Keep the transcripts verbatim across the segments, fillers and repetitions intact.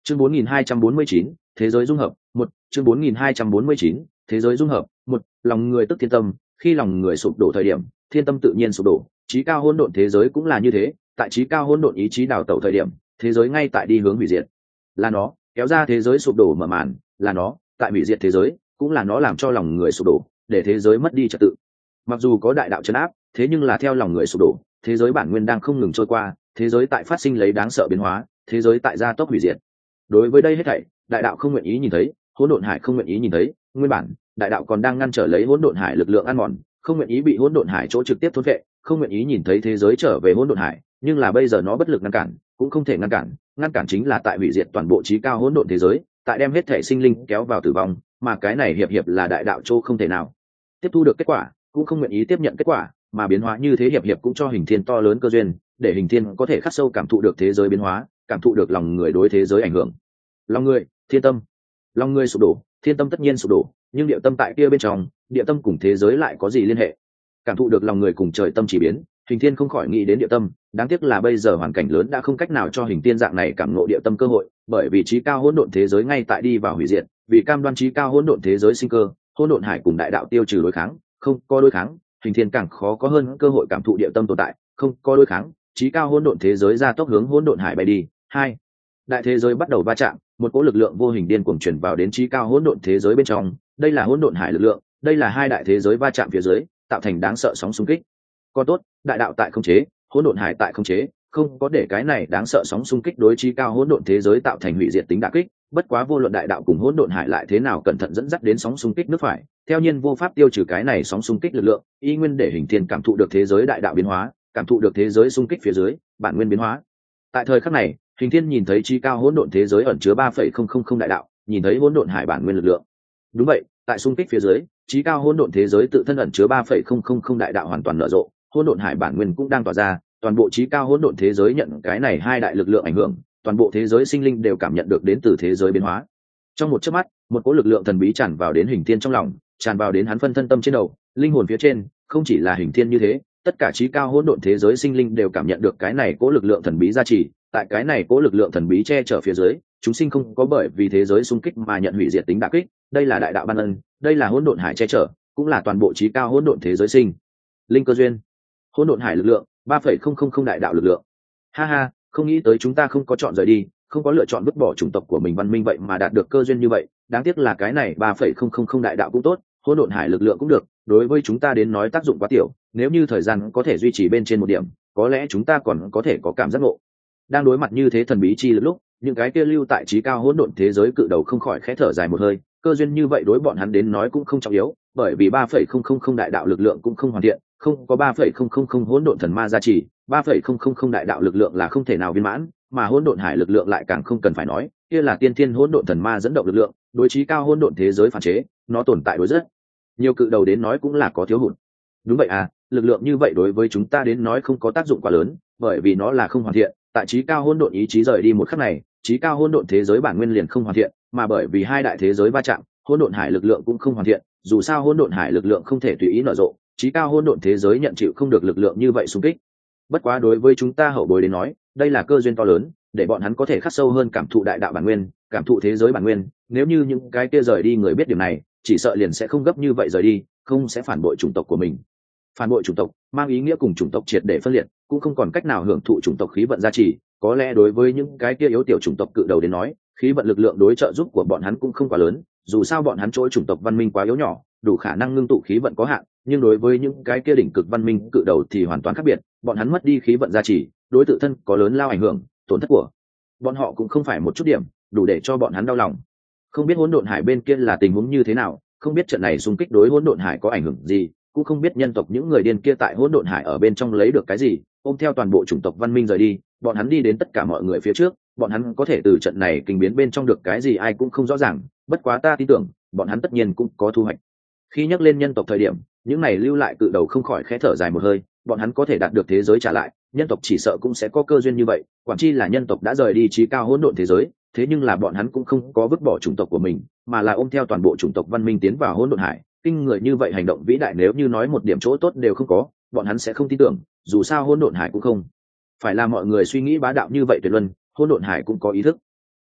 Chương bốn nghìn hai trăm bốn mươi chín, thế giới dung hợp, một. Chương bốn nghìn hai trăm bốn mươi chín, thế giới dung hợp, một. Lòng người tức thiên tâm, khi lòng người sụp đổ thời điểm, thiên tâm tự nhiên sụp đổ, trí cao hỗn độn thế giới cũng là như thế, tại trí cao hỗn độn ý chí đào tẩu thời điểm, thế giới ngay tại đi hướng hủy diệt. Là nó kéo ra thế giới sụp đổ mở màn, là nó tại hủy diệt thế giới, cũng là nó làm cho lòng người sụp đổ, để thế giới mất đi trật tự. Mặc dù có đại đạo trấn áp, thế nhưng là theo lòng người sụp đổ, thế giới bản nguyên đang không ngừng trôi qua, thế giới tại phát sinh lấy đáng sợ biến hóa, thế giới tại gia tốc hủy diệt. Đối với đây hết thảy, đại đạo không nguyện ý nhìn thấy, hỗn độn hải không nguyện ý nhìn thấy, nguyên bản đại đạo còn đang ngăn trở lấy hỗn độn hải lực lượng ăn mòn, không nguyện ý bị hỗn độn hải chỗ trực tiếp thôn vệ, không nguyện ý nhìn thấy thế giới trở về hỗn độn hải, nhưng là bây giờ nó bất lực ngăn cản, cũng không thể ngăn cản, ngăn cản chính là tại hủy diệt toàn bộ trí cao hỗn độn thế giới, tại đem hết thể sinh linh kéo vào tử vong, mà cái này hiệp hiệp là đại đạo chỗ không thể nào tiếp thu được kết quả, cũng không nguyện ý tiếp nhận kết quả, mà biến hóa như thế hiệp hiệp cũng cho hình thiên to lớn cơ duyên, để hình thiên có thể khắc sâu cảm thụ được thế giới biến hóa, cảm thụ được lòng người đối thế giới ảnh hưởng. Lòng người, thiên tâm. Lòng người sụp đổ, thiên tâm tất nhiên sụp đổ, nhưng địa tâm tại kia bên trong, địa tâm cùng thế giới lại có gì liên hệ? Cảm thụ được lòng người cùng trời tâm chỉ biến, hình thiên không khỏi nghĩ đến địa tâm, đáng tiếc là bây giờ hoàn cảnh lớn đã không cách nào cho hình thiên dạng này cảm ngộ địa tâm cơ hội, bởi vì trí cao hỗn độn thế giới ngay tại đi vào hủy diệt, vì cam đoan trí cao hỗn độn thế giới sinh cơ, hỗn độn hải cùng đại đạo tiêu trừ đối kháng, không có đối kháng, hình thiên càng khó có hơn cơ hội cảm thụ địa tâm tồn tại, không có đối kháng, trí cao hỗn độn thế giới ra tốc hướng hỗn độn hải bay đi. Hai, đại thế giới bắt đầu va chạm, một cỗ lực lượng vô hình điên cuồng truyền vào đến trí cao hỗn độn thế giới bên trong, đây là hỗn độn hải lực lượng, đây là hai đại thế giới va chạm phía dưới tạo thành đáng sợ sóng xung kích. Còn tốt, đại đạo tại không chế, hỗn độn hải tại không chế, không có để cái này đáng sợ sóng xung kích đối trí cao hỗn độn thế giới tạo thành hủy diệt tính đả kích. Bất quá vô luận đại đạo cùng hỗn độn hải lại thế nào cẩn thận dẫn dắt đến sóng xung kích nước phải, theo nhiên vô pháp tiêu trừ cái này sóng xung kích lực lượng, y nguyên để hình thiên cảm thụ được thế giới đại đạo biến hóa, cảm thụ được thế giới xung kích phía dưới bản nguyên biến hóa. Tại thời khắc này, hình thiên nhìn thấy trí cao hỗn độn thế giới ẩn chứa ba phẩy không không không đại đạo, nhìn thấy hỗn độn hải bản nguyên lực lượng. Đúng vậy, tại xung kích phía dưới, trí cao hỗn độn thế giới tự thân ẩn chứa ba phẩy không không không đại đạo hoàn toàn nở rộ, hỗn độn hải bản nguyên cũng đang tỏa ra, toàn bộ trí cao hỗn độn thế giới nhận cái này hai đại lực lượng ảnh hưởng, toàn bộ thế giới sinh linh đều cảm nhận được đến từ thế giới biến hóa. Trong một chớp mắt, một cỗ lực lượng thần bí tràn vào đến hình thiên trong lòng, tràn vào đến hắn phân thân tâm trên đầu, linh hồn phía trên, không chỉ là hình thiên như thế, tất cả trí cao hỗn độn thế giới sinh linh đều cảm nhận được cái này cỗ lực lượng thần bí gia trì, tại cái này cỗ lực lượng thần bí che chở phía dưới, chúng sinh không có bởi vì thế giới xung kích mà nhận hủy diệt tính đả kích, đây là đại đạo ban ân, đây là hỗn độn hải che chở, cũng là toàn bộ trí cao hỗn độn thế giới sinh linh cơ duyên. Hỗn độn hải lực lượng, ba phẩy không không không đại đạo lực lượng. Ha ha, không nghĩ tới chúng ta không có chọn rời đi, không có lựa chọn vứt bỏ chủng tộc của mình văn minh vậy mà đạt được cơ duyên như vậy, đáng tiếc là cái này ba phẩy không không không đại đạo cũng tốt, hỗn độn hải lực lượng cũng được, đối với chúng ta đến nói tác dụng quá tiểu, nếu như thời gian có thể duy trì bên trên một điểm, có lẽ chúng ta còn có thể có cảm giác ngộ. Đang đối mặt như thế thần bí chi lực lúc, những cái kia lưu tại trí cao hỗn độn thế giới cự đầu không khỏi khẽ thở dài một hơi, cơ duyên như vậy đối bọn hắn đến nói cũng không trọng yếu, bởi vì ba phẩy không không không đại đạo lực lượng cũng không hoàn thiện, không có ba phẩy không không không hỗn độn thần ma gia trì, ba phẩy không không không đại đạo lực lượng là không thể nào viên mãn, mà hỗn độn hải lực lượng lại càng không cần phải nói, kia là tiên thiên hỗn độn thần ma dẫn động lực lượng, đối trí cao hỗn độn thế giới phản chế, nó tồn tại đối rất nhiều cự đầu đến nói cũng là có thiếu hụt. Đúng vậy à, lực lượng như vậy đối với chúng ta đến nói không có tác dụng quá lớn, bởi vì nó là không hoàn thiện, tại trí cao hỗn độn ý chí rời đi một khắc này, trí cao hỗn độn thế giới bản nguyên liền không hoàn thiện, mà bởi vì hai đại thế giới va chạm, hỗn độn hải lực lượng cũng không hoàn thiện, dù sao hỗn độn hải lực lượng không thể tùy ý nở rộ, trí cao hỗn độn thế giới nhận chịu không được lực lượng như vậy xung kích. Bất quá đối với chúng ta hậu bối đến nói, đây là cơ duyên to lớn, để bọn hắn có thể khắc sâu hơn cảm thụ đại đạo bản nguyên, cảm thụ thế giới bản nguyên, nếu như những cái kia rời đi người biết điểm này, chỉ sợ liền sẽ không gấp như vậy rời đi, không sẽ phản bội chủng tộc của mình. Phản bội chủng tộc mang ý nghĩa cùng chủng tộc triệt để phân liệt, cũng không còn cách nào hưởng thụ chủng tộc khí vận gia trì, có lẽ đối với những cái kia yếu tiểu chủng tộc cự đầu đến nói, khí vận lực lượng đối trợ giúp của bọn hắn cũng không quá lớn, dù sao bọn hắn chỗ chủng tộc văn minh quá yếu nhỏ, đủ khả năng ngưng tụ khí vận có hạn, nhưng đối với những cái kia đỉnh cực văn minh cự đầu thì hoàn toàn khác biệt, bọn hắn mất đi khí vận gia trì, đối tự thân có lớn lao ảnh hưởng, tổn thất của bọn họ cũng không phải một chút điểm, đủ để cho bọn hắn đau lòng. Không biết hỗn độn hải bên kia là tình huống như thế nào, không biết trận này xung kích đối hỗn độn hải có ảnh hưởng gì, cũng không biết nhân tộc những người điên kia tại hỗn độn hải ở bên trong lấy được cái gì, ôm theo toàn bộ chủng tộc văn minh rời đi, bọn hắn đi đến tất cả mọi người phía trước, bọn hắn có thể từ trận này kinh biến bên trong được cái gì ai cũng không rõ ràng, bất quá ta tin tưởng bọn hắn tất nhiên cũng có thu hoạch. Khi nhắc lên nhân tộc thời điểm, những này lưu lại cự đầu không khỏi khẽ thở dài một hơi, bọn hắn có thể đạt được thế giới trả lại, nhân tộc chỉ sợ cũng sẽ có cơ duyên như vậy, quản chi là nhân tộc đã rời đi trí cao hỗn độn thế giới, thế nhưng là bọn hắn cũng không có vứt bỏ chủng tộc của mình, mà là ôm theo toàn bộ chủng tộc văn minh tiến vào hỗn độn hải. Kinh người như vậy hành động vĩ đại nếu như nói một điểm chỗ tốt đều không có, bọn hắn sẽ không tin tưởng, dù sao hỗn độn hải cũng không phải là mọi người suy nghĩ bá đạo như vậy tuyệt luân, hỗn độn hải cũng có ý thức.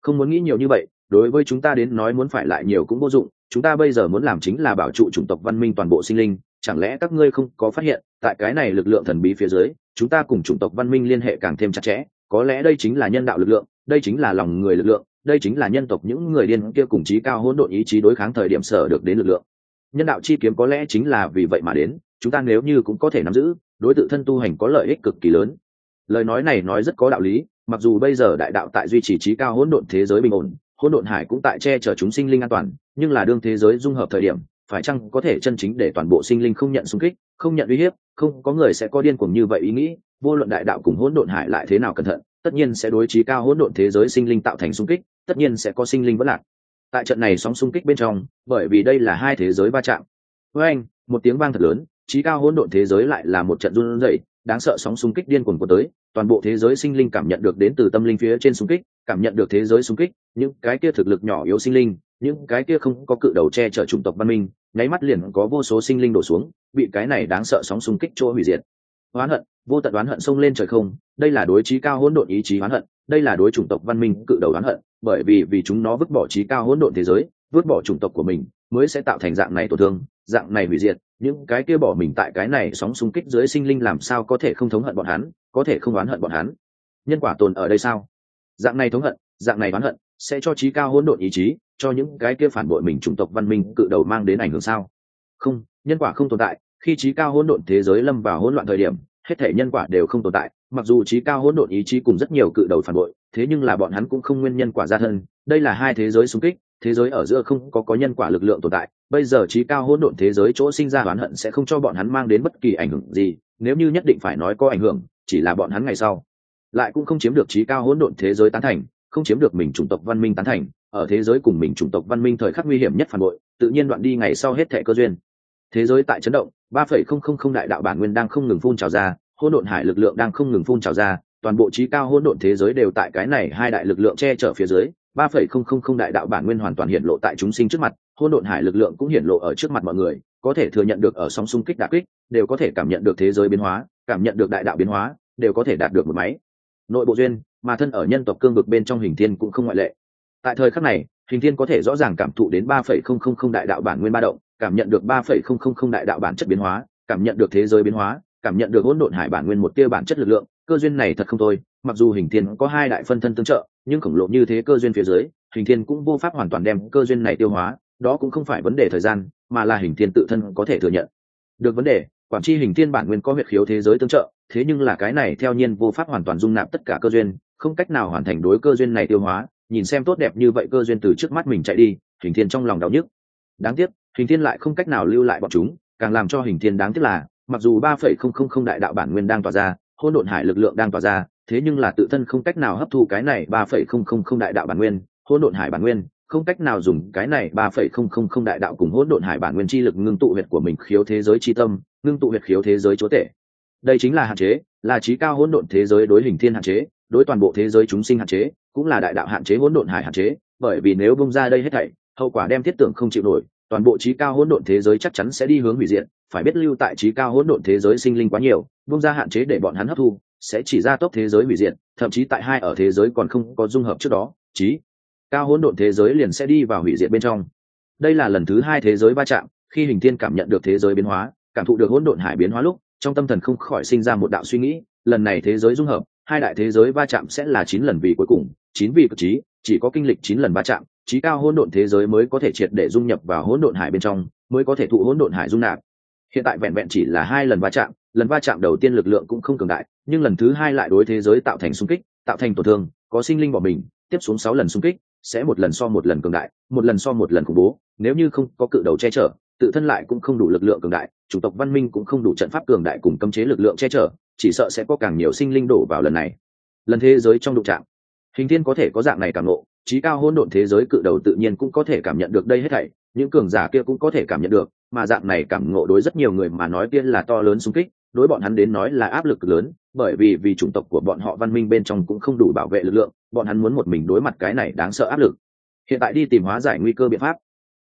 không muốn nghĩ nhiều như vậy, đối với chúng ta đến nói muốn phải lại nhiều cũng vô dụng, chúng ta bây giờ muốn làm chính là bảo trụ chủng tộc văn minh toàn bộ sinh linh. Chẳng lẽ các ngươi không có phát hiện, tại cái này lực lượng thần bí phía dưới, chúng ta cùng chủng tộc văn minh liên hệ càng thêm chặt chẽ, có lẽ đây chính là nhân đạo lực lượng, đây chính là lòng người lực lượng, đây chính là nhân tộc những người điên kia cùng chí cao hỗn độn ý chí đối kháng thời điểm sở được đến lực lượng. Nhân đạo chi kiếm có lẽ chính là vì vậy mà đến, chúng ta nếu như cũng có thể nắm giữ, đối tự thân tu hành có lợi ích cực kỳ lớn. Lời nói này nói rất có đạo lý, mặc dù bây giờ đại đạo tại duy trì chí cao hỗn độn thế giới bình ổn, hỗn độn hải cũng tại che chở chúng sinh linh an toàn, nhưng là đương thế giới dung hợp thời điểm, phải chăng có thể chân chính để toàn bộ sinh linh không nhận xung kích, không nhận uy hiếp, không có người sẽ có điên cuồng như vậy ý nghĩ, vô luận đại đạo cùng hỗn độn hải lại thế nào cẩn thận, tất nhiên sẽ đối chí cao hỗn độn thế giới sinh linh tạo thành xung kích, tất nhiên sẽ có sinh linh vỡ lạc. Tại trận này sóng xung kích bên trong, bởi vì đây là hai thế giới va chạm. Với anh, một tiếng vang thật lớn, chí cao hỗn độn thế giới lại là một trận run rẩy, đáng sợ sóng xung kích điên cuồng của tới, toàn bộ thế giới sinh linh cảm nhận được đến từ tâm linh phía trên xung kích, cảm nhận được thế giới xung kích, những cái kia thực lực nhỏ yếu sinh linh, những cái kia không có cự đầu che chở chủng tộc văn minh, nháy mắt liền có vô số sinh linh đổ xuống, bị cái này đáng sợ sóng xung kích chỗ hủy diệt. Oán hận, vô tận oán hận xông lên trời không, đây là đối chí cao hỗn độn ý chí oán hận, đây là đối chủng tộc văn minh cự đầu oán hận, bởi vì vì chúng nó vứt bỏ chí cao hỗn độn thế giới, vứt bỏ chủng tộc của mình, mới sẽ tạo thành dạng này tổn thương, dạng này hủy diệt, những cái kia bỏ mình tại cái này sóng xung kích dưới sinh linh làm sao có thể không thống hận bọn hắn, có thể không oán hận bọn hắn. Nhân quả tồn ở đây sao? Dạng này thống hận, dạng này oán hận, sẽ cho chí cao hỗn độn ý chí, cho những cái kia phản bội mình chủng tộc văn minh cự đầu mang đến ảnh hưởng sao? Không, nhân quả không tồn tại, khi chí cao hỗn độn thế giới lâm vào hỗn loạn thời điểm, hết thảy nhân quả đều không tồn tại, mặc dù chí cao hỗn độn ý chí cùng rất nhiều cự đầu phản bội, thế nhưng là bọn hắn cũng không nguyên nhân quả ra thân, đây là hai thế giới xung kích, thế giới ở giữa không có có nhân quả lực lượng tồn tại, bây giờ chí cao hỗn độn thế giới chỗ sinh ra oán hận sẽ không cho bọn hắn mang đến bất kỳ ảnh hưởng gì, nếu như nhất định phải nói có ảnh hưởng, chỉ là bọn hắn ngày sau lại cũng không chiếm được chí cao hỗn độn thế giới tán thành, không chiếm được mình chủng tộc văn minh tán thành, ở thế giới cùng mình chủng tộc văn minh thời khắc nguy hiểm nhất phản bội, tự nhiên đoạn đi ngày sau hết thảy cơ duyên. Thế giới tại chấn động, ba phẩy không không không đại đạo bản nguyên đang không ngừng phun trào ra, hỗn độn hải lực lượng đang không ngừng phun trào ra, toàn bộ chí cao hỗn độn thế giới đều tại cái này hai đại lực lượng che chở phía dưới, ba phẩy không không không đại đạo bản nguyên hoàn toàn hiện lộ tại chúng sinh trước mặt, hỗn độn hải lực lượng cũng hiện lộ ở trước mặt mọi người, có thể thừa nhận được ở sóng xung kích đả kích, đều có thể cảm nhận được thế giới biến hóa, cảm nhận được đại đạo biến hóa, đều có thể đạt được một máy nội bộ duyên, mà thân ở nhân tộc cương vực bên trong Hình Thiên cũng không ngoại lệ. Tại thời khắc này, Hình Thiên có thể rõ ràng cảm thụ đến ba phẩy không không không đại đạo bản nguyên ba động, cảm nhận được ba phẩy không không không đại đạo bản chất biến hóa, cảm nhận được thế giới biến hóa, cảm nhận được hỗn độn hải bản nguyên một tia bản chất lực lượng, cơ duyên này thật không thôi, mặc dù Hình Thiên có hai đại phân thân tương trợ, nhưng khổng lồ như thế cơ duyên phía dưới, Hình Thiên cũng vô pháp hoàn toàn đem cơ duyên này tiêu hóa, đó cũng không phải vấn đề thời gian, mà là Hình Thiên tự thân có thể thừa nhận được vấn đề. Quản chi Hình Thiên bản nguyên có huyết khiếu thế giới tương trợ, thế nhưng là cái này theo nhiên vô pháp hoàn toàn dung nạp tất cả cơ duyên, không cách nào hoàn thành đối cơ duyên này tiêu hóa, nhìn xem tốt đẹp như vậy cơ duyên từ trước mắt mình chạy đi, Hình Thiên trong lòng đau nhức. Đáng tiếc, Hình Thiên lại không cách nào lưu lại bọn chúng, càng làm cho Hình Thiên đáng tiếc là, mặc dù ba phẩy không không không đại đạo bản nguyên đang tỏa ra, hỗn độn hải lực lượng đang tỏa ra, thế nhưng là tự thân không cách nào hấp thu cái này ba phẩy không không không đại đạo bản nguyên, hỗn độn hải bản nguyên, không cách nào dùng cái này ba phẩy không không không đại đạo cùng hỗn độn hải bản nguyên chi lực ngưng tụ huyết của mình khiếu thế giới chi tâm, ngưng tụ huyết khiếu thế giới chúa tể. Đây chính là hạn chế, là chí cao hỗn độn thế giới đối Hình Thiên hạn chế, đối toàn bộ thế giới chúng sinh hạn chế, cũng là đại đạo hạn chế hỗn độn hải hạn chế, bởi vì nếu bung ra đây hết thảy, hậu quả đem thiết tưởng không chịu nổi, toàn bộ chí cao hỗn độn thế giới chắc chắn sẽ đi hướng hủy diệt, phải biết lưu tại chí cao hỗn độn thế giới sinh linh quá nhiều, bung ra hạn chế để bọn hắn hấp thu, sẽ chỉ ra tốc thế giới hủy diệt, thậm chí tại hai ở thế giới còn không có dung hợp trước đó, chí cao hỗn độn thế giới liền sẽ đi vào hủy diệt bên trong. Đây là lần thứ hai thế giới va chạm, khi Hình Thiên cảm nhận được thế giới biến hóa, cảm thụ được hỗn độn hải biến hóa lúc, trong tâm thần không khỏi sinh ra một đạo suy nghĩ, lần này thế giới dung hợp, hai đại thế giới va chạm sẽ là chín lần vì cuối cùng, chín vì cực chí, chỉ có kinh lịch chín lần va chạm, chí cao hỗn độn thế giới mới có thể triệt để dung nhập vào hỗn độn hải bên trong, mới có thể thụ hỗn độn hải dung nạp. Hiện tại vẹn vẹn chỉ là hai lần va chạm, lần va chạm đầu tiên lực lượng cũng không cường đại, nhưng lần thứ hai lại đối thế giới tạo thành xung kích, tạo thành tổn thương, có sinh linh bỏ mình, tiếp xuống sáu lần xung kích, sẽ một lần so một lần cường đại, một lần so một lần khủng bố, nếu như không có cự đầu che chở, tự thân lại cũng không đủ lực lượng cường đại, chủng tộc văn minh cũng không đủ trận pháp cường đại cùng cấm chế lực lượng che chở, chỉ sợ sẽ có càng nhiều sinh linh đổ vào lần này. Lần thế giới trong đụng chạm, Hình Thiên có thể có dạng này cảm ngộ, chí cao hỗn độn thế giới cự đầu tự nhiên cũng có thể cảm nhận được đây hết thảy, những cường giả kia cũng có thể cảm nhận được, mà dạng này cảm ngộ đối rất nhiều người mà nói tiên là to lớn xung kích, đối bọn hắn đến nói là áp lực lớn, bởi vì vì chủng tộc của bọn họ văn minh bên trong cũng không đủ bảo vệ lực lượng, bọn hắn muốn một mình đối mặt cái này đáng sợ áp lực. Hiện tại đi tìm hóa giải nguy cơ biện pháp. Không,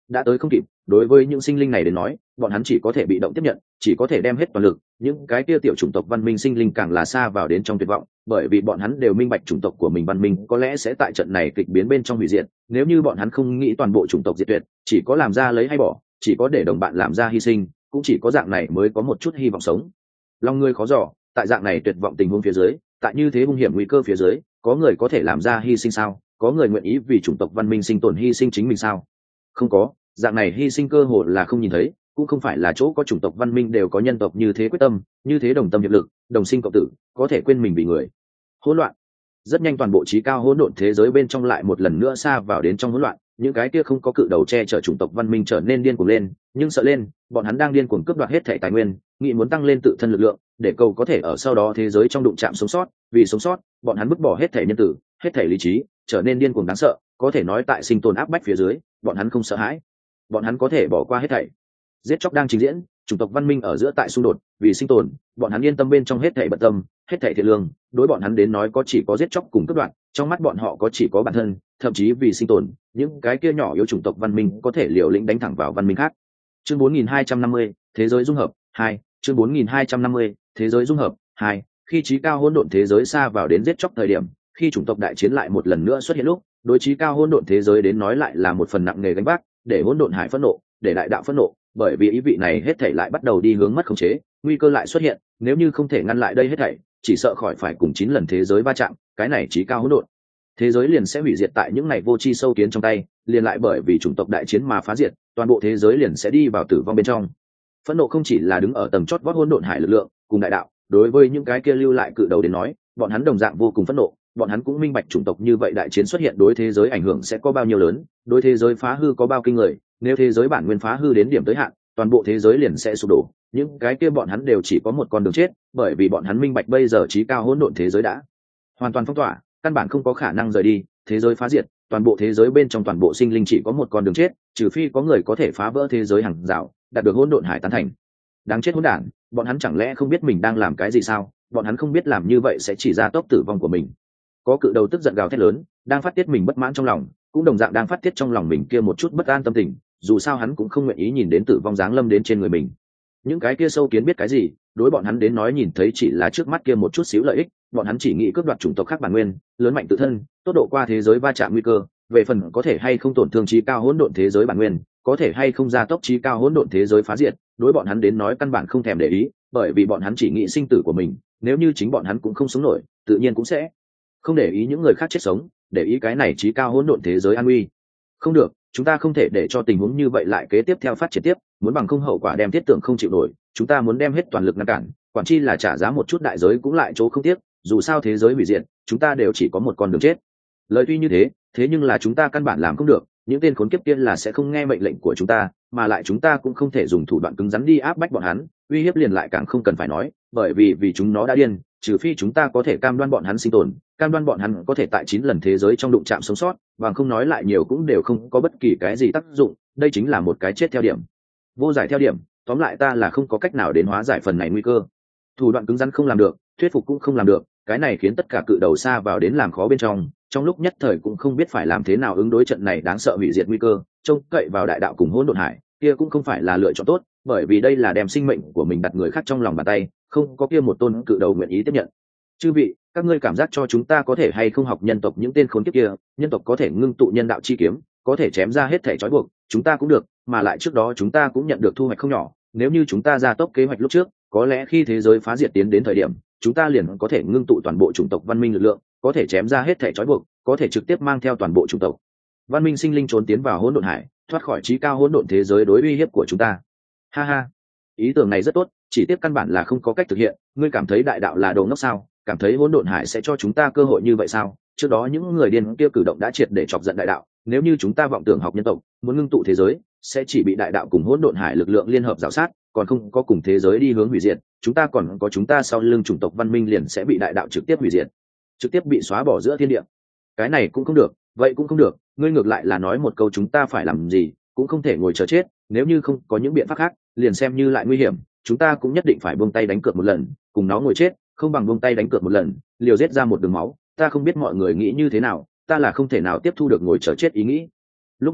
đã tới không kịp. Đối với những sinh linh này đến nói, bọn hắn chỉ có thể bị động tiếp nhận, chỉ có thể đem hết toàn lực. Những cái kia tiểu chủng tộc văn minh sinh linh càng là xa vào đến trong tuyệt vọng, bởi vì bọn hắn đều minh bạch chủng tộc của mình văn minh có lẽ sẽ tại trận này kịch biến bên trong hủy diệt. Nếu như bọn hắn không nghĩ toàn bộ chủng tộc diệt tuyệt, chỉ có làm ra lấy hay bỏ, chỉ có để đồng bạn làm ra hy sinh, cũng chỉ có dạng này mới có một chút hy vọng sống. Lòng người khó dò, tại dạng này tuyệt vọng tình huống phía dưới, tại như thế hung hiểm nguy cơ phía dưới, có người có thể làm ra hy sinh sao? Có người nguyện ý vì chủng tộc văn minh sinh tồn hy sinh chính mình sao? Không có. Dạng này hy sinh cơ hội là không nhìn thấy, cũng không phải là chỗ có chủng tộc văn minh đều có nhân tộc như thế quyết tâm, như thế đồng tâm hiệp lực, đồng sinh cộng tử, có thể quên mình vì người. Hỗn loạn. Rất nhanh toàn bộ trí cao hỗn độn thế giới bên trong lại một lần nữa xa vào đến trong hỗn loạn, những cái kia không có cự đầu che chở chủng tộc văn minh trở nên điên cuồng lên, nhưng sợ lên, bọn hắn đang điên cuồng cướp đoạt hết thảy tài nguyên, nghĩ muốn tăng lên tự thân lực lượng, để cầu có thể ở sau đó thế giới trong đụng chạm sống sót, vì sống sót, bọn hắn vứt bỏ hết thảy nhân tử, hết thảy lý trí, trở nên điên cuồng đáng sợ, có thể nói tại sinh tồn áp bách phía dưới, bọn hắn không sợ hãi, bọn hắn có thể bỏ qua hết thảy. Giết chóc đang trình diễn, chủng tộc văn minh ở giữa tại xung đột, vì sinh tồn, bọn hắn yên tâm bên trong hết thảy bận tâm, hết thảy thiện lương, đối bọn hắn đến nói có chỉ có giết chóc cùng cướp đoạt, trong mắt bọn họ có chỉ có bản thân, thậm chí vì sinh tồn, những cái kia nhỏ yếu chủng tộc văn minh có thể liều lĩnh đánh thẳng vào văn minh khác. Chương bốn nghìn hai trăm năm mươi, thế giới dung hợp hai. Chương bốn nghìn hai trăm năm mươi, thế giới dung hợp hai. Khi trí cao hỗn độn thế giới xa vào đến giết chóc thời điểm, khi chủng tộc đại chiến lại một lần nữa xuất hiện lúc, đối trí cao hỗn độn thế giới đến nói lại là một phần nặng nề gánh vác, để hỗn độn hải phẫn nộ, để đại đạo phẫn nộ, bởi vì ý vị này hết thảy lại bắt đầu đi hướng mất khống chế, nguy cơ lại xuất hiện, nếu như không thể ngăn lại đây hết thảy, chỉ sợ khỏi phải cùng chín lần thế giới va chạm, cái này trí cao hỗn độn thế giới liền sẽ hủy diệt tại những này vô tri sâu kiến trong tay, liền lại bởi vì chủng tộc đại chiến mà phá diệt, toàn bộ thế giới liền sẽ đi vào tử vong bên trong. Phẫn nộ không chỉ là đứng ở tầng chót vót hỗn độn hải lực lượng cùng đại đạo, đối với những cái kia lưu lại cự đầu đến nói, bọn hắn đồng dạng vô cùng phẫn nộ, bọn hắn cũng minh bạch chủng tộc như vậy đại chiến xuất hiện đối thế giới ảnh hưởng sẽ có bao nhiêu lớn, đối thế giới phá hư có bao kinh người, nếu thế giới bản nguyên phá hư đến điểm tới hạn, toàn bộ thế giới liền sẽ sụp đổ, những cái kia bọn hắn đều chỉ có một con đường chết, bởi vì bọn hắn minh bạch bây giờ trí cao hỗn độn thế giới đã hoàn toàn phong tỏa, căn bản không có khả năng rời đi, thế giới phá diệt, toàn bộ thế giới bên trong toàn bộ sinh linh chỉ có một con đường chết, trừ phi có người có thể phá vỡ thế giới hàng rào, đạt được hỗn độn hải tán thành. Đáng chết hỗn đản, bọn hắn chẳng lẽ không biết mình đang làm cái gì sao? Bọn hắn không biết làm như vậy sẽ chỉ ra tốc tử vong của mình. Có cự đầu tức giận gào thét lớn, đang phát tiết mình bất mãn trong lòng, cũng đồng dạng đang phát tiết trong lòng mình kia một chút bất an tâm tình, dù sao hắn cũng không nguyện ý nhìn đến tử vong giáng lâm đến trên người mình. Những cái kia sâu kiến biết cái gì, đối bọn hắn đến nói nhìn thấy chỉ là trước mắt kia một chút xíu lợi ích, bọn hắn chỉ nghĩ cướp đoạt chủng tộc khác bản nguyên, lớn mạnh tự thân, tốc độ qua thế giới va chạm nguy cơ, về phần có thể hay không tổn thương trí cao hỗn độn thế giới bản nguyên, có thể hay không gia tốc trí cao hỗn độn thế giới phá diệt, đối bọn hắn đến nói căn bản không thèm để ý, bởi vì bọn hắn chỉ nghĩ sinh tử của mình, nếu như chính bọn hắn cũng không sống nổi, tự nhiên cũng sẽ không để ý những người khác chết sống, để ý cái này trí cao hỗn độn thế giới an nguy. Không được, chúng ta không thể để cho tình huống như vậy lại kế tiếp theo phát triển tiếp, muốn bằng không hậu quả đem thiết tưởng không chịu nổi, chúng ta muốn đem hết toàn lực ngăn cản, quản chi là trả giá một chút đại giới cũng lại chỗ không tiếc, dù sao thế giới hủy diệt, chúng ta đều chỉ có một con đường chết. Lời tuy như thế, thế nhưng là chúng ta căn bản làm không được, những tên khốn kiếp kia là sẽ không nghe mệnh lệnh của chúng ta, mà lại chúng ta cũng không thể dùng thủ đoạn cứng rắn đi áp bách bọn hắn, uy hiếp liền lại càng không cần phải nói, bởi vì vì chúng nó đã điên, trừ phi chúng ta có thể cam đoan bọn hắn sinh tồn, cam đoan bọn hắn có thể tại chín lần thế giới trong đụng chạm sống sót, và không nói lại nhiều cũng đều không có bất kỳ cái gì tác dụng, đây chính là một cái chết theo điểm, vô giải theo điểm, tóm lại ta là không có cách nào đến hóa giải phần này nguy cơ. Thủ đoạn cứng rắn không làm được, thuyết phục cũng không làm được, cái này khiến tất cả cự đầu xa vào đến làm khó bên trong, trong lúc nhất thời cũng không biết phải làm thế nào ứng đối trận này đáng sợ hủy diệt nguy cơ, trông cậy vào đại đạo cùng hỗn độn hải, kia cũng không phải là lựa chọn tốt, bởi vì đây là đem sinh mệnh của mình đặt người khác trong lòng bàn tay, không có kia một tôn cự đầu nguyện ý tiếp nhận. Chư vị, các ngươi cảm giác cho chúng ta có thể hay không học nhân tộc những tên khốn kiếp kia, nhân tộc có thể ngưng tụ nhân đạo chi kiếm, có thể chém ra hết thể trói buộc, chúng ta cũng được, mà lại trước đó chúng ta cũng nhận được thu hoạch không nhỏ, nếu như chúng ta ra tốc kế hoạch lúc trước, có lẽ khi thế giới phá diệt tiến đến thời điểm, chúng ta liền có thể ngưng tụ toàn bộ chủng tộc văn minh lực lượng, có thể chém ra hết thể trói buộc, có thể trực tiếp mang theo toàn bộ chủng tộc văn minh sinh linh trốn tiến vào hỗn độn hải, thoát khỏi trí cao hỗn độn thế giới đối uy hiếp của chúng ta. Ha ha, ý tưởng này rất tốt, chỉ tiếc căn bản là không có cách thực hiện. Ngươi cảm thấy đại đạo là đồ ngốc sao? Cảm thấy hỗn độn hải sẽ cho chúng ta cơ hội như vậy sao? Trước đó những người điên kia cử động đã triệt để chọc giận đại đạo, nếu như chúng ta vọng tưởng học nhân tộc, muốn ngưng tụ thế giới, sẽ chỉ bị đại đạo cùng hỗn độn hải lực lượng liên hợp rào sát, còn không có cùng thế giới đi hướng hủy diệt, chúng ta còn có chúng ta sau lưng chủng tộc văn minh liền sẽ bị đại đạo trực tiếp hủy diệt, trực tiếp bị xóa bỏ giữa thiên địa. Cái này cũng không được, vậy cũng không được, ngươi ngược lại là nói một câu chúng ta phải làm gì, cũng không thể ngồi chờ chết, nếu như không có những biện pháp khác, liền xem như lại nguy hiểm, chúng ta cũng nhất định phải buông tay đánh cược một lần, cùng nó ngồi chết, không bằng buông tay đánh cược một lần, liều giết ra một đường máu. Ta không biết mọi người nghĩ như thế nào, ta là không thể nào tiếp thu được ngồi chờ chết ý nghĩ. Lúc này,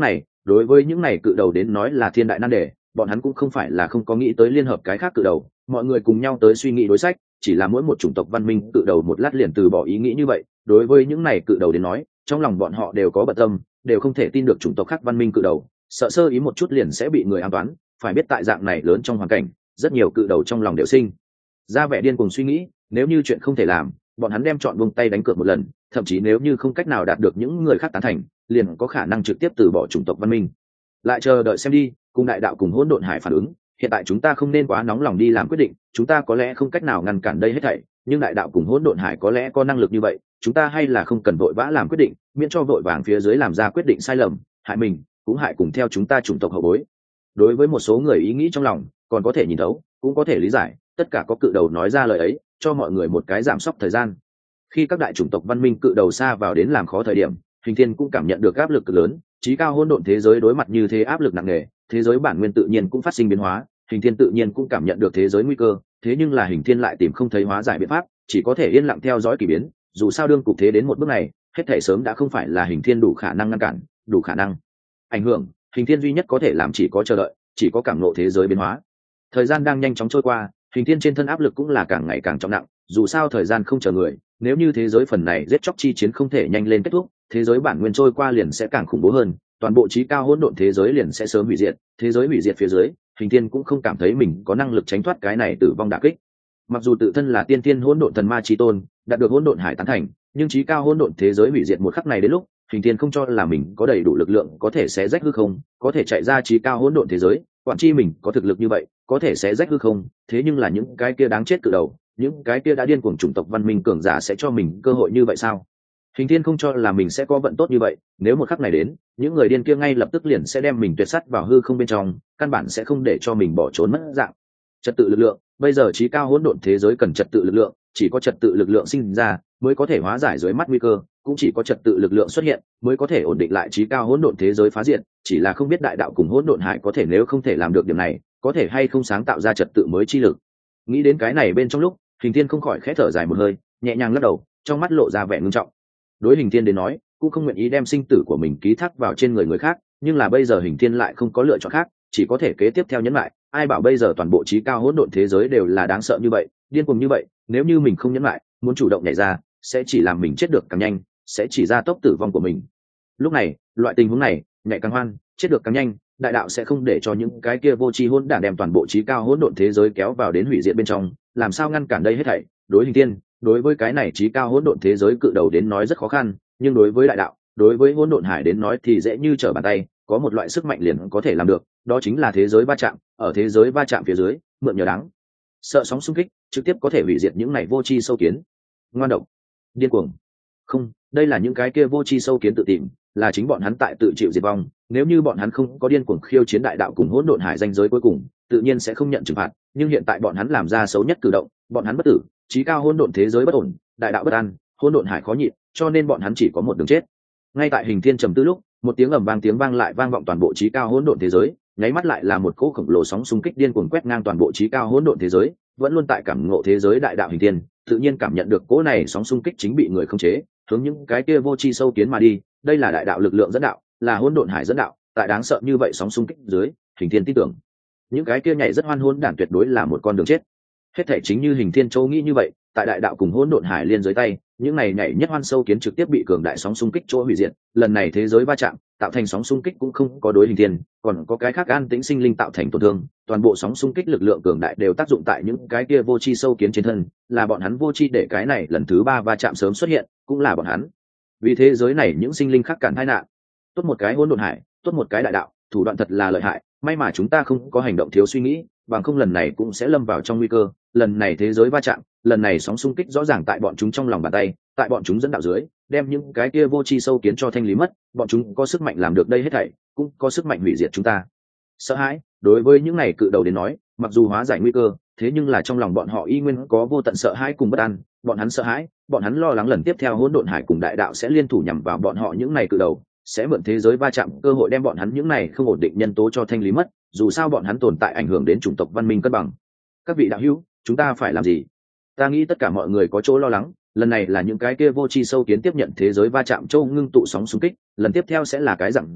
đối với những này cự đầu đến nói là thiên đại nan đề, bọn hắn cũng không phải là không có nghĩ tới liên hợp cái khác cự đầu, mọi người cùng nhau tới suy nghĩ đối sách, chỉ là mỗi một chủng tộc văn minh cự đầu một lát liền từ bỏ ý nghĩ như vậy. Đối với những này cự đầu đến nói, trong lòng bọn họ đều có bận tâm, đều không thể tin được chủng tộc khác văn minh cự đầu, sợ sơ ý một chút liền sẽ bị người ám toán. Phải biết tại dạng này lớn trong hoàn cảnh, rất nhiều cự đầu trong lòng đều sinh ra vẻ điên cuồng suy nghĩ, nếu như chuyện không thể làm, bọn hắn đem chọn buông tay đánh cược một lần, thậm chí nếu như không cách nào đạt được những người khác tán thành, liền có khả năng trực tiếp từ bỏ chủng tộc văn minh. Lại chờ đợi xem đi, cùng đại đạo cùng hỗn độn hải phản ứng, hiện tại chúng ta không nên quá nóng lòng đi làm quyết định, chúng ta có lẽ không cách nào ngăn cản đây hết thảy, nhưng đại đạo cùng hỗn độn hải có lẽ có năng lực như vậy, chúng ta hay là không cần vội vã làm quyết định, miễn cho vội vàng phía dưới làm ra quyết định sai lầm, hại mình, cũng hại cùng theo chúng ta chủng tộc hậu bối. Đối với một số người ý nghĩ trong lòng, còn có thể nhìn thấu, cũng có thể lý giải, tất cả có cự đầu nói ra lời ấy, cho mọi người một cái giảm sốc thời gian. Khi các đại chủng tộc văn minh cự đầu xa vào đến làm khó thời điểm, Hình Thiên cũng cảm nhận được áp lực cực lớn, chí cao hỗn độn thế giới đối mặt như thế áp lực nặng nề, thế giới bản nguyên tự nhiên cũng phát sinh biến hóa, Hình Thiên tự nhiên cũng cảm nhận được thế giới nguy cơ, thế nhưng là Hình Thiên lại tìm không thấy hóa giải biện pháp, chỉ có thể yên lặng theo dõi kỳ biến, dù sao đương cục thế đến một bước này, hết thảy sớm đã không phải là Hình Thiên đủ khả năng ngăn cản, đủ khả năng ảnh hưởng, Hình Thiên duy nhất có thể làm chỉ có chờ đợi, chỉ có cảm ngộ thế giới biến hóa. Thời gian đang nhanh chóng trôi qua, Hình Thiên trên thân áp lực cũng là càng ngày càng trọng nặng, dù sao thời gian không chờ người, nếu như thế giới phần này giết chóc chi chiến không thể nhanh lên kết thúc, thế giới bản nguyên trôi qua liền sẽ càng khủng bố hơn, toàn bộ chí cao hỗn độn thế giới liền sẽ sớm hủy diệt, thế giới hủy diệt phía dưới, Hình Thiên cũng không cảm thấy mình có năng lực tránh thoát cái này tử vong đả kích. Mặc dù tự thân là tiên tiên hỗn độn thần ma chi tôn, đạt được hỗn độn hải tán thành, nhưng chí cao hỗn độn thế giới hủy diệt một khắc này đến lúc, Hình Thiên không cho là mình có đầy đủ lực lượng có thể xé rách hư không, có thể chạy ra chí cao hỗn độn thế giới, quản chi mình có thực lực như vậy, có thể xé rách hư không, thế nhưng là những cái kia đáng chết cự đầu, những cái kia đã điên cuồng chủng tộc văn minh cường giả sẽ cho mình cơ hội như vậy sao? Hình Thiên không cho là mình sẽ có vận tốt như vậy, nếu một khắc này đến, những người điên kia ngay lập tức liền sẽ đem mình tuyệt sắt vào hư không bên trong, căn bản sẽ không để cho mình bỏ trốn mất dạng. Trật tự lực lượng, bây giờ chí cao hỗn độn thế giới cần trật tự lực lượng, chỉ có trật tự lực lượng sinh ra mới có thể hóa giải dưới mắt nguy cơ, cũng chỉ có trật tự lực lượng xuất hiện mới có thể ổn định lại chí cao hỗn độn thế giới phá diệt, chỉ là không biết đại đạo cùng hỗn độn hải có thể nếu không thể làm được điểm này, có thể hay không sáng tạo ra trật tự mới chi lực. Nghĩ đến cái này bên trong lúc, Hình Thiên không khỏi khẽ thở dài một hơi, nhẹ nhàng lắc đầu, trong mắt lộ ra vẻ ngưng trọng. Đối Hình Thiên đến nói, cũng không nguyện ý đem sinh tử của mình ký thác vào trên người người khác, nhưng là bây giờ Hình Thiên lại không có lựa chọn khác, chỉ có thể kế tiếp theo nhẫn lại. Ai bảo bây giờ toàn bộ chí cao hỗn độn thế giới đều là đáng sợ như vậy, điên cuồng như vậy, nếu như mình không nhẫn lại, muốn chủ động nhảy ra, sẽ chỉ làm mình chết được càng nhanh, sẽ chỉ gia tốc tử vong của mình. Lúc này, loại tình huống này, nhảy càng hoan, chết được càng nhanh, đại đạo sẽ không để cho những cái kia vô tri hỗn đản đem toàn bộ chí cao hỗn độn thế giới kéo vào đến hủy diệt bên trong, làm sao ngăn cản đây hết thảy? Đối Hình Thiên, đối với cái này chí cao hỗn độn thế giới cự đầu đến nói rất khó khăn, nhưng đối với đại đạo, đối với hỗn độn hải đến nói thì dễ như trở bàn tay, có một loại sức mạnh liền có thể làm được, đó chính là thế giới va chạm, ở thế giới va chạm phía dưới, mượn nhờ đáng sợ sóng xung kích, trực tiếp có thể hủy diệt những này vô tri sâu kiến. Ngoan độc, điên cuồng. Không, đây là những cái kia vô tri sâu kiến tự tìm, là chính bọn hắn tại tự chịu diệt vong, nếu như bọn hắn không có điên cuồng khiêu chiến đại đạo cùng hỗn độn hải danh giới cuối cùng, tự nhiên sẽ không nhận trừng phạt, nhưng hiện tại bọn hắn làm ra xấu nhất cử động, bọn hắn bất tử, chí cao hỗn độn thế giới bất ổn, đại đạo bất an, hỗn độn hải khó nhịn, cho nên bọn hắn chỉ có một đường chết. Ngay tại Hình Thiên trầm tư lúc, một tiếng ầm vang tiếng vang lại vang vọng toàn bộ chí cao hỗn độn thế giới, nháy mắt lại là một cỗ khổng lồ sóng xung kích điên cuồng quét ngang toàn bộ chí cao hỗn độn thế giới, vẫn luôn tại cảm ngộ thế giới đại đạo Hình Thiên, tự nhiên cảm nhận được cỗ này sóng xung kích chính bị người khống chế, hướng những cái kia vô tri sâu kiến mà đi, đây là đại đạo lực lượng dẫn đạo, là hỗn độn hải dẫn đạo, tại đáng sợ như vậy sóng xung kích dưới, Hình Thiên tin tưởng, những cái kia nhảy rất hoan hỗn đản tuyệt đối là một con đường chết. Hết thảy chính như Hình Thiên châu nghĩ như vậy, tại đại đạo cùng hỗn độn hải liên dưới tay, những này nhảy nhất hoan sâu kiến trực tiếp bị cường đại sóng xung kích chỗ hủy diệt, lần này thế giới va chạm, tạo thành sóng xung kích cũng không có đối Hình Thiên, còn có cái khác an tĩnh sinh linh tạo thành tổn thương, toàn bộ sóng xung kích lực lượng cường đại đều tác dụng tại những cái kia vô tri sâu kiến trên thân, là bọn hắn vô tri để cái này lần thứ ba va chạm sớm xuất hiện, cũng là bọn hắn. Vì thế giới này những sinh linh khác cản tai nạn. Tốt một cái hỗn độn hải, tốt một cái đại đạo, thủ đoạn thật là lợi hại, may mà chúng ta không có hành động thiếu suy nghĩ, bằng không lần này cũng sẽ lâm vào trong nguy cơ. Lần này thế giới va chạm, lần này sóng xung kích rõ ràng tại bọn chúng trong lòng bàn tay, tại bọn chúng dẫn đạo dưới, đem những cái kia vô tri sâu kiến cho thanh lý mất, bọn chúng có sức mạnh làm được đây hết thảy, cũng có sức mạnh hủy diệt chúng ta. Sợ hãi, đối với những này cự đầu đến nói, mặc dù hóa giải nguy cơ, thế nhưng là trong lòng bọn họ y nguyên có vô tận sợ hãi cùng bất an, bọn hắn sợ hãi, bọn hắn lo lắng lần tiếp theo hỗn độn hải cùng đại đạo sẽ liên thủ nhằm vào bọn họ những này cự đầu, sẽ mượn thế giới va chạm cơ hội đem bọn hắn những này không ổn định nhân tố cho thanh lý mất, dù sao bọn hắn tồn tại ảnh hưởng đến chủng tộc văn minh cân bằng. Các vị đạo hữu, chúng ta phải làm gì? Ta nghĩ tất cả mọi người có chỗ lo lắng, lần này là những cái kia vô tri sâu kiến tiếp nhận thế giới va chạm châu ngưng tụ sóng xung kích, lần tiếp theo sẽ là cái dạng gì,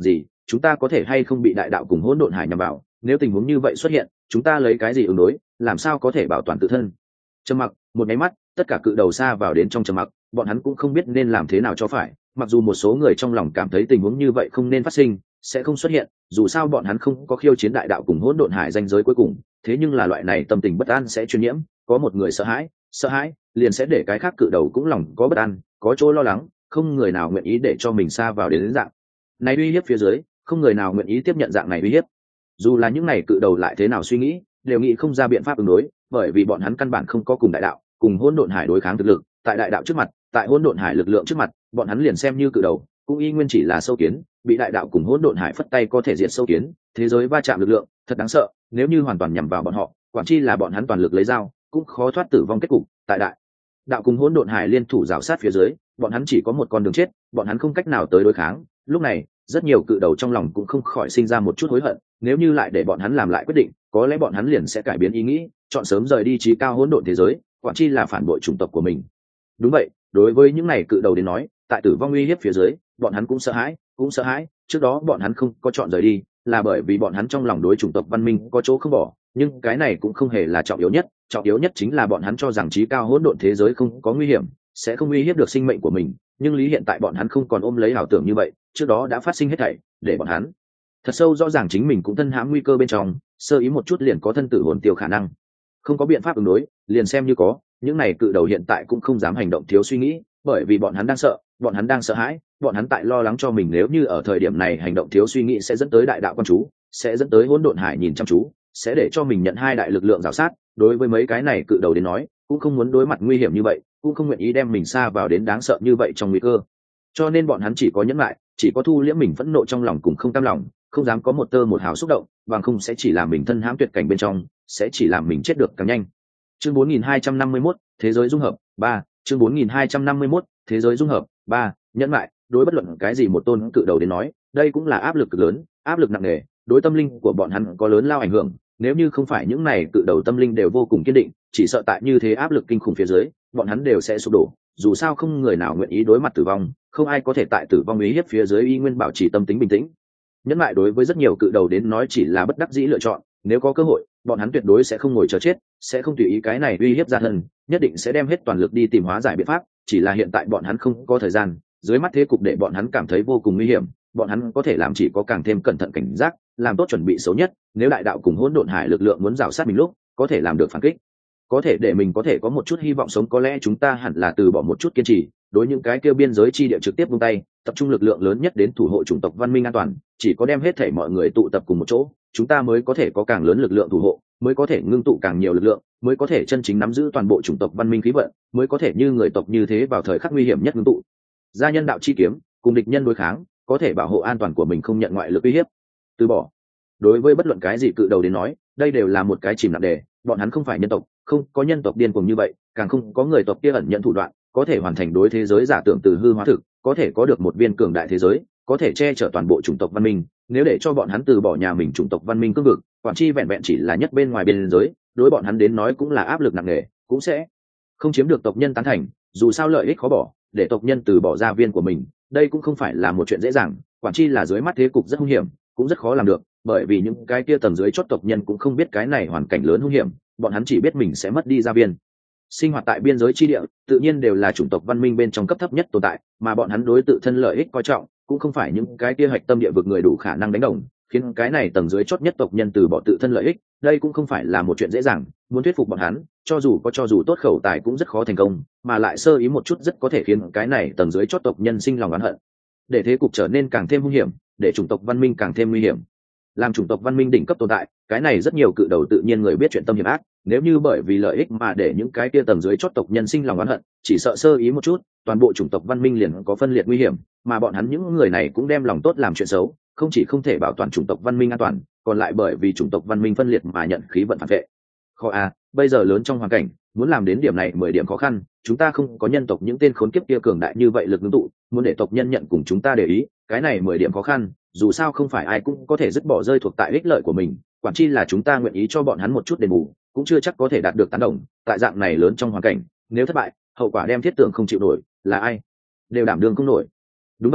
chúng ta có thể hay không bị đại đạo cùng hỗn độn hải nhằm vào, nếu tình huống như vậy xuất hiện chúng ta lấy cái gì ứng đối, làm sao có thể bảo toàn tự thân. Trầm mặc một máy mắt, tất cả cự đầu xa vào đến trong trầm mặc, bọn hắn cũng không biết nên làm thế nào cho phải. Mặc dù một số người trong lòng cảm thấy tình huống như vậy không nên phát sinh, sẽ không xuất hiện, dù sao bọn hắn không có khiêu chiến đại đạo cùng hỗn độn hải danh giới cuối cùng, thế nhưng là loại này tâm tình bất an sẽ truyền nhiễm, có một người sợ hãi sợ hãi liền sẽ để cái khác cự đầu cũng lòng có bất an, có chỗ lo lắng, không người nào nguyện ý để cho mình xa vào đến, đến dạng này uy hiếp phía dưới, không người nào nguyện ý tiếp nhận dạng này uy hiếp. Dù là những này cự đầu lại thế nào suy nghĩ, đều nghĩ không ra biện pháp ứng đối, bởi vì bọn hắn căn bản không có cùng đại đạo cùng hỗn độn hải đối kháng thực lực. Tại đại đạo trước mặt, tại hỗn độn hải lực lượng trước mặt, bọn hắn liền xem như cự đầu cũng y nguyên chỉ là sâu kiến, bị đại đạo cùng hỗn độn hải phất tay có thể diệt sâu kiến. Thế giới va chạm lực lượng thật đáng sợ, nếu như hoàn toàn nhằm vào bọn họ, quản chi là bọn hắn toàn lực lấy dao cũng khó thoát tử vong kết cục. Tại đại đạo cùng hỗn độn hải liên thủ rào sát phía dưới, bọn hắn chỉ có một con đường chết, bọn hắn không cách nào tới đối kháng. Lúc này rất nhiều cự đầu trong lòng cũng không khỏi sinh ra một chút hối hận, nếu như lại để bọn hắn làm lại quyết định, có lẽ bọn hắn liền sẽ cải biến ý nghĩ, chọn sớm rời đi trí cao hỗn độn thế giới, quản chi là phản bội chủng tộc của mình. Đúng vậy, đối với những này cự đầu đến nói, tại tử vong uy hiếp phía dưới, bọn hắn cũng sợ hãi cũng sợ hãi trước đó bọn hắn không có chọn rời đi, là bởi vì bọn hắn trong lòng đối chủng tộc văn minh có chỗ không bỏ, nhưng cái này cũng không hề là trọng yếu nhất. Trọng yếu nhất chính là bọn hắn cho rằng trí cao hỗn độn thế giới không có nguy hiểm, sẽ không uy hiếp được sinh mệnh của mình. Nhưng lý hiện tại bọn hắn không còn ôm lấy ảo tưởng như vậy, trước đó đã phát sinh hết thảy, để bọn hắn thật sâu rõ ràng chính mình cũng thân hãm nguy cơ bên trong, sơ ý một chút liền có thân tử hồn tiêu khả năng. Không có biện pháp ứng đối, liền xem như có, những này cự đầu hiện tại cũng không dám hành động thiếu suy nghĩ, bởi vì bọn hắn đang sợ, bọn hắn đang sợ hãi, bọn hắn tại lo lắng cho mình nếu như ở thời điểm này hành động thiếu suy nghĩ sẽ dẫn tới đại đạo quan chú, sẽ dẫn tới hỗn độn hải nhìn chăm chú, sẽ để cho mình nhận hai đại lực lượng rào sát. Đối với mấy cái này cự đầu đến nói, cũng không muốn đối mặt nguy hiểm như vậy, cũng không nguyện ý đem mình xa vào đến đáng sợ như vậy trong nguy cơ, cho nên bọn hắn chỉ có nhẫn lại, chỉ có thu liễm mình phẫn nộ trong lòng cùng không cam lòng, không dám có một tơ một hào xúc động, bằng không sẽ chỉ làm mình thân hãm tuyệt cảnh bên trong, sẽ chỉ làm mình chết được càng nhanh. Chương bốn nghìn hai trăm năm mươi mốt, thế giới dung hợp ba. Chương bốn nghìn hai trăm năm mươi mốt, thế giới dung hợp ba. Nhẫn lại, đối bất luận cái gì một tôn cự đầu đến nói, đây cũng là áp lực cực lớn, áp lực nặng nề, đối tâm linh của bọn hắn có lớn lao ảnh hưởng. Nếu như không phải những này cự đầu tâm linh đều vô cùng kiên định, chỉ sợ tại như thế áp lực kinh khủng phía dưới, bọn hắn đều sẽ sụp đổ. Dù sao không người nào nguyện ý đối mặt tử vong, không ai có thể tại tử vong ý hiếp phía dưới y nguyên bảo trì tâm tính bình tĩnh. Nhẫn lại đối với rất nhiều cự đầu đến nói chỉ là bất đắc dĩ lựa chọn, nếu có cơ hội, bọn hắn tuyệt đối sẽ không ngồi chờ chết, sẽ không tùy ý cái này uy hiếp ra thân, nhất định sẽ đem hết toàn lực đi tìm hóa giải biện pháp. Chỉ là hiện tại bọn hắn không có thời gian, dưới mắt thế cục để bọn hắn cảm thấy vô cùng nguy hiểm, bọn hắn có thể làm chỉ có càng thêm cẩn thận cảnh giác, làm tốt chuẩn bị xấu nhất. Nếu đại đạo cùng hỗn độn hải lực lượng muốn rào sát mình lúc, có thể làm được phản kích, có thể để mình có thể có một chút hy vọng sống, có lẽ chúng ta hẳn là từ bỏ một chút kiên trì, đối những cái kêu biên giới chi địa trực tiếp buông tay, tập trung lực lượng lớn nhất đến thủ hộ chủng tộc văn minh an toàn. Chỉ có đem hết thảy mọi người tụ tập cùng một chỗ, chúng ta mới có thể có càng lớn lực lượng thủ hộ, mới có thể ngưng tụ càng nhiều lực lượng, mới có thể chân chính nắm giữ toàn bộ chủng tộc văn minh khí vận, mới có thể như người tộc như thế vào thời khắc nguy hiểm nhất ngưng tụ gia nhân đạo chi kiếm, cùng địch nhân đối kháng, có thể bảo hộ an toàn của mình không nhận ngoại lực uy hiếp. Từ bỏ, đối với bất luận cái gì cự đầu đến nói, đây đều là một cái chìm nặng đề. Bọn hắn không phải nhân tộc, không có nhân tộc điên cuồng như vậy, càng không có người tộc kia ẩn nhận thủ đoạn, có thể hoàn thành đối thế giới giả tưởng từ hư hóa thực, có thể có được một viên cường đại thế giới, có thể che chở toàn bộ chủng tộc văn minh. Nếu để cho bọn hắn từ bỏ nhà mình chủng tộc văn minh cương vực, quản chi vẹn vẹn chỉ là nhất bên ngoài biên giới, đối bọn hắn đến nói cũng là áp lực nặng nề, cũng sẽ không chiếm được tộc nhân tán thành. Dù sao lợi ích khó bỏ, để tộc nhân từ bỏ gia viên của mình, đây cũng không phải là một chuyện dễ dàng. Quản chi là dưới mắt thế cục rất hung hiểm, cũng rất khó làm được, bởi vì những cái kia tầng dưới chót tộc nhân cũng không biết cái này hoàn cảnh lớn hung hiểm, bọn hắn chỉ biết mình sẽ mất đi gia viên. Sinh hoạt tại biên giới chi địa, tự nhiên đều là chủng tộc văn minh bên trong cấp thấp nhất tồn tại, mà bọn hắn đối tự thân lợi ích coi trọng, cũng không phải những cái kia hạch tâm địa vực người đủ khả năng đánh đồng, khiến cái này tầng dưới chót nhất tộc nhân từ bỏ tự thân lợi ích, đây cũng không phải là một chuyện dễ dàng. Muốn thuyết phục bọn hắn, cho dù có cho dù tốt khẩu tài cũng rất khó thành công, mà lại sơ ý một chút rất có thể khiến cái này tầng dưới chót tộc nhân sinh lòng oán hận, để thế cục trở nên càng thêm hung hiểm, để chủng tộc văn minh càng thêm nguy hiểm. Làm chủng tộc văn minh đỉnh cấp tồn tại, cái này rất nhiều cự đầu tự nhiên người biết chuyện tâm hiểm ác, nếu như bởi vì lợi ích mà để những cái kia tầng dưới chót tộc nhân sinh lòng oán hận, chỉ sợ sơ ý một chút, toàn bộ chủng tộc văn minh liền có phân liệt nguy hiểm, mà bọn hắn những người này cũng đem lòng tốt làm chuyện xấu, không chỉ không thể bảo toàn chủng tộc văn minh an toàn, còn lại bởi vì chủng tộc văn minh phân liệt mà nhận khí vận phản vệ. Khó à, bây giờ lớn trong hoàn cảnh, muốn làm đến điểm này mười điểm khó khăn, chúng ta không có nhân tộc những tên khốn kiếp kia cường đại như vậy lực ngưng tụ, muốn để tộc nhân nhận cùng chúng ta để ý, cái này mười điểm khó khăn. Dù sao không phải ai cũng có thể dứt bỏ rơi thuộc tại ích lợi của mình, quản chi là chúng ta nguyện ý cho bọn hắn một chút đền bù, cũng chưa chắc có thể đạt được tán đồng. Tại dạng này lớn trong hoàn cảnh, nếu thất bại, hậu quả đem thiết tưởng không chịu nổi, là ai đều đảm đương không nổi. Đúng vậy à,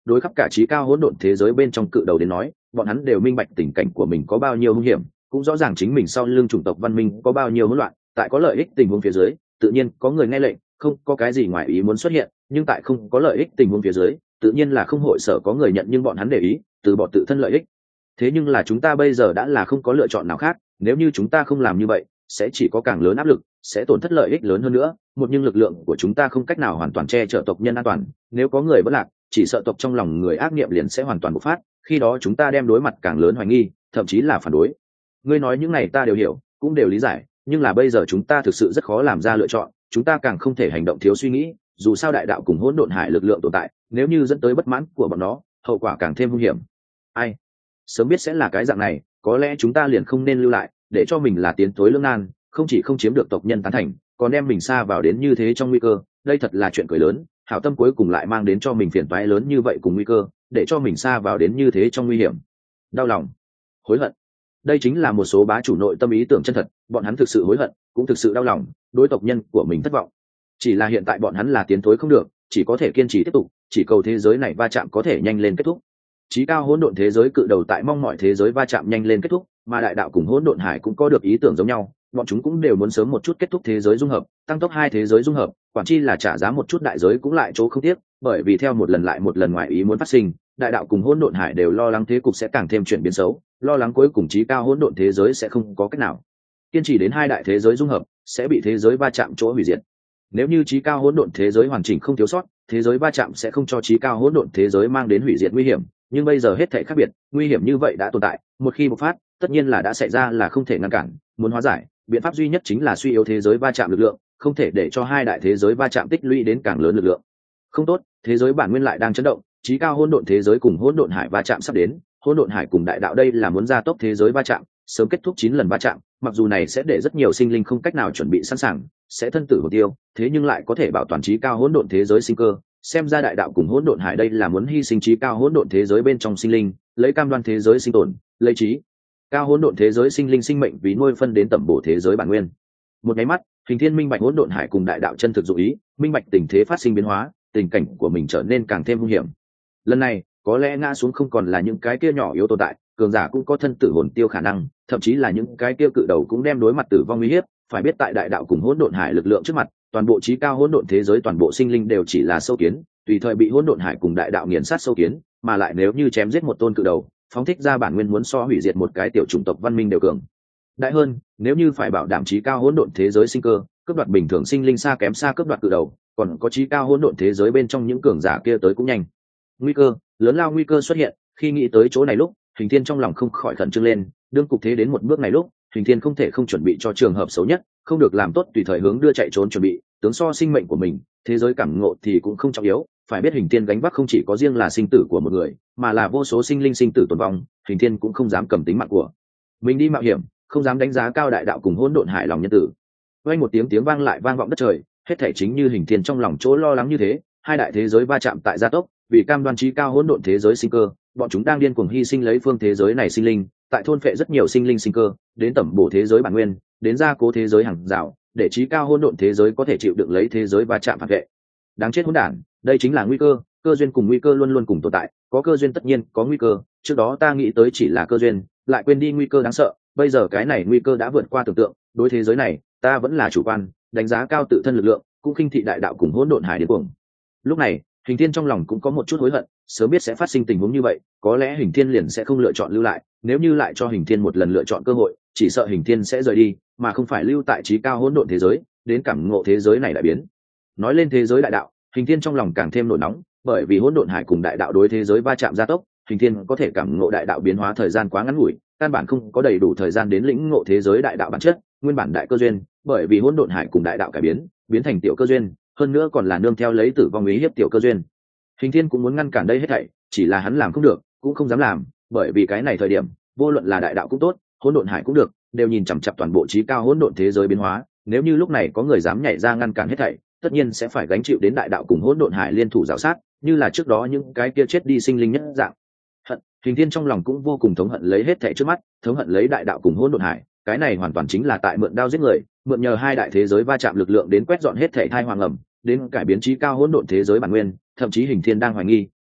đối khắp cả trí cao hỗn độn thế giới bên trong cự đầu đến nói, bọn hắn đều minh bạch tình cảnh của mình có bao nhiêu hung hiểm, cũng rõ ràng chính mình sau lưng chủng tộc văn minh có bao nhiêu hỗn loạn. Tại có lợi ích tình huống phía dưới, tự nhiên có người nghe lệnh, không có cái gì ngoài ý muốn xuất hiện, nhưng tại không có lợi ích tình huống phía dưới, tự nhiên là không hội sở có người nhận, nhưng bọn hắn để ý từ bỏ tự thân lợi ích. Thế nhưng là chúng ta bây giờ đã là không có lựa chọn nào khác, nếu như chúng ta không làm như vậy, sẽ chỉ có càng lớn áp lực, sẽ tổn thất lợi ích lớn hơn nữa. Một nhưng lực lượng của chúng ta không cách nào hoàn toàn che chở tộc nhân an toàn, nếu có người bất lạc, chỉ sợ tộc trong lòng người ác niệm liền sẽ hoàn toàn bộc phát, khi đó chúng ta đem đối mặt càng lớn hoài nghi, thậm chí là phản đối. Ngươi nói những này ta đều hiểu, cũng đều lý giải, nhưng là bây giờ chúng ta thực sự rất khó làm ra lựa chọn, chúng ta càng không thể hành động thiếu suy nghĩ, dù sao đại đạo cùng hỗn độn hải lực lượng tồn tại, nếu như dẫn tới bất mãn của bọn nó, hậu quả càng thêm nguy hiểm. Ai sớm biết sẽ là cái dạng này, có lẽ chúng ta liền không nên lưu lại, để cho mình là tiến tối lưỡng nan, không chỉ không chiếm được tộc nhân tán thành, còn đem mình sa vào đến như thế trong nguy cơ. Đây thật là chuyện cười lớn, hảo tâm cuối cùng lại mang đến cho mình phiền toái lớn như vậy cùng nguy cơ, để cho mình sa vào đến như thế trong nguy hiểm. Đau lòng, hối hận, đây chính là một số bá chủ nội tâm ý tưởng chân thật, bọn hắn thực sự hối hận, cũng thực sự đau lòng, đối tộc nhân của mình thất vọng. Chỉ là hiện tại bọn hắn là tiến thối không được, chỉ có thể kiên trì tiếp tục, chỉ cầu thế giới này va chạm có thể nhanh lên kết thúc. Chí cao hỗn độn thế giới cự đầu tại mong mọi thế giới va chạm nhanh lên kết thúc, mà đại đạo cùng hỗn độn hải cũng có được ý tưởng giống nhau, bọn chúng cũng đều muốn sớm một chút kết thúc thế giới dung hợp, tăng tốc hai thế giới dung hợp, quản chi là trả giá một chút đại giới cũng lại chỗ không tiếc, bởi vì theo một lần lại một lần ngoại ý muốn phát sinh, đại đạo cùng hỗn độn hải đều lo lắng thế cục sẽ càng thêm chuyển biến xấu, lo lắng cuối cùng chí cao hỗn độn thế giới sẽ không có cách nào kiên trì đến hai đại thế giới dung hợp, sẽ bị thế giới va chạm chỗ hủy diệt. Nếu như chí cao hỗn độn thế giới hoàn chỉnh không thiếu sót, thế giới va chạm sẽ không cho chí cao hỗn độn thế giới mang đến hủy diệt nguy hiểm, nhưng bây giờ hết thảy khác biệt, nguy hiểm như vậy đã tồn tại, một khi bộc phát, tất nhiên là đã xảy ra, là không thể ngăn cản. Muốn hóa giải, biện pháp duy nhất chính là suy yếu thế giới va chạm lực lượng, không thể để cho hai đại thế giới va chạm tích lũy đến càng lớn lực lượng. Không tốt, thế giới bản nguyên lại đang chấn động, chí cao hỗn độn thế giới cùng hỗn độn hải va chạm sắp đến, hỗn độn hải cùng đại đạo đây là muốn gia tốc thế giới va chạm, sớm kết thúc chín lần va chạm, mặc dù này sẽ để rất nhiều sinh linh không cách nào chuẩn bị sẵn sàng, sẽ thân tử hồn tiêu, thế nhưng lại có thể bảo toàn chí cao hỗn độn thế giới sinh cơ. Xem ra đại đạo cùng hỗn độn hải đây là muốn hy sinh chí cao hỗn độn thế giới bên trong sinh linh, lấy cam đoan thế giới sinh tồn, lấy chí cao hỗn độn thế giới sinh linh sinh mệnh vì nuôi phân đến tẩm bổ thế giới bản nguyên. Một cái mắt, Hình Thiên minh bạch hỗn độn hải cùng đại đạo chân thực dụng ý, minh bạch tình thế phát sinh biến hóa, tình cảnh của mình trở nên càng thêm hung hiểm. Lần này, có lẽ ngã xuống không còn là những cái kia nhỏ yếu tồn tại, cường giả cũng có thân tử hồn tiêu khả năng, thậm chí là những cái kia cự đầu cũng đem đối mặt tử vong uy hiếp. Phải biết tại đại đạo cùng hỗn độn hải lực lượng trước mặt, toàn bộ chí cao hỗn độn thế giới toàn bộ sinh linh đều chỉ là sâu kiến, tùy thời bị hỗn độn hải cùng đại đạo nghiền sát sâu kiến, mà lại nếu như chém giết một tôn cự đầu, phóng thích ra bản nguyên muốn so hủy diệt một cái tiểu chủng tộc văn minh đều cường đại hơn. Nếu như phải bảo đảm chí cao hỗn độn thế giới sinh cơ, cướp đoạt bình thường sinh linh xa kém xa cướp đoạt cự đầu, còn có chí cao hỗn độn thế giới bên trong những cường giả kia tới cũng nhanh. Nguy cơ, lớn lao nguy cơ xuất hiện, khi nghĩ tới chỗ này lúc, Hình Thiên trong lòng không khỏi khẩn trương lên, đương cục thế đến một bước này lúc, Hình Thiên không thể không chuẩn bị cho trường hợp xấu nhất, không được làm tốt tùy thời hướng đưa chạy trốn chuẩn bị, tướng so sinh mệnh của mình, thế giới cảm ngộ thì cũng không trọng yếu, phải biết Hình Thiên gánh vác không chỉ có riêng là sinh tử của một người, mà là vô số sinh linh sinh tử tồn vong, Hình Thiên cũng không dám cầm tính mạng của mình đi mạo hiểm, không dám đánh giá cao đại đạo cùng hỗn độn hải lòng nhân tử. Vang một tiếng tiếng vang lại vang vọng đất trời, hết thảy chính như Hình Thiên trong lòng chỗ lo lắng như thế, hai đại thế giới va chạm tại gia tốc, vì cam đoan chí cao hỗn độn thế giới sinh cơ, bọn chúng đang điên cuồng hy sinh lấy phương thế giới này sinh linh, tại thôn phệ rất nhiều sinh linh sinh cơ, đến tẩm bổ thế giới bản nguyên, đến gia cố thế giới hàng rào, để chí cao hỗn độn thế giới có thể chịu đựng lấy thế giới va chạm phản vệ. Đáng chết hỗn đản, đây chính là nguy cơ, cơ duyên cùng nguy cơ luôn luôn cùng tồn tại, có cơ duyên tất nhiên có nguy cơ, trước đó ta nghĩ tới chỉ là cơ duyên, lại quên đi nguy cơ đáng sợ, bây giờ cái này nguy cơ đã vượt qua tưởng tượng, đối thế giới này, ta vẫn là chủ quan, đánh giá cao tự thân lực lượng, cũng khinh thị đại đạo cùng hỗn độn hải điên cuồng. Lúc này, Hình Thiên trong lòng cũng có một chút hối hận, sớm biết sẽ phát sinh tình huống như vậy, có lẽ Hình Thiên liền sẽ không lựa chọn lưu lại, nếu như lại cho Hình Thiên một lần lựa chọn cơ hội, chỉ sợ Hình Thiên sẽ rời đi, mà không phải lưu tại chí cao hỗn độn thế giới, đến cảm ngộ thế giới này đại biến. Nói lên thế giới đại đạo, Hình Thiên trong lòng càng thêm nổi nóng, bởi vì hỗn độn hải cùng đại đạo đối thế giới va chạm gia tốc, Hình Thiên có thể cảm ngộ đại đạo biến hóa thời gian quá ngắn ngủi, căn bản không có đầy đủ thời gian đến lĩnh ngộ thế giới đại đạo bản chất, nguyên bản đại cơ duyên, bởi vì hỗn độn hải cùng đại đạo cải biến, biến thành tiểu cơ duyên, hơn nữa còn là nương theo lấy tử vong ý hiếp tiểu cơ duyên. Hình Thiên cũng muốn ngăn cản đây hết thảy, chỉ là hắn làm không được, cũng không dám làm, bởi vì cái này thời điểm, vô luận là đại đạo cũng tốt, hỗn độn hải cũng được, đều nhìn chằm chằm toàn bộ chí cao hỗn độn thế giới biến hóa, nếu như lúc này có người dám nhảy ra ngăn cản hết thảy, tất nhiên sẽ phải gánh chịu đến đại đạo cùng hỗn độn hải liên thủ rào sát, như là trước đó những cái kia chết đi sinh linh nhất dạng. Hận, Hình Thiên trong lòng cũng vô cùng thống hận lấy hết thảy trước mắt, thống hận lấy đại đạo cùng hỗn độn hải, cái này hoàn toàn chính là tại mượn đao giết người, mượn nhờ hai đại thế giới va chạm lực lượng đến quét dọn hết thảy thai hoàng ẩm, đến cải biến chí cao hỗn độn thế giới bản nguyên, thậm chí Hình Thiên đang hoài nghi,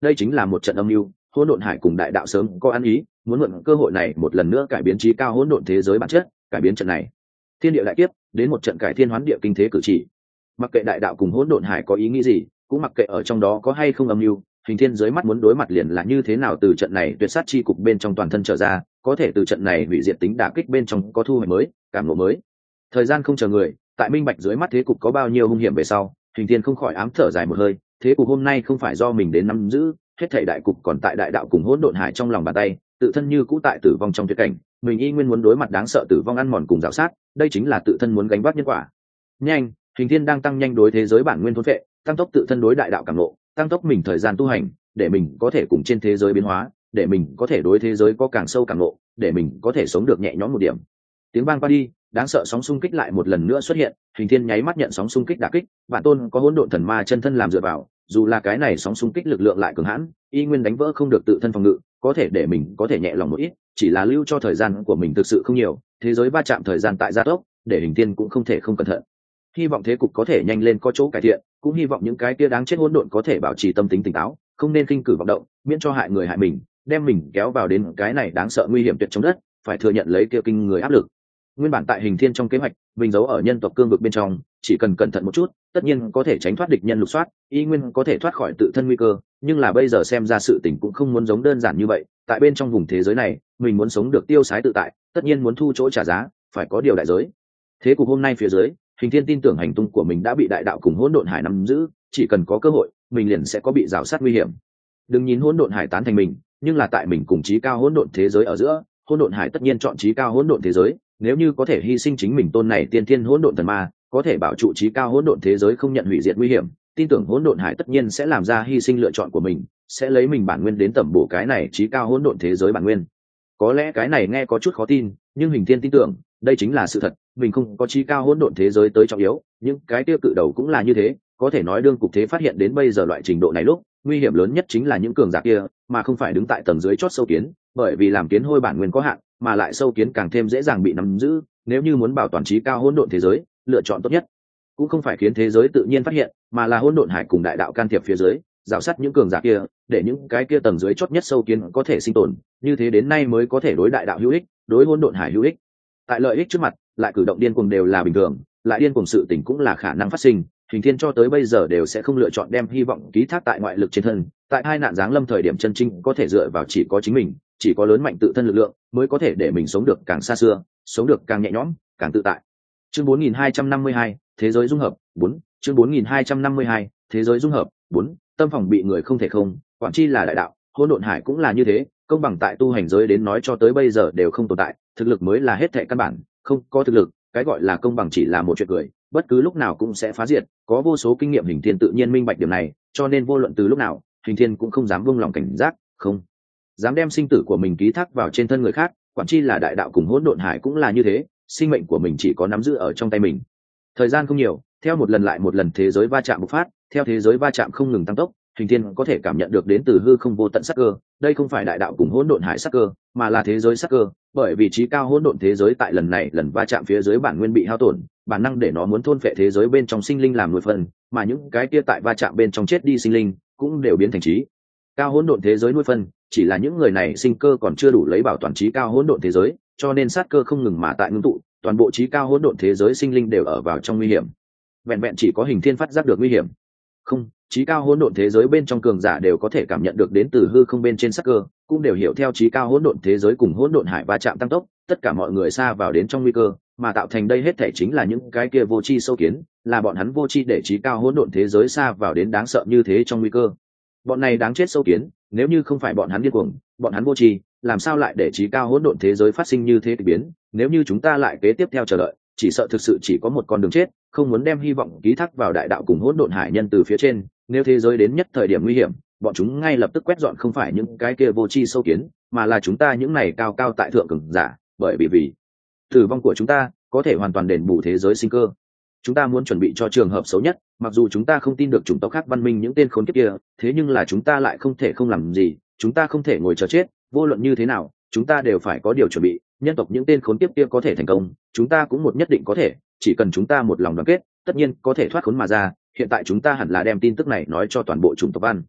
đây chính là một trận âm mưu. Hỗn độn hải cùng đại đạo sớm có ăn ý, muốn mượn cơ hội này một lần nữa cải biến trí cao hỗn độn thế giới bản chất, cải biến trận này thiên địa đại kiếp đến một trận cải thiên hoán địa kinh thế cử chỉ. Mặc kệ đại đạo cùng hỗn độn hải có ý nghĩ gì, cũng mặc kệ ở trong đó có hay không âm mưu, Hình Thiên dưới mắt muốn đối mặt liền là như thế nào từ trận này tuyệt sát chi cục bên trong toàn thân trở ra, có thể từ trận này hủy diệt tính đả kích bên trong có thu hoạch mới, cảm ngộ mới. Thời gian không chờ người, tại minh bạch dưới mắt thế cục có bao nhiêu hung hiểm về sau, Hình Thiên không khỏi ám thở dài một hơi, thế cục hôm nay không phải do mình đến nắm giữ, hết thảy đại cục còn tại đại đạo cùng hỗn độn hải trong lòng bàn tay, tự thân như cũ tại tử vong trong tuyệt cảnh, mình y nguyên muốn đối mặt đáng sợ tử vong ăn mòn cùng rào sát, đây chính là tự thân muốn gánh vác nhân quả. Nhanh, Hình Thiên đang tăng nhanh đối thế giới bản nguyên thôn phệ, tăng tốc tự thân đối đại đạo cảm ngộ, tăng tốc mình thời gian tu hành, để mình có thể cùng trên thế giới biến hóa, để mình có thể đối thế giới có càng sâu càng ngộ, để mình có thể sống được nhẹ nhõm một điểm. Tiếng vang qua đi, đáng sợ sóng xung kích lại một lần nữa xuất hiện, Hình Thiên nháy mắt nhận sóng xung kích đả kích, bản tôn có hỗn độn thần ma chân thân làm dựa vào, dù là cái này sóng xung kích lực lượng lại cường hãn, y nguyên đánh vỡ không được tự thân phòng ngự, có thể để mình có thể nhẹ lòng một ít, chỉ là lưu cho thời gian của mình thực sự không nhiều, thế giới va chạm thời gian tại gia tốc, để Hình Thiên cũng không thể không cẩn thận. Hy vọng thế cục có thể nhanh lên có chỗ cải thiện, cũng hy vọng những cái kia đáng chết hỗn độn có thể bảo trì tâm tính tỉnh táo, không nên khinh cử vọng động, miễn cho hại người hại mình, đem mình kéo vào đến cái này đáng sợ nguy hiểm tuyệt trong đất, phải thừa nhận lấy kia kinh người áp lực. Nguyên bản tại Hình Thiên trong kế hoạch, mình giấu ở nhân tộc cương vực bên trong, chỉ cần cẩn thận một chút, tất nhiên có thể tránh thoát địch nhân lục soát, y nguyên có thể thoát khỏi tự thân nguy cơ, nhưng là bây giờ xem ra sự tình cũng không muốn giống đơn giản như vậy, tại bên trong vùng thế giới này, mình muốn sống được tiêu sái tự tại, tất nhiên muốn thu chỗ trả giá, phải có điều đại giới. Thế cục hôm nay phía dưới, Hình Thiên tin tưởng hành tung của mình đã bị đại đạo cùng hỗn độn hải nắm giữ, chỉ cần có cơ hội, mình liền sẽ có bị rào sát nguy hiểm. Đừng nhìn hỗn độn hải tán thành mình, nhưng là tại mình cùng chí cao hỗn độn thế giới ở giữa, hỗn độn hải tất nhiên chọn chí cao hỗn độn thế giới, nếu như có thể hy sinh chính mình tôn này tiên thiên hỗn độn thần ma, có thể bảo trụ chí cao hỗn độn thế giới không nhận hủy diệt nguy hiểm, tin tưởng hỗn độn hải tất nhiên sẽ làm ra hy sinh lựa chọn của mình, sẽ lấy mình bản nguyên đến tẩm bổ cái này chí cao hỗn độn thế giới bản nguyên. Có lẽ cái này nghe có chút khó tin, nhưng Hình Thiên tin tưởng, đây chính là sự thật, mình không có chí cao hỗn độn thế giới tới trọng yếu, những cái tiêu cự đầu cũng là như thế, có thể nói đương cục thế phát hiện đến bây giờ loại trình độ này lúc, nguy hiểm lớn nhất chính là những cường giả kia, mà không phải đứng tại tầng dưới chót sâu kiến, bởi vì làm kiến hôi bản nguyên có hạn, mà lại sâu kiến càng thêm dễ dàng bị nắm giữ, nếu như muốn bảo toàn chí cao hỗn độn thế giới, lựa chọn tốt nhất cũng không phải khiến thế giới tự nhiên phát hiện, mà là hỗn độn hải cùng đại đạo can thiệp phía dưới, rào sát những cường giả kia, để những cái kia tầng dưới chót nhất sâu kiến có thể sinh tồn, như thế đến nay mới có thể đối đại đạo hữu ích, đối hỗn độn hải hữu ích. Tại lợi ích trước mặt, lại cử động điên cuồng đều là bình thường, lại điên cuồng sự tình cũng là khả năng phát sinh. Hình Thiên cho tới bây giờ đều sẽ không lựa chọn đem hy vọng ký thác tại ngoại lực trên thân, tại hai nạn giáng lâm thời điểm chân chính có thể dựa vào chỉ có chính mình, chỉ có lớn mạnh tự thân lực lượng mới có thể để mình sống được càng xa xưa, sống được càng nhẹ nhõm, càng tự tại. Chương bốn nghìn hai trăm năm mươi hai, thế giới dung hợp bốn. Chương bốn nghìn hai trăm năm mươi hai, thế giới dung hợp bốn. Tâm phòng bị người không thể không, quản chi là đại đạo, hỗn độn hải cũng là như thế, công bằng tại tu hành giới đến nói cho tới bây giờ đều không tồn tại, thực lực mới là hết thảy căn bản, không có thực lực, cái gọi là công bằng chỉ là một chuyện cười, bất cứ lúc nào cũng sẽ phá diệt, có vô số kinh nghiệm Hình Thiên tự nhiên minh bạch điểm này, cho nên vô luận từ lúc nào, Hình Thiên cũng không dám buông lòng cảnh giác, không dám đem sinh tử của mình ký thác vào trên thân người khác, quản chi là đại đạo cùng hỗn độn hải cũng là như thế, sinh mệnh của mình chỉ có nắm giữ ở trong tay mình. Thời gian không nhiều, theo một lần lại một lần thế giới va chạm bộc phát, theo thế giới va chạm không ngừng tăng tốc, Hình Thiên có thể cảm nhận được đến từ hư không vô tận sắc cơ, đây không phải đại đạo cùng hỗn độn hải sắc cơ, mà là thế giới sắc cơ, bởi vì trí cao hỗn độn thế giới tại lần này lần va chạm phía dưới bản nguyên bị hao tổn, bản năng để nó muốn thôn phệ thế giới bên trong sinh linh làm nuôi phần, mà những cái kia tại va chạm bên trong chết đi sinh linh cũng đều biến thành trí cao hỗn độn thế giới nuôi phân, chỉ là những người này sinh cơ còn chưa đủ lấy bảo toàn trí cao hỗn độn thế giới, cho nên sát cơ không ngừng mà tại ngưng tụ, toàn bộ trí cao hỗn độn thế giới sinh linh đều ở vào trong nguy hiểm. Vẹn vẹn chỉ có Hình Thiên phát giác được nguy hiểm. Không, trí cao hỗn độn thế giới bên trong cường giả đều có thể cảm nhận được đến từ hư không bên trên sát cơ, cũng đều hiểu theo trí cao hỗn độn thế giới cùng hỗn độn hải va chạm tăng tốc, tất cả mọi người xa vào đến trong nguy cơ, mà tạo thành đây hết thảy chính là những cái kia vô tri sâu kiến, là bọn hắn vô tri để trí cao hỗn độn thế giới xa vào đến đáng sợ như thế trong nguy cơ. Bọn này đáng chết sâu kiến, nếu như không phải bọn hắn điên cuồng, bọn hắn vô tri, làm sao lại để trí cao hỗn độn thế giới phát sinh như thế kỳ biến, nếu như chúng ta lại kế tiếp theo chờ đợi, chỉ sợ thực sự chỉ có một con đường chết, không muốn đem hy vọng ký thác vào đại đạo cùng hỗn độn hải nhân từ phía trên, nếu thế giới đến nhất thời điểm nguy hiểm, bọn chúng ngay lập tức quét dọn không phải những cái kia vô tri sâu kiến, mà là chúng ta những này cao cao tại thượng cường giả, bởi vì vì tử vong của chúng ta có thể hoàn toàn đền bù thế giới sinh cơ. Chúng ta muốn chuẩn bị cho trường hợp xấu nhất, mặc dù chúng ta không tin được chủng tộc khác văn minh những tên khốn kiếp kia, thế nhưng là chúng ta lại không thể không làm gì, chúng ta không thể ngồi chờ chết, vô luận như thế nào, chúng ta đều phải có điều chuẩn bị, nhân tộc những tên khốn kiếp kia có thể thành công, chúng ta cũng một nhất định có thể, chỉ cần chúng ta một lòng đoàn kết, tất nhiên có thể thoát khốn mà ra, hiện tại chúng ta hẳn là đem tin tức này nói cho toàn bộ chủng tộc văn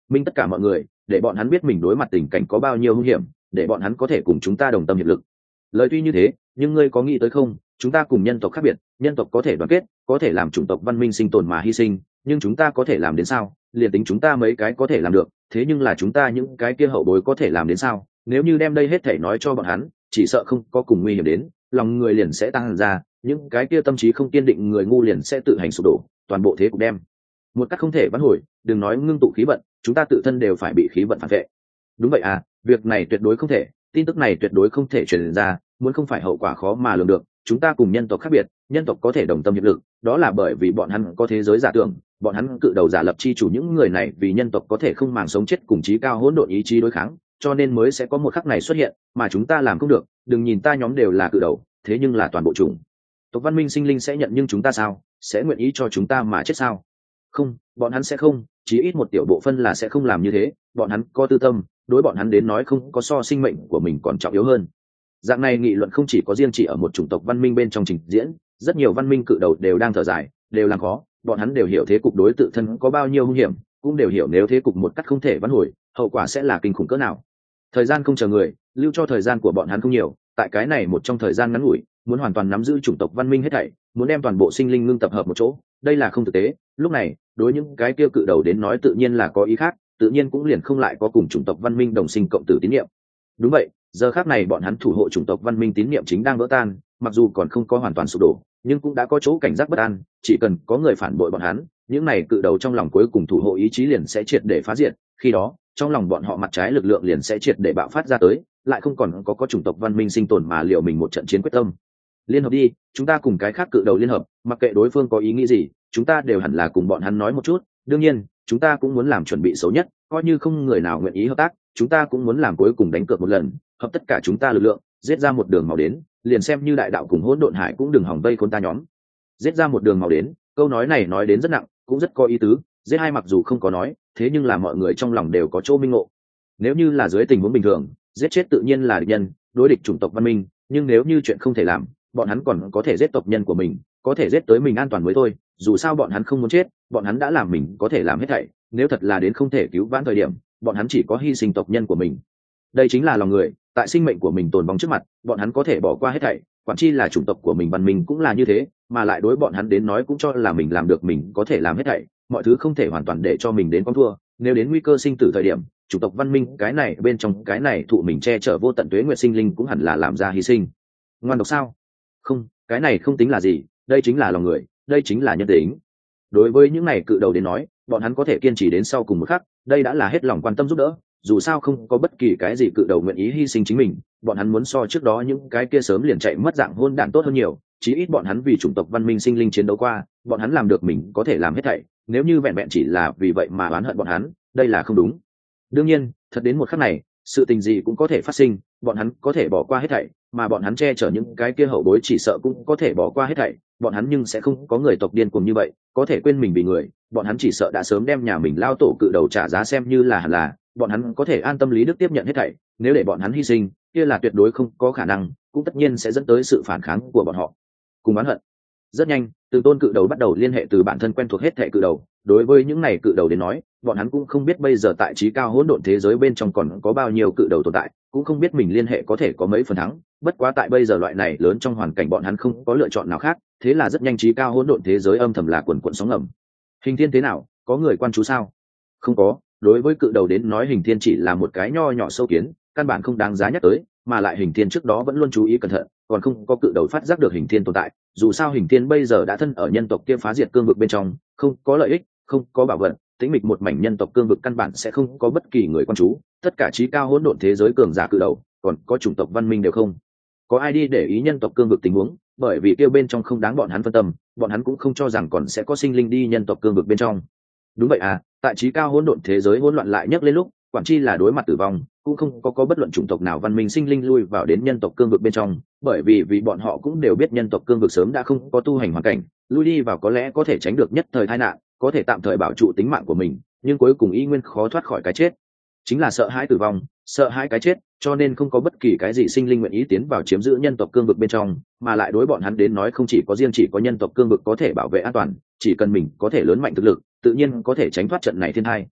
minh tất cả mọi người, để bọn hắn biết mình đối mặt tình cảnh có bao nhiêu hung hiểm, để bọn hắn có thể cùng chúng ta đồng tâm hiệp lực. Lời tuy như thế, nhưng ngươi có nghĩ tới không, chúng ta cùng nhân tộc khác biệt, nhân tộc có thể đoàn kết, có thể làm chủng tộc văn minh sinh tồn mà hy sinh, nhưng chúng ta có thể làm đến sao? Liền tính chúng ta mấy cái có thể làm được, thế nhưng là chúng ta những cái kia hậu bối có thể làm đến sao? Nếu như đem đây hết thể nói cho bọn hắn, chỉ sợ không có cùng nguy hiểm đến, lòng người liền sẽ tăng ra, những cái kia tâm trí không kiên định người ngu liền sẽ tự hành sụp đổ, toàn bộ thế cục đem một cách không thể vãn hồi, đừng nói ngưng tụ khí vận, chúng ta tự thân đều phải bị khí vận phản vệ. Đúng vậy à, việc này tuyệt đối không thể, tin tức này tuyệt đối không thể truyền ra, muốn không phải hậu quả khó mà lường được. Chúng ta cùng nhân tộc khác biệt, nhân tộc có thể đồng tâm hiệp lực, đó là bởi vì bọn hắn có thế giới giả tưởng, bọn hắn cự đầu giả lập chi chủ, những người này vì nhân tộc có thể không màng sống chết cùng chí cao hỗn độn ý chí đối kháng, cho nên mới sẽ có một khắc này xuất hiện, mà chúng ta làm không được. Đừng nhìn ta nhóm đều là cự đầu, thế nhưng là toàn bộ chủng tộc văn minh sinh linh sẽ nhận, nhưng chúng ta sao, sẽ nguyện ý cho chúng ta mà chết sao? Không, bọn hắn sẽ không, chí ít một tiểu bộ phân là sẽ không làm như thế. Bọn hắn có tư tâm, đối bọn hắn đến nói không có so sinh mệnh của mình còn trọng yếu hơn. Dạng này nghị luận không chỉ có riêng chỉ ở một chủng tộc văn minh bên trong trình diễn, rất nhiều văn minh cự đầu đều đang thở dài, đều làm khó. Bọn hắn đều hiểu thế cục đối tự thân có bao nhiêu hung hiểm, cũng đều hiểu nếu thế cục một cách không thể vãn hồi, hậu quả sẽ là kinh khủng cỡ nào. Thời gian không chờ người, lưu cho thời gian của bọn hắn không nhiều, tại cái này một trong thời gian ngắn ngủi, muốn hoàn toàn nắm giữ chủng tộc văn minh hết thảy, muốn đem toàn bộ sinh linh ngưng tập hợp một chỗ, đây là không thực tế. Lúc này, đối những cái kia cự đầu đến nói tự nhiên là có ý khác, tự nhiên cũng liền không lại có cùng chủng tộc văn minh đồng sinh cộng tử tín niệm. Đúng vậy, giờ khác này bọn hắn thủ hộ chủng tộc văn minh tín niệm chính đang vỡ tan, mặc dù còn không có hoàn toàn sụp đổ, nhưng cũng đã có chỗ cảnh giác bất an, chỉ cần có người phản bội bọn hắn, những này cự đầu trong lòng cuối cùng thủ hộ ý chí liền sẽ triệt để phá diệt, khi đó, trong lòng bọn họ mặt trái lực lượng liền sẽ triệt để bạo phát ra tới, lại không còn có có chủng tộc văn minh sinh tồn mà liệu mình một trận chiến quyết tâm. Liên hợp đi, chúng ta cùng cái khác cự đầu liên hợp, mặc kệ đối phương có ý nghĩ gì, chúng ta đều hẳn là cùng bọn hắn nói một chút. Đương nhiên, chúng ta cũng muốn làm chuẩn bị xấu nhất, coi như không người nào nguyện ý hợp tác, chúng ta cũng muốn làm cuối cùng đánh cược một lần, hợp tất cả chúng ta lực lượng, giết ra một đường màu đến, liền xem như đại đạo cùng hỗn độn hải cũng đừng hòng vây khốn ta nhóm. Giết ra một đường màu đến, câu nói này nói đến rất nặng, cũng rất có ý tứ. Giết hai mặc dù không có nói, thế nhưng là mọi người trong lòng đều có chỗ minh ngộ. Nếu như là dưới tình huống bình thường, giết chết tự nhiên là địch nhân, đối địch chủng tộc văn minh, nhưng nếu như chuyện không thể làm, bọn hắn còn có thể giết tộc nhân của mình, có thể giết tới mình an toàn mới thôi. Dù sao bọn hắn không muốn chết, bọn hắn đã làm mình có thể làm hết thảy, nếu thật là đến không thể cứu vãn thời điểm, bọn hắn chỉ có hy sinh tộc nhân của mình. Đây chính là lòng người, tại sinh mệnh của mình tồn vong trước mặt, bọn hắn có thể bỏ qua hết thảy, quản chi là chủng tộc của mình văn minh cũng là như thế, mà lại đối bọn hắn đến nói cũng cho là mình làm được mình có thể làm hết thảy, mọi thứ không thể hoàn toàn để cho mình đến con thua. Nếu đến nguy cơ sinh tử thời điểm, chủng tộc văn minh cái này bên trong cái này thụ mình che chở vô tận tuế nguyệt sinh linh cũng hẳn là làm ra hy sinh. Ngoan độc sao? Không, cái này không tính là gì, đây chính là lòng người, đây chính là nhân tính. Đối với những này cự đầu đến nói, bọn hắn có thể kiên trì đến sau cùng một khắc, đây đã là hết lòng quan tâm giúp đỡ. Dù sao không có bất kỳ cái gì cự đầu nguyện ý hy sinh chính mình, bọn hắn muốn so trước đó những cái kia sớm liền chạy mất dạng hôn đản tốt hơn nhiều. Chí ít bọn hắn vì chủng tộc văn minh sinh linh chiến đấu qua, bọn hắn làm được mình có thể làm hết thảy. Nếu như vẹn vẹn chỉ là vì vậy mà oán hận bọn hắn, đây là không đúng. Đương nhiên, thật đến một khắc này, sự tình gì cũng có thể phát sinh, bọn hắn có thể bỏ qua hết thảy, mà bọn hắn che chở những cái kia hậu bối chỉ sợ cũng có thể bỏ qua hết thảy, bọn hắn nhưng sẽ không có người tộc điên cuồng như vậy, có thể quên mình vì người, bọn hắn chỉ sợ đã sớm đem nhà mình lao tổ cự đầu trả giá xem như là hẳn là, bọn hắn có thể an tâm lý đức tiếp nhận hết thảy, nếu để bọn hắn hy sinh, kia là tuyệt đối không có khả năng, cũng tất nhiên sẽ dẫn tới sự phản kháng của bọn họ. Cùng oán hận. Rất nhanh, từng tôn cự đầu bắt đầu liên hệ từ bản thân quen thuộc hết thảy cự đầu, đối với những này cự đầu đến nói, bọn hắn cũng không biết bây giờ tại trí cao hỗn độn thế giới bên trong còn có bao nhiêu cự đầu tồn tại, cũng không biết mình liên hệ có thể có mấy phần thắng, bất quá tại bây giờ loại này lớn trong hoàn cảnh bọn hắn không có lựa chọn nào khác, thế là rất nhanh trí cao hỗn độn thế giới âm thầm là quần quần sóng ngầm. Hình thiên thế nào, có người quan chú sao? Không có, đối với cự đầu đến nói hình thiên chỉ là một cái nho nhỏ sâu kiến, căn bản không đáng giá nhắc tới, mà lại hình thiên trước đó vẫn luôn chú ý cẩn thận, còn không có cự đầu phát giác được hình thiên tồn tại. Dù sao hình thiên bây giờ đã thân ở nhân tộc kia phá diệt cương vực bên trong, không có lợi ích, không có bảo vật, tĩnh mịch một mảnh nhân tộc cương vực căn bản sẽ không có bất kỳ người quan chú. Tất cả trí cao hỗn độn thế giới cường giả cự đầu, còn có chủng tộc văn minh đều không có ai đi để ý nhân tộc cương vực tình huống, bởi vì kia bên trong không đáng bọn hắn phân tâm, bọn hắn cũng không cho rằng còn sẽ có sinh linh đi nhân tộc cương vực bên trong. Đúng vậy à, tại trí cao hỗn độn thế giới hỗn loạn lại nhấc lên lúc, quản chi là đối mặt tử vong, cũng không có có bất luận chủng tộc nào văn minh sinh linh lui vào đến nhân tộc cương vực bên trong, bởi vì vì bọn họ cũng đều biết nhân tộc cương vực sớm đã không có tu hành hoàn cảnh, lui đi vào có lẽ có thể tránh được nhất thời tai nạn, có thể tạm thời bảo trụ tính mạng của mình, nhưng cuối cùng y nguyên khó thoát khỏi cái chết. Chính là sợ hãi tử vong, sợ hãi cái chết, cho nên không có bất kỳ cái gì sinh linh nguyện ý tiến vào chiếm giữ nhân tộc cương vực bên trong, mà lại đối bọn hắn đến nói không chỉ có riêng chỉ có nhân tộc cương vực có thể bảo vệ an toàn, chỉ cần mình có thể lớn mạnh thực lực, tự nhiên có thể tránh thoát trận này thiên tai.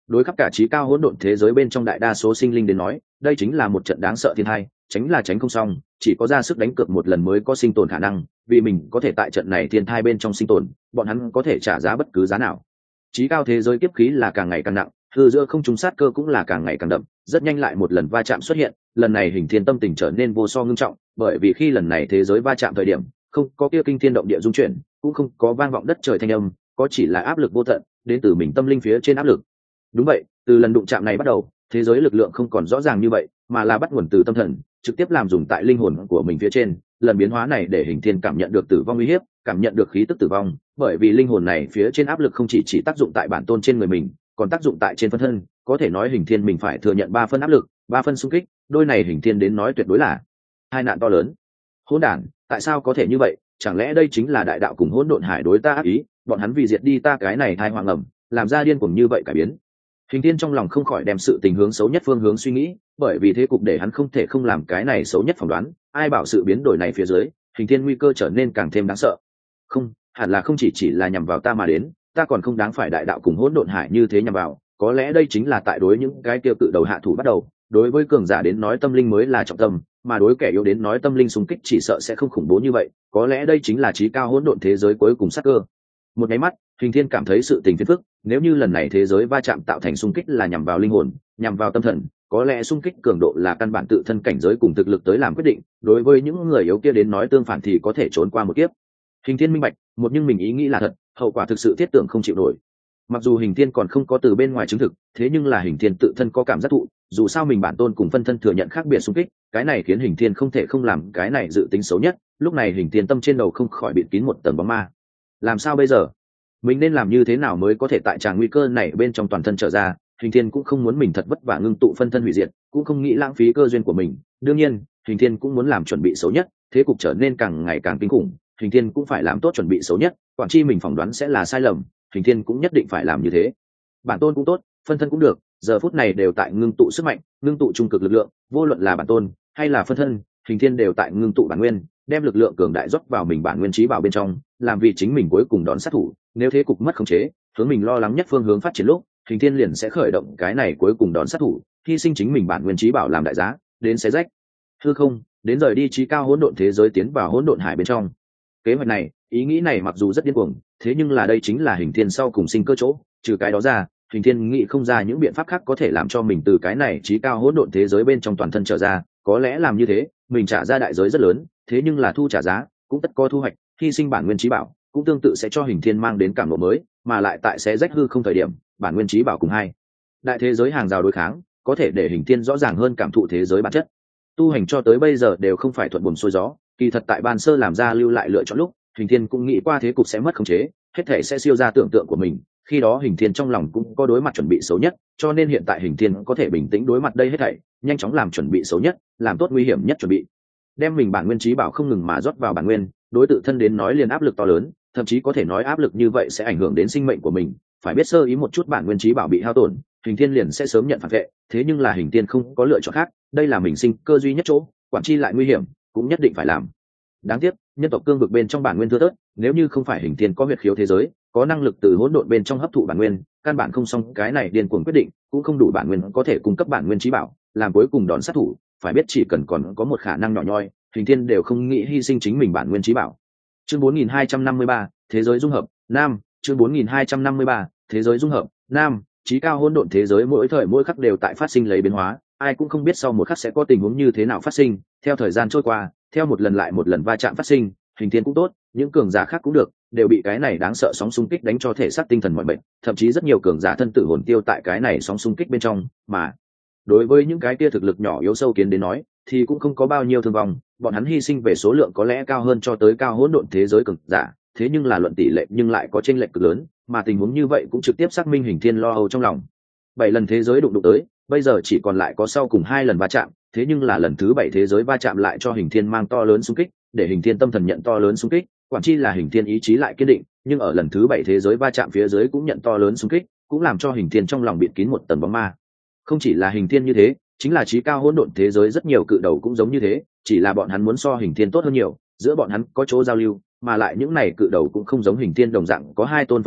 Đối khắp cả trí cao hỗn độn thế giới bên trong đại đa số sinh linh đến nói, đây chính là một trận đáng sợ thiên tai, tránh là tránh không xong, chỉ có ra sức đánh cược một lần mới có sinh tồn khả năng, vì mình có thể tại trận này thiên tai bên trong sinh tồn, bọn hắn có thể trả giá bất cứ giá nào. Trí cao thế giới kiếp khí là càng ngày càng nặng, hư giữa không trung sát cơ cũng là càng ngày càng đậm, rất nhanh lại một lần va chạm xuất hiện, lần này Hình Thiên tâm tình trở nên vô so ngưng trọng, bởi vì khi lần này thế giới va chạm thời điểm, không có kia kinh thiên động địa dung chuyển, cũng không có vang vọng đất trời thanh âm, có chỉ là áp lực vô tận, đến từ mình tâm linh phía trên áp lực. Đúng vậy, từ lần đụng chạm này bắt đầu, thế giới lực lượng không còn rõ ràng như vậy, mà là bắt nguồn từ tâm thần, trực tiếp làm dùng tại linh hồn của mình phía trên. Lần biến hóa này để Hình Thiên cảm nhận được tử vong uy hiếp, cảm nhận được khí tức tử vong, bởi vì linh hồn này phía trên áp lực không chỉ chỉ tác dụng tại bản tôn trên người mình, còn tác dụng tại trên phân thân, có thể nói Hình Thiên mình phải thừa nhận ba phân áp lực, ba phân xung kích, đôi này Hình Thiên đến nói tuyệt đối là hai nạn to lớn. Hỗn đản, tại sao có thể như vậy? Chẳng lẽ đây chính là đại đạo cùng hỗn độn hải đối ta ác ý, bọn hắn vì diệt đi ta cái này thai hoàng ẩm, làm ra điên cuồng như vậy cải biến. Hình Thiên trong lòng không khỏi đem sự tình hướng xấu nhất phương hướng suy nghĩ, bởi vì thế cục để hắn không thể không làm cái này xấu nhất phỏng đoán, ai bảo sự biến đổi này phía dưới, Hình Thiên nguy cơ trở nên càng thêm đáng sợ. Không, hẳn là không chỉ chỉ là nhằm vào ta mà đến, ta còn không đáng phải đại đạo cùng hỗn độn hải như thế nhằm vào, có lẽ đây chính là tại đối những cái tiêu tự đầu hạ thủ bắt đầu, đối với cường giả đến nói tâm linh mới là trọng tâm, mà đối kẻ yếu đến nói tâm linh xung kích chỉ sợ sẽ không khủng bố như vậy, có lẽ đây chính là trí cao hỗn độn thế giới cuối cùng sát cơ. Một cái mắt, Hình Thiên cảm thấy sự tình phiền phức, nếu như lần này thế giới va chạm tạo thành xung kích là nhằm vào linh hồn, nhằm vào tâm thần, có lẽ xung kích cường độ là căn bản tự thân cảnh giới cùng thực lực tới làm quyết định, đối với những người yếu kia đến nói tương phản thì có thể trốn qua một kiếp. Hình Thiên minh bạch, một nhưng mình ý nghĩ là thật, hậu quả thực sự thiết tưởng không chịu nổi. Mặc dù Hình Thiên còn không có từ bên ngoài chứng thực, thế nhưng là Hình Thiên tự thân có cảm giác thụ, dù sao mình bản tôn cùng phân thân thừa nhận khác biệt xung kích, cái này khiến Hình Thiên không thể không làm cái này dự tính xấu nhất. Lúc này Hình Thiên tâm trên đầu không khỏi bịt kín một tầng bóng ma. Làm sao bây giờ? Mình nên làm như thế nào mới có thể tại tràng nguy cơ này bên trong toàn thân trở ra? Hình Thiên cũng không muốn mình thật vất vả ngưng tụ phân thân hủy diệt, cũng không nghĩ lãng phí cơ duyên của mình. Đương nhiên, Hình Thiên cũng muốn làm chuẩn bị xấu nhất, thế cục trở nên càng ngày càng kinh khủng, Hình Thiên cũng phải làm tốt chuẩn bị xấu nhất, quản chi mình phỏng đoán sẽ là sai lầm, Hình Thiên cũng nhất định phải làm như thế. Bản tôn cũng tốt, phân thân cũng được, giờ phút này đều tại ngưng tụ sức mạnh, ngưng tụ trung cực lực lượng, vô luận là bản tôn hay là phân thân, Hình Thiên đều tại ngưng tụ bản nguyên, đem lực lượng cường đại rót vào mình bản nguyên trí bảo bên trong, làm vì chính mình cuối cùng đón sát thủ. Nếu thế cục mất khống chế, hướng mình lo lắng nhất phương hướng phát triển lúc, Hình Thiên liền sẽ khởi động cái này cuối cùng đón sát thủ, hy sinh chính mình bản nguyên trí bảo làm đại giá, đến xé rách hư không, đến rời đi trí cao hỗn độn thế giới tiến vào hỗn độn hải bên trong. Kế hoạch này, ý nghĩ này mặc dù rất điên cuồng, thế nhưng là đây chính là Hình Thiên sau cùng sinh cơ chỗ, trừ cái đó ra, Hình Thiên nghĩ không ra những biện pháp khác có thể làm cho mình từ cái này trí cao hỗn độn thế giới bên trong toàn thân trở ra, có lẽ làm như thế, mình trả ra đại giới rất lớn, thế nhưng là thu trả giá, cũng tất có thu hoạch, hy sinh bản nguyên trí bảo, cũng tương tự sẽ cho Hình Thiên mang đến cảm ngộ mới, mà lại tại xé rách hư không thời điểm, bản nguyên trí bảo cùng hai đại thế giới hàng rào đối kháng, có thể để Hình Thiên rõ ràng hơn cảm thụ thế giới bản chất. Tu hành cho tới bây giờ đều không phải thuận buồm xuôi gió, kỳ thật tại ban sơ làm ra lưu lại lựa chọn lúc, Hình Thiên cũng nghĩ qua thế cục sẽ mất khống chế, hết thể sẽ siêu ra tưởng tượng của mình, khi đó Hình Thiên trong lòng cũng có đối mặt chuẩn bị xấu nhất, cho nên hiện tại Hình Thiên có thể bình tĩnh đối mặt đây hết thảy, nhanh chóng làm chuẩn bị xấu nhất, làm tốt nguy hiểm nhất chuẩn bị. Đem mình bản nguyên trí bảo không ngừng mà rót vào bản nguyên, đối tự thân đến nói liền áp lực to lớn, thậm chí có thể nói áp lực như vậy sẽ ảnh hưởng đến sinh mệnh của mình, phải biết sơ ý một chút bản nguyên trí bảo bị hao tổn, Hình Thiên liền sẽ sớm nhận phản vệ, thế nhưng là Hình Thiên không có lựa chọn khác, đây là mình sinh cơ duy nhất chỗ, quản chi lại nguy hiểm, cũng nhất định phải làm. Đáng tiếc, nhân tộc cương vực bên trong bản nguyên thưa thớt, nếu như không phải Hình Thiên có huyết khiếu thế giới, có năng lực từ hỗn độn bên trong hấp thụ bản nguyên, căn bản không xong cái này điên cuồng quyết định, cũng không đủ bản nguyên có thể cung cấp bản nguyên trí bảo, làm cuối cùng đòn sát thủ, phải biết chỉ cần còn có một khả năng nhỏ nhoi, Hình Thiên đều không nghĩ hy sinh chính mình bản nguyên trí bảo. Chương bốn nghìn hai trăm năm mươi ba, thế giới dung hợp, nam, chương bốn nghìn hai trăm năm mươi ba, thế giới dung hợp, nam, trí cao hỗn độn thế giới mỗi thời mỗi khắc đều tại phát sinh lấy biến hóa, ai cũng không biết sau một khắc sẽ có tình huống như thế nào phát sinh, theo thời gian trôi qua, theo một lần lại một lần va chạm phát sinh, Hình Thiên cũng tốt, những cường giả khác cũng được, đều bị cái này đáng sợ sóng xung kích đánh cho thể xác tinh thần mọi bệnh, thậm chí rất nhiều cường giả thân tử hồn tiêu tại cái này sóng xung kích bên trong, mà đối với những cái kia thực lực nhỏ yếu sâu kiến đến nói, thì cũng không có bao nhiêu thương vong, bọn hắn hy sinh về số lượng có lẽ cao hơn cho tới cao hỗn độn thế giới cường giả, thế nhưng là luận tỷ lệ nhưng lại có chênh lệch cực lớn, mà tình huống như vậy cũng trực tiếp xác minh Hình Thiên lo âu trong lòng. Bảy lần thế giới đụng đụng tới, bây giờ chỉ còn lại có sau cùng hai lần va chạm, thế nhưng là lần thứ bảy thế giới va chạm lại cho Hình Thiên mang to lớn xung kích, để Hình Thiên tâm thần nhận to lớn xung kích, quản chi là Hình Thiên ý chí lại kiên định, nhưng ở lần thứ bảy thế giới va chạm phía dưới cũng nhận to lớn xung kích, cũng làm cho Hình Thiên trong lòng bịt kín một tầng bóng ma. Không chỉ là Hình Thiên như thế, chính là trí cao hỗn độn thế giới rất nhiều cự đầu cũng giống như thế, chỉ là bọn hắn muốn so Hình Thiên tốt hơn nhiều, giữa bọn hắn có chỗ giao lưu, mà lại những này cự đầu cũng không giống Hình Thiên đồng dạng có hai tôn phân thân,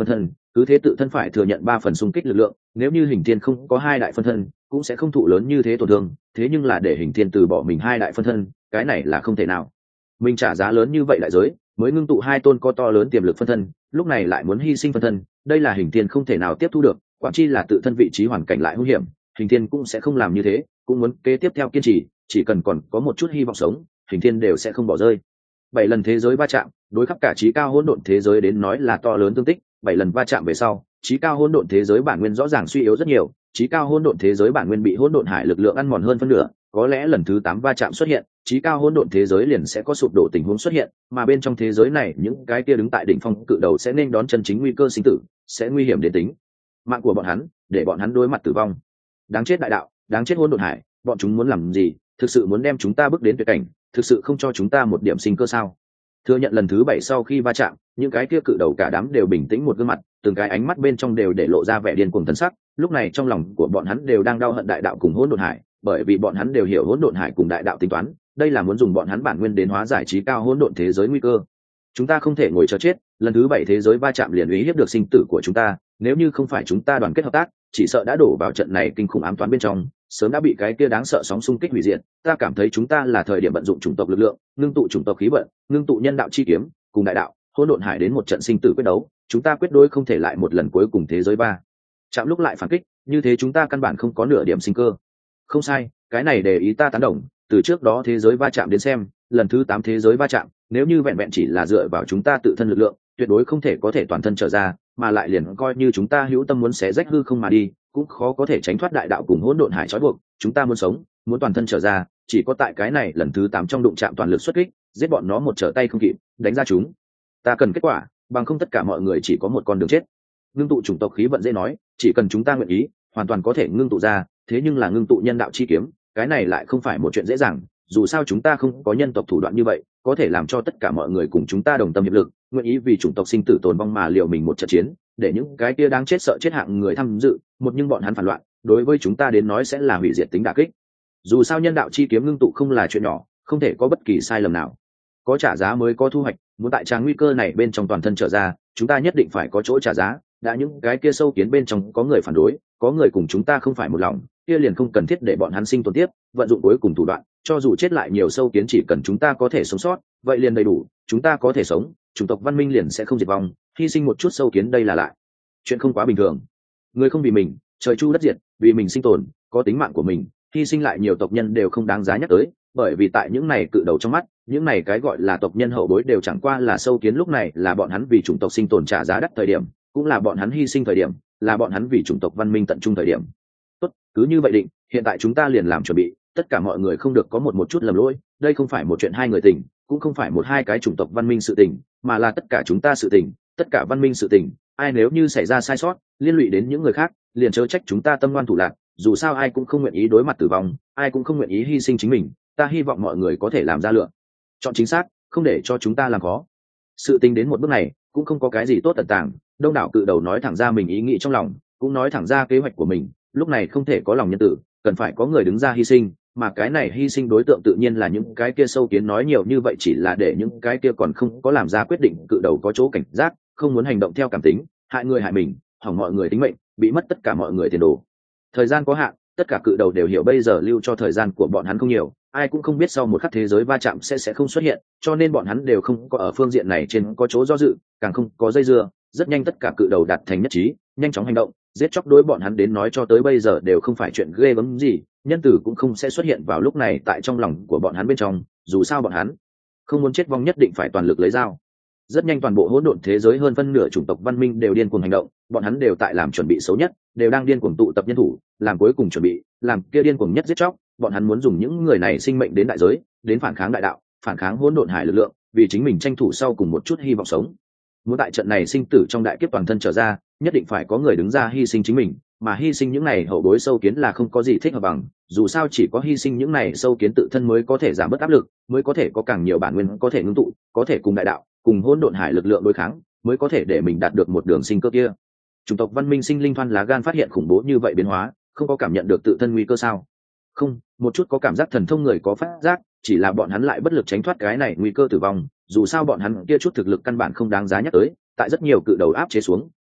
cứ thế tự thân phải thừa nhận ba phần xung kích lực lượng. Nếu như hình thiên không có hai đại phân thân cũng sẽ không thụ lớn như thế tổn thương, thế nhưng là để hình thiên từ bỏ mình hai đại phân thân, cái này là không thể nào. Mình trả giá lớn như vậy đại giới mới ngưng tụ hai tôn có to lớn tiềm lực phân thân, lúc này lại muốn hy sinh phân thân, đây là hình thiên không thể nào tiếp thu được. Quản chi là tự thân vị trí hoàn cảnh lại hung hiểm, hình thiên cũng sẽ không làm như thế, cũng muốn kế tiếp theo kiên trì, chỉ cần còn có một chút hy vọng sống, hình thiên đều sẽ không bỏ rơi. Bảy lần thế giới va chạm đối khắp cả trí cao hỗn độn thế giới đến nói là to lớn tương tích. Bảy lần va chạm về sau, trí cao hỗn độn thế giới bản nguyên rõ ràng suy yếu rất nhiều, trí cao hỗn độn thế giới bản nguyên bị hỗn độn hải lực lượng ăn mòn hơn phân nửa. Có lẽ lần thứ tám va chạm xuất hiện, trí cao hỗn độn thế giới liền sẽ có sụp đổ tình huống xuất hiện, mà bên trong thế giới này những cái kia đứng tại đỉnh phong cự đầu sẽ nên đón chân chính nguy cơ sinh tử, sẽ nguy hiểm đến tính mạng của bọn hắn, để bọn hắn đối mặt tử vong. Đáng chết đại đạo, đáng chết hỗn độn hải, bọn chúng muốn làm gì? Thực sự muốn đem chúng ta bước đến tuyệt cảnh, thực sự không cho chúng ta một điểm sinh cơ sao? Thừa nhận lần thứ bảy sau khi va chạm, những cái kia cự đầu cả đám đều bình tĩnh một gương mặt, từng cái ánh mắt bên trong đều để lộ ra vẻ điên cuồng thần sắc. Lúc này trong lòng của bọn hắn đều đang đau hận đại đạo cùng hỗn độn hải, bởi vì bọn hắn đều hiểu hỗn độn hải cùng đại đạo tính toán, đây là muốn dùng bọn hắn bản nguyên đến hóa giải trí cao hỗn độn thế giới nguy cơ. Chúng ta không thể ngồi chờ chết, lần thứ bảy thế giới va chạm liền uy hiếp được sinh tử của chúng ta, nếu như không phải chúng ta đoàn kết hợp tác, chỉ sợ đã đổ vào trận này kinh khủng ám toán bên trong, sớm đã bị cái kia đáng sợ sóng xung kích hủy diệt. Ta cảm thấy chúng ta là thời điểm vận dụng chủng tộc lực lượng, ngưng tụ chủng tộc khí vận, ngưng tụ nhân đạo chi kiếm, cùng đại đạo, hỗn độn hải đến một trận sinh tử quyết đấu, chúng ta quyết đối không thể lại một lần cuối cùng thế giới ba chạm lúc lại phản kích, như thế chúng ta căn bản không có nửa điểm sinh cơ. Không sai, cái này để ý ta tán đồng, từ trước đó thế giới va chạm đến xem, lần thứ tám thế giới va chạm, nếu như vẹn vẹn chỉ là dựa vào chúng ta tự thân lực lượng, tuyệt đối không thể có thể toàn thân trở ra, mà lại liền coi như chúng ta hữu tâm muốn xé rách hư không mà đi, cũng khó có thể tránh thoát đại đạo cùng hỗn độn hải trói buộc. Chúng ta muốn sống, muốn toàn thân trở ra, chỉ có tại cái này lần thứ tám trong đụng chạm toàn lực xuất kích, giết bọn nó một trở tay không kịp, đánh ra chúng ta cần kết quả, bằng không tất cả mọi người chỉ có một con đường chết. Ngưng tụ chủng tộc khí vận dễ nói, chỉ cần chúng ta nguyện ý, hoàn toàn có thể ngưng tụ ra, thế nhưng là ngưng tụ nhân đạo chi kiếm, cái này lại không phải một chuyện dễ dàng. Dù sao chúng ta không có nhân tộc thủ đoạn như vậy, có thể làm cho tất cả mọi người cùng chúng ta đồng tâm hiệp lực, nguyện ý vì chủng tộc sinh tử tồn vong mà liều mình một trận chiến, để những cái kia đang chết sợ chết hạng người tham dự, một nhưng bọn hắn phản loạn, đối với chúng ta đến nói sẽ là hủy diệt tính đả kích. Dù sao nhân đạo chi kiếm ngưng tụ không là chuyện nhỏ, không thể có bất kỳ sai lầm nào. Có trả giá mới có thu hoạch, muốn tại trang nguy cơ này bên trong toàn thân trở ra, chúng ta nhất định phải có chỗ trả giá. Đã những cái kia sâu kiến bên trong có người phản đối, có người cùng chúng ta không phải một lòng, kia liền không cần thiết để bọn hắn sinh tồn tiếp, vận dụng cuối cùng thủ đoạn, cho dù chết lại nhiều sâu kiến chỉ cần chúng ta có thể sống sót, vậy liền đầy đủ, chúng ta có thể sống, chủng tộc văn minh liền sẽ không diệt vong, hy sinh một chút sâu kiến đây là lại chuyện không quá bình thường. Người không vì mình, trời chu đất diệt, vì mình sinh tồn, có tính mạng của mình, hy sinh lại nhiều tộc nhân đều không đáng giá nhắc tới, bởi vì tại những này cự đầu trong mắt, những này cái gọi là tộc nhân hậu bối đều chẳng qua là sâu kiến. Lúc này là bọn hắn vì chủng tộc sinh tồn trả giá đắt thời điểm, cũng là bọn hắn hy sinh thời điểm, là bọn hắn vì chủng tộc văn minh tận trung thời điểm. Tốt, cứ như vậy định, hiện tại chúng ta liền làm chuẩn bị, tất cả mọi người không được có một một chút lầm lỗi, đây không phải một chuyện hai người tình, cũng không phải một hai cái chủng tộc văn minh sự tình, mà là tất cả chúng ta sự tình, tất cả văn minh sự tình. Ai nếu như xảy ra sai sót, liên lụy đến những người khác, liền chớ trách chúng ta tâm ngoan thủ lạn. Dù sao ai cũng không nguyện ý đối mặt tử vong, ai cũng không nguyện ý hy sinh chính mình, ta hy vọng mọi người có thể làm ra lựa chọn chính xác, không để cho chúng ta làm khó. Sự tình đến một bước này cũng không có cái gì tốt tận tàng, đông đảo cự đầu nói thẳng ra mình ý nghĩ trong lòng, cũng nói thẳng ra kế hoạch của mình. Lúc này không thể có lòng nhân tử, cần phải có người đứng ra hy sinh, mà cái này hy sinh đối tượng tự nhiên là những cái kia sâu kiến. Nói nhiều như vậy chỉ là để những cái kia còn không có làm ra quyết định cự đầu có chỗ cảnh giác, không muốn hành động theo cảm tính, hại người hại mình, hỏng mọi người tính mệnh, bị mất tất cả mọi người tiền đồ. Thời gian có hạn, tất cả cự đầu đều hiểu bây giờ lưu cho thời gian của bọn hắn không nhiều, ai cũng không biết sau một khắc thế giới va chạm sẽ sẽ không xuất hiện, cho nên bọn hắn đều không có ở phương diện này trên có chỗ do dự, càng không có dây dưa. Rất nhanh tất cả cự đầu đạt thành nhất trí, nhanh chóng hành động, giết chóc đối bọn hắn đến nói cho tới bây giờ đều không phải chuyện ghê gớm gì, nhân tử cũng không sẽ xuất hiện vào lúc này tại trong lòng của bọn hắn bên trong. Dù sao bọn hắn không muốn chết vong, nhất định phải toàn lực lấy dao. Rất nhanh toàn bộ hỗn độn thế giới hơn phân nửa chủng tộc văn minh đều điên cuồng hành động, bọn hắn đều tại làm chuẩn bị xấu nhất, đều đang điên cuồng tụ tập nhân thủ, làm cuối cùng chuẩn bị, làm kia điên cuồng nhất giết chóc. Bọn hắn muốn dùng những người này sinh mệnh đến đại giới, đến phản kháng đại đạo, phản kháng hỗn độn hải lực lượng, vì chính mình tranh thủ sau cùng một chút hy vọng sống. Muốn tại trận này sinh tử trong đại kiếp toàn thân trở ra, nhất định phải có người đứng ra hy sinh chính mình, mà hy sinh những này hậu bối sâu kiến là không có gì thích hợp bằng. Dù sao chỉ có hy sinh những này sâu kiến tự thân mới có thể giảm bớt áp lực, mới có thể có càng nhiều bản nguyên có thể ngưng tụ, có thể cùng đại đạo, cùng hỗn độn hải lực lượng đối kháng, mới có thể để mình đạt được một đường sinh cơ kia. Chủng tộc văn minh sinh linh thoăn lá gan phát hiện khủng bố như vậy biến hóa, không có cảm nhận được tự thân nguy cơ sao? Không, một chút có cảm giác thần thông người có phát giác, chỉ là bọn hắn lại bất lực tránh thoát cái này nguy cơ tử vong. Dù sao bọn hắn kia chút thực lực căn bản không đáng giá nhắc tới, tại rất nhiều cự đầu áp chế xuống,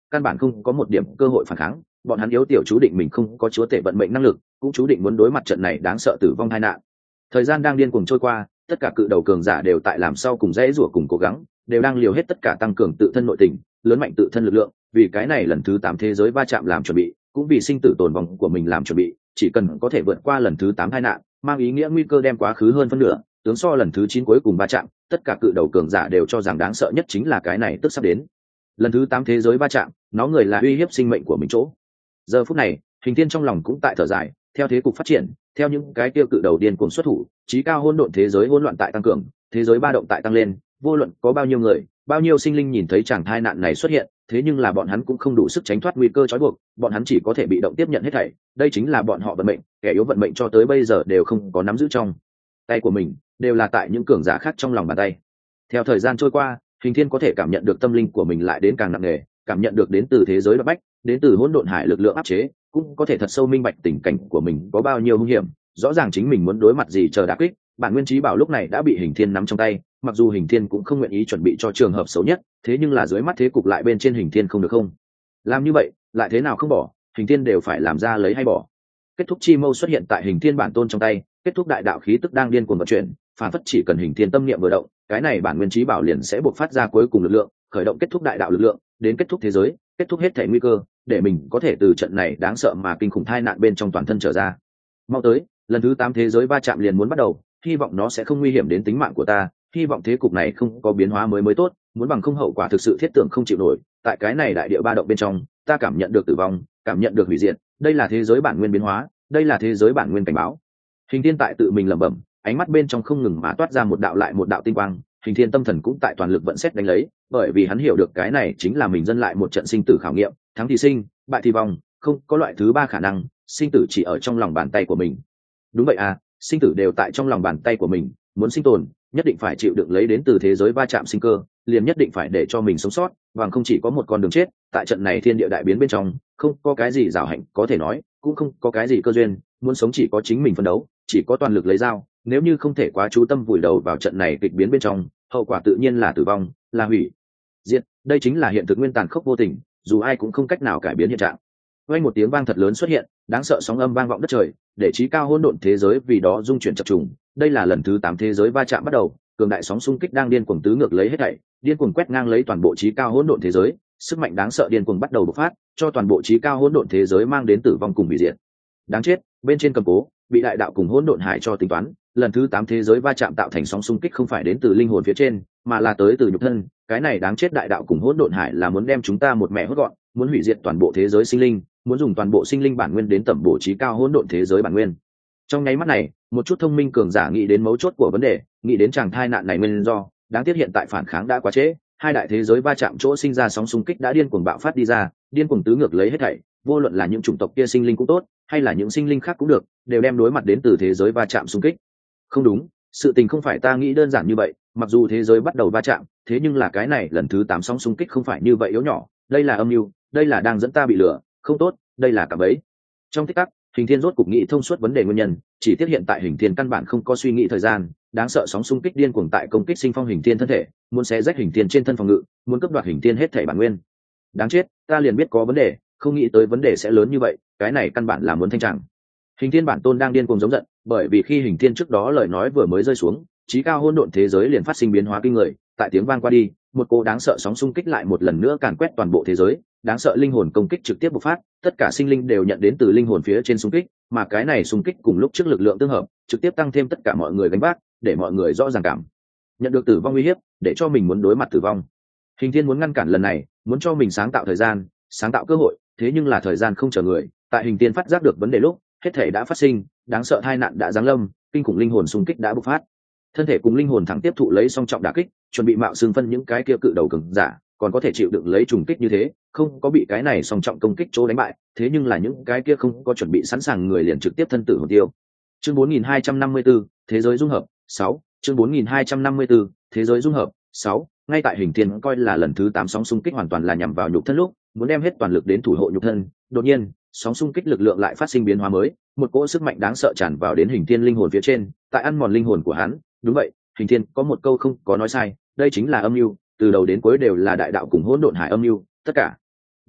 căn bản không có một điểm cơ hội phản kháng. Bọn hắn yếu tiểu chú định mình không có chúa tể vận mệnh năng lực, cũng chú định muốn đối mặt trận này đáng sợ tử vong tai nạn. Thời gian đang điên cuồng trôi qua, tất cả cự đầu cường giả đều tại làm sau cùng dễ rủa cùng cố gắng, đều đang liều hết tất cả tăng cường tự thân nội tình, lớn mạnh tự thân lực lượng, vì cái này lần thứ tám thế giới va chạm làm chuẩn bị, cũng vì sinh tử tồn vong của mình làm chuẩn bị. Chỉ cần có thể vượt qua lần thứ tám tai nạn, mang ý nghĩa nguy cơ đem quá khứ hơn phân nửa, tướng so lần thứ chín cuối cùng va chạm, tất cả cự đầu cường giả đều cho rằng đáng sợ nhất chính là cái này tức sắp đến. Lần thứ tám thế giới va chạm, nó người là uy hiếp sinh mệnh của mình chỗ. Giờ phút này, Hình Thiên trong lòng cũng tại thở dài, theo thế cục phát triển, theo những cái tiêu cự đầu điên cuồng xuất thủ, chí cao hỗn độn thế giới hỗn loạn tại tăng cường, thế giới ba động tại tăng lên, vô luận có bao nhiêu người, bao nhiêu sinh linh nhìn thấy chàng tai nạn này xuất hiện, thế nhưng là bọn hắn cũng không đủ sức tránh thoát nguy cơ trói buộc, bọn hắn chỉ có thể bị động tiếp nhận hết thảy, đây chính là bọn họ vận mệnh, kẻ yếu vận mệnh cho tới bây giờ đều không có nắm giữ trong tay của mình, đều là tại những cường giả khác trong lòng bàn tay. Theo thời gian trôi qua, Hình Thiên có thể cảm nhận được tâm linh của mình lại đến càng nặng nề, cảm nhận được đến từ thế giới độc bách, đến từ hỗn độn hải lực lượng áp chế, cũng có thể thật sâu minh bạch tình cảnh của mình có bao nhiêu hung hiểm, rõ ràng chính mình muốn đối mặt gì chờ đả kích. Bản nguyên trí bảo lúc này đã bị Hình Thiên nắm trong tay, mặc dù Hình Thiên cũng không nguyện ý chuẩn bị cho trường hợp xấu nhất, thế nhưng là dưới mắt thế cục lại bên trên Hình Thiên không được không làm như vậy, lại thế nào không bỏ, Hình Thiên đều phải làm ra lấy hay bỏ. Kết thúc chi mâu xuất hiện tại Hình Thiên bản tôn trong tay, kết thúc đại đạo khí tức đang điên cuồng vận chuyển, phản phất chỉ cần Hình Thiên tâm niệm vừa động, cái này bản nguyên trí bảo liền sẽ bộc phát ra cuối cùng lực lượng, khởi động kết thúc đại đạo lực lượng, đến kết thúc thế giới, kết thúc hết thể nguy cơ, để mình có thể từ trận này đáng sợ mà kinh khủng tai nạn bên trong toàn thân trở ra. Mau tới, lần thứ tám thế giới va chạm liền muốn bắt đầu, hy vọng nó sẽ không nguy hiểm đến tính mạng của ta, hy vọng thế cục này không có biến hóa mới mới tốt, muốn bằng không hậu quả thực sự thiết tưởng không chịu nổi. Tại cái này đại địa ba động bên trong, ta cảm nhận được tử vong, cảm nhận được hủy diệt, đây là thế giới bản nguyên biến hóa, đây là thế giới bản nguyên cảnh báo. Hình Thiên tại tự mình lẩm bẩm, ánh mắt bên trong không ngừng mà toát ra một đạo lại một đạo tinh quang, Hình Thiên tâm thần cũng tại toàn lực vận xét đánh lấy, bởi vì hắn hiểu được cái này chính là mình dân lại một trận sinh tử khảo nghiệm, thắng thì sinh, bại thì vong, không có loại thứ ba khả năng, sinh tử chỉ ở trong lòng bàn tay của mình. Đúng vậy à, sinh tử đều tại trong lòng bàn tay của mình, muốn sinh tồn, nhất định phải chịu đựng lấy đến từ thế giới va chạm sinh cơ, liền nhất định phải để cho mình sống sót, bằng không chỉ có một con đường chết. Tại trận này thiên địa đại biến bên trong, không có cái gì giảo hạnh có thể nói, cũng không có cái gì cơ duyên, muốn sống chỉ có chính mình phấn đấu, chỉ có toàn lực lấy dao, nếu như không thể quá chú tâm vùi đầu vào trận này kịch biến bên trong, hậu quả tự nhiên là tử vong, là hủy diệt. Đây chính là hiện thực nguyên tàn khốc vô tình, dù ai cũng không cách nào cải biến hiện trạng. Vang một tiếng vang thật lớn xuất hiện, đáng sợ sóng âm vang vọng đất trời, để trí cao hỗn độn thế giới vì đó dung chuyển chập trùng. Đây là lần thứ tám thế giới va chạm bắt đầu, cường đại sóng xung kích đang điên cuồng tứ ngược lấy hết thảy, điên cuồng quét ngang lấy toàn bộ trí cao hỗn độn thế giới, sức mạnh đáng sợ điên cuồng bắt đầu bộc phát, cho toàn bộ trí cao hỗn độn thế giới mang đến tử vong cùng hủy diệt. Đáng chết, bên trên cầm cố, bị đại đạo cùng hỗn độn hải cho tính toán, lần thứ tám thế giới va chạm tạo thành sóng xung kích không phải đến từ linh hồn phía trên, mà là tới từ nhục thân, cái này đáng chết đại đạo cùng hỗn độn hải là muốn đem chúng ta một mẹ hốt gọn, muốn hủy diệt toàn bộ thế giới sinh linh, muốn dùng toàn bộ sinh linh bản nguyên đến tẩm bổ trí cao hỗn độn thế giới bản nguyên. Trong nháy mắt này, một chút thông minh cường giả nghĩ đến mấu chốt của vấn đề, nghĩ đến chàng thai nạn này nguyên do, đáng tiếc hiện tại phản kháng đã quá trễ, hai đại thế giới va chạm chỗ sinh ra sóng xung kích đã điên cuồng bạo phát đi ra, điên cuồng tứ ngược lấy hết thảy, vô luận là những chủng tộc kia sinh linh cũng tốt, hay là những sinh linh khác cũng được, đều đem đối mặt đến từ thế giới va chạm xung kích. Không đúng, sự tình không phải ta nghĩ đơn giản như vậy, mặc dù thế giới bắt đầu va chạm, thế nhưng là cái này lần thứ tám sóng xung kích không phải như vậy yếu nhỏ, đây là âm mưu, đây là đang dẫn ta bị lừa, không tốt, đây là cả bẫy. Trong tích tắc, Hình Thiên rốt cục nghĩ thông suốt vấn đề nguyên nhân, chỉ tiếc hiện tại Hình Thiên căn bản không có suy nghĩ thời gian, đáng sợ sóng xung kích điên cuồng tại công kích sinh phong Hình Thiên thân thể, muốn xé rách Hình Thiên trên thân phòng ngự, muốn cướp đoạt Hình Thiên hết thảy bản nguyên. Đáng chết, ta liền biết có vấn đề, không nghĩ tới vấn đề sẽ lớn như vậy, cái này căn bản là muốn thanh trạng. Hình Thiên bản tôn đang điên cuồng giống giận, bởi vì khi Hình Thiên trước đó lời nói vừa mới rơi xuống, trí cao hỗn độn thế giới liền phát sinh biến hóa kinh người, tại tiếng vang qua đi, một cô đáng sợ sóng xung kích lại một lần nữa càn quét toàn bộ thế giới, đáng sợ linh hồn công kích trực tiếp bộc phát, tất cả sinh linh đều nhận đến từ linh hồn phía trên xung kích, mà cái này xung kích cùng lúc trước lực lượng tương hợp, trực tiếp tăng thêm tất cả mọi người gánh vác, để mọi người rõ ràng cảm nhận được tử vong uy hiếp, để cho mình muốn đối mặt tử vong. Hình Thiên muốn ngăn cản lần này, muốn cho mình sáng tạo thời gian, sáng tạo cơ hội, thế nhưng là thời gian không chờ người, tại Hình Thiên phát giác được vấn đề lúc, hết thể đã phát sinh, đáng sợ tai nạn đã giáng lâm, kinh khủng linh hồn xung kích đã bộc phát. Thân thể cùng linh hồn thẳng tiếp thụ lấy song trọng đả kích, chuẩn bị mạo xương phân những cái kia cự đầu cường giả, còn có thể chịu đựng lấy trùng kích như thế, không có bị cái này song trọng công kích chỗ đánh bại, thế nhưng là những cái kia không có chuẩn bị sẵn sàng người liền trực tiếp thân tử hồn tiêu. Chương bốn nghìn hai trăm năm mươi tư, thế giới dung hợp sáu, chương bốn nghìn hai trăm năm mươi tư, thế giới dung hợp sáu, ngay tại Hình Thiên coi là lần thứ tám sóng xung kích hoàn toàn là nhằm vào nhục thân lúc, muốn đem hết toàn lực đến thủ hộ nhục thân, đột nhiên, sóng xung kích lực lượng lại phát sinh biến hóa mới, một cỗ sức mạnh đáng sợ tràn vào đến Hình Thiên linh hồn phía trên, tại ăn mòn linh hồn của hắn. Đúng vậy, Hình Thiên có một câu không có nói sai, đây chính là âm mưu, từ đầu đến cuối đều là đại đạo cùng hỗn độn hải âm mưu, tất cả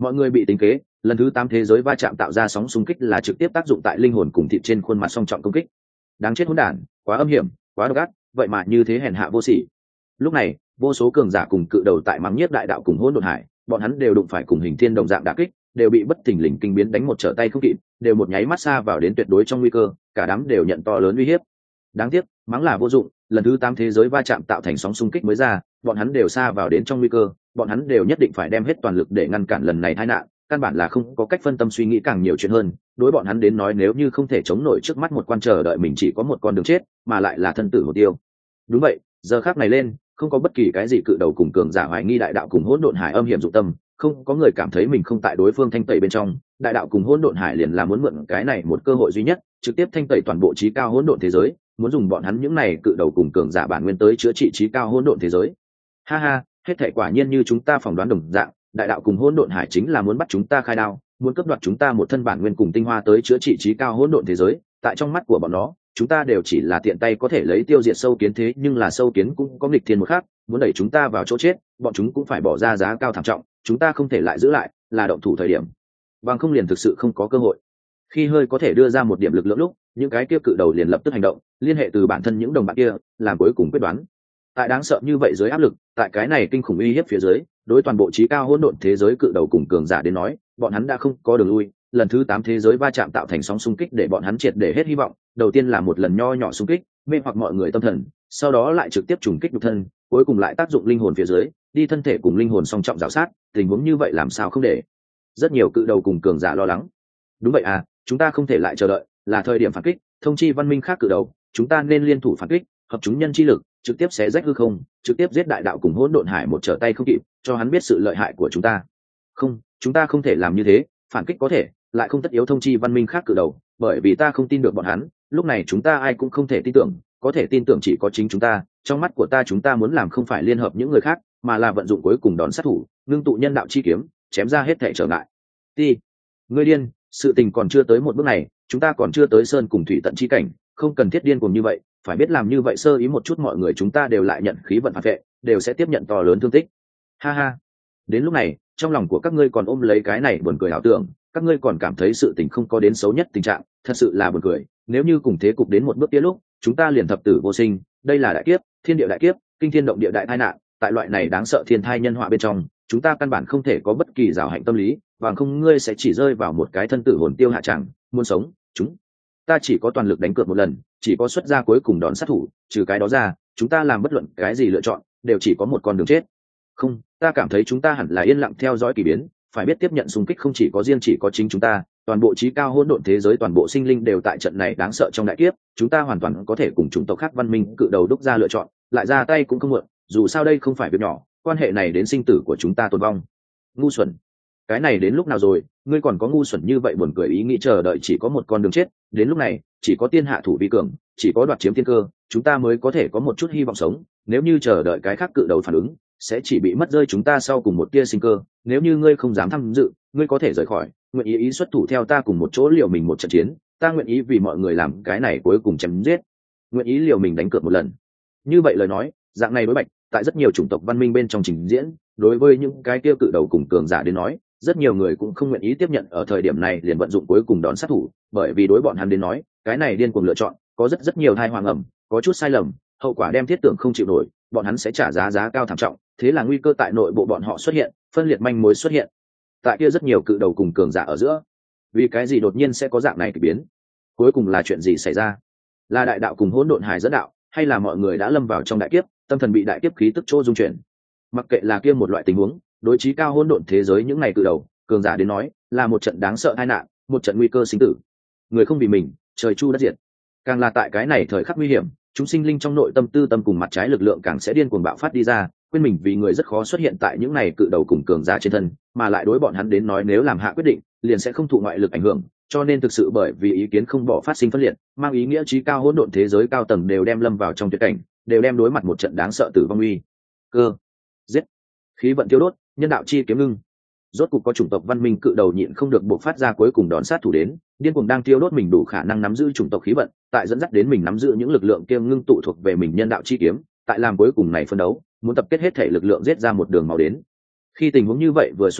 Mọi người bị tính kế, lần thứ tám thế giới va chạm tạo ra sóng xung kích là trực tiếp tác dụng tại linh hồn cùng thịt trên khuôn mặt song trọng công kích. Đáng chết hỗn đản, quá âm hiểm, quá độc ác, vậy mà như thế hèn hạ vô sỉ. Lúc này, vô số cường giả cùng cự đầu tại mắng nhiếp đại đạo cùng hỗn độn hải, bọn hắn đều đụng phải cùng hình thiên đồng dạng đả kích, đều bị bất thình lình kinh biến đánh một trở tay không kịp, đều một nháy mắt xa vào đến tuyệt đối trong nguy cơ, cả đám đều nhận to lớn uy hiếp. Đáng tiếc, mắng là vô dụng, lần thứ tám thế giới va chạm tạo thành sóng xung kích mới ra, bọn hắn đều xa vào đến trong nguy cơ, bọn hắn đều nhất định phải đem hết toàn lực để ngăn cản lần này tai nạn, căn bản là không có cách phân tâm suy nghĩ càng nhiều chuyện hơn. Đối bọn hắn đến nói, nếu như không thể chống nổi trước mắt một quan chờ đợi mình chỉ có một con đường chết, mà lại là thân tử hồn tiêu. Đúng vậy, giờ khắc này lên, không có bất kỳ cái gì cự đầu cùng cường giả hoài nghi đại đạo cùng hỗn độn hải âm hiểm dụng tâm, không có người cảm thấy mình không tại đối phương thanh tẩy bên trong. Đại đạo cùng hỗn độn hải liền là muốn mượn cái này một cơ hội duy nhất, trực tiếp thanh tẩy toàn bộ trí cao hỗn độn thế giới, muốn dùng bọn hắn những này cự đầu cùng cường giả bản nguyên tới chữa trị trí cao hỗn độn thế giới. Ha ha, hết thảy quả nhiên như chúng ta phỏng đoán đồng dạng, đại đạo cùng hỗn độn hải chính là muốn bắt chúng ta khai đao, muốn cướp đoạt chúng ta một thân bản nguyên cùng tinh hoa tới chữa trị trí cao hỗn độn thế giới. Tại trong mắt của bọn nó, chúng ta đều chỉ là tiện tay có thể lấy tiêu diệt sâu kiến, thế nhưng là sâu kiến cũng có nghịch thiên một khác, muốn đẩy chúng ta vào chỗ chết, bọn chúng cũng phải bỏ ra giá cao thảm trọng, chúng ta không thể lại giữ lại, là động thủ thời điểm, bằng không liền thực sự không có cơ hội. Khi hơi có thể đưa ra một điểm lực lượng lúc, những cái kia cự đầu liền lập tức hành động, liên hệ từ bản thân những đồng bạn kia, làm cuối cùng quyết đoán. Tại đáng sợ như vậy dưới áp lực, tại cái này kinh khủng uy hiếp phía dưới, đối toàn bộ trí cao hỗn độn thế giới cự đầu cùng cường giả đến nói, bọn hắn đã không có đường lui. Lần thứ tám thế giới va chạm tạo thành sóng xung kích để bọn hắn triệt để hết hy vọng. Đầu tiên là một lần nho nhỏ xung kích, mê hoặc mọi người tâm thần, sau đó lại trực tiếp trùng kích nhục thân, cuối cùng lại tác dụng linh hồn phía dưới, đi thân thể cùng linh hồn song trọng rào sát. Tình huống như vậy làm sao không để rất nhiều cự đầu cùng cường giả lo lắng. Đúng vậy à, chúng ta không thể lại chờ đợi, là thời điểm phản kích, thông chi văn minh khác cự đầu, chúng ta nên liên thủ phản kích, hợp chúng nhân chi lực, trực tiếp xé rách hư không, trực tiếp giết đại đạo cùng hỗn độn hải một trở tay không kịp, cho hắn biết sự lợi hại của chúng ta. Không, chúng ta không thể làm như thế, phản kích có thể, lại không tất yếu thông chi văn minh khác cự đầu, bởi vì ta không tin được bọn hắn, lúc này chúng ta ai cũng không thể tin tưởng, có thể tin tưởng chỉ có chính chúng ta. Trong mắt của ta, chúng ta muốn làm không phải liên hợp những người khác, mà là vận dụng cuối cùng đòn sát thủ, ngưng tụ nhân đạo chi kiếm, chém ra hết thảy trở ngại. Ti, ngươi điên, sự tình còn chưa tới một bước này, chúng ta còn chưa tới sơn cùng thủy tận chi cảnh, không cần thiết điên cuồng như vậy, phải biết làm như vậy sơ ý một chút mọi người chúng ta đều lại nhận khí vận phản vệ, đều sẽ tiếp nhận to lớn thương tích. Ha ha, đến lúc này, trong lòng của các ngươi còn ôm lấy cái này buồn cười ảo tưởng, các ngươi còn cảm thấy sự tình không có đến xấu nhất tình trạng, thật sự là buồn cười. Nếu như cùng thế cục đến một bước kia lúc, chúng ta liền thập tử vô sinh, đây là đại kiếp, thiên địa đại kiếp, kinh thiên động địa đại tai nạn, tại loại này đáng sợ thiên thai nhân họa bên trong, chúng ta căn bản không thể có bất kỳ giảo hạnh tâm lý, bằng không ngươi sẽ chỉ rơi vào một cái thân tử hồn tiêu hạ tràng. Muốn sống, chúng ta chỉ có toàn lực đánh cược một lần, chỉ có xuất ra cuối cùng đòn sát thủ, trừ cái đó ra, chúng ta làm bất luận cái gì lựa chọn, đều chỉ có một con đường chết. Không, ta cảm thấy chúng ta hẳn là yên lặng theo dõi kỳ biến, phải biết tiếp nhận xung kích không chỉ có riêng chỉ có chính chúng ta, toàn bộ trí cao hỗn độn thế giới, toàn bộ sinh linh đều tại trận này đáng sợ trong đại kiếp, chúng ta hoàn toàn có thể cùng chủng tộc khác văn minh cự đầu đúc ra lựa chọn, lại ra tay cũng không muộn, dù sao đây không phải việc nhỏ, quan hệ này đến sinh tử của chúng ta tồn vong. Ngu xuẩn, cái này đến lúc nào rồi, ngươi còn có ngu xuẩn như vậy buồn cười ý nghĩ chờ đợi chỉ có một con đường chết, đến lúc này, chỉ có tiên hạ thủ vi cường, chỉ có đoạt chiếm tiên cơ, chúng ta mới có thể có một chút hy vọng sống, nếu như chờ đợi cái khác cự đầu phản ứng, sẽ chỉ bị mất rơi chúng ta sau cùng một tia sinh cơ. Nếu như ngươi không dám tham dự, ngươi có thể rời khỏi, nguyện ý ý xuất thủ theo ta cùng một chỗ liều mình một trận chiến, ta nguyện ý vì mọi người làm cái này cuối cùng chém giết, nguyện ý liều mình đánh cược một lần. Như vậy lời nói, dạng này đối bạch, tại rất nhiều chủng tộc văn minh bên trong trình diễn, đối với những cái tiêu cự đầu cùng cường giả đến nói, rất nhiều người cũng không nguyện ý tiếp nhận ở thời điểm này liền vận dụng cuối cùng đòn sát thủ, bởi vì đối bọn hắn đến nói, cái này điên cuồng lựa chọn, có rất rất nhiều tai hoàng ẩm, có chút sai lầm, hậu quả đem thiết tưởng không chịu nổi, bọn hắn sẽ trả giá giá cao thảm trọng, thế là nguy cơ tại nội bộ bọn họ xuất hiện, phân liệt manh mối xuất hiện. Tại kia rất nhiều cự đầu cùng cường giả ở giữa, vì cái gì đột nhiên sẽ có dạng này kỳ biến? Cuối cùng là chuyện gì xảy ra? Là đại đạo cùng hỗn độn hải dẫn đạo, hay là mọi người đã lâm vào trong đại kiếp, tâm thần bị đại kiếp khí tức chỗ dung chuyển? Mặc kệ là kia một loại tình huống, đối chí cao hỗn độn thế giới những ngày cự đầu, cường giả đến nói, là một trận đáng sợ tai nạn, một trận nguy cơ sinh tử. Người không vì mình, trời chu đất diệt. Càng là tại cái này thời khắc nguy hiểm, chúng sinh linh trong nội tâm tư tâm cùng mặt trái lực lượng càng sẽ điên cuồng bạo phát đi ra, quên mình vì người rất khó xuất hiện tại những này cự đầu cùng cường giả trên thân, mà lại đối bọn hắn đến nói nếu làm hạ quyết định, liền sẽ không thụ ngoại lực ảnh hưởng, cho nên thực sự bởi vì ý kiến không bỏ phát sinh phân liệt, mang ý nghĩa chí cao hỗn độn thế giới cao tầng đều đem lâm vào trong tuyệt cảnh, đều đem đối mặt một trận đáng sợ tử vong uy cơ. Giết, khí vận tiêu đốt, nhân đạo chi kiếm ngưng. Rốt cục có chủng tộc văn minh cự đầu nhịn không được buộc phát ra cuối cùng đón sát thủ đến, điên cuồng đang tiêu đốt mình đủ khả năng nắm giữ chủng tộc khí vận, tại dẫn dắt đến mình nắm giữ những lực lượng kiêm ngưng tụ thuộc về mình nhân đạo chi kiếm, tại làm cuối cùng này phân đấu, muốn tập kết hết thể lực lượng giết ra một đường máu đến. Khi tình huống như vậy vừa xuất hiện lúc,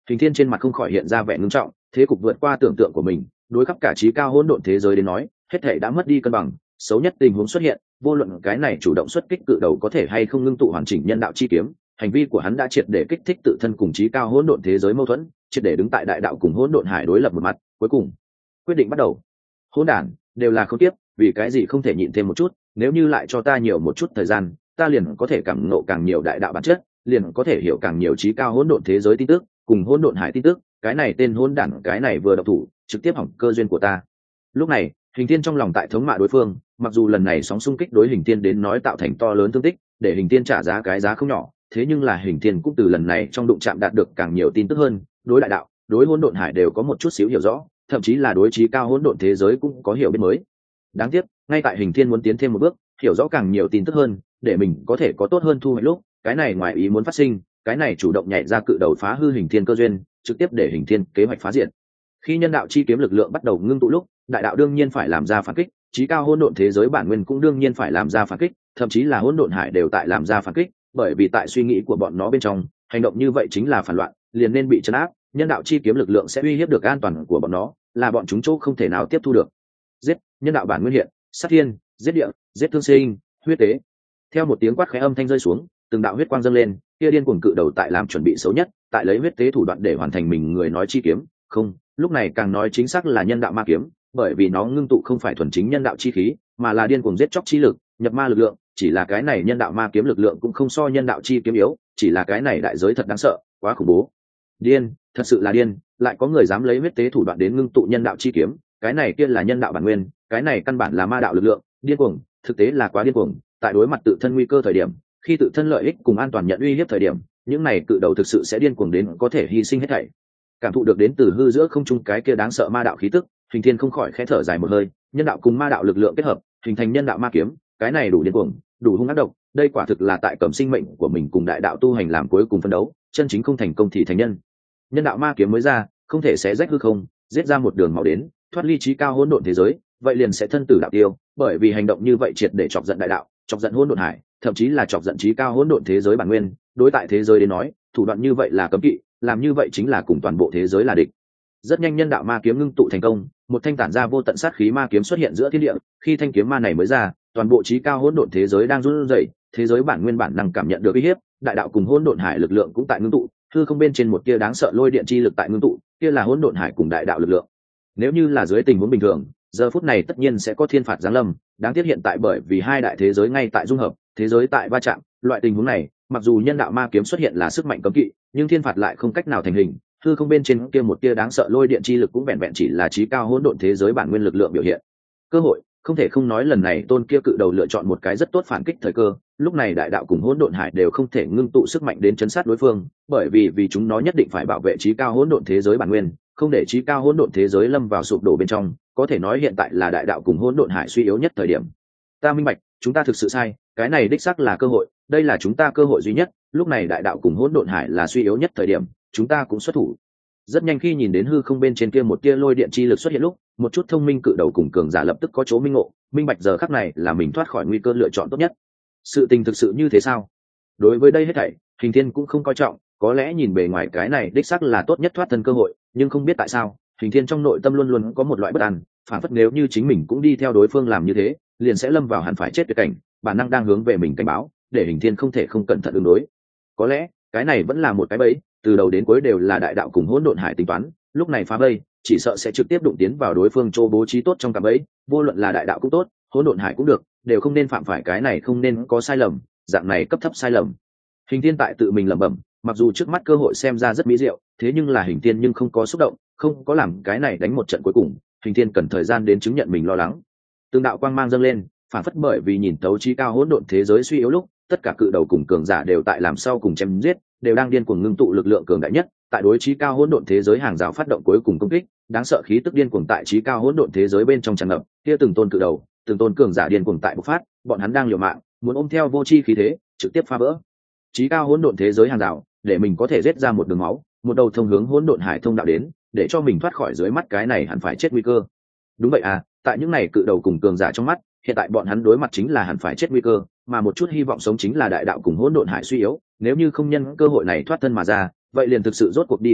Hình Thiên trên mặt không khỏi hiện ra vẻ ngưng trọng, thế cục vượt qua tưởng tượng của mình, đối khắp cả trí cao hỗn độn thế giới đến nói, hết thảy đã mất đi cân bằng, xấu nhất tình huống xuất hiện, vô luận cái này chủ động xuất kích cự đầu có thể hay không ngưng tụ hoàn chỉnh nhân đạo chi kiếm, hành vi của hắn đã triệt để kích thích tự thân cùng trí cao hỗn độn thế giới mâu thuẫn, triệt để đứng tại đại đạo cùng hỗn độn hải đối lập một mặt, cuối cùng quyết định bắt đầu. Hỗn đản, đều là không tiếp, vì cái gì không thể nhịn thêm một chút, nếu như lại cho ta nhiều một chút thời gian, ta liền có thể cảm ngộ càng nhiều đại đạo bản chất, liền có thể hiểu càng nhiều trí cao hỗn độn thế giới tin tức, cùng hỗn độn hải tin tức, cái này tên hỗn đản cái này vừa độc thủ, trực tiếp hỏng cơ duyên của ta. Lúc này, Hình Thiên trong lòng tại thống mạ đối phương, mặc dù lần này sóng xung kích đối Hình Thiên đến nói tạo thành to lớn thương tích, để Hình Thiên trả giá cái giá không nhỏ, thế nhưng là Hình Thiên cũng từ lần này trong đụng chạm đạt được càng nhiều tin tức hơn, đối đại đạo, đối hỗn độn hải đều có một chút xíu hiểu rõ, thậm chí là đối trí cao hỗn độn thế giới cũng có hiểu biết mới. Đáng tiếc, ngay tại Hình Thiên muốn tiến thêm một bước, hiểu rõ càng nhiều tin tức hơn, để mình có thể có tốt hơn thu hoạch lúc, cái này ngoài ý muốn phát sinh, cái này chủ động nhảy ra cự đầu phá hư Hình Thiên cơ duyên, trực tiếp để Hình Thiên kế hoạch phá diện. Khi nhân đạo chi kiếm lực lượng bắt đầu ngưng tụ lúc, đại đạo đương nhiên phải làm ra phản kích, trí cao hỗn độn thế giới bản nguyên cũng đương nhiên phải làm ra phản kích, thậm chí là hỗn độn hải đều tại làm ra phản kích, bởi vì tại suy nghĩ của bọn nó bên trong, hành động như vậy chính là phản loạn, liền nên bị trấn áp, nhân đạo chi kiếm lực lượng sẽ uy hiếp được an toàn của bọn nó, là bọn chúng chỗ không thể nào tiếp thu được. Giết, nhân đạo bản nguyên hiện, sát thiên, giết địa, giết thương sinh, huyết tế. Theo một tiếng quát khẽ âm thanh rơi xuống, từng đạo huyết quang dâng lên, kia điên cuồng cự đầu tại làm chuẩn bị xấu nhất, tại lấy huyết tế thủ đoạn để hoàn thành mình người nói chi kiếm, không, lúc này càng nói chính xác là nhân đạo ma kiếm, bởi vì nó ngưng tụ không phải thuần chính nhân đạo chi khí, mà là điên cuồng giết chóc chi lực, nhập ma lực lượng, chỉ là cái này nhân đạo ma kiếm lực lượng cũng không so nhân đạo chi kiếm yếu, chỉ là cái này đại giới thật đáng sợ, quá khủng bố. Điên, thật sự là điên, lại có người dám lấy huyết tế thủ đoạn đến ngưng tụ nhân đạo chi kiếm, cái này kia là nhân đạo bản nguyên, cái này căn bản là ma đạo lực lượng, điên cuồng, thực tế là quá điên cuồng, tại đối mặt tự thân nguy cơ thời điểm, khi tự thân lợi ích cùng an toàn nhận uy hiếp thời điểm, những này cự đầu thực sự sẽ điên cuồng đến có thể hy sinh hết thảy. Cảm thụ được đến từ hư giữa không trung cái kia đáng sợ ma đạo khí tức, Hình Thiên không khỏi khẽ thở dài một hơi, nhân đạo cùng ma đạo lực lượng kết hợp, hình thành nhân đạo ma kiếm, cái này đủ điên cuồng, đủ hung ác độc, đây quả thực là tại cầm sinh mệnh của mình cùng đại đạo tu hành làm cuối cùng phân đấu, chân chính không thành công thì thành nhân. Nhân đạo ma kiếm mới ra, không thể xé rách hư không, giết ra một đường máu đến, thoát ly trí cao hỗn độn thế giới, vậy liền sẽ thân tử đạo tiêu, bởi vì hành động như vậy triệt để chọc giận đại đạo, chọc giận hỗn độn hải, thậm chí là chọc giận trí cao hỗn độn thế giới bản nguyên, đối tại thế giới đến nói, thủ đoạn như vậy là cấm kỵ, làm như vậy chính là cùng toàn bộ thế giới là địch. Rất nhanh nhân đạo ma kiếm ngưng tụ thành công, một thanh tản ra vô tận sát khí ma kiếm xuất hiện giữa thiên địa, khi thanh kiếm ma này mới ra, toàn bộ trí cao hỗn độn thế giới đang run rẩy, thế giới bản nguyên bản năng cảm nhận được uy hiếp, đại đạo cùng hỗn độn hải lực lượng cũng tại ngưng tụ, hư không bên trên một kia đáng sợ lôi điện chi lực tại ngưng tụ, kia là hỗn độn hải cùng đại đạo lực lượng. Nếu như là dưới tình huống bình thường, giờ phút này tất nhiên sẽ có thiên phạt giáng lâm, đáng tiếc hiện tại bởi vì hai đại thế giới ngay tại dung hợp, thế giới tại va chạm, loại tình huống này, mặc dù nhân đạo ma kiếm xuất hiện là sức mạnh cấm kỵ, nhưng thiên phạt lại không cách nào thành hình, hư không bên trên kia một kia đáng sợ lôi điện chi lực cũng vẹn vẹn chỉ là trí cao hỗn độn thế giới bản nguyên lực lượng biểu hiện. Cơ hội, không thể không nói lần này tôn kia cự đầu lựa chọn một cái rất tốt phản kích thời cơ, lúc này đại đạo cùng hỗn độn hải đều không thể ngưng tụ sức mạnh đến chấn sát đối phương, bởi vì vì chúng nó nhất định phải bảo vệ trí cao hỗn độn thế giới bản nguyên, không để trí cao hỗn độn thế giới lâm vào sụp đổ bên trong, có thể nói hiện tại là đại đạo cùng hỗn độn hải suy yếu nhất thời điểm. Ta minh bạch, chúng ta thực sự sai, cái này đích xác là cơ hội, đây là chúng ta cơ hội duy nhất, lúc này đại đạo cùng hỗn độn hải là suy yếu nhất thời điểm, chúng ta cũng xuất thủ. Rất nhanh khi nhìn đến hư không bên trên kia một tia lôi điện chi lực xuất hiện lúc, một chút thông minh cự đầu cùng cường giả lập tức có chỗ minh ngộ, minh bạch giờ khắc này là mình thoát khỏi nguy cơ lựa chọn tốt nhất. Sự tình thực sự như thế sao? Đối với đây hết thảy, Hình Thiên cũng không coi trọng, có lẽ nhìn bề ngoài cái này đích xác là tốt nhất thoát thân cơ hội, nhưng không biết tại sao, Hình Thiên trong nội tâm luôn luôn có một loại bất an, phản phất nếu như chính mình cũng đi theo đối phương làm như thế, liền sẽ lâm vào hẳn phải chết tuyệt cảnh, bản năng đang hướng về mình cảnh báo, để Hình Thiên không thể không cẩn thận ứng đối. Có lẽ, cái này vẫn là một cái bẫy, từ đầu đến cuối đều là đại đạo cùng hỗn độn hải tính toán, lúc này phá bẫy, chỉ sợ sẽ trực tiếp đụng tiến vào đối phương chỗ bố trí tốt trong cả bẫy, vô luận là đại đạo cũng tốt, hỗn độn hải cũng được, đều không nên phạm phải cái này không nên có sai lầm, dạng này cấp thấp sai lầm. Hình Thiên tại tự mình lẩm bẩm, mặc dù trước mắt cơ hội xem ra rất mỹ diệu, thế nhưng là Hình Thiên nhưng không có xúc động, không có làm cái này đánh một trận cuối cùng, Hình Thiên cần thời gian đến chứng nhận mình lo lắng. Tương đạo quang mang dâng lên, phản phất bởi vì nhìn tấu trí cao hỗn độn thế giới suy yếu lúc, tất cả cự đầu cùng cường giả đều tại làm sau cùng chém giết, đều đang điên cuồng ngưng tụ lực lượng cường đại nhất, tại đối trí cao hỗn độn thế giới hàng rào phát động cuối cùng công kích, đáng sợ khí tức điên cuồng tại trí cao hỗn độn thế giới bên trong tràn ngập, kia từng tôn cự đầu, từng tôn cường giả điên cuồng tại bộc phát, bọn hắn đang liều mạng, muốn ôm theo vô chi khí thế, trực tiếp phá vỡ trí cao hỗn độn thế giới hàng rào, để mình có thể giết ra một đường máu, một đầu thông hướng hỗn độn hải thông đạo đến, để cho mình thoát khỏi dưới mắt cái này hẳn phải chết nguy cơ. Đúng vậy à, tại những này cự đầu cùng cường giả trong mắt, hiện tại bọn hắn đối mặt chính là hẳn phải chết nguy cơ, mà một chút hy vọng sống chính là đại đạo cùng hỗn độn hải suy yếu, nếu như không nhân cơ hội này thoát thân mà ra, vậy liền thực sự rốt cuộc đi không được,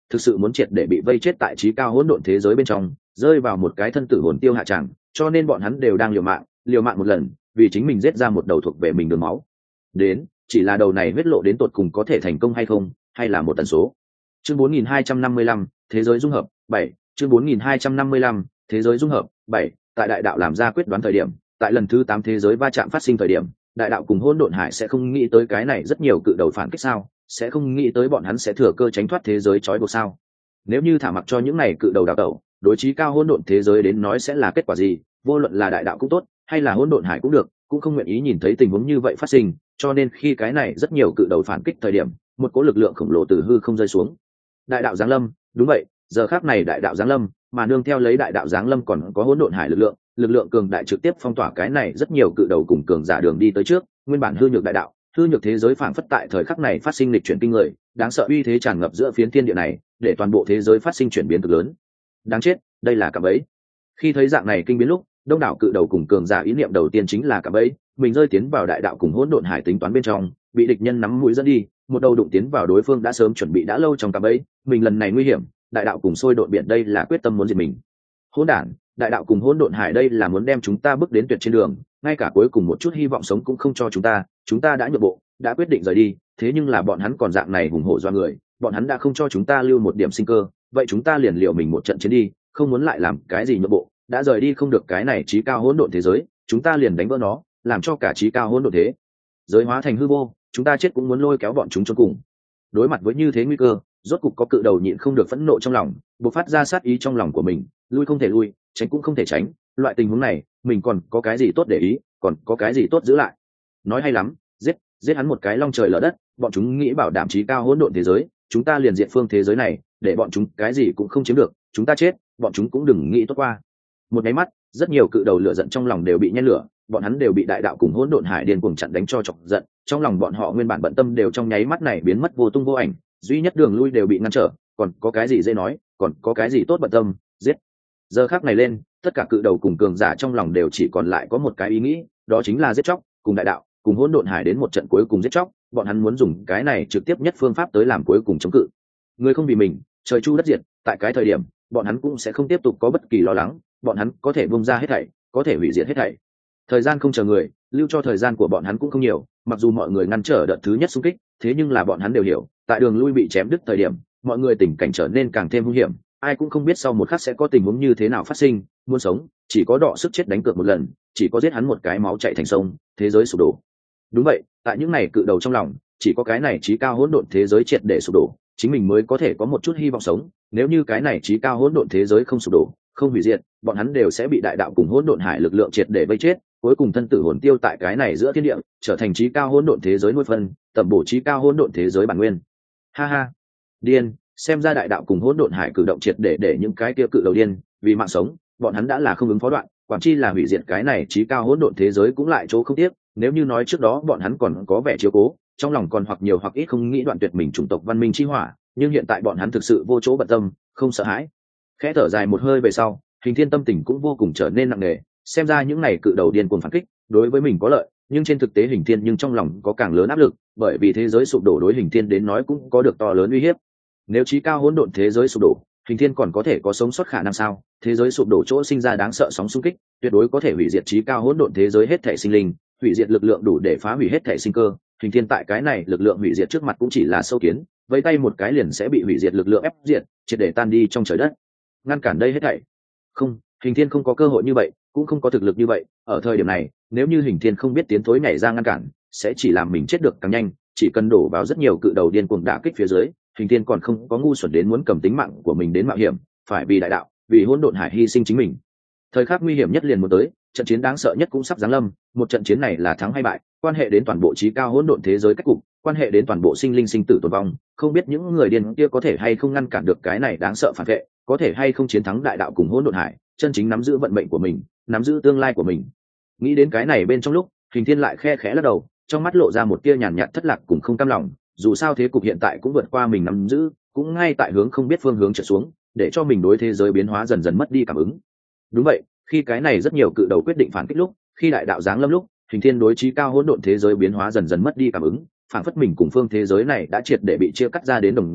thực sự muốn triệt để bị vây chết tại trí cao hỗn độn thế giới bên trong, rơi vào một cái thân tử hồn tiêu hạ tràng, cho nên bọn hắn đều đang liều mạng liều mạng một lần, vì chính mình giết ra một đầu thuộc về mình đường máu đến. Chỉ là đầu này huyết lộ đến tột cùng có thể thành công hay không, hay là một tần số. Chương bốn nghìn hai trăm năm mươi lăm, thế giới dung hợp bảy. Chương bốn nghìn hai trăm năm mươi lăm, thế giới dung hợp bảy. Tại đại đạo làm ra quyết đoán thời điểm, tại lần thứ tám thế giới va chạm phát sinh thời điểm, đại đạo cùng hỗn độn hải sẽ không nghĩ tới cái này rất nhiều cự đầu phản kích sao, sẽ không nghĩ tới bọn hắn sẽ thừa cơ tránh thoát thế giới trói buộc sao. Nếu như thả mặc cho những này cự đầu đào tẩu, đối chí cao hỗn độn thế giới đến nói sẽ là kết quả gì, vô luận là đại đạo cũng tốt hay là hỗn độn hải cũng được, cũng không nguyện ý nhìn thấy tình huống như vậy phát sinh. Cho nên khi cái này rất nhiều cự đầu phản kích thời điểm, một cỗ lực lượng khổng lồ từ hư không rơi xuống. Đại đạo giáng lâm, đúng vậy, giờ khắc này đại đạo giáng lâm, mà nương theo lấy đại đạo giáng lâm còn có hỗn độn hải lực lượng, lực lượng cường đại trực tiếp phong tỏa cái này rất nhiều cự đầu cùng cường giả đường đi tới trước. Nguyên bản hư nhược đại đạo, hư nhược thế giới phảng phất tại thời khắc này phát sinh lịch chuyển kinh người, đáng sợ uy thế tràn ngập giữa phiến thiên địa này, để toàn bộ thế giới phát sinh chuyển biến cực lớn. Đáng chết, đây là cạm bẫy. Khi thấy dạng này kinh biến lúc, đông đảo cự đầu cùng cường giả ý niệm đầu tiên chính là cạm bẫy, mình rơi tiến vào đại đạo cùng hỗn độn hải tính toán bên trong, bị địch nhân nắm mũi dẫn đi, một đầu đụng tiến vào đối phương đã sớm chuẩn bị đã lâu trong cạm bẫy, mình lần này nguy hiểm, đại đạo cùng sôi độn biển đây là quyết tâm muốn diệt mình. Hỗn đản, đại đạo cùng hỗn độn hải đây là muốn đem chúng ta bước đến tuyệt trên đường, ngay cả cuối cùng một chút hy vọng sống cũng không cho chúng ta, chúng ta đã nhượng bộ, đã quyết định rời đi, thế nhưng là bọn hắn còn dạng này hùng hổ do người, bọn hắn đã không cho chúng ta lưu một điểm sinh cơ, vậy chúng ta liền liều mình một trận chiến đi, không muốn lại làm cái gì nhượng bộ, đã rời đi không được cái này chí cao hỗn độn thế giới, chúng ta liền đánh vỡ nó, làm cho cả chí cao hỗn độn thế giới hóa thành hư vô, chúng ta chết cũng muốn lôi kéo bọn chúng cho cùng. Đối mặt với như thế nguy cơ, rốt cục có cự đầu nhịn không được phẫn nộ trong lòng, bộc phát ra sát ý trong lòng của mình, lui không thể lui, tránh cũng không thể tránh, loại tình huống này mình còn có cái gì tốt để ý, còn có cái gì tốt giữ lại. Nói hay lắm, giết giết hắn một cái long trời lở đất, bọn chúng nghĩ bảo đảm chí cao hỗn độn thế giới, chúng ta liền diệt phương thế giới này, để bọn chúng cái gì cũng không chiếm được, chúng ta chết, bọn chúng cũng đừng nghĩ tốt qua. Một cái mắt, rất nhiều cự đầu lửa giận trong lòng đều bị nhen lửa, bọn hắn đều bị đại đạo cùng hỗn độn hải điên cuồng chặn đánh cho chọc giận, trong lòng bọn họ nguyên bản bận tâm đều trong nháy mắt này biến mất vô tung vô ảnh, duy nhất đường lui đều bị ngăn trở, còn có cái gì dễ nói, còn có cái gì tốt bận tâm, giết. Giờ khắc này lên, tất cả cự đầu cùng cường giả trong lòng đều chỉ còn lại có một cái ý nghĩ, đó chính là giết chóc, cùng đại đạo, cùng hỗn độn hải đến một trận cuối cùng giết chóc, bọn hắn muốn dùng cái này trực tiếp nhất phương pháp tới làm cuối cùng chống cự. Người không vì mình, trời chu đất diệt, tại cái thời điểm, bọn hắn cũng sẽ không tiếp tục có bất kỳ lo lắng, bọn hắn có thể buông ra hết thảy, có thể hủy diệt hết thảy. Thời gian không chờ người, lưu cho thời gian của bọn hắn cũng không nhiều, mặc dù mọi người ngăn trở đợt thứ nhất xung kích, thế nhưng là bọn hắn đều hiểu, tại đường lui bị chém đứt thời điểm, mọi người tình cảnh trở nên càng thêm nguy hiểm, ai cũng không biết sau một khắc sẽ có tình huống như thế nào phát sinh, muốn sống, chỉ có đọ sức chết đánh cược một lần, chỉ có giết hắn một cái máu chảy thành sông, thế giới sụp đổ. Đúng vậy, tại những này cự đầu trong lòng, chỉ có cái này chí cao hỗn độn thế giới triệt để sụp đổ, chính mình mới có thể có một chút hy vọng sống, nếu như cái này chí cao hỗn độn thế giới không sụp đổ, không hủy diệt, bọn hắn đều sẽ bị đại đạo cùng hỗn độn hải lực lượng triệt để vây chết, cuối cùng thân tử hồn tiêu tại cái này giữa thiên địa, trở thành chí cao hỗn độn thế giới nuôi phân, tầm bổ chí cao hỗn độn thế giới bản nguyên. Ha ha, điên, xem ra đại đạo cùng hỗn độn hải cử động triệt để để những cái kia cự đầu điên, vì mạng sống, bọn hắn đã là không ứng phó đoạn, quản chi là hủy diệt cái này chí cao hỗn độn thế giới cũng lại chỗ không tiếc, nếu như nói trước đó bọn hắn còn có vẻ chiếu cố, trong lòng còn hoặc nhiều hoặc ít không nghĩ đoạn tuyệt mình chủng tộc văn minh chi hỏa, nhưng hiện tại bọn hắn thực sự vô chỗ bận tâm, không sợ hãi. Khẽ thở dài một hơi về sau, Hình Thiên tâm tình cũng vô cùng trở nên nặng nề, xem ra những này cự đầu điên cuồng phản kích, đối với mình có lợi, nhưng trên thực tế Hình Thiên nhưng trong lòng có càng lớn áp lực, bởi vì thế giới sụp đổ đối Hình Thiên đến nói cũng có được to lớn uy hiếp. Nếu chí cao hỗn độn thế giới sụp đổ, Hình Thiên còn có thể có sống sót khả năng sao? Thế giới sụp đổ chỗ sinh ra đáng sợ sóng xung kích, tuyệt đối có thể hủy diệt chí cao hỗn độn thế giới hết thảy sinh linh, hủy diệt lực lượng đủ để phá hủy hết thảy sinh cơ. Hình Thiên tại cái này lực lượng hủy diệt trước mặt cũng chỉ là sâu kiến, vẫy tay một cái liền sẽ bị hủy diệt lực lượng ép diệt, triệt để tan đi trong trời đất. Ngăn cản đây hết thảy. Không, Hình Thiên không có cơ hội như vậy, cũng không có thực lực như vậy, ở thời điểm này, nếu như Hình Thiên không biết tiến thối nhảy ra ngăn cản, sẽ chỉ làm mình chết được càng nhanh, chỉ cần đổ vào rất nhiều cự đầu điên cuồng đả kích phía dưới, Hình Thiên còn không có ngu xuẩn đến muốn cầm tính mạng của mình đến mạo hiểm, phải vì đại đạo, vì hỗn độn hải hy sinh chính mình. Thời khắc nguy hiểm nhất liền muốn tới, trận chiến đáng sợ nhất cũng sắp giáng lâm, một trận chiến này là thắng hay bại, quan hệ đến toàn bộ chí cao hỗn độn thế giới cách cục, quan hệ đến toàn bộ sinh linh sinh tử tồn vong, không biết những người điên kia có thể hay không ngăn cản được cái này đáng sợ phản vệ, có thể hay không chiến thắng đại đạo cùng hỗn độn hải, chân chính nắm giữ vận mệnh của mình, nắm giữ tương lai của mình. Nghĩ đến cái này bên trong lúc, Hình Thiên lại khe khẽ lắc đầu, trong mắt lộ ra một tia nhàn nhạt thất lạc cùng không cam lòng, dù sao thế cục hiện tại cũng vượt qua mình nắm giữ, cũng ngay tại hướng không biết phương hướng trở xuống, để cho mình đối thế giới biến hóa dần dần mất đi cảm ứng. Đúng vậy, khi cái này rất nhiều cự đầu quyết định phản kích lúc, khi đại đạo giáng lâm lúc, Hình Thiên đối chí cao hỗn độn thế giới biến hóa dần dần mất đi cảm ứng, phản phất mình cùng phương thế giới này đã triệt để bị chia cắt ra đến đồng dạng,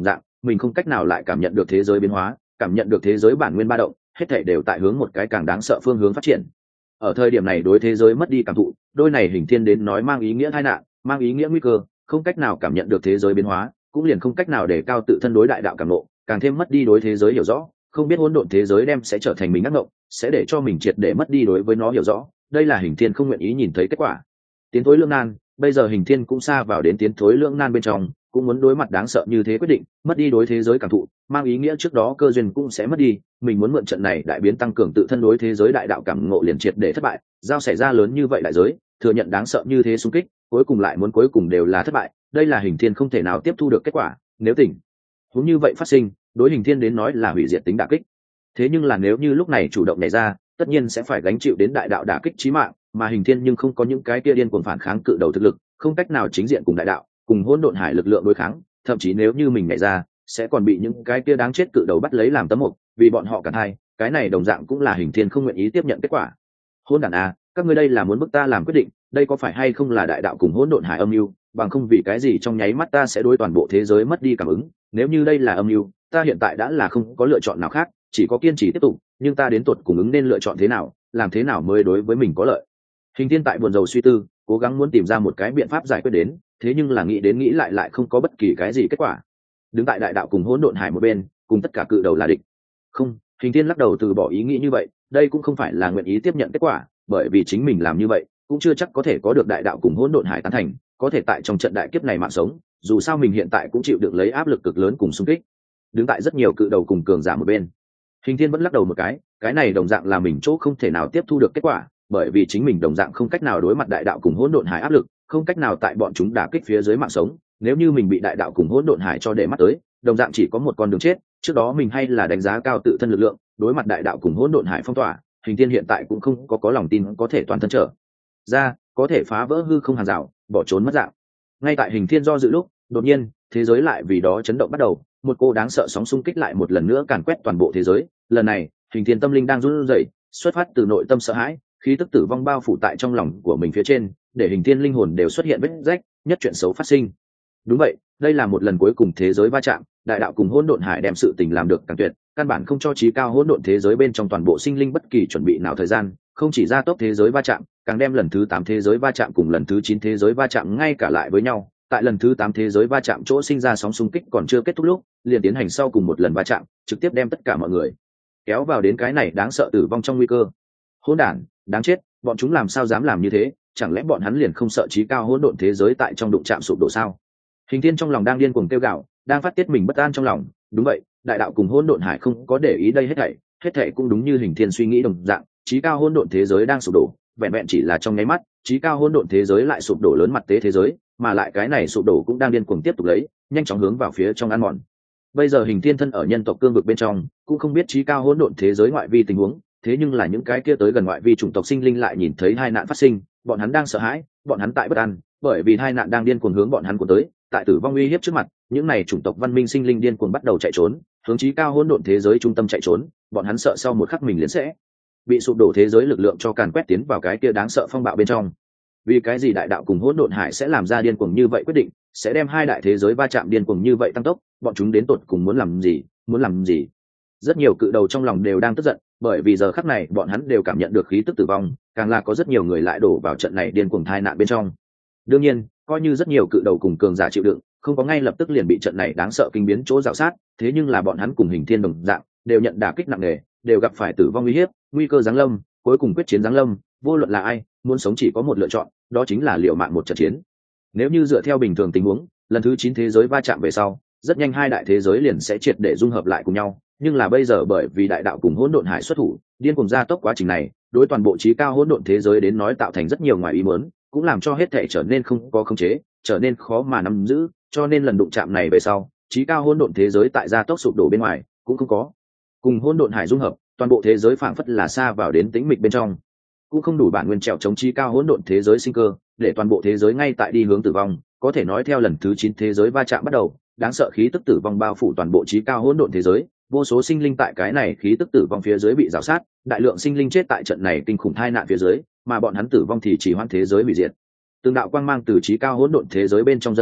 mình không cách nào lại cảm nhận được thế giới biến hóa, cảm nhận được thế giới bản nguyên ba động, hết thảy đều tại hướng một cái càng đáng sợ phương hướng phát triển. Ở thời điểm này đối thế giới mất đi cảm thụ, đôi này hình thiên đến nói mang ý nghĩa tai nạn, mang ý nghĩa nguy cơ, không cách nào cảm nhận được thế giới biến hóa, cũng liền không cách nào để cao tự thân đối đại đạo cảm ngộ, càng thêm mất đi đối thế giới hiểu rõ, không biết hỗn độn thế giới đem sẽ trở thành mình ác mộng, sẽ để cho mình triệt để mất đi đối với nó hiểu rõ. Đây là hình thiên không nguyện ý nhìn thấy kết quả. Tiến thối lưỡng nan, bây giờ hình thiên cũng xa vào đến tiến thối lưỡng nan bên trong, cũng muốn đối mặt đáng sợ như thế quyết định, mất đi đối thế giới cảm thụ, mang ý nghĩa trước đó cơ duyên cũng sẽ mất đi. Mình muốn mượn trận này đại biến tăng cường tự thân đối thế giới đại đạo cảm ngộ liền triệt để thất bại. Giao xảy ra lớn như vậy đại giới, thừa nhận đáng sợ như thế xung kích, cuối cùng lại muốn cuối cùng đều là thất bại. Đây là hình thiên không thể nào tiếp thu được kết quả. Nếu tỉnh huống như vậy phát sinh, đối hình thiên đến nói là hủy diệt tính đả kích. Thế nhưng là nếu như lúc này chủ động nhảy ra, tất nhiên sẽ phải gánh chịu đến đại đạo đả kích chí mạng, mà hình thiên nhưng không có những cái kia điên cuồng phản kháng cự đầu thực lực, không cách nào chính diện cùng đại đạo, cùng hỗn độn hải lực lượng đối kháng, thậm chí nếu như mình nhảy ra, sẽ còn bị những cái kia đáng chết cự đầu bắt lấy làm tấm mục, vì bọn họ cả hai, cái này đồng dạng cũng là hình thiên không nguyện ý tiếp nhận kết quả. Hỗn đản a, các ngươi đây là muốn bức ta làm quyết định, đây có phải hay không là đại đạo cùng hỗn độn hải âm mưu, bằng không vì cái gì trong nháy mắt ta sẽ đối toàn bộ thế giới mất đi cảm ứng, nếu như đây là âm mưu, ta hiện tại đã là không có lựa chọn nào khác, chỉ có kiên trì tiếp tục, nhưng ta đến tuột cùng ứng nên lựa chọn thế nào, làm thế nào mới đối với mình có lợi. Hình thiên tại buồn rầu suy tư, cố gắng muốn tìm ra một cái biện pháp giải quyết đến, thế nhưng là nghĩ đến nghĩ lại lại không có bất kỳ cái gì kết quả. Đứng tại đại đạo cùng hỗn độn hải một bên, cùng tất cả cự đầu là địch. Không, hình thiên lắc đầu từ bỏ ý nghĩ như vậy, đây cũng không phải là nguyện ý tiếp nhận kết quả, bởi vì chính mình làm như vậy cũng chưa chắc có thể có được đại đạo cùng hỗn độn hải tán thành, có thể tại trong trận đại kiếp này mạng sống, dù sao mình hiện tại cũng chịu được lấy áp lực cực lớn cùng xung kích. Đứng tại rất nhiều cự đầu cùng cường giả một bên, hình thiên vẫn lắc đầu một cái, cái này đồng dạng là mình chỗ không thể nào tiếp thu được kết quả, bởi vì chính mình đồng dạng không cách nào đối mặt đại đạo cùng hỗn độn hải áp lực, không cách nào tại bọn chúng đả kích phía dưới mạng sống. Nếu như mình bị đại đạo cùng hỗn độn hải cho để mắt tới, đồng dạng chỉ có một con đường chết. Trước đó mình hay là đánh giá cao tự thân lực lượng, đối mặt đại đạo cùng hỗn độn hải phong tỏa, hình thiên hiện tại cũng không có có lòng tin có thể toàn thân trở ra, có thể phá vỡ hư không hàng rào, bỏ trốn mất dạng. Ngay tại hình thiên do dự lúc, đột nhiên thế giới lại vì đó chấn động bắt đầu, một cô đáng sợ sóng xung kích lại một lần nữa càn quét toàn bộ thế giới. Lần này hình thiên tâm linh đang run rẩy, xuất phát từ nội tâm sợ hãi, khí tức tử vong bao phủ tại trong lòng của mình phía trên, để hình thiên linh hồn đều xuất hiện vết rách, nhất chuyện xấu phát sinh. Đúng vậy, đây là một lần cuối cùng thế giới va chạm, đại đạo cùng hỗn độn hải đem sự tình làm được càng tuyệt, căn bản không cho trí cao hỗn độn thế giới bên trong toàn bộ sinh linh bất kỳ chuẩn bị nào thời gian, không chỉ gia tốc thế giới va chạm, càng đem lần thứ tám thế giới va chạm cùng lần thứ chín thế giới va chạm ngay cả lại với nhau. Tại lần thứ tám thế giới va chạm chỗ sinh ra sóng xung kích còn chưa kết thúc lúc, liền tiến hành sau cùng một lần va chạm, trực tiếp đem tất cả mọi người kéo vào đến cái này đáng sợ tử vong trong nguy cơ. Hỗn đản, đáng chết, bọn chúng làm sao dám làm như thế, chẳng lẽ bọn hắn liền không sợ trí cao hỗn độn thế giới tại trong đụng chạm sụp đổ sao? Hình thiên trong lòng đang điên cuồng kêu gào, đang phát tiết mình bất an trong lòng. Đúng vậy, đại đạo cùng hỗn độn hải không có để ý đây hết thảy, hết thảy cũng đúng như hình thiên suy nghĩ đồng dạng, trí cao hỗn độn thế giới đang sụp đổ, vẹn vẹn chỉ là trong nháy mắt, trí cao hỗn độn thế giới lại sụp đổ lớn mặt tế thế giới, mà lại cái này sụp đổ cũng đang điên cuồng tiếp tục lấy, nhanh chóng hướng vào phía trong ăn mòn. Bây giờ hình thiên thân ở nhân tộc cương vực bên trong, cũng không biết trí cao hỗn độn thế giới ngoại vi tình huống, thế nhưng là những cái kia tới gần ngoại vi chủng tộc sinh linh lại nhìn thấy hai nạn phát sinh, bọn hắn đang sợ hãi, bọn hắn tại bất an, bởi vì hai nạn đang điên cuồng hướng bọn hắn cuốn tới, tại tử vong uy hiếp trước mặt, những này chủng tộc văn minh sinh linh điên cuồng bắt đầu chạy trốn, hướng trí cao hỗn độn thế giới trung tâm chạy trốn, bọn hắn sợ sau một khắc mình liền sẽ bị sụp đổ thế giới lực lượng cho càn quét tiến vào cái kia đáng sợ phong bạo bên trong. Vì cái gì đại đạo cùng hỗn độn hải sẽ làm ra điên cuồng như vậy quyết định, sẽ đem hai đại thế giới va chạm điên cuồng như vậy tăng tốc, bọn chúng đến tột cùng muốn làm gì, muốn làm gì? Rất nhiều cự đầu trong lòng đều đang tức giận, bởi vì giờ khắc này bọn hắn đều cảm nhận được khí tức tử vong, càng là có rất nhiều người lại đổ vào trận này điên cuồng tai nạn bên trong. Đương nhiên, coi như rất nhiều cự đầu cùng cường giả chịu đựng, không có ngay lập tức liền bị trận này đáng sợ kinh biến chỗ rào sát, thế nhưng là bọn hắn cùng hình thiên đồng dạng, đều nhận đả kích nặng nề, đều gặp phải tử vong uy hiếp, nguy cơ giáng lâm, cuối cùng quyết chiến giáng lâm, vô luận là ai, muốn sống chỉ có một lựa chọn, đó chính là liều mạng một trận chiến. Nếu như dựa theo bình thường tình huống, lần thứ chín thế giới va chạm về sau, rất nhanh hai đại thế giới liền sẽ triệt để dung hợp lại cùng nhau, nhưng là bây giờ bởi vì đại đạo cùng hỗn độn hải xuất thủ, điên cuồng gia tốc quá trình này, đối toàn bộ trí cao hỗn độn thế giới đến nói tạo thành rất nhiều ngoài ý muốn, cũng làm cho hết thảy trở nên không có khống chế, trở nên khó mà nắm giữ, cho nên lần đụng chạm này về sau, trí cao hỗn độn thế giới tại gia tốc sụp đổ bên ngoài, cũng không có cùng hỗn độn hải dung hợp, toàn bộ thế giới phảng phất là xa vào đến tĩnh mịch bên trong, cũng không đủ bản nguyên trèo chống trí cao hỗn độn thế giới sinh cơ, để toàn bộ thế giới ngay tại đi hướng tử vong. Có thể nói theo lần thứ chín thế giới va chạm bắt đầu, đáng sợ khí tức tử vong bao phủ toàn bộ trí cao hỗn độn thế giới, vô số sinh linh tại cái này khí tức tử vong phía dưới bị rào sát, đại lượng sinh linh chết tại trận này kinh khủng tai nạn phía dưới, mà bọn hắn tử vong thì chỉ hoãn thế giới hủy diệt. Từng đạo quang mang từ trí cao hỗn độn thế giới bên trong dâng lên,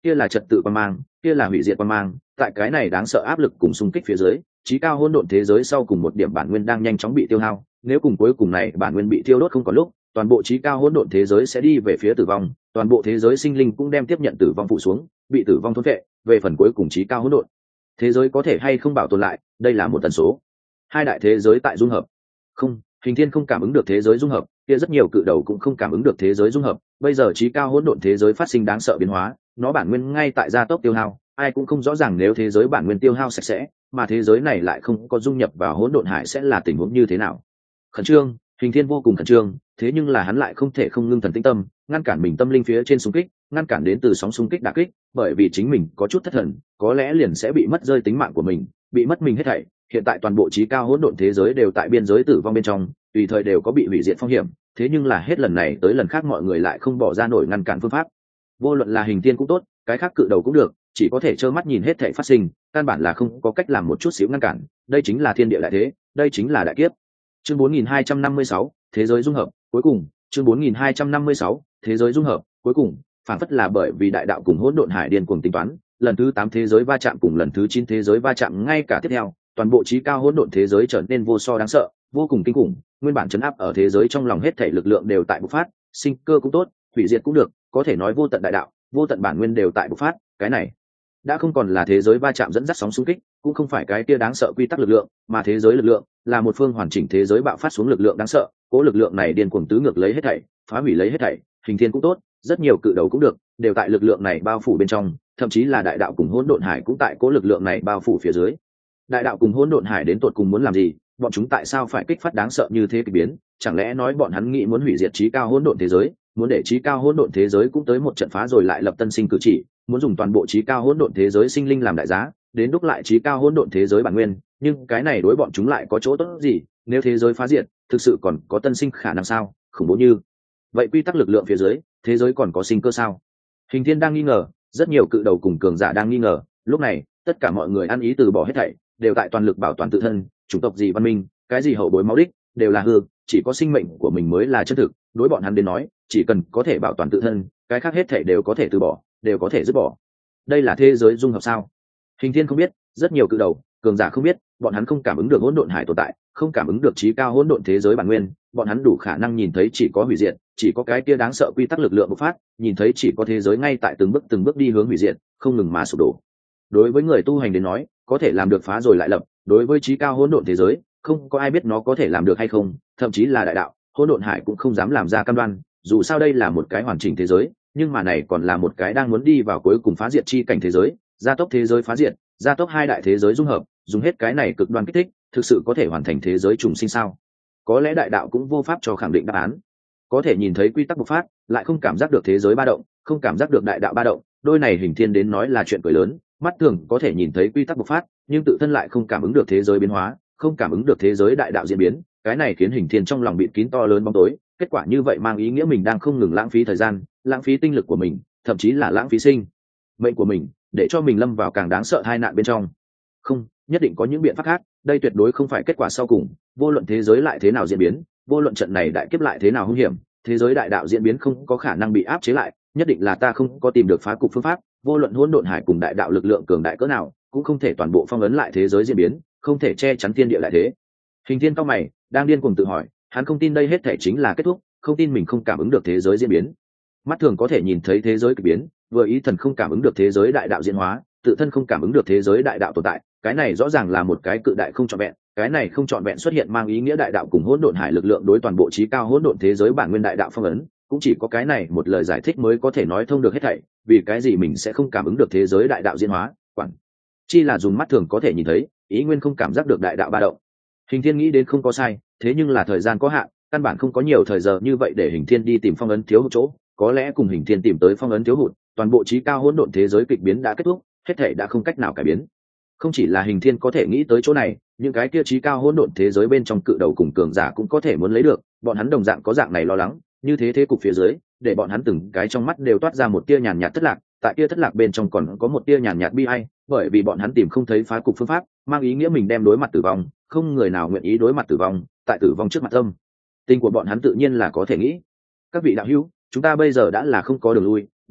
kia là trật tự quan mang, kia là hủy diệt quan mang. Tại cái này đáng sợ áp lực cùng xung kích phía dưới, trí cao hỗn độn thế giới sau cùng một điểm bản nguyên đang nhanh chóng bị tiêu hao. Nếu cùng cuối cùng này bản nguyên bị tiêu đốt không có lúc, toàn bộ trí cao hỗn độn thế giới sẽ đi về phía tử vong, toàn bộ thế giới sinh linh cũng đem tiếp nhận tử vong phụ xuống, bị tử vong thôn phệ. Về phần cuối cùng trí cao hỗn độn thế giới có thể hay không bảo tồn lại, đây là một tần số. Hai đại thế giới tại dung hợp. Không, Hình Thiên không cảm ứng được thế giới dung hợp, kia rất nhiều cự đầu cũng không cảm ứng được thế giới dung hợp. Bây giờ trí cao hỗn độn thế giới phát sinh đáng sợ biến hóa, nó bản nguyên ngay tại gia tốc tiêu hao, ai cũng không rõ ràng nếu thế giới bản nguyên tiêu hao sạch sẽ, mà thế giới này lại không có dung nhập vào hỗn độn hải sẽ là tình huống như thế nào. Khẩn trương, Hình Thiên vô cùng khẩn trương, thế nhưng là hắn lại không thể không ngưng thần tĩnh tâm, ngăn cản mình tâm linh phía trên xung kích, ngăn cản đến từ sóng xung kích đả kích, bởi vì chính mình có chút thất thần, có lẽ liền sẽ bị mất rơi tính mạng của mình, bị mất mình hết thảy. Hiện tại toàn bộ trí cao hỗn độn thế giới đều tại biên giới tử vong bên trong, tùy thời đều có bị hủy diệt phong hiểm, thế nhưng là hết lần này tới lần khác mọi người lại không bỏ ra nổi ngăn cản phương pháp. Vô luận là Hình Thiên cũng tốt, cái khác cự đầu cũng được, chỉ có thể trơ mắt nhìn hết thảy phát sinh, căn bản là không có cách làm một chút xíu ngăn cản. Đây chính là thiên địa đại thế, đây chính là đại kiếp. Chương bốn nghìn hai trăm năm mươi sáu, thế giới dung hợp, cuối cùng, chương bốn nghìn hai trăm năm mươi sáu, thế giới dung hợp, cuối cùng, phản phất là bởi vì đại đạo cùng hỗn độn hải điên cuồng tính toán, lần thứ tám thế giới va chạm cùng lần thứ chín thế giới va chạm ngay cả tiếp theo, toàn bộ trí cao hỗn độn thế giới trở nên vô so đáng sợ, vô cùng kinh khủng, nguyên bản chấn áp ở thế giới trong lòng hết thảy lực lượng đều tại bộc phát, sinh cơ cũng tốt, hủy diệt cũng được, có thể nói vô tận đại đạo, vô tận bản nguyên đều tại bộc phát, cái này đã không còn là thế giới va chạm dẫn dắt sóng xung kích, cũng không phải cái kia đáng sợ quy tắc lực lượng, mà thế giới lực lượng là một phương hoàn chỉnh thế giới bạo phát xuống lực lượng đáng sợ, cố lực lượng này điên cuồng tứ ngược lấy hết thảy, phá hủy lấy hết thảy, Hình Thiên cũng tốt, rất nhiều cự đầu cũng được, đều tại lực lượng này bao phủ bên trong, thậm chí là đại đạo cùng hỗn độn hải cũng tại cố lực lượng này bao phủ phía dưới. Đại đạo cùng hỗn độn hải đến tột cùng muốn làm gì? Bọn chúng tại sao phải kích phát đáng sợ như thế kỳ biến? Chẳng lẽ nói bọn hắn nghĩ muốn hủy diệt trí cao hỗn độn thế giới, muốn để trí cao hỗn độn thế giới cũng tới một trận phá rồi lại lập tân sinh cử chỉ, muốn dùng toàn bộ trí cao hỗn độn thế giới sinh linh làm đại giá, đến đúc lại trí cao hỗn độn thế giới bản nguyên, nhưng cái này đối bọn chúng lại có chỗ tốt gì? Nếu thế giới phá diệt, thực sự còn có tân sinh khả năng sao? Khủng bố như vậy quy tắc lực lượng phía dưới, thế giới còn có sinh cơ sao? Hình Thiên đang nghi ngờ, rất nhiều cự đầu cùng cường giả đang nghi ngờ, lúc này, tất cả mọi người ăn ý từ bỏ hết thảy, đều tại toàn lực bảo toàn tự thân, chủng tộc gì văn minh, cái gì hậu bối máu đích, đều là hư, chỉ có sinh mệnh của mình mới là chân thực, đối bọn hắn đến nói, chỉ cần có thể bảo toàn tự thân, cái khác hết thảy đều có thể từ bỏ, đều có thể dứt bỏ. Đây là thế giới dung hợp sao? Hình Thiên không biết, rất nhiều cự đầu, cường giả không biết, bọn hắn không cảm ứng được hỗn độn hải tồn tại, không cảm ứng được trí cao hỗn độn thế giới bản nguyên, bọn hắn đủ khả năng nhìn thấy chỉ có hủy diệt, chỉ có cái kia đáng sợ quy tắc lực lượng bộc phát, nhìn thấy chỉ có thế giới ngay tại từng bước từng bước đi hướng hủy diệt, không ngừng mà sụp đổ. Đối với người tu hành đến nói, có thể làm được phá rồi lại lập, đối với trí cao hỗn độn thế giới, không có ai biết nó có thể làm được hay không, thậm chí là đại đạo, hỗn độn hải cũng không dám làm ra cam đoan, dù sao đây là một cái hoàn chỉnh thế giới, nhưng mà này còn là một cái đang muốn đi vào cuối cùng phá diệt chi cảnh thế giới, gia tốc thế giới phá diệt, gia tốc hai đại thế giới dung hợp, dùng hết cái này cực đoan kích thích, thực sự có thể hoàn thành thế giới trùng sinh sao? Có lẽ đại đạo cũng vô pháp cho khẳng định đáp án. Có thể nhìn thấy quy tắc bộc phát, lại không cảm giác được thế giới ba động, không cảm giác được đại đạo ba động, đôi này Hình Thiên đến nói là chuyện cười lớn, mắt thường có thể nhìn thấy quy tắc bộc phát, nhưng tự thân lại không cảm ứng được thế giới biến hóa, không cảm ứng được thế giới đại đạo diễn biến, cái này khiến Hình Thiên trong lòng bịt kín to lớn bóng tối, kết quả như vậy mang ý nghĩa mình đang không ngừng lãng phí thời gian, lãng phí tinh lực của mình, thậm chí là lãng phí sinh mệnh của mình, để cho mình lâm vào càng đáng sợ tai nạn bên trong. Không, nhất định có những biện pháp khác, đây tuyệt đối không phải kết quả sau cùng, vô luận thế giới lại thế nào diễn biến, vô luận trận này đại kiếp lại thế nào hung hiểm, thế giới đại đạo diễn biến không có khả năng bị áp chế lại, nhất định là ta không có tìm được phá cục phương pháp, vô luận hỗn độn hải cùng đại đạo lực lượng cường đại cỡ nào, cũng không thể toàn bộ phong ấn lại thế giới diễn biến, không thể che chắn thiên địa lại thế. Hình Thiên cao mày, đang điên cuồng tự hỏi, hắn không tin đây hết thể chính là kết thúc, không tin mình không cảm ứng được thế giới diễn biến. Mắt thường có thể nhìn thấy thế giới kỳ biến, vừa ý thần không cảm ứng được thế giới đại đạo diễn hóa, tự thân không cảm ứng được thế giới đại đạo tồn tại, cái này rõ ràng là một cái cự đại không trọn vẹn, cái này không trọn vẹn xuất hiện mang ý nghĩa đại đạo cùng hỗn độn hải lực lượng đối toàn bộ trí cao hỗn độn thế giới bản nguyên đại đạo phong ấn, cũng chỉ có cái này một lời giải thích mới có thể nói thông được hết thảy, vì cái gì mình sẽ không cảm ứng được thế giới đại đạo diễn hóa, quản chi là dùng mắt thường có thể nhìn thấy, ý nguyên không cảm giác được đại đạo ba động. Hình Thiên nghĩ đến không có sai, thế nhưng là thời gian có hạn, căn bản không có nhiều thời giờ như vậy để Hình Thiên đi tìm phong ấn thiếu hụt chỗ, có lẽ cùng Hình Thiên tìm tới phong ấn thiếu hụt, toàn bộ trí cao hỗn độn thế giới kịch biến đã kết thúc, hết thảy đã không cách nào cải biến. Không chỉ là Hình Thiên có thể nghĩ tới chỗ này, những cái kia trí cao hỗn độn thế giới bên trong cự đầu cùng cường giả cũng có thể muốn lấy được, bọn hắn đồng dạng có dạng này lo lắng, như thế thế cục phía dưới, để bọn hắn từng cái trong mắt đều toát ra một tia nhàn nhạt thất lạc, tại tia thất lạc bên trong còn có một tia nhàn nhạt bi ai, bởi vì bọn hắn tìm không thấy phá cục phương pháp, mang ý nghĩa mình đem đối mặt tử vong, không người nào nguyện ý đối mặt tử vong, tại tử vong trước mặt tâm. Tình của bọn hắn tự nhiên là có thể nghĩ. Các vị đạo hữu, chúng ta bây giờ đã là không có đường lui,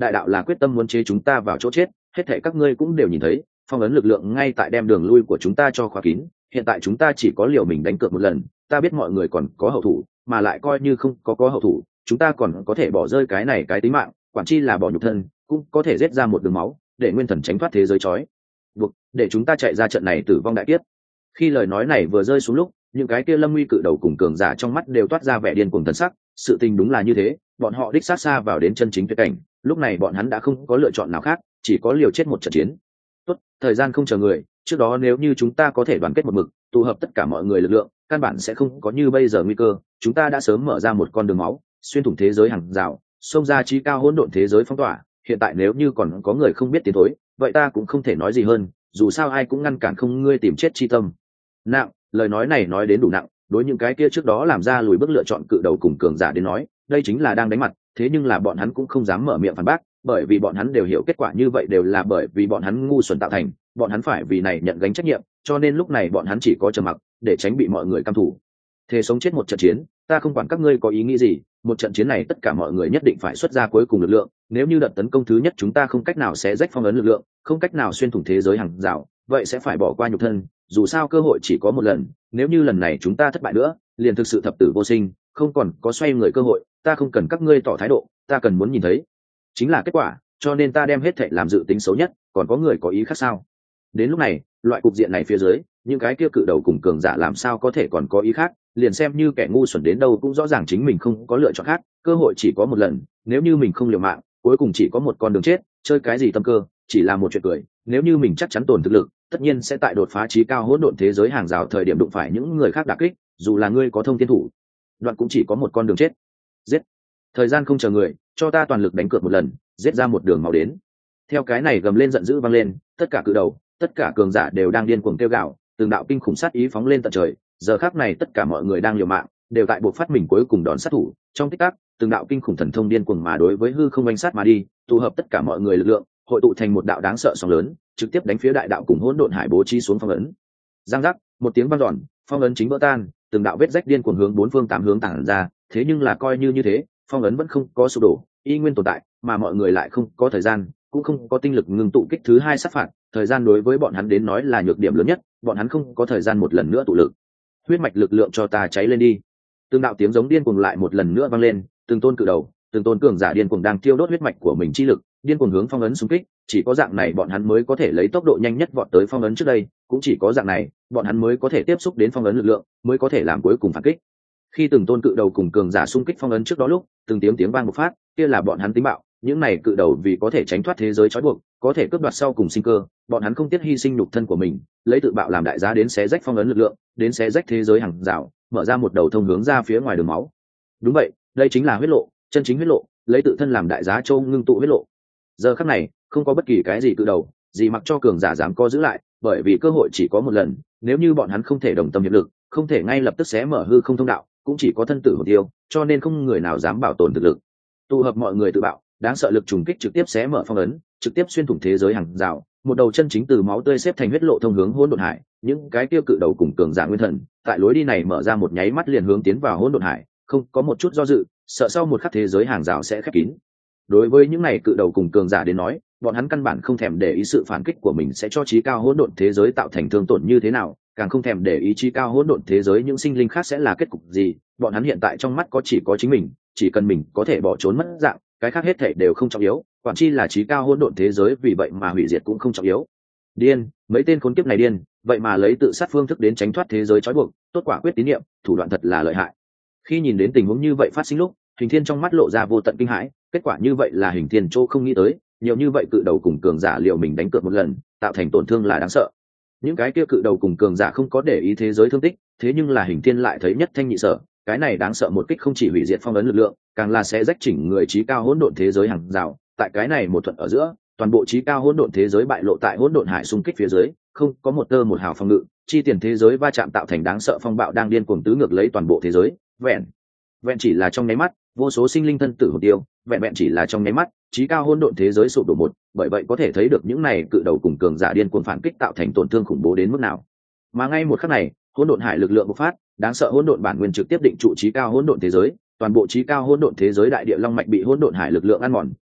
đại đạo là quyết tâm muốn chế chúng ta vào chỗ chết, hết thảy các ngươi cũng đều nhìn thấy, phong ấn lực lượng ngay tại đem đường lui của chúng ta cho khóa kín, hiện tại chúng ta chỉ có liều mình đánh cược một lần, ta biết mọi người còn có hậu thủ, mà lại coi như không có có hậu thủ, chúng ta còn có thể bỏ rơi cái này cái tính mạng, quản chi là bỏ nhục thân, cũng có thể giết ra một đường máu, để nguyên thần tránh thoát thế giới chói buộc, để chúng ta chạy ra trận này tử vong đại kiếp. Khi lời nói này vừa rơi xuống lúc, những cái kia lâm nguy cự đầu cùng cường giả trong mắt đều toát ra vẻ điên cuồng thần sắc, sự tình đúng là như thế, bọn họ đích sát xa vào đến chân chính tuyệt cảnh, lúc này bọn hắn đã không có lựa chọn nào khác, chỉ có liều chết một trận chiến. Tốt, thời gian không chờ người, trước đó nếu như chúng ta có thể đoàn kết một mực, tụ hợp tất cả mọi người lực lượng, căn bản sẽ không có như bây giờ nguy cơ, chúng ta đã sớm mở ra một con đường máu, xuyên thủng thế giới hàng rào, xông ra chí cao hỗn độn thế giới phong tỏa, hiện tại nếu như còn có người không biết tiến thối, vậy ta cũng không thể nói gì hơn, dù sao ai cũng ngăn cản không ngươi tìm chết chi tâm. Nặng, lời nói này nói đến đủ nặng, đối những cái kia trước đó làm ra lùi bước lựa chọn cự đầu cùng cường giả đến nói, đây chính là đang đánh mặt, thế nhưng là bọn hắn cũng không dám mở miệng phản bác, bởi vì bọn hắn đều hiểu kết quả như vậy đều là bởi vì bọn hắn ngu xuẩn tạo thành, bọn hắn phải vì này nhận gánh trách nhiệm, cho nên lúc này bọn hắn chỉ có trầm mặc, để tránh bị mọi người căm thù. Thế sống chết một trận chiến, ta không quản các ngươi có ý nghĩ gì, một trận chiến này tất cả mọi người nhất định phải xuất ra cuối cùng lực lượng, nếu như đợt tấn công thứ nhất chúng ta không cách nào xé rách phong ấn lực lượng, không cách nào xuyên thủng thế giới hàng rào, vậy sẽ phải bỏ qua nhục thân, dù sao cơ hội chỉ có một lần, nếu như lần này chúng ta thất bại nữa, liền thực sự thập tử vô sinh, không còn có xoay người cơ hội, ta không cần các ngươi tỏ thái độ, ta cần muốn nhìn thấy chính là kết quả, cho nên ta đem hết thảy làm dự tính xấu nhất, còn có người có ý khác sao? Đến lúc này, loại cục diện này phía dưới, những cái kia cự đầu cùng cường giả làm sao có thể còn có ý khác, liền xem như kẻ ngu xuẩn đến đâu cũng rõ ràng chính mình không có lựa chọn khác, cơ hội chỉ có một lần, nếu như mình không liều mạng, cuối cùng chỉ có một con đường chết, chơi cái gì tâm cơ, chỉ là một chuyện cười, nếu như mình chắc chắn tổn thực lực, tất nhiên sẽ tại đột phá chí cao hỗn độn thế giới hàng rào thời điểm đụng phải những người khác đả kích, dù là ngươi có thông thiên thủ, đoạn cũng chỉ có một con đường chết. Giết. Thời gian không chờ người, cho ta toàn lực đánh cược một lần, giết ra một đường máu đến. Theo cái này gầm lên giận dữ vang lên, tất cả cự đầu, tất cả cường giả đều đang điên cuồng kêu gào, từng đạo kinh khủng sát ý phóng lên tận trời, giờ khắc này tất cả mọi người đang liều mạng, đều tại buộc phát mình cuối cùng đòn sát thủ, trong tích tắc, từng đạo kinh khủng thần thông điên cuồng mà đối với hư không oanh sát mà đi, tụ hợp tất cả mọi người lực lượng, hội tụ thành một đạo đáng sợ sóng lớn, trực tiếp đánh phía đại đạo cùng hỗn độn hải bố trí xuống phong ấn. Giang giác, một tiếng vang dọn, phong ấn chính vỡ tan, từng đạo vết rách điên cuồng hướng bốn phương tám hướng tản ra, thế nhưng là coi như như thế, phong ấn vẫn không có sụp đổ, y nguyên tồn tại, mà mọi người lại không có thời gian, cũng không có tinh lực ngưng tụ kích thứ hai sát phạt, thời gian đối với bọn hắn đến nói là nhược điểm lớn nhất, bọn hắn không có thời gian một lần nữa tụ lực. Huyết mạch lực lượng cho ta cháy lên đi. Từng đạo tiếng giống điên cuồng lại một lần nữa vang lên, từng tôn cự đầu, từng tôn cường giả điên cuồng đang tiêu đốt huyết mạch của mình chi lực, điên cuồng hướng phong ấn xung kích, chỉ có dạng này bọn hắn mới có thể lấy tốc độ nhanh nhất vọt tới phong ấn trước đây, cũng chỉ có dạng này, bọn hắn mới có thể tiếp xúc đến phong ấn lực lượng, mới có thể làm cuối cùng phản kích. Khi từng tôn cự đầu cùng cường giả xung kích phong ấn trước đó lúc, từng tiếng tiếng vang một phát, kia là bọn hắn tính bạo, những này cự đầu vì có thể tránh thoát thế giới trói buộc, có thể cướp đoạt sau cùng sinh cơ, bọn hắn không tiếc hy sinh nhục thân của mình, lấy tự bạo làm đại giá đến xé rách phong ấn lực lượng, đến xé rách thế giới hàng rào, mở ra một đầu thông hướng ra phía ngoài đường máu. Đúng vậy, đây chính là huyết lộ, chân chính huyết lộ, lấy tự thân làm đại giá châu ngưng tụ huyết lộ. Giờ khắc này, không có bất kỳ cái gì cự đầu, gì mặc cho cường giả dám co giữ lại, bởi vì cơ hội chỉ có một lần, nếu như bọn hắn không thể đồng tâm hiệp lực, không thể ngay lập tức xé mở hư không thông đạo, cũng chỉ có thân tử hồn tiêu, cho nên không người nào dám bảo tồn thực lực. Tụ hợp mọi người tự bạo, đáng sợ lực trùng kích trực tiếp xé mở phong ấn, trực tiếp xuyên thủng thế giới hàng rào, một đầu chân chính từ máu tươi xếp thành huyết lộ thông hướng hỗn độn hải, những cái tiêu cự đầu cùng cường giả nguyên thần, tại lối đi này mở ra một nháy mắt liền hướng tiến vào hỗn độn hải, không có một chút do dự, sợ sau một khắc thế giới hàng rào sẽ khép kín. Đối với những này cự đầu cùng cường giả đến nói, bọn hắn căn bản không thèm để ý sự phản kích của mình sẽ cho trí cao hỗn độn thế giới tạo thành thương tổn như thế nào, càng không thèm để ý trí cao hỗn độn thế giới những sinh linh khác sẽ là kết cục gì, bọn hắn hiện tại trong mắt có chỉ có chính mình, chỉ cần mình có thể bỏ trốn mất dạng, cái khác hết thảy đều không trọng yếu, quản chi là trí cao hỗn độn thế giới vì vậy mà hủy diệt cũng không trọng yếu. Điên, mấy tên khốn kiếp này điên, vậy mà lấy tự sát phương thức đến tránh thoát thế giới trói buộc, tốt quả quyết tín nhiệm, thủ đoạn thật là lợi hại. Khi nhìn đến tình huống như vậy phát sinh lúc, Hình Thiên trong mắt lộ ra vô tận kinh hãi, kết quả như vậy là Hình Thiên chỗ không nghĩ tới, nhiều như vậy cự đầu cùng cường giả liệu mình đánh cược một lần, tạo thành tổn thương là đáng sợ. Những cái kia cự đầu cùng cường giả không có để ý thế giới thương tích, thế nhưng là Hình Thiên lại thấy nhất thanh nhị sở, cái này đáng sợ một kích không chỉ hủy diệt phong ấn lực lượng, càng là sẽ rách chỉnh người trí cao hỗn độn thế giới hàng rào, tại cái này một thuận ở giữa, toàn bộ trí cao hỗn độn thế giới bại lộ tại hỗn độn hải xung kích phía dưới, không có một tơ một hào phòng ngự, chi tiền thế giới va chạm tạo thành đáng sợ phong bạo đang điên cuồng tứ ngược lấy toàn bộ thế giới, vẹn vẹn chỉ là trong nháy mắt, vô số sinh linh thân tử hồn tiêu, vẹn vẹn chỉ là trong nháy mắt, trí cao hỗn độn thế giới sụp đổ một, bởi vậy có thể thấy được những này cự đầu cùng cường giả điên cuồng phản kích tạo thành tổn thương khủng bố đến mức nào. Mà ngay một khắc này, hỗn độn hải lực lượng bộc phát, đáng sợ hỗn độn bản nguyên trực tiếp định trụ trí cao hỗn độn thế giới, toàn bộ trí cao hỗn độn thế giới đại địa long mạch bị hỗn độn hải lực lượng ăn mòn,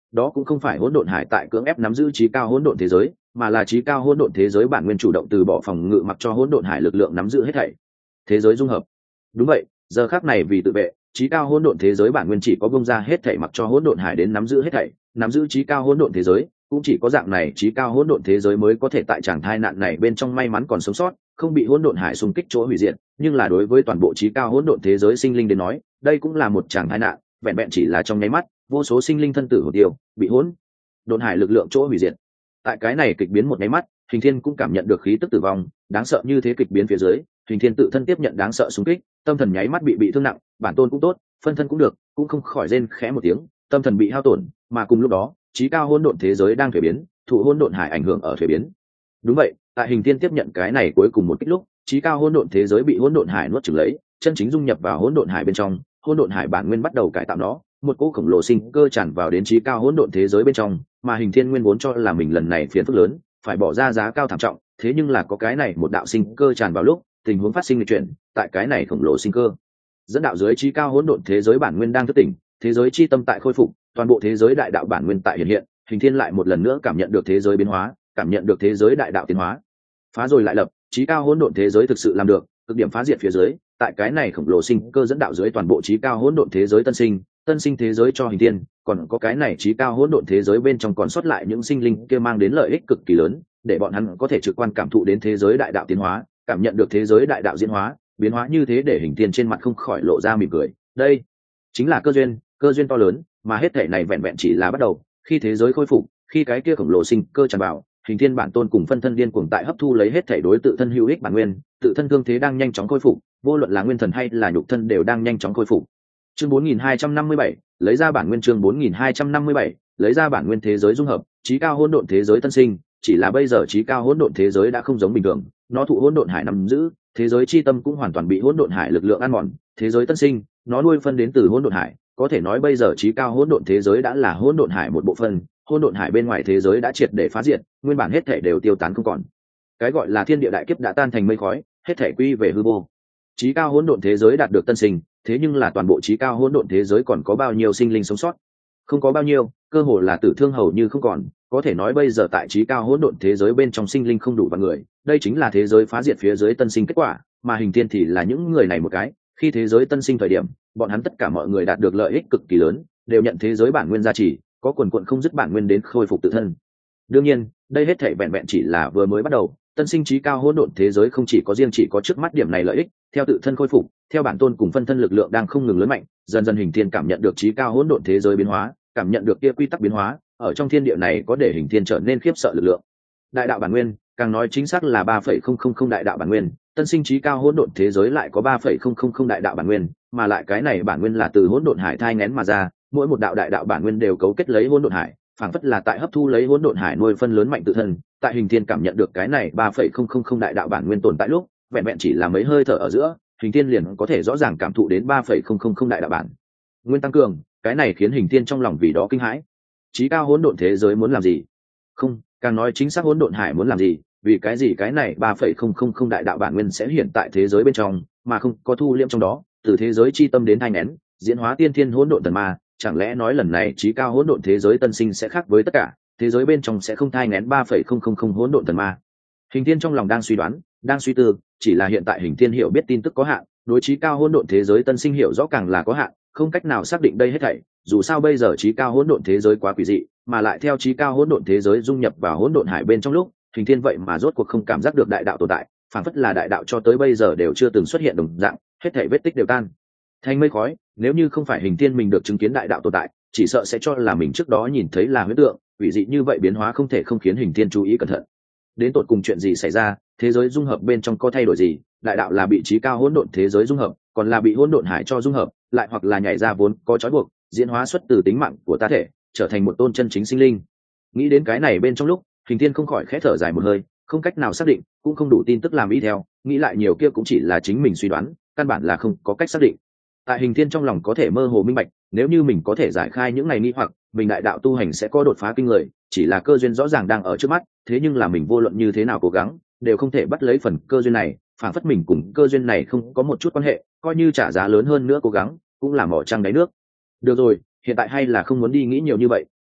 đó cũng không phải hỗn độn hải tại cưỡng ép nắm giữ trí cao hỗn độn thế giới, mà là trí cao hỗn độn thế giới bản nguyên chủ động từ bỏ phòng ngự, mặc cho hỗn độn hải lực lượng nắm giữ hết thảy. Thế giới dung hợp. Đúng vậy, giờ khắc này vì tự vệ, trí cao hỗn độn thế giới bản nguyên chỉ có bung ra hết thảy, mặc cho hỗn độn hải đến nắm giữ hết thảy, nắm giữ trí cao hỗn độn thế giới, cũng chỉ có dạng này trí cao hỗn độn thế giới mới có thể tại tràng thai nạn này bên trong may mắn còn sống sót, không bị hỗn độn hải xung kích chỗ hủy diệt. Nhưng là đối với toàn bộ trí cao hỗn độn thế giới sinh linh đến nói, đây cũng là một tràng thai nạn, vẹn vẹn chỉ là trong nháy mắt, vô số sinh linh thân tử hồn tiêu, bị hỗn độn hải lực lượng chỗ hủy diệt. Tại cái này kịch biến một nháy mắt, Hình Thiên cũng cảm nhận được khí tức tử vong, đáng sợ như thế kịch biến phía dưới, Hình Thiên tự thân tiếp nhận đáng sợ xung kích, tâm thần nháy mắt bị bị thương nặng, bản tôn cũng tốt, phân thân cũng được, cũng không khỏi rên khẽ một tiếng, tâm thần bị hao tổn, mà cùng lúc đó, trí cao hỗn độn thế giới đang thay biến, thụ hỗn độn hải ảnh hưởng ở thay biến. Đúng vậy, tại Hình Thiên tiếp nhận cái này cuối cùng một kích lúc, trí cao hỗn độn thế giới bị hỗn độn hải nuốt chửng lấy, chân chính dung nhập vào hỗn độn hải bên trong, hỗn độn hải bản nguyên bắt đầu cải tạo nó, một cỗ khổng lồ sinh cơ tràn vào đến trí cao hỗn độn thế giới bên trong, mà Hình Thiên nguyên vốn cho là mình lần này phiền phức lớn, phải bỏ ra giá cao thảm trọng, thế nhưng là có cái này một đạo sinh cơ tràn vào lúc, tình huống phát sinh lịch chuyển, tại cái này khổng lồ sinh cơ dẫn đạo dưới trí cao hỗn độn thế giới bản nguyên đang thức tỉnh, thế giới chi tâm tại khôi phục, toàn bộ thế giới đại đạo bản nguyên tại hiện hiện, Hình Thiên lại một lần nữa cảm nhận được thế giới biến hóa, cảm nhận được thế giới đại đạo tiến hóa, phá rồi lại lập, trí cao hỗn độn thế giới thực sự làm được, cực điểm phá diệt phía dưới, tại cái này khổng lồ sinh cơ dẫn đạo dưới toàn bộ trí cao hỗn độn thế giới tân sinh, tân sinh thế giới cho Hình Thiên, còn có cái này trí cao hỗn độn thế giới bên trong còn sót lại những sinh linh kia mang đến lợi ích cực kỳ lớn, để bọn hắn có thể trực quan cảm thụ đến thế giới đại đạo tiến hóa, cảm nhận được thế giới đại đạo diễn hóa, biến hóa như thế để Hình Thiên trên mặt không khỏi lộ ra mỉm cười. Đây chính là cơ duyên, cơ duyên to lớn, mà hết thể này vẹn vẹn chỉ là bắt đầu, khi thế giới khôi phục, khi cái kia khổng lồ sinh cơ tràn vào, Hình Thiên bản tôn cùng phân thân điên cuồng tại hấp thu lấy hết thể đối tự thân hữu ích bản nguyên, tự thân thương thế đang nhanh chóng khôi phục, vô luận là nguyên thần hay là nhục thân đều đang nhanh chóng khôi phục. Chương bốn nghìn hai trăm năm mươi bảy, lấy ra bản nguyên. Chương bốn nghìn hai trăm năm mươi bảy, lấy ra bản nguyên thế giới dung hợp, trí cao hỗn độn thế giới tân sinh, chỉ là bây giờ trí cao hỗn độn thế giới đã không giống bình thường, nó thụ hỗn độn hải nắm giữ, thế giới chi tâm cũng hoàn toàn bị hỗn độn hải lực lượng ăn mòn, thế giới tân sinh, nó nuôi phân đến từ hỗn độn hải, có thể nói bây giờ trí cao hỗn độn thế giới đã là hỗn độn hải một bộ phận, hỗn độn hải bên ngoài thế giới đã triệt để phá diệt, nguyên bản hết thể đều tiêu tán không còn. Cái gọi là thiên địa đại kiếp đã tan thành mây khói, hết thể quy về hư vô. Trí cao hỗn độn thế giới đạt được tân sinh, thế nhưng là toàn bộ trí cao hỗn độn thế giới còn có bao nhiêu sinh linh sống sót? Không có bao nhiêu, cơ hồ là tử thương hầu như không còn, có thể nói bây giờ tại trí cao hỗn độn thế giới bên trong sinh linh không đủ vạn người, đây chính là thế giới phá diệt phía dưới tân sinh kết quả, mà Hình Thiên thì là những người này một cái, khi thế giới tân sinh thời điểm, bọn hắn tất cả mọi người đạt được lợi ích cực kỳ lớn, đều nhận thế giới bản nguyên gia trì, có quần quần không dứt bản nguyên đến khôi phục tự thân. Đương nhiên, đây hết thảy vẹn vẹn chỉ là vừa mới bắt đầu, tân sinh trí cao hỗn độn thế giới không chỉ có riêng chỉ có trước mắt điểm này lợi ích, theo tự thân khôi phục, theo bản tôn cùng phân thân lực lượng đang không ngừng lớn mạnh, dần dần Hình Thiên cảm nhận được trí cao hỗn độn thế giới biến hóa, cảm nhận được kia quy tắc biến hóa, ở trong thiên địa này có để Hình Thiên trở nên khiếp sợ lực lượng. Đại đạo bản nguyên, càng nói chính xác là ba phẩy không không không đại đạo bản nguyên, tân sinh trí cao hỗn độn thế giới lại có ba phẩy không không không đại đạo bản nguyên, mà lại cái này bản nguyên là từ hỗn độn hải thai nghén mà ra, mỗi một đạo đại đạo bản nguyên đều cấu kết lấy hỗn độn hải, phảng phất là tại hấp thu lấy hỗn độn hải nuôi phân lớn mạnh tự thân. Tại Hình Thiên cảm nhận được cái này ba phẩy không không không đại đạo bản nguyên tồn tại lúc, vẹn vẹn chỉ là mấy hơi thở ở giữa, Hình Thiên liền có thể rõ ràng cảm thụ đến ba phẩy không không không đại đạo bản nguyên tăng cường, cái này khiến Hình Thiên trong lòng vì đó kinh hãi. Chí cao hỗn độn thế giới muốn làm gì? Không, càng nói chính xác hỗn độn hải muốn làm gì? Vì cái gì cái này ba phẩy không không không đại đạo bản nguyên sẽ hiện tại thế giới bên trong, mà không có thu liễm trong đó, từ thế giới chi tâm đến thai nén, diễn hóa tiên thiên hỗn độn thần ma, chẳng lẽ nói lần này chí cao hỗn độn thế giới tân sinh sẽ khác với tất cả, thế giới bên trong sẽ không thai nén ba phẩy không không không hỗn độn thần ma? Hình Thiên trong lòng đang suy đoán, đang suy tư, chỉ là hiện tại Hình Thiên hiểu biết tin tức có hạn, đối chí cao hỗn độn thế giới tân sinh hiểu rõ càng là có hạn, không cách nào xác định đây hết thảy, dù sao bây giờ chí cao hỗn độn thế giới quá quỷ dị, mà lại theo chí cao hỗn độn thế giới dung nhập vào hỗn độn hải bên trong lúc, Hình Thiên vậy mà rốt cuộc không cảm giác được đại đạo tồn tại, phản phất là đại đạo cho tới bây giờ đều chưa từng xuất hiện đồng dạng, hết thảy vết tích đều tan thành mây khói. Nếu như không phải Hình Thiên mình được chứng kiến đại đạo tồn tại, chỉ sợ sẽ cho là mình trước đó nhìn thấy là huyễn tượng, quỷ dị như vậy biến hóa không thể không khiến Hình Thiên chú ý cẩn thận. Đến tột cùng chuyện gì xảy ra, thế giới dung hợp bên trong có thay đổi gì, đại đạo là bị chí cao hỗn độn thế giới dung hợp, còn là bị hỗn độn hải cho dung hợp, lại hoặc là nhảy ra vốn có trói buộc, diễn hóa xuất từ tính mạng của ta thể, trở thành một tôn chân chính sinh linh. Nghĩ đến cái này bên trong lúc, Hình Thiên không khỏi khẽ thở dài một hơi, không cách nào xác định, cũng không đủ tin tức làm ý theo, nghĩ lại nhiều kia cũng chỉ là chính mình suy đoán, căn bản là không có cách xác định. Tại Hình Thiên trong lòng có thể mơ hồ minh bạch, nếu như mình có thể giải khai những ngày nghi hoặc, mình đại đạo tu hành sẽ có đột phá kinh người, chỉ là cơ duyên rõ ràng đang ở trước mắt, thế nhưng là mình vô luận như thế nào cố gắng, đều không thể bắt lấy phần cơ duyên này, phản phất mình cùng cơ duyên này không có một chút quan hệ, coi như trả giá lớn hơn nữa cố gắng, cũng là mỏ trăng đáy nước. Được rồi, hiện tại hay là không muốn đi nghĩ nhiều như vậy,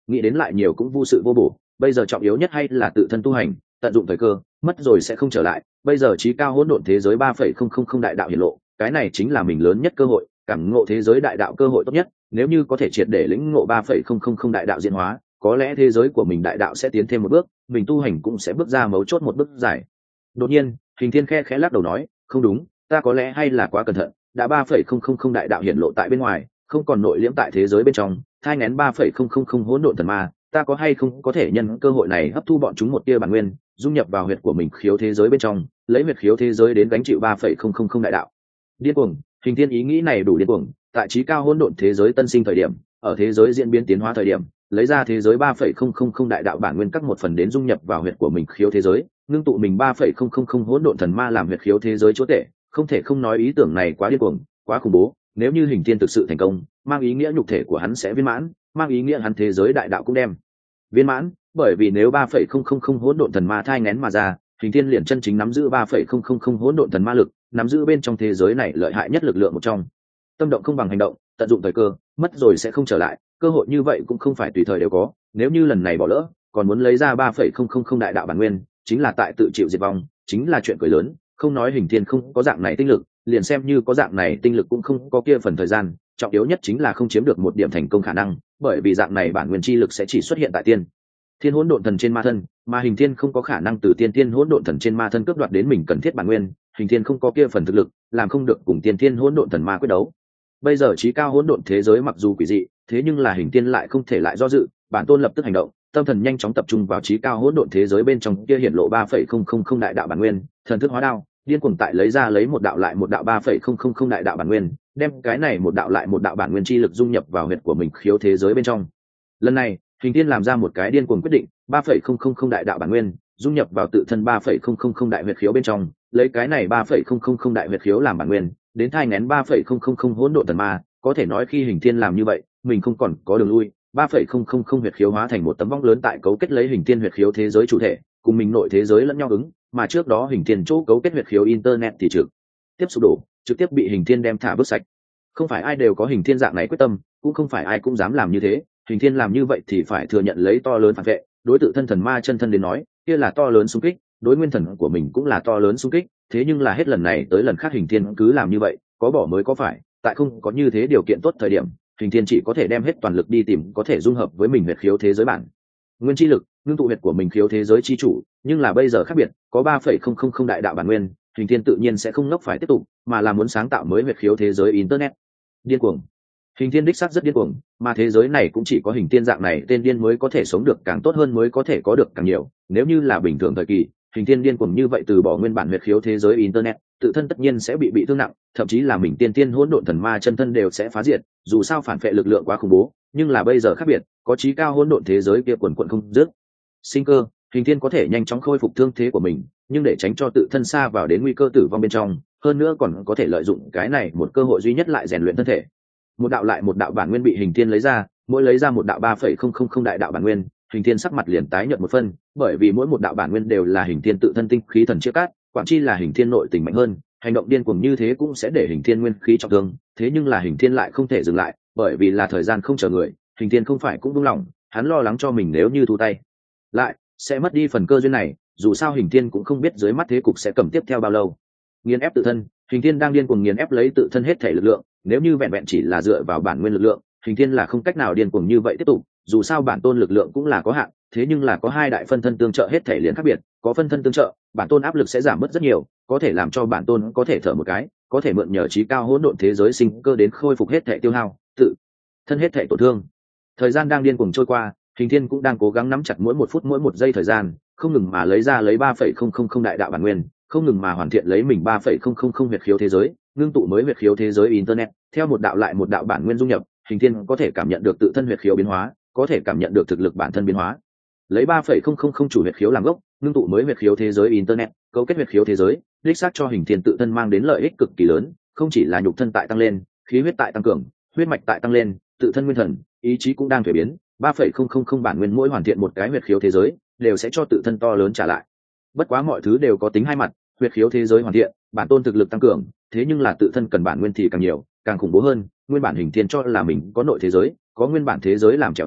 nghĩ đến lại nhiều cũng vô sự vô bổ, bây giờ trọng yếu nhất hay là tự thân tu hành, tận dụng thời cơ, mất rồi sẽ không trở lại. Bây giờ trí cao hỗn độn thế giới ba phẩy không không không đại đạo hiển lộ, cái này chính là mình lớn nhất cơ hội, cảm ngộ thế giới đại đạo cơ hội tốt nhất. Nếu như có thể triệt để lĩnh ngộ ba phẩy không không không đại đạo diễn hóa, có lẽ thế giới của mình đại đạo sẽ tiến thêm một bước, mình tu hành cũng sẽ bước ra mấu chốt một bước dài. Đột nhiên Hình Thiên khe khẽ lắc đầu nói, không đúng, ta có lẽ hay là quá cẩn thận, đã ba phẩy không không không đại đạo hiển lộ tại bên ngoài, không còn nội liễm tại thế giới bên trong, thai nghén ba phẩy không không không hỗn độn thần ma, ta có hay không có thể nhân cơ hội này hấp thu bọn chúng một tia bản nguyên, dung nhập vào huyệt của mình khiếu thế giới bên trong, lấy huyệt khiếu thế giới đến gánh chịu ba phẩy không không không đại đạo. Điên cuồng, Hình Thiên ý nghĩ này đủ điên cuồng, tại trí cao hỗn độn thế giới tân sinh thời điểm, ở thế giới diễn biến tiến hóa thời điểm, lấy ra thế giới ba phẩy không không không đại đạo bản nguyên các một phần đến dung nhập vào huyệt của mình khiếu thế giới, ngưng tụ mình ba phẩy không không không hỗn độn thần ma làm huyệt khiếu thế giới chúa tể, không thể không nói ý tưởng này quá điên cuồng, quá khủng bố. Nếu như Hình Thiên thực sự thành công, mang ý nghĩa nhục thể của hắn sẽ viên mãn, mang ý nghĩa hắn thế giới đại đạo cũng đem viên mãn, bởi vì nếu ba phẩy không không không hỗn độn thần ma thai nghén mà ra, Hình Thiên liền chân chính nắm giữ ba phẩy không không không hỗn độn thần ma lực, nắm giữ bên trong thế giới này lợi hại nhất lực lượng một trong. Tâm động không bằng hành động, tận dụng thời cơ, mất rồi sẽ không trở lại, cơ hội như vậy cũng không phải tùy thời đều có, nếu như lần này bỏ lỡ, còn muốn lấy ra ba phẩy không không không đại đạo bản nguyên, chính là tại tự chịu diệt vong, chính là chuyện cười lớn. Không nói Hình Thiên không có dạng này tinh lực, liền xem như có dạng này tinh lực cũng không có kia phần thời gian, trọng yếu nhất chính là không chiếm được một điểm thành công khả năng, bởi vì dạng này bản nguyên chi lực sẽ chỉ xuất hiện tại tiên thiên hỗn độn thần trên ma thân, mà Hình Thiên không có khả năng từ tiên thiên hỗn độn thần trên ma thân cướp đoạt đến mình cần thiết bản nguyên, Hình Thiên không có kia phần thực lực, làm không được cùng tiên thiên hỗn độn thần ma quyết đấu. Bây giờ trí cao hỗn độn thế giới mặc dù quỷ dị, thế nhưng là Hình Thiên lại không thể lại do dự, bản tôn lập tức hành động, tâm thần nhanh chóng tập trung vào trí cao hỗn độn thế giới bên trong kia hiển lộ ba phẩy không không không đại đạo bản nguyên, thần thức hóa đao, điên cuồng tại lấy ra lấy một đạo lại một đạo ba phẩy không không không đại đạo bản nguyên, đem cái này một đạo lại một đạo bản nguyên chi lực dung nhập vào huyệt của mình khiếu thế giới bên trong. Lần này Hình Thiên làm ra một cái điên cuồng quyết định, ba phẩy không không không đại đạo bản nguyên dung nhập vào tự thân ba phẩy không không không đại huyệt khiếu bên trong, lấy cái này ba phẩy không không không đại huyệt khiếu làm bản nguyên, đến thai nghén ba phẩy không không không hỗn độn thần ma. Có thể nói khi Hình Thiên làm như vậy, mình không còn có đường lui, ba phẩy không không không huyệt khiếu hóa thành một tấm vong lớn tại cấu kết lấy Hình Thiên huyệt khiếu thế giới chủ thể, cùng mình nội thế giới lẫn nhau ứng, mà trước đó Hình Thiên chỗ cấu kết huyệt khiếu internet thì trực tiếp sụp đổ, trực tiếp bị Hình Thiên đem thả vứt sạch. Không phải ai đều có Hình Thiên dạng này quyết tâm, cũng không phải ai cũng dám làm như thế. Hình Thiên làm như vậy thì phải thừa nhận lấy to lớn phản vệ, đối tự thân thần ma chân thân đến nói, kia là to lớn xung kích, đối nguyên thần của mình cũng là to lớn xung kích, thế nhưng là hết lần này tới lần khác Hình Thiên cứ làm như vậy, có bỏ mới có phải, tại không có như thế điều kiện tốt thời điểm, Hình Thiên chỉ có thể đem hết toàn lực đi tìm có thể dung hợp với mình huyệt khiếu thế giới bản nguyên chi lực, ngưng tụ huyệt của mình khiếu thế giới chi chủ, nhưng là bây giờ khác biệt, có ba phẩy không không không đại đạo bản nguyên, Hình Thiên tự nhiên sẽ không ngốc phải tiếp tục, mà là muốn sáng tạo mới huyệt khiếu thế giới internet. Điên cuồng. Hình Thiên đích xác rất điên cuồng, mà thế giới này cũng chỉ có Hình Thiên dạng này tên điên mới có thể sống được càng tốt hơn, mới có thể có được càng nhiều. Nếu như là bình thường thời kỳ, Hình Thiên điên cuồng như vậy từ bỏ nguyên bản huyệt khiếu thế giới internet, tự thân tất nhiên sẽ bị bị thương nặng, thậm chí là mình tiên tiên hỗn độn thần ma chân thân đều sẽ phá diệt, dù sao phản phệ lực lượng quá khủng bố, nhưng là bây giờ khác biệt, có chí cao hỗn độn thế giới kia quần quần không dứt. Sinh cơ, Hình Thiên có thể nhanh chóng khôi phục thương thế của mình, nhưng để tránh cho tự thân xa vào đến nguy cơ tử vong bên trong, hơn nữa còn có thể lợi dụng cái này một cơ hội duy nhất lại rèn luyện thân thể. Một đạo lại một đạo bản nguyên bị Hình Thiên lấy ra, mỗi lấy ra một đạo ba phẩy không không không đại đạo bản nguyên, Hình Thiên sắc mặt liền tái nhợt một phân, bởi vì mỗi một đạo bản nguyên đều là Hình Thiên tự thân tinh khí thần chia cắt, quản chi là Hình Thiên nội tình mạnh hơn, hành động điên cuồng như thế cũng sẽ để Hình Thiên nguyên khí trọng thương, thế nhưng là Hình Thiên lại không thể dừng lại, bởi vì là thời gian không chờ người, Hình Thiên không phải cũng buông lỏng, hắn lo lắng cho mình nếu như thu tay lại sẽ mất đi phần cơ duyên này, dù sao Hình Thiên cũng không biết dưới mắt thế cục sẽ cầm tiếp theo bao lâu. Nghiền ép tự thân, Hình Thiên đang điên cuồng nghiền ép lấy tự thân hết thể lực lượng, nếu như vẹn vẹn chỉ là dựa vào bản nguyên lực lượng, Hình Thiên là không cách nào điên cuồng như vậy tiếp tục, dù sao bản tôn lực lượng cũng là có hạn, thế nhưng là có hai đại phân thân tương trợ hết thể liền khác biệt, có phân thân tương trợ, bản tôn áp lực sẽ giảm bớt rất nhiều, có thể làm cho bản tôn có thể thở một cái, có thể mượn nhờ trí cao hỗn độn thế giới sinh cơ đến khôi phục hết thể tiêu hao, tự thân hết thể tổn thương. Thời gian đang điên cuồng trôi qua, Hình Thiên cũng đang cố gắng nắm chặt mỗi một phút mỗi một giây thời gian, không ngừng mà lấy ra lấy ba phẩy không không không đại đạo bản nguyên, không ngừng mà hoàn thiện lấy mình ba phẩy không không không huyệt khiếu thế giới, ngưng tụ mới huyệt khiếu thế giới internet, theo một đạo lại một đạo bản nguyên dung nhập, Hình Thiên có thể cảm nhận được tự thân huyệt khiếu biến hóa, có thể cảm nhận được thực lực bản thân biến hóa. Lấy ba phẩy không không không chủ huyệt khiếu làm gốc, ngưng tụ mới huyệt khiếu thế giới internet, cấu kết huyệt khiếu thế giới, đích xác cho Hình Thiên tự thân mang đến lợi ích cực kỳ lớn, không chỉ là nhục thân tại tăng lên, khí huyết tại tăng cường, huyết mạch tại tăng lên, tự thân nguyên thần, ý chí cũng đang thay biến, ba phẩy không không không bản nguyên mỗi hoàn thiện một cái huyệt khiếu thế giới, đều sẽ cho tự thân to lớn trả lại. Bất quá mọi thứ đều có tính hai mặt, huyệt khiếu thế giới hoàn thiện, bản tôn thực lực tăng cường, thế nhưng là tự thân cần bản nguyên thì càng nhiều, càng khủng bố hơn, nguyên bản Hình Thiên cho là mình có nội thế giới, có nguyên bản thế giới làm trèo trống,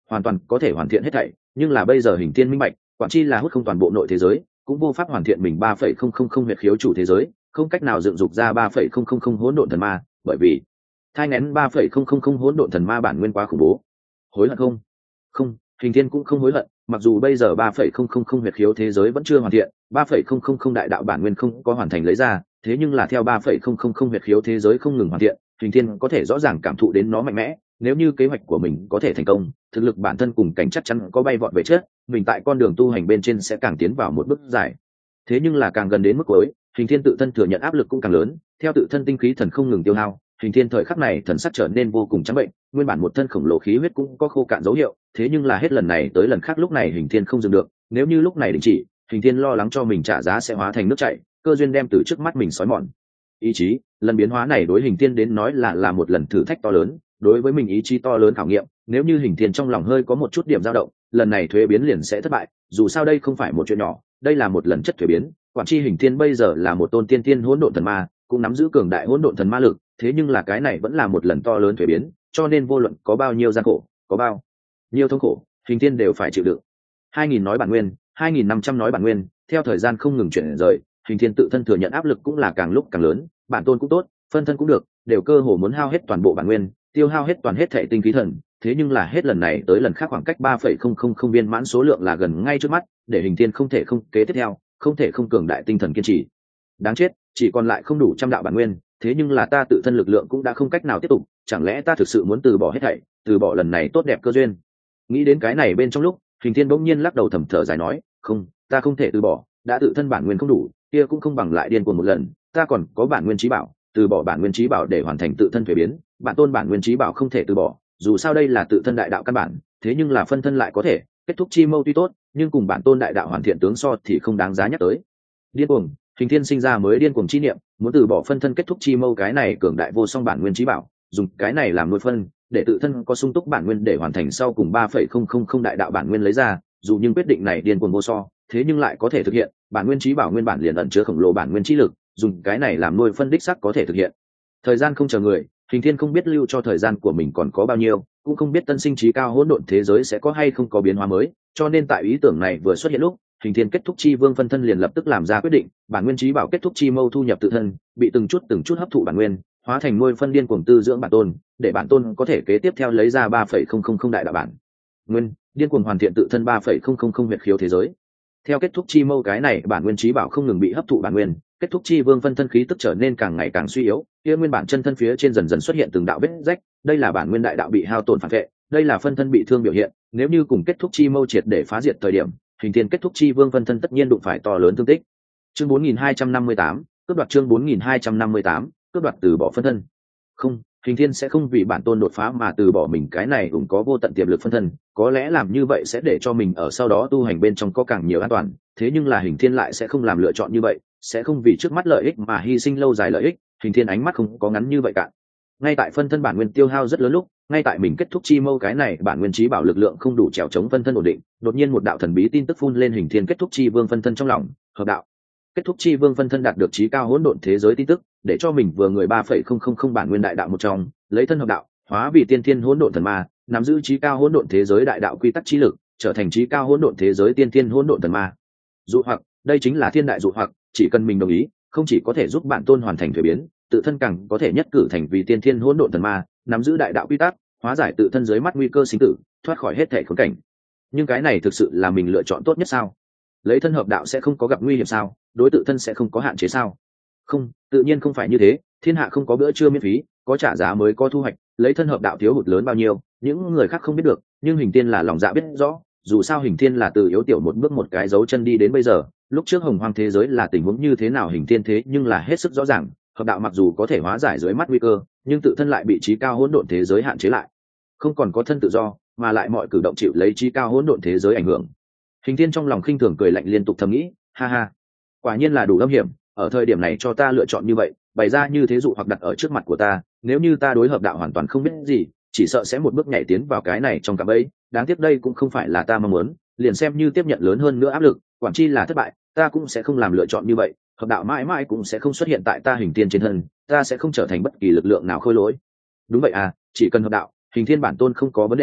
hoàn toàn có thể hoàn thiện hết thảy, nhưng là bây giờ hình thiên minh bạch, quản chi là hút không toàn bộ nội thế giới, cũng vô pháp hoàn thiện mình ba phẩy không không không huyệt khiếu chủ thế giới, không cách nào dựng dục ra ba phẩy không không không hỗn độn thần ma, bởi vì thai nghén ba phẩy không không không hỗn độn thần ma bản nguyên quá khủng bố. Hối hận không? Không, hình thiên cũng không hối hận, mặc dù bây giờ ba phẩy không không không huyệt khiếu thế giới vẫn chưa hoàn thiện, ba phẩy không không không đại đạo bản nguyên không có hoàn thành lấy ra, thế nhưng là theo ba phẩy không không không huyệt khiếu thế giới không ngừng hoàn thiện, hình thiên có thể rõ ràng cảm thụ đến nó mạnh mẽ, nếu như kế hoạch của mình có thể thành công, thực lực bản thân cùng cảnh chắc chắn có bay vọt về trước, mình tại con đường tu hành bên trên sẽ càng tiến vào một bước dài. Thế nhưng là càng gần đến mức cuối, hình thiên tự thân thừa nhận áp lực cũng càng lớn, theo tự thân tinh khí thần không ngừng tiêu hao, hình thiên thời khắc này thần sắc trở nên vô cùng trắng bệnh, nguyên bản một thân khổng lồ khí huyết cũng có khô cạn dấu hiệu, thế nhưng là hết lần này tới lần khác lúc này hình thiên không dừng được, nếu như lúc này đình chỉ, hình thiên lo lắng cho mình trả giá sẽ hóa thành nước chảy, cơ duyên đem từ trước mắt mình xói mòn. Ý chí, lần biến hóa này đối hình thiên đến nói là là một lần thử thách to lớn, đối với mình ý chí to lớn khảo nghiệm, nếu như hình thiên trong lòng hơi có một chút điểm dao động, lần này thuế biến liền sẽ thất bại, dù sao đây không phải một chuyện nhỏ, đây là một lần chất thuế biến, quản chi hình thiên bây giờ là một tôn tiên tiên hỗn độn thần ma, cũng nắm giữ cường đại hỗn độn thần ma lực, thế nhưng là cái này vẫn là một lần to lớn thuế biến, cho nên vô luận có bao nhiêu gian khổ, có bao nhiêu thống khổ, hình thiên đều phải chịu đựng. hai nghìn nói bản nguyên, hai nghìn năm trăm nói bản nguyên, theo thời gian không ngừng chuyển rời, hình thiên tự thân thừa nhận áp lực cũng là càng lúc càng lớn, bản tôn cũng tốt, phân thân cũng được, đều cơ hồ muốn hao hết toàn bộ bản nguyên, tiêu hao hết toàn hết thể tinh khí thần, thế nhưng là hết lần này tới lần khác khoảng cách ba phẩy không không không viên mãn số lượng là gần ngay trước mắt, để hình thiên không thể không kế tiếp theo, không thể không cường đại tinh thần kiên trì. Đáng chết, chỉ còn lại không đủ trăm đạo bản nguyên, thế nhưng là ta tự thân lực lượng cũng đã không cách nào tiếp tục, chẳng lẽ ta thực sự muốn từ bỏ hết thảy, từ bỏ lần này tốt đẹp cơ duyên? Nghĩ đến cái này bên trong lúc, hình thiên bỗng nhiên lắc đầu thầm thở dài nói, không, ta không thể từ bỏ, đã tự thân bản nguyên không đủ, kia cũng không bằng lại điên cuồng một lần, ta còn có bản nguyên trí bảo, từ bỏ bản nguyên trí bảo để hoàn thành tự thân thuế biến, bản tôn bản nguyên trí bảo không thể từ bỏ, dù sao đây là tự thân đại đạo căn bản, thế nhưng là phân thân lại có thể, kết thúc chi mâu tuy tốt, nhưng cùng bản tôn đại đạo hoàn thiện tướng so thì không đáng giá nhắc tới. Điên cuồng, hình thiên sinh ra mới điên cuồng chi niệm, muốn từ bỏ phân thân kết thúc chi mâu cái này cường đại vô song bản nguyên trí bảo, dùng cái này làm nuôi phân, để tự thân có sung túc bản nguyên để hoàn thành sau cùng ba phẩy không không không đại đạo bản nguyên lấy ra, dù nhưng quyết định này điên cuồng vô so, thế nhưng lại có thể thực hiện, bản nguyên trí bảo nguyên bản liền ẩn chứa khổng lồ bản nguyên trí lực, dùng cái này làm nuôi phân đích sắc có thể thực hiện. Thời gian không chờ người, hình thiên không biết lưu cho thời gian của mình còn có bao nhiêu, cũng không biết tân sinh trí cao hỗn độn thế giới sẽ có hay không có biến hóa mới, cho nên tại ý tưởng này vừa xuất hiện lúc, hình thiên kết thúc chi vương phân thân liền lập tức làm ra quyết định, bản nguyên trí bảo kết thúc chi mâu thu nhập tự thân, bị từng chút từng chút hấp thụ bản nguyên, hóa thành nuôi phân điên cuồng tư dưỡng bản tôn, để bản tôn có thể kế tiếp theo lấy ra ba phẩy không không không đại đạo bản nguyên, điên cuồng hoàn thiện tự thân ba phẩy không không không huyệt khiếu thế giới. Theo kết thúc chi mâu cái này bản nguyên trí bảo không ngừng bị hấp thụ bản nguyên, kết thúc chi vương phân thân khí tức trở nên càng ngày càng suy yếu, kia nguyên bản chân thân phía trên dần dần xuất hiện từng đạo vết rách, đây là bản nguyên đại đạo bị hao tổn phản vệ, đây là phân thân bị thương biểu hiện, nếu như cùng kết thúc chi mâu triệt để phá diệt thời điểm, hình thiên kết thúc chi vương phân thân tất nhiên đụng phải to lớn thương tích. Chương bốn nghìn hai trăm năm mươi tám, cướp đoạt chương bốn nghìn hai trăm năm mươi tám, cướp đoạt từ bỏ phân thân. Không, hình thiên sẽ không vì bản tôn đột phá mà từ bỏ mình cái này cũng có vô tận tiềm lực phân thân, có lẽ làm như vậy sẽ để cho mình ở sau đó tu hành bên trong có càng nhiều an toàn, thế nhưng là hình thiên lại sẽ không làm lựa chọn như vậy, sẽ không vì trước mắt lợi ích mà hy sinh lâu dài lợi ích, hình thiên ánh mắt không có ngắn như vậy cả. Ngay tại phân thân bản nguyên tiêu hao rất lớn lúc, ngay tại mình kết thúc chi mâu cái này bản nguyên trí bảo lực lượng không đủ trèo chống phân thân ổn định, đột nhiên một đạo thần bí tin tức phun lên hình thiên kết thúc chi vương phân thân trong lòng, hợp đạo. Kết thúc chi vương phân thân đạt được trí cao hỗn độn thế giới tin tức, để cho mình vừa người ba phẩy không không không bản nguyên đại đạo một trong, lấy thân hợp đạo, hóa vì tiên thiên hỗn độn thần ma, nắm giữ trí cao hỗn độn thế giới đại đạo quy tắc trí lực, trở thành trí cao hỗn độn thế giới tiên thiên hỗn độn thần ma. Dụ hoặc, đây chính là thiên đại dụ hoặc, chỉ cần mình đồng ý, không chỉ có thể giúp bản tôn hoàn thành thuế biến, tự thân càng có thể nhất cử thành vì tiên thiên hỗn độn thần ma, nắm giữ đại đạo quy tắc, hóa giải tự thân dưới mắt nguy cơ sinh tử, thoát khỏi hết thể khốn cảnh. Nhưng cái này thực sự là mình lựa chọn tốt nhất sao? Lấy thân hợp đạo sẽ không có gặp nguy hiểm sao? Đối tự thân sẽ không có hạn chế sao? Không, tự nhiên không phải như thế, thiên hạ không có bữa trưa miễn phí, có trả giá mới có thu hoạch, lấy thân hợp đạo thiếu hụt lớn bao nhiêu, những người khác không biết được, nhưng hình thiên là lòng dạ biết rõ, dù sao hình thiên là từ yếu tiểu một bước một cái dấu chân đi đến bây giờ, lúc trước hồng hoang thế giới là tình huống như thế nào hình thiên thế nhưng là hết sức rõ ràng, hợp đạo mặc dù có thể hóa giải dưới mắt nguy cơ, nhưng tự thân lại bị trí cao hỗn độn thế giới hạn chế lại, không còn có thân tự do, mà lại mọi cử động chịu lấy trí cao hỗn độn thế giới ảnh hưởng. Hình thiên trong lòng khinh thường cười lạnh liên tục thầm nghĩ, ha ha, quả nhiên là đủ âm hiểm, ở thời điểm này cho ta lựa chọn như vậy, bày ra như thế dụ hoặc đặt ở trước mặt của ta, nếu như ta đối hợp đạo hoàn toàn không biết gì, chỉ sợ sẽ một bước nhảy tiến vào cái này trong cạm bẫy, đáng tiếc đây cũng không phải là ta mong muốn, liền xem như tiếp nhận lớn hơn nữa áp lực, quản chi là thất bại, ta cũng sẽ không làm lựa chọn như vậy, hợp đạo mãi mãi cũng sẽ không xuất hiện tại ta hình thiên trên thân, ta sẽ không trở thành bất kỳ lực lượng nào khôi lỗi. Đúng vậy à, chỉ cần hợp đạo, hình thiên bản tôn không có vấn đề,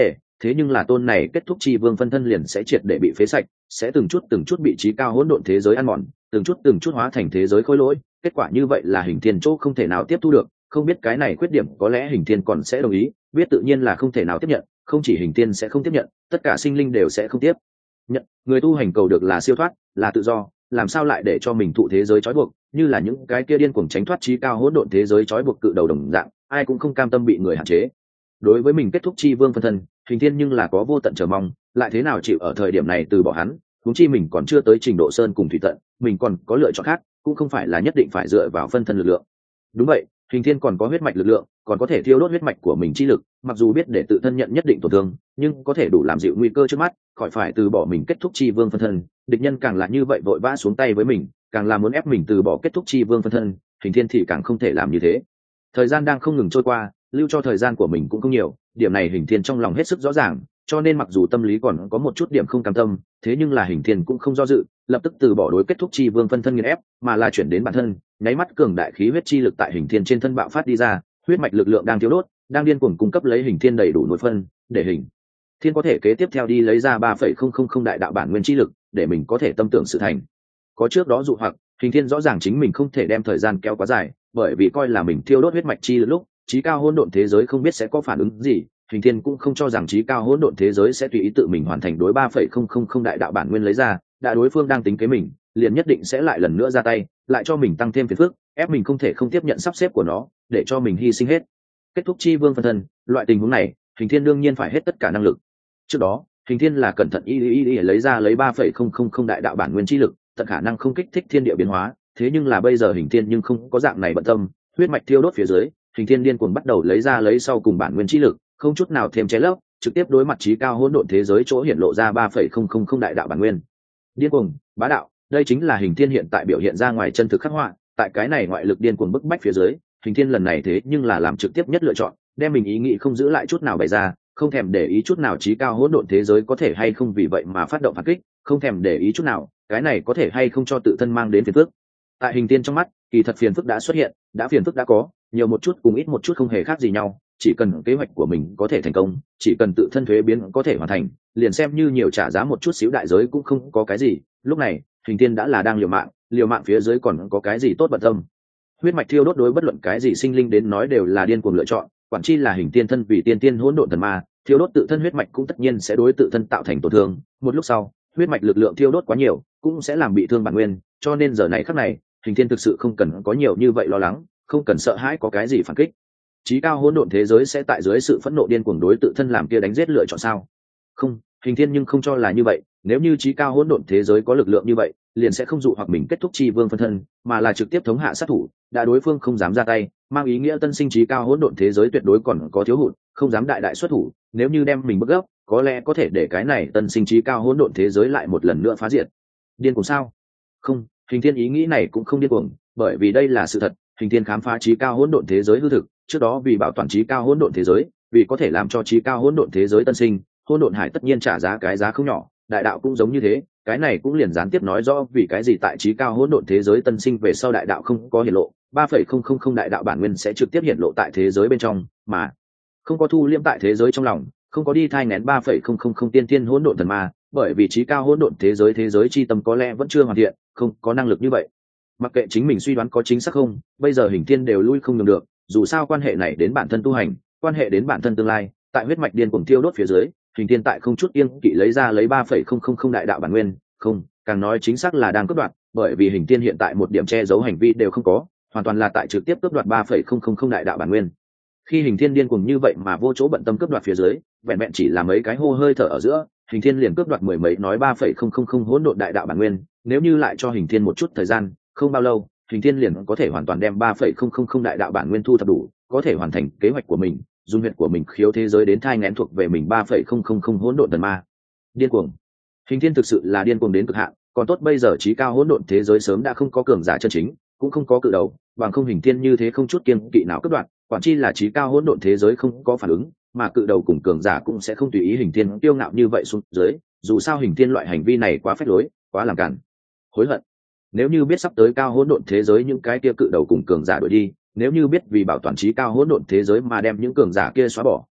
thế nhưng là tôn này kết thúc chi vương phân thân liền sẽ triệt để bị phế sạch, sẽ từng chút từng chút bị trí cao hỗn độn thế giới ăn mòn, từng chút từng chút hóa thành thế giới khối lỗi. Kết quả như vậy là Hình Thiên chỗ không thể nào tiếp thu được, không biết cái này khuyết điểm có lẽ Hình Thiên còn sẽ đồng ý, biết tự nhiên là không thể nào tiếp nhận, không chỉ Hình Thiên sẽ không tiếp nhận, tất cả sinh linh đều sẽ không tiếp nhận. Người tu hành cầu được là siêu thoát, là tự do, làm sao lại để cho mình thụ thế giới trói buộc, như là những cái kia điên cuồng tránh thoát trí cao hỗn độn thế giới trói buộc cự đầu đồng dạng, ai cũng không cam tâm bị người hạn chế. Đối với mình kết thúc chi vương phân thân, Hình Thiên nhưng là có vô tận chờ mong, lại thế nào chịu ở thời điểm này từ bỏ hắn, huống chi mình còn chưa tới trình độ sơn cùng thủy tận, mình còn có lựa chọn khác, cũng không phải là nhất định phải dựa vào phân thân lực lượng. Đúng vậy, Hình Thiên còn có huyết mạch lực lượng, còn có thể thiêu đốt huyết mạch của mình chi lực, mặc dù biết để tự thân nhận nhất định tổn thương, nhưng có thể đủ làm dịu nguy cơ trước mắt, khỏi phải từ bỏ mình kết thúc chi vương phân thân. Địch nhân càng là như vậy vội vã xuống tay với mình, càng là muốn ép mình từ bỏ kết thúc chi vương phân thân, Hình Thiên thì càng không thể làm như thế. Thời gian đang không ngừng trôi qua, lưu cho thời gian của mình cũng không nhiều, điểm này Hình Thiên trong lòng hết sức rõ ràng, cho nên mặc dù tâm lý còn có một chút điểm không cam tâm, thế nhưng là Hình Thiên cũng không do dự, lập tức từ bỏ đối kết thúc chi vương phân thân nghiền ép, mà là chuyển đến bản thân, nháy mắt cường đại khí huyết chi lực tại Hình Thiên trên thân bạo phát đi ra, huyết mạch lực lượng đang thiếu đốt, đang điên cuồng cung cấp lấy Hình Thiên đầy đủ nội phân, để Hình Thiên có thể kế tiếp theo đi lấy ra ba phẩy không không không đại đạo bản nguyên chi lực, để mình có thể tâm tưởng sự thành. Có trước đó dụ hoặc, Hình Thiên rõ ràng chính mình không thể đem thời gian kéo quá dài, bởi vì coi là mình thiêu đốt huyết mạch chi lực lúc, trí cao hỗn độn thế giới không biết sẽ có phản ứng gì, Hình Thiên cũng không cho rằng trí cao hỗn độn thế giới sẽ tùy ý tự mình hoàn thành đối ba phẩy không không không đại đạo bản nguyên lấy ra, đã đối phương đang tính kế mình, liền nhất định sẽ lại lần nữa ra tay, lại cho mình tăng thêm phiền phức, ép mình không thể không tiếp nhận sắp xếp của nó, để cho mình hy sinh hết. Kết thúc chi vương phân thân, loại tình huống này, Hình Thiên đương nhiên phải hết tất cả năng lực. Trước đó, Hình Thiên là cẩn thận y y y lấy ra lấy ba phẩy không không không đại đạo bản nguyên chi lực, tận khả năng không kích thích thiên địa biến hóa, thế nhưng là bây giờ Hình Thiên nhưng không có dạng này bận tâm, huyết mạch thiêu đốt phía dưới, Hình Thiên điên cuồng bắt đầu lấy ra lấy sau cùng bản nguyên chi lực, không chút nào thêm che lấp, trực tiếp đối mặt trí cao hỗn độn thế giới chỗ hiện lộ ra ba phẩy không không không đại đạo bản nguyên. Điên cuồng, bá đạo, đây chính là Hình Thiên hiện tại biểu hiện ra ngoài chân thực khắc họa, tại cái này ngoại lực điên cuồng bức bách phía dưới, Hình Thiên lần này thế nhưng là làm trực tiếp nhất lựa chọn, đem mình ý nghĩ không giữ lại chút nào bày ra, không thèm để ý chút nào trí cao hỗn độn thế giới có thể hay không vì vậy mà phát động phản kích, không thèm để ý chút nào, cái này có thể hay không cho tự thân mang đến phiền phức. Tại Hình Thiên trong mắt, kỳ thật phiền phức đã xuất hiện, đã phiền phức đã có, nhiều một chút cùng ít một chút không hề khác gì nhau, chỉ cần kế hoạch của mình có thể thành công, chỉ cần tự thân thuế biến có thể hoàn thành, liền xem như nhiều trả giá một chút xíu đại giới cũng không có cái gì. Lúc này, Hình Thiên đã là đang liều mạng, liều mạng phía dưới còn có cái gì tốt bận tâm. Huyết mạch thiêu đốt đối bất luận cái gì sinh linh đến nói đều là điên cuồng lựa chọn, quản chi là Hình Thiên thân vì tiên tiên hỗn độn thần ma, thiêu đốt tự thân huyết mạch cũng tất nhiên sẽ đối tự thân tạo thành tổn thương, một lúc sau, huyết mạch lực lượng thiêu đốt quá nhiều, cũng sẽ làm bị thương bản nguyên, cho nên giờ này khắc này, Hình Thiên thực sự không cần có nhiều như vậy lo lắng, không cần sợ hãi có cái gì phản kích. Chí cao hỗn độn thế giới sẽ tại dưới sự phẫn nộ điên cuồng đối tự thân làm kia đánh giết lựa chọn sao? Không, Hình Thiên nhưng không cho là như vậy, nếu như chí cao hỗn độn thế giới có lực lượng như vậy, liền sẽ không dụ hoặc mình kết thúc chi vương phân thân, mà là trực tiếp thống hạ sát thủ, đã đối phương không dám ra tay, mang ý nghĩa tân sinh chí cao hỗn độn thế giới tuyệt đối còn có thiếu hụt, không dám đại đại xuất thủ, nếu như đem mình bức gấp, có lẽ có thể để cái này tân sinh chí cao hỗn độn thế giới lại một lần nữa phá diệt. Điên cuồng sao? Không, Hình Thiên ý nghĩ này cũng không điên cuồng, bởi vì đây là sự thật, Hình Thiên khám phá chí cao hỗn độn thế giới hư thực, trước đó vì bảo toàn chí cao hỗn độn thế giới, vì có thể làm cho chí cao hỗn độn thế giới tân sinh, hỗn độn hải tất nhiên trả giá cái giá không nhỏ, đại đạo cũng giống như thế, cái này cũng liền gián tiếp nói rõ vì cái gì tại chí cao hỗn độn thế giới tân sinh về sau đại đạo không có hiển lộ, ba phẩy không không không đại đạo bản nguyên sẽ trực tiếp hiển lộ tại thế giới bên trong, mà không có thu liễm tại thế giới trong lòng, không có đi thai nghén ba phẩy không không không tiên tiên hỗn độn thần ma, bởi vì chí cao hỗn độn thế giới thế giới chi tâm có lẽ vẫn chưa hoàn thiện, không có năng lực như vậy. Mặc kệ chính mình suy đoán có chính xác không, bây giờ Hình Thiên đều lui không nhường được, dù sao quan hệ này đến bản thân tu hành, quan hệ đến bản thân tương lai, tại huyết mạch điên cuồng tiêu đốt phía dưới, Hình Thiên tại không chút kiêng kỵ lấy ra lấy ba phẩy không không không đại đạo bản nguyên, không, càng nói chính xác là đang cướp đoạt, bởi vì Hình Thiên hiện tại một điểm che giấu hành vi đều không có, hoàn toàn là tại trực tiếp cướp đoạt ba phẩy không không không đại đạo bản nguyên. Khi Hình Thiên điên cuồng như vậy mà vô chỗ bận tâm cướp đoạt phía dưới, vẹn vẹn chỉ là mấy cái hô hơi thở ở giữa, Hình Thiên liền cướp đoạt mười mấy nói ba phẩy không không không hỗn độn đại đạo bản nguyên, nếu như lại cho Hình Thiên một chút thời gian, không bao lâu, Hình Thiên liền có thể hoàn toàn đem ba phẩy không không không đại đạo bản nguyên thu thập đủ, có thể hoàn thành kế hoạch của mình, dùng huyết của mình khiếu thế giới đến thai nghén thuộc về mình ba phẩy không không không hỗn độn thần ma. Điên cuồng. Hình Thiên thực sự là điên cuồng đến cực hạn, còn tốt bây giờ chí cao hỗn độn thế giới sớm đã không có cường giả chân chính, cũng không có cự đầu, bằng không Hình Thiên như thế không chút kiêng kỵ nào cướp đoạt, quản chi là chí cao hỗn độn thế giới không có phản ứng, mà cự đầu cùng cường giả cũng sẽ không tùy ý Hình Thiên kiêu ngạo như vậy xuống dưới, dù sao Hình Thiên loại hành vi này quá phách lối, quá làm cản. Hối hận. Nếu như biết sắp tới cao hỗn độn thế giới những cái kia cự đầu cùng cường giả đuổi đi, nếu như biết vì bảo toàn chí cao hỗn độn thế giới mà đem những cường giả kia xóa bỏ,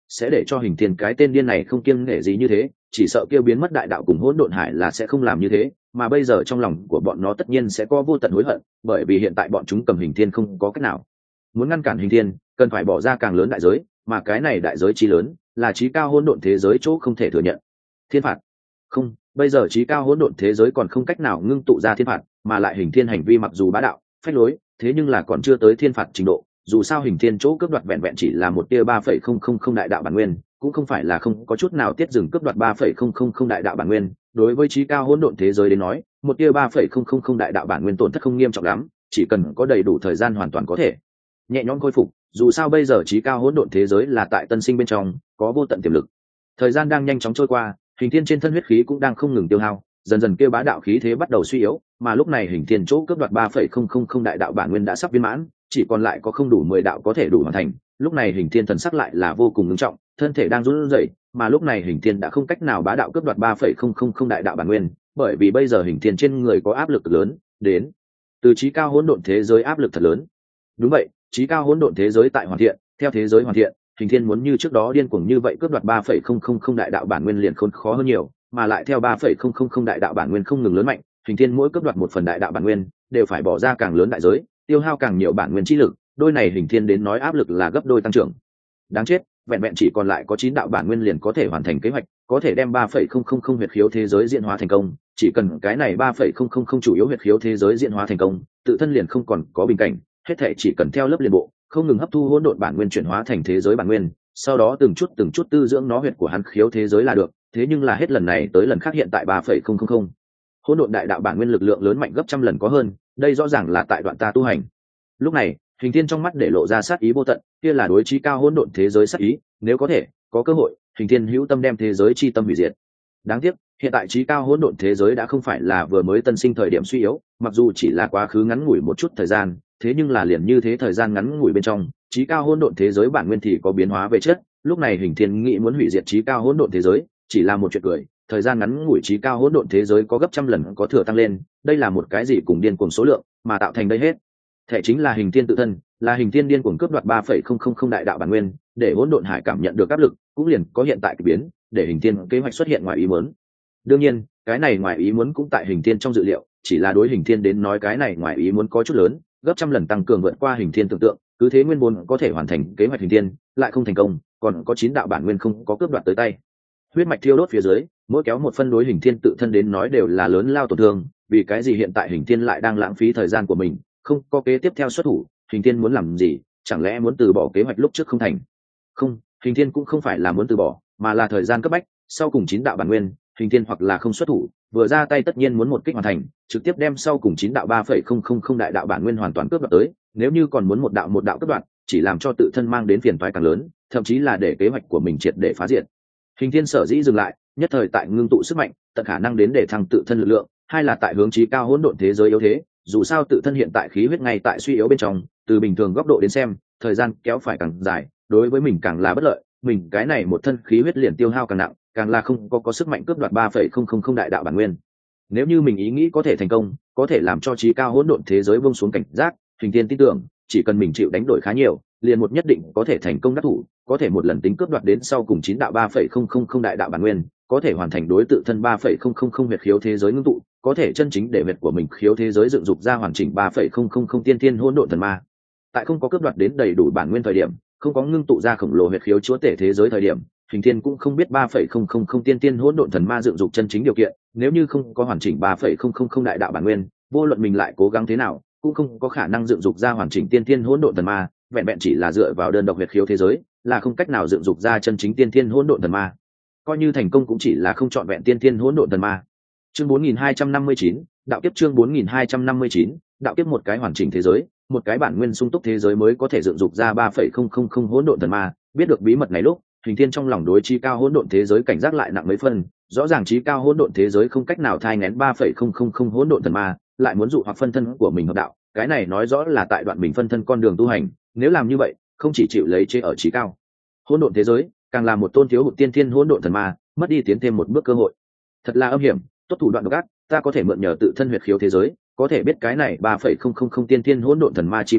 sẽ để cho Hình Thiên cái tên điên này không kiêng nể gì như thế, chỉ sợ kêu biến mất đại đạo cùng hỗn độn hải là sẽ không làm như thế, mà bây giờ trong lòng của bọn nó tất nhiên sẽ có vô tận hối hận, bởi vì hiện tại bọn chúng cầm Hình Thiên không có cách nào. Muốn ngăn cản Hình Thiên, cần phải bỏ ra càng lớn đại giới, mà cái này đại giới chí lớn, là chí cao hỗn độn thế giới chỗ không thể thừa nhận. Thiên phạt. Không, bây giờ chí cao hỗn độn thế giới còn không cách nào ngưng tụ ra thiên phạt, mà lại Hình Thiên hành vi mặc dù bá đạo, phách lối, thế nhưng là còn chưa tới thiên phạt trình độ, dù sao Hình Thiên chỗ cướp đoạt vẹn vẹn chỉ là một tia ba phẩy không không không đại đạo bản nguyên, cũng không phải là không có chút nào tiết dừng cướp đoạt ba phẩy không không không đại đạo bản nguyên, đối với chí cao hỗn độn thế giới đến nói, một tia ba phẩy không không không đại đạo bản nguyên tổn thất không nghiêm trọng lắm, chỉ cần có đầy đủ thời gian hoàn toàn có thể nhẹ nhõm khôi phục, dù sao bây giờ chí cao hỗn độn thế giới là tại tân sinh bên trong, có vô tận tiềm lực. Thời gian đang nhanh chóng trôi qua, Hình Thiên trên thân huyết khí cũng đang không ngừng tiêu hao, dần dần kêu bá đạo khí thế bắt đầu suy yếu, mà lúc này Hình Thiên chỗ cướp đoạt ba phẩy không không không đại đạo bản nguyên đã sắp viên mãn, chỉ còn lại có không đủ mười đạo có thể đủ hoàn thành. Lúc này Hình Thiên thần sắc lại là vô cùng nghiêm trọng, thân thể đang run rẩy, mà lúc này Hình Thiên đã không cách nào bá đạo cướp đoạt ba phẩy không không không đại đạo bản nguyên, bởi vì bây giờ Hình Thiên trên người có áp lực lớn, đến từ chí cao hỗn độn thế giới áp lực thật lớn. Đúng vậy, chí cao hỗn độn thế giới tại hoàn thiện, theo thế giới hoàn thiện, Hình Thiên muốn như trước đó điên cuồng như vậy cướp đoạt ba phẩy không không không đại đạo bản nguyên liền khốn khó hơn nhiều, mà lại theo ba phẩy không không không đại đạo bản nguyên không ngừng lớn mạnh, Hình Thiên mỗi cướp đoạt một phần đại đạo bản nguyên, đều phải bỏ ra càng lớn đại giới, tiêu hao càng nhiều bản nguyên chi lực, đôi này Hình Thiên đến nói áp lực là gấp đôi tăng trưởng. Đáng chết, vẹn vẹn chỉ còn lại có chín đạo bản nguyên liền có thể hoàn thành kế hoạch, có thể đem ba phẩy không không không huyết khiếu thế giới diễn hóa thành công, chỉ cần cái này ba phẩy không không không chủ yếu huyết khiếu thế giới diễn hóa thành công, tự thân liền không còn có bình cảnh, hết thảy chỉ cần theo lớp liên bộ, không ngừng hấp thu hỗn độn bản nguyên chuyển hóa thành thế giới bản nguyên, sau đó từng chút từng chút tư dưỡng nó huyết của hắn khiếu thế giới là được. Thế nhưng là hết lần này tới lần khác hiện tại ba phẩy không không không hỗn độn đại đạo bản nguyên lực lượng lớn mạnh gấp trăm lần có hơn, đây rõ ràng là tại đoạn ta tu hành. Lúc này Hình Thiên trong mắt để lộ ra sát ý vô tận, kia là đối chí cao hỗn độn thế giới sát ý, nếu có thể có cơ hội, Hình Thiên hữu tâm đem thế giới chi tâm hủy diệt. Đáng tiếc hiện tại chí cao hỗn độn thế giới đã không phải là vừa mới tân sinh thời điểm suy yếu, mặc dù chỉ là quá khứ ngắn ngủi một chút thời gian, thế nhưng là liền như thế thời gian ngắn ngủi bên trong, chí cao hỗn độn thế giới bản nguyên thì có biến hóa về chất. Lúc này Hình Thiên nghĩ muốn hủy diệt chí cao hỗn độn thế giới, chỉ là một chuyện cười, thời gian ngắn ngủi chí cao hỗn độn thế giới có gấp trăm lần có thừa tăng lên, đây là một cái gì cùng điên cuồng số lượng, mà tạo thành đây hết thể chính là Hình Thiên tự thân, là Hình Thiên điên cuồng cướp đoạt ba phẩy không không không đại đạo bản nguyên, để hỗn độn hải cảm nhận được áp lực, cũng liền có hiện tại kỳ biến, để Hình Thiên kế hoạch xuất hiện ngoài ý muốn. Đương nhiên, cái này ngoài ý muốn cũng tại Hình Thiên trong dự liệu, chỉ là đối Hình Thiên đến nói cái này ngoài ý muốn có chút lớn, gấp trăm lần tăng cường vượt qua Hình Thiên tưởng tượng, cứ thế nguyên vốn có thể hoàn thành kế hoạch Hình Thiên, lại không thành công, còn có chín đạo bản nguyên không có cướp đoạt tới tay. Huyết mạch thiêu đốt phía dưới, mỗi kéo một phân đối Hình Thiên tự thân đến nói đều là lớn lao tổn thương, vì cái gì hiện tại Hình Thiên lại đang lãng phí thời gian của mình, không có kế tiếp theo xuất thủ, Hình Thiên muốn làm gì, chẳng lẽ muốn từ bỏ kế hoạch lúc trước không thành? Không, Hình Thiên cũng không phải là muốn từ bỏ, mà là thời gian cấp bách, sau cùng chín đạo bản nguyên, Hình Thiên hoặc là không xuất thủ, vừa ra tay tất nhiên muốn một kích hoàn thành, trực tiếp đem sau cùng chín đạo ba phẩy không không không đại đạo bản nguyên hoàn toàn cướp đoạt tới, nếu như còn muốn một đạo một đạo cướp đoạt, chỉ làm cho tự thân mang đến phiền toái càng lớn, thậm chí là để kế hoạch của mình triệt để phá diệt. Hình Thiên sở dĩ dừng lại, nhất thời tại ngưng tụ sức mạnh, tận khả năng đến để thăng tự thân lực lượng, hai là tại hướng chí cao hỗn độn thế giới yếu thế, dù sao tự thân hiện tại khí huyết ngay tại suy yếu bên trong, từ bình thường góc độ đến xem, thời gian kéo phải càng dài, đối với mình càng là bất lợi, mình cái này một thân khí huyết liền tiêu hao càng nặng, càng là không có có sức mạnh cướp đoạt ba phẩy không không không đại đạo bản nguyên. Nếu như mình ý nghĩ có thể thành công, có thể làm cho chí cao hỗn độn thế giới buông xuống cảnh giác, Hình Thiên tin tưởng, chỉ cần mình chịu đánh đổi khá nhiều, liền một nhất định có thể thành công đắc thủ, có thể một lần tính cướp đoạt đến sau cùng chín đạo ba phẩy không không không đại đạo bản nguyên, có thể hoàn thành đối tự thân ba phẩy không không không huyết khiếu thế giới ngưng tụ, có thể chân chính để huyết của mình khiếu thế giới dựng dục ra hoàn chỉnh ba phẩy không không không tiên thiên hỗn độn thần ma. Tại không có cướp đoạt đến đầy đủ bản nguyên thời điểm, không có ngưng tụ ra khổng lồ huyết khiếu chúa tể thế giới thời điểm, Hình Thiên cũng không biết ba phẩy không không không tiên thiên hỗn độn thần ma dựng dục chân chính điều kiện, nếu như không có hoàn chỉnh ba phẩy không không không đại đạo bản nguyên, vô luận mình lại cố gắng thế nào, cũng không có khả năng dựng dục ra hoàn chỉnh tiên thiên hỗn độn thần ma, vẹn vẹn chỉ là dựa vào đơn độc huyết khiếu thế giới, là không cách nào dựng dục ra chân chính tiên thiên hỗn độn thần ma. Coi như thành công cũng chỉ là không chọn vẹn tiên thiên hỗn độn thần ma. Chương bốn nghìn hai trăm năm mươi chín, đạo kiếp chương bốn nghìn hai trăm năm mươi chín, đạo kiếp một cái hoàn chỉnh thế giới, một cái bản nguyên sung túc thế giới mới có thể dựng dục ra ba phẩy không không không hỗn độn thần ma, biết được bí mật này lúc, Hình Thiên trong lòng đối chí cao hỗn độn thế giới cảnh giác lại nặng mấy phân, rõ ràng chí cao hỗn độn thế giới không cách nào thai nghén ba phẩy không không không hỗn độn thần ma, lại muốn dụ hoặc phân thân của mình hợp đạo, cái này nói rõ là tại đoạn mình phân thân con đường tu hành, nếu làm như vậy, không chỉ chịu lấy chế ở chí cao hỗn độn thế giới, càng là một tôn thiếu hụt tiên thiên hỗn độn thần ma, mất đi tiến thêm một bước cơ hội. Thật là âm hiểm, tốt thủ đoạn độc ác, ta có thể mượn nhờ tự thân huyết khiếu thế giới, có thể biết cái này ba phẩy không không không tiên thiên hỗn độn thần ma chi bí,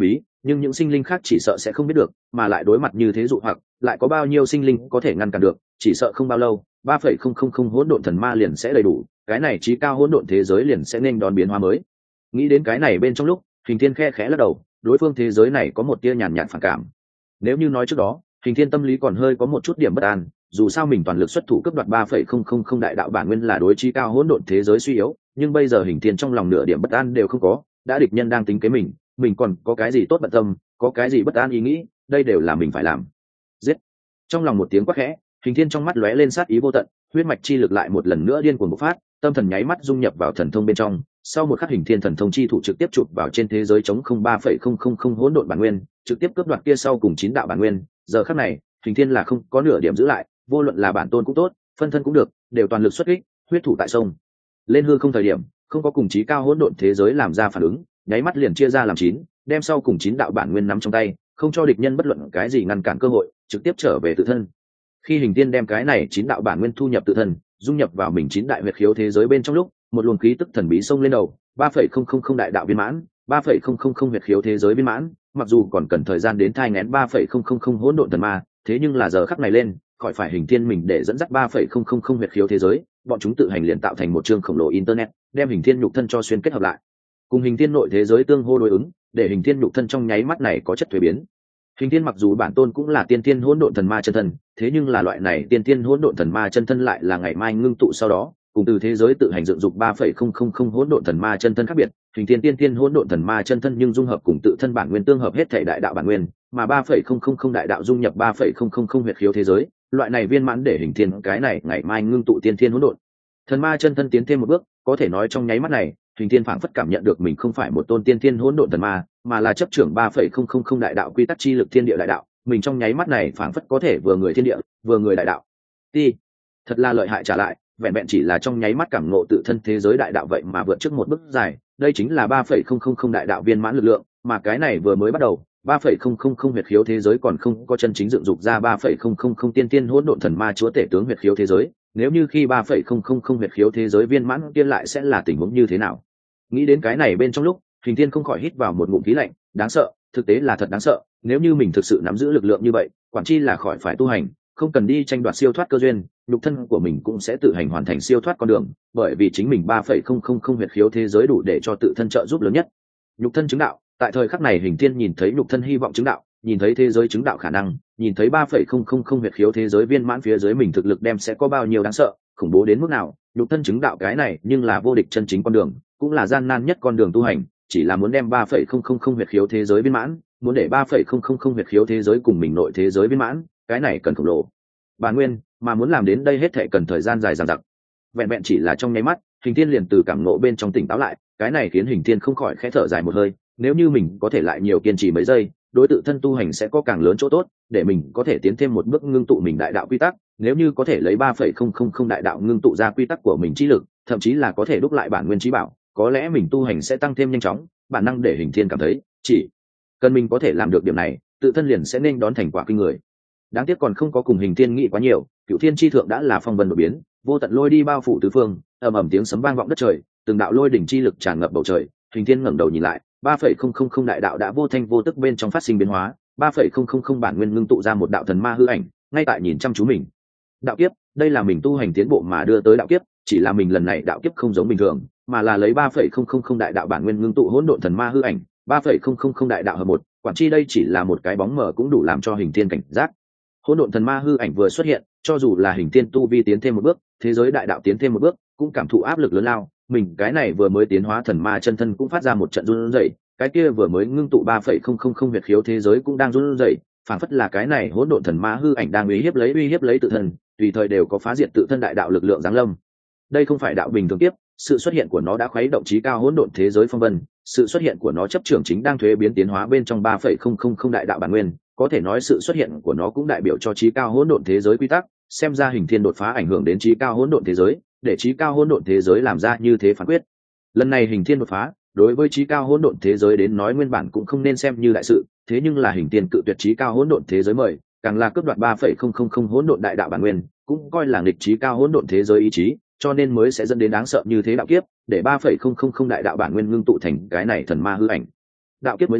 nhưng những sinh linh khác chỉ sợ sẽ không biết được, mà lại đối mặt như thế dụ hoặc lại có bao nhiêu sinh linh có thể ngăn cản được, chỉ sợ không bao lâu ba phẩy không không không hỗn độn thần ma liền sẽ đầy đủ, cái này chí cao hỗn độn thế giới liền sẽ nên đón biến hóa mới. Nghĩ đến cái này bên trong lúc, Hình Thiên khe khẽ lắc đầu, đối phương thế giới này có một tia nhàn nhạt phản cảm. Nếu như nói trước đó Hình Thiên tâm lý còn hơi có một chút điểm bất an, dù sao mình toàn lực xuất thủ cướp đoạt ba phẩy không không không đại đạo bản nguyên là đối chí cao hỗn độn thế giới suy yếu, nhưng bây giờ Hình Thiên trong lòng nửa điểm bất an đều không có, đã địch nhân đang tính kế mình, mình còn có cái gì tốt bận tâm, có cái gì bất an ý nghĩ, đây đều là mình phải làm. Giết! Trong lòng một tiếng quát khẽ, Hình Thiên trong mắt lóe lên sát ý vô tận, huyết mạch chi lực lại một lần nữa điên cuồng bộc phát, tâm thần nháy mắt dung nhập vào thần thông bên trong, sau một khắc Hình Thiên thần thông chi thủ trực tiếp chụp vào trên thế giới chống không ba phẩy không không không hỗn độn bản nguyên, trực tiếp cướp đoạt kia sau cùng chín đạo bản nguyên. Giờ khắc này Hình Thiên là không có nửa điểm giữ lại, vô luận là bản tôn cũng tốt, phân thân cũng được, đều toàn lực xuất kích, huyết thủ tại sông lên hư không thời điểm, không có cùng chí cao hỗn độn thế giới làm ra phản ứng, nháy mắt liền chia ra làm chín, đem sau cùng chín đạo bản nguyên nắm trong tay, không cho địch nhân bất luận cái gì ngăn cản cơ hội, trực tiếp trở về tự thân. Khi Hình Thiên đem cái này chín đạo bản nguyên thu nhập tự thân, dung nhập vào mình chín đại huyệt khiếu thế giới bên trong lúc, một luồng khí tức thần bí xông lên đầu, ba phẩy không không không đại đạo viên mãn, ba phẩy không không không huyệt khiếu thế giới viên mãn, mặc dù còn cần thời gian đến thai nghén ba phẩy không không không hỗn độn thần ma, thế nhưng là giờ khắc này lên, khỏi phải Hình Thiên mình để dẫn dắt ba phẩy không không không huyệt khiếu thế giới, bọn chúng tự hành liền tạo thành một chương khổng lồ internet, đem Hình Thiên nhục thân cho xuyên kết hợp lại. Cùng Hình Thiên nội thế giới tương hô đối ứng, để Hình Thiên nhục thân trong nháy mắt này có chất thuế biến. Hình Thiên mặc dù bản tôn cũng là tiên thiên hỗn độn thần ma chân thân, thế nhưng là loại này tiên thiên hỗn độn thần ma chân thân lại là ngày mai ngưng tụ sau đó, cùng từ thế giới tự hành dựng dục ba phẩy không không không hỗn độn thần ma chân thân khác biệt, Hình Thiên tiên thiên hỗn độn thần ma chân thân nhưng dung hợp cùng tự thân bản nguyên tương hợp hết thể đại đạo bản nguyên, mà ba phẩy không không không đại đạo dung nhập ba phẩy không không không huyệt khiếu thế giới, loại này viên mãn để Hình Thiên cái này ngày mai ngưng tụ tiên thiên hỗn độn thần ma chân thân tiến thêm một bước, có thể nói trong nháy mắt này, Hình Thiên phảng phất cảm nhận được mình không phải một tôn tiên thiên hỗn độn thần ma, mà là chấp trưởng ba phẩy không không không đại đạo quy tắc chi lực thiên địa đại đạo, mình trong nháy mắt này phảng phất có thể vừa người thiên địa, vừa người đại đạo. Ti, thật là lợi hại trả lại, vẹn vẹn chỉ là trong nháy mắt cảm ngộ tự thân thế giới đại đạo vậy mà vượt trước một bước dài, đây chính là ba phẩy không không không đại đạo viên mãn lực lượng, mà cái này vừa mới bắt đầu, ba phẩy không không không huyệt khiếu thế giới còn không có chân chính dựng dục ra ba phẩy không không không tiên tiên hỗn độn thần ma chúa tể tướng huyệt khiếu thế giới, nếu như khi ba phẩy không không không huyệt khiếu thế giới viên mãn tiên lại sẽ là tình huống như thế nào. Nghĩ đến cái này bên trong lúc, Hình Thiên không khỏi hít vào một ngụm khí lạnh, đáng sợ, thực tế là thật đáng sợ, nếu như mình thực sự nắm giữ lực lượng như vậy, quản chi là khỏi phải tu hành, không cần đi tranh đoạt siêu thoát cơ duyên, nhục thân của mình cũng sẽ tự hành hoàn thành siêu thoát con đường, bởi vì chính mình ba phẩy không không không huyệt khiếu thế giới đủ để cho tự thân trợ giúp lớn nhất. Nhục thân chứng đạo, tại thời khắc này Hình Thiên nhìn thấy nhục thân hy vọng chứng đạo, nhìn thấy thế giới chứng đạo khả năng, nhìn thấy ba phẩy không không không huyệt khiếu thế giới viên mãn phía dưới mình thực lực đem sẽ có bao nhiêu đáng sợ, khủng bố đến mức nào, nhục thân chứng đạo cái này nhưng là vô địch chân chính con đường, cũng là gian nan nhất con đường tu hành, chỉ là muốn đem ba phẩy không không không huyệt khiếu thế giới viên mãn, muốn để ba phẩy không không không huyệt khiếu thế giới cùng mình nội thế giới viên mãn, cái này cần khổng lồ bản nguyên, mà muốn làm đến đây hết thảy cần thời gian dài dằng dặc. Vẹn vẹn chỉ là trong nháy mắt, Hình Thiên liền từ cảm ngộ bên trong tỉnh táo lại, cái này khiến Hình Thiên không khỏi khẽ thở dài một hơi, nếu như mình có thể lại nhiều kiên trì mấy giây, đối tự thân tu hành sẽ có càng lớn chỗ tốt, để mình có thể tiến thêm một bước ngưng tụ mình đại đạo quy tắc, nếu như có thể lấy ba phẩy không không không đại đạo ngưng tụ ra quy tắc của mình trí lực, thậm chí là có thể đúc lại bản nguyên trí bảo, có lẽ mình tu hành sẽ tăng thêm nhanh chóng, bản năng để Hình Thiên cảm thấy, chỉ cần mình có thể làm được điểm này, tự thân liền sẽ nên đón thành quả kinh người. Đáng tiếc còn không có cùng Hình Thiên nghĩ quá nhiều, Cửu Thiên chi thượng đã là phong vân đột biến, vô tận lôi đi bao phủ tứ phương, ầm ầm tiếng sấm vang vọng đất trời, từng đạo lôi đỉnh chi lực tràn ngập bầu trời. Hình Thiên ngẩng đầu nhìn lại, ba phẩy không không không đại đạo đã vô thanh vô tức bên trong phát sinh biến hóa, ba phẩy không không không bản nguyên ngưng tụ ra một đạo thần ma hư ảnh, ngay tại nhìn chăm chú mình. Đạo kiếp, đây là mình tu hành tiến bộ mà đưa tới đạo kiếp, chỉ là mình lần này đạo kiếp không giống bình thường, mà là lấy ba phẩy không không không đại đạo bản nguyên ngưng tụ hỗn độn thần ma hư ảnh, ba phẩy không không không đại đạo hợp một, quản chi đây chỉ là một cái bóng mờ cũng đủ làm cho Hình Thiên cảnh giác. Hỗn độn thần ma hư ảnh vừa xuất hiện, cho dù là Hình Thiên tu vi tiến thêm một bước, thế giới đại đạo tiến thêm một bước, cũng cảm thụ áp lực lớn lao, mình cái này vừa mới tiến hóa thần ma chân thân cũng phát ra một trận run rẩy, cái kia vừa mới ngưng tụ ba phẩy không không không huyệt khiếu thế giới cũng đang run rẩy, phảng phất là cái này hỗn độn thần ma hư ảnh đang uy hiếp lấy uy hiếp lấy tự thân, tùy thời đều có phá diệt tự thân đại đạo lực lượng giáng lâm. Đây không phải đạo bình thường tiếp, sự xuất hiện của nó đã khuấy động chí cao hỗn độn thế giới phong vân, sự xuất hiện của nó chấp trưởng chính đang thuế biến tiến hóa bên trong ba phẩy không không không đại đạo bản nguyên, có thể nói sự xuất hiện của nó cũng đại biểu cho chí cao hỗn độn thế giới quy tắc, xem ra Hình Thiên đột phá ảnh hưởng đến chí cao hỗn độn thế giới, để chí cao hỗn độn thế giới làm ra như thế phán quyết. Lần này Hình Thiên đột phá, đối với chí cao hỗn độn thế giới đến nói nguyên bản cũng không nên xem như đại sự, thế nhưng là Hình Thiên cự tuyệt chí cao hỗn độn thế giới mời, càng là cướp đoạt ba phẩy không không không hỗn độn đại đạo bản nguyên, cũng coi là nghịch chí cao hỗn độn thế giới ý chí, cho nên mới sẽ dẫn đến đáng sợ như thế đạo kiếp, để ba phẩy không không không đại đạo bản nguyên ngưng tụ thành cái này thần ma hư ảnh. Đạo kiếp mới ra,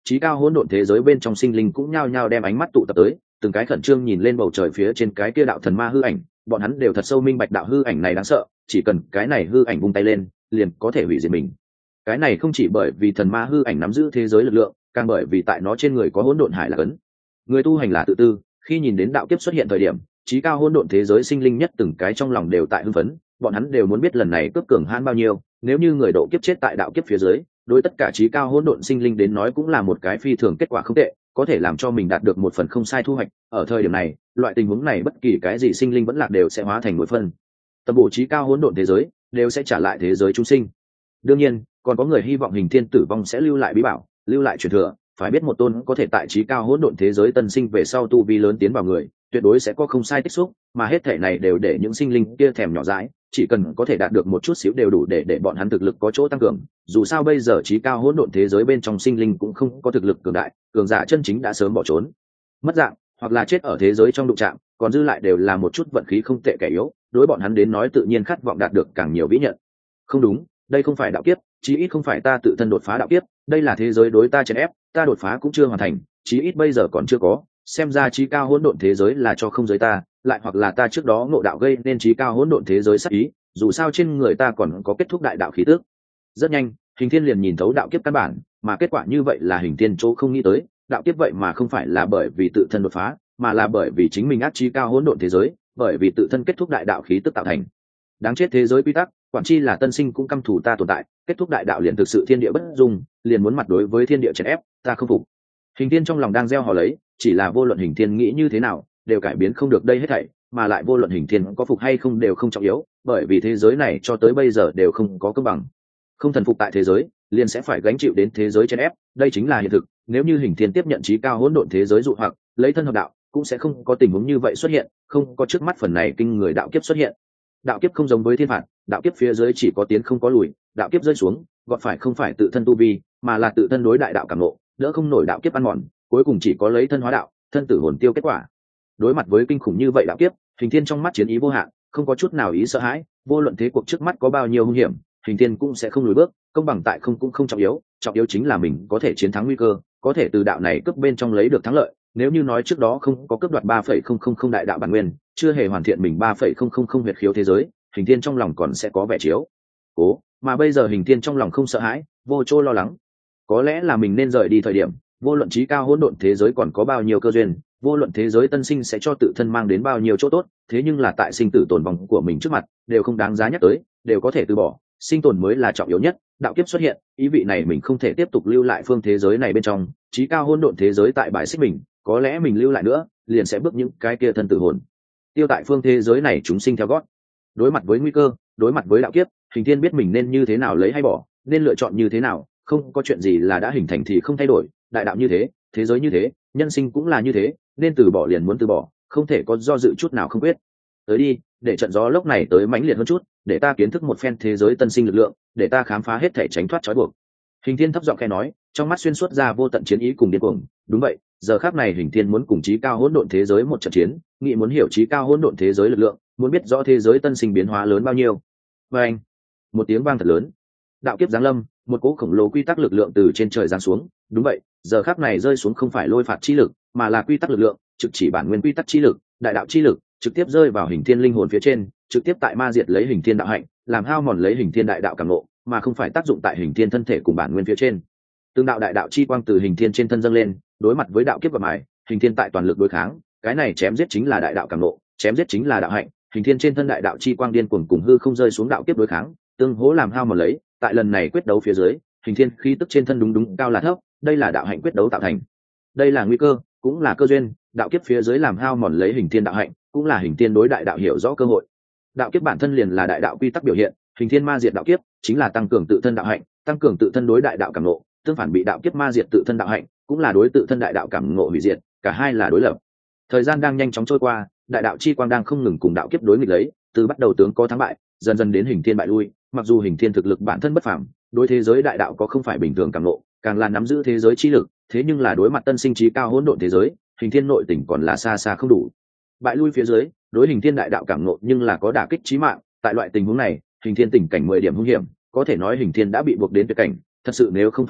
trí cao hỗn độn thế giới bên trong sinh linh cũng nhao nhao đem ánh mắt tụ tập tới, từng cái khẩn trương nhìn lên bầu trời phía trên cái kia đạo thần ma hư ảnh. Bọn hắn đều thật sâu minh bạch đạo hư ảnh này đáng sợ, chỉ cần cái này hư ảnh vung tay lên liền có thể hủy diệt mình. Cái này không chỉ bởi vì thần ma hư ảnh nắm giữ thế giới lực lượng, càng bởi vì tại nó trên người có hỗn độn hải là cấn. Người tu hành là tự tư, khi nhìn đến đạo kiếp xuất hiện thời điểm, trí cao hỗn độn thế giới sinh linh nhất từng cái trong lòng đều tại hưng phấn, bọn hắn đều muốn biết lần này cướp cường hãn bao nhiêu. Nếu như người độ kiếp chết tại đạo kiếp phía dưới, đối tất cả trí cao hỗn độn sinh linh đến nói cũng là một cái phi thường kết quả không tệ, có thể làm cho mình đạt được một phần không sai thu hoạch. Ở thời điểm này, loại tình huống này bất kỳ cái gì sinh linh vẫn lạc đều sẽ hóa thành một phần. Tầm bộ trí cao hỗn độn thế giới đều sẽ trả lại thế giới chúng sinh. Đương nhiên, còn có người hy vọng Hình Thiên tử vong sẽ lưu lại bí bảo, lưu lại truyền thừa. Phải biết một tôn có thể tại trí cao hỗn độn thế giới tân sinh về sau tu vi lớn tiến vào người, tuyệt đối sẽ có không sai tích xúc, mà hết thể này đều để những sinh linh kia thèm nhỏ dãi, chỉ cần có thể đạt được một chút xíu đều đủ để để bọn hắn thực lực có chỗ tăng cường. Dù sao bây giờ trí cao hỗn độn thế giới bên trong sinh linh cũng không có thực lực cường đại, cường giả chân chính đã sớm bỏ trốn, mất dạng, hoặc là chết ở thế giới trong đụng chạm, còn dư lại đều là một chút vận khí không tệ kẻ yếu, đối bọn hắn đến nói tự nhiên khát vọng đạt được càng nhiều vĩ nhận. Không đúng, đây không phải đạo kiếp, chí ít không phải ta tự thân đột phá đạo kiếp, đây là thế giới đối ta chèn ép, ta đột phá cũng chưa hoàn thành, chí ít bây giờ còn chưa có. Xem ra trí cao hỗn độn thế giới là cho không giới ta, lại hoặc là ta trước đó ngộ đạo gây nên trí cao hỗn độn thế giới sát ý, dù sao trên người ta còn có kết thúc đại đạo khí tức. Rất nhanh, Hình Thiên liền nhìn thấu đạo kiếp căn bản, mà kết quả như vậy là Hình Thiên chỗ không nghĩ tới, đạo kiếp vậy mà không phải là bởi vì tự thân đột phá, mà là bởi vì chính mình ác trí cao hỗn độn thế giới, bởi vì tự thân kết thúc đại đạo khí tức tạo thành. Đáng chết thế giới quy tắc, quản chi là tân sinh cũng căm thù ta tồn tại, kết thúc đại đạo liền thực sự thiên địa bất dung, liền muốn mặt đối với thiên địa chèn ép, ta không phục. Hình Thiên trong lòng đang gieo hò lấy, chỉ là vô luận Hình Thiên nghĩ như thế nào, đều cải biến không được đây hết thảy, mà lại vô luận Hình Thiên có phục hay không đều không trọng yếu, bởi vì thế giới này cho tới bây giờ đều không có cân bằng. Không thần phục tại thế giới, liền sẽ phải gánh chịu đến thế giới chèn ép, đây chính là hiện thực. Nếu như Hình Thiên tiếp nhận trí cao hỗn độn thế giới dụ hoặc, lấy thân hợp đạo, cũng sẽ không có tình huống như vậy xuất hiện, không có trước mắt phần này kinh người đạo kiếp xuất hiện. Đạo kiếp không giống với thiên phạt, đạo kiếp phía dưới chỉ có tiến không có lùi, đạo kiếp rơi xuống, gọt phải không phải tự thân tu vi, mà là tự thân đối đại đạo cảm ngộ, đỡ không nổi đạo kiếp ăn mòn, cuối cùng chỉ có lấy thân hóa đạo, thân tử hồn tiêu kết quả. Đối mặt với kinh khủng như vậy đạo kiếp, Hình Thiên trong mắt chiến ý vô hạn, không có chút nào ý sợ hãi, vô luận thế cuộc trước mắt có bao nhiêu hung hiểm, Hình Thiên cũng sẽ không lùi bước, công bằng tại không cũng không trọng yếu, trọng yếu chính là mình có thể chiến thắng nguy cơ, có thể từ đạo này cướp bên trong lấy được thắng lợi. Nếu như nói trước đó không có cướp đoạt ba phẩy không không không đại đạo bản nguyên, chưa hề hoàn thiện mình ba phẩy không không không huyệt khiếu thế giới, Hình Thiên trong lòng còn sẽ có vẻ chiếu cố, mà bây giờ Hình Thiên trong lòng không sợ hãi, vô chỗ lo lắng. Có lẽ là mình nên rời đi thời điểm, vô luận trí cao hỗn độn thế giới còn có bao nhiêu cơ duyên, vô luận thế giới tân sinh sẽ cho tự thân mang đến bao nhiêu chỗ tốt, thế nhưng là tại sinh tử tồn vong của mình trước mặt, đều không đáng giá nhắc tới, đều có thể từ bỏ, sinh tồn mới là trọng yếu nhất. Đạo kiếp xuất hiện, ý vị này mình không thể tiếp tục lưu lại phương thế giới này bên trong, trí cao hỗn độn thế giới tại bãi xích mình, có lẽ mình lưu lại nữa, liền sẽ bước những cái kia thân tử hồn tiêu tại phương thế giới này chúng sinh theo gót. Đối mặt với nguy cơ, đối mặt với đạo kiếp, Hình Thiên biết mình nên như thế nào lấy hay bỏ, nên lựa chọn như thế nào. Không có chuyện gì là đã hình thành thì không thay đổi, đại đạo như thế, thế giới như thế, nhân sinh cũng là như thế, nên từ bỏ liền muốn từ bỏ, không thể có do dự chút nào không quyết. Tới đi, để trận gió lốc này tới mãnh liệt hơn chút, để ta kiến thức một phen thế giới tân sinh lực lượng, để ta khám phá hết thể tránh thoát trói buộc. Hình Thiên thấp giọng khẽ nói, trong mắt xuyên suốt ra vô tận chiến ý cùng điên cuồng. Đúng vậy, giờ khắc này Hình Thiên muốn cùng chí cao hỗn độn thế giới một trận chiến, nghĩ muốn hiểu chí cao hỗn độn thế giới lực lượng, muốn biết rõ thế giới tân sinh biến hóa lớn bao nhiêu. Và anh, một tiếng vang thật lớn, đạo kiếp giáng lâm, một cỗ khổng lồ quy tắc lực lượng từ trên trời giáng xuống. Đúng vậy, giờ khắc này rơi xuống không phải lôi phạt chi lực, mà là quy tắc lực lượng, trực chỉ bản nguyên quy tắc chi lực, đại đạo chi lực, trực tiếp rơi vào Hình Thiên linh hồn phía trên, trực tiếp tại ma diệt lấy Hình Thiên đạo hạnh, làm hao mòn lấy Hình Thiên đại đạo cảm ngộ, mà không phải tác dụng tại Hình Thiên thân thể cùng bản nguyên phía trên. Từng đạo đại đạo chi quang từ Hình Thiên trên thân dâng lên, đối mặt với đạo kiếp và mài, Hình Thiên tại toàn lực đối kháng, cái này chém giết chính là đại đạo cảm ngộ, chém giết chính là đạo hạnh. Hình Thiên trên thân đại đạo chi quang điên cuồng cùng hư không rơi xuống đạo kiếp đối kháng, tương hỗ làm hao mòn lấy. Tại lần này quyết đấu phía dưới, Hình Thiên khí tức trên thân đúng đúng cao là thấp, đây là đạo hạnh quyết đấu tạo thành. Đây là nguy cơ, cũng là cơ duyên, đạo kiếp phía dưới làm hao mòn lấy Hình Thiên đạo hạnh, cũng là Hình Thiên đối đại đạo hiểu rõ cơ hội. Đạo kiếp bản thân liền là đại đạo quy tắc biểu hiện, Hình Thiên ma diệt đạo kiếp chính là tăng cường tự thân đạo hạnh, tăng cường tự thân đối đại đạo cảm ngộ, tương phản bị đạo kiếp ma diệt tự thân đạo hạnh, cũng là đối tự thân đại đạo cảm ngộ hủy diệt, cả hai là đối lập. Thời gian đang nhanh chóng trôi qua, đại đạo chi quang đang không ngừng cùng đạo kiếp đối nghịch lấy, từ bắt đầu tướng có thắng bại, dần dần đến Hình Thiên bại lui. Mặc dù Hình Thiên thực lực bản thân bất phàm, đối thế giới đại đạo có không phải bình thường cảm ngộ, càng là nắm giữ thế giới chi lực, thế nhưng là đối mặt tân sinh trí cao hỗn độn thế giới, Hình Thiên nội tình còn là xa xa không đủ. Bại lui phía dưới, đối Hình Thiên đại đạo cảm ngộ nhưng là có đả kích chí mạng. Tại loại tình huống này, Hình Thiên tình cảnh mười điểm hung hiểm, có thể nói Hình Thiên đã bị buộc đến tuyệt cảnh, thật sự nếu không phản kích,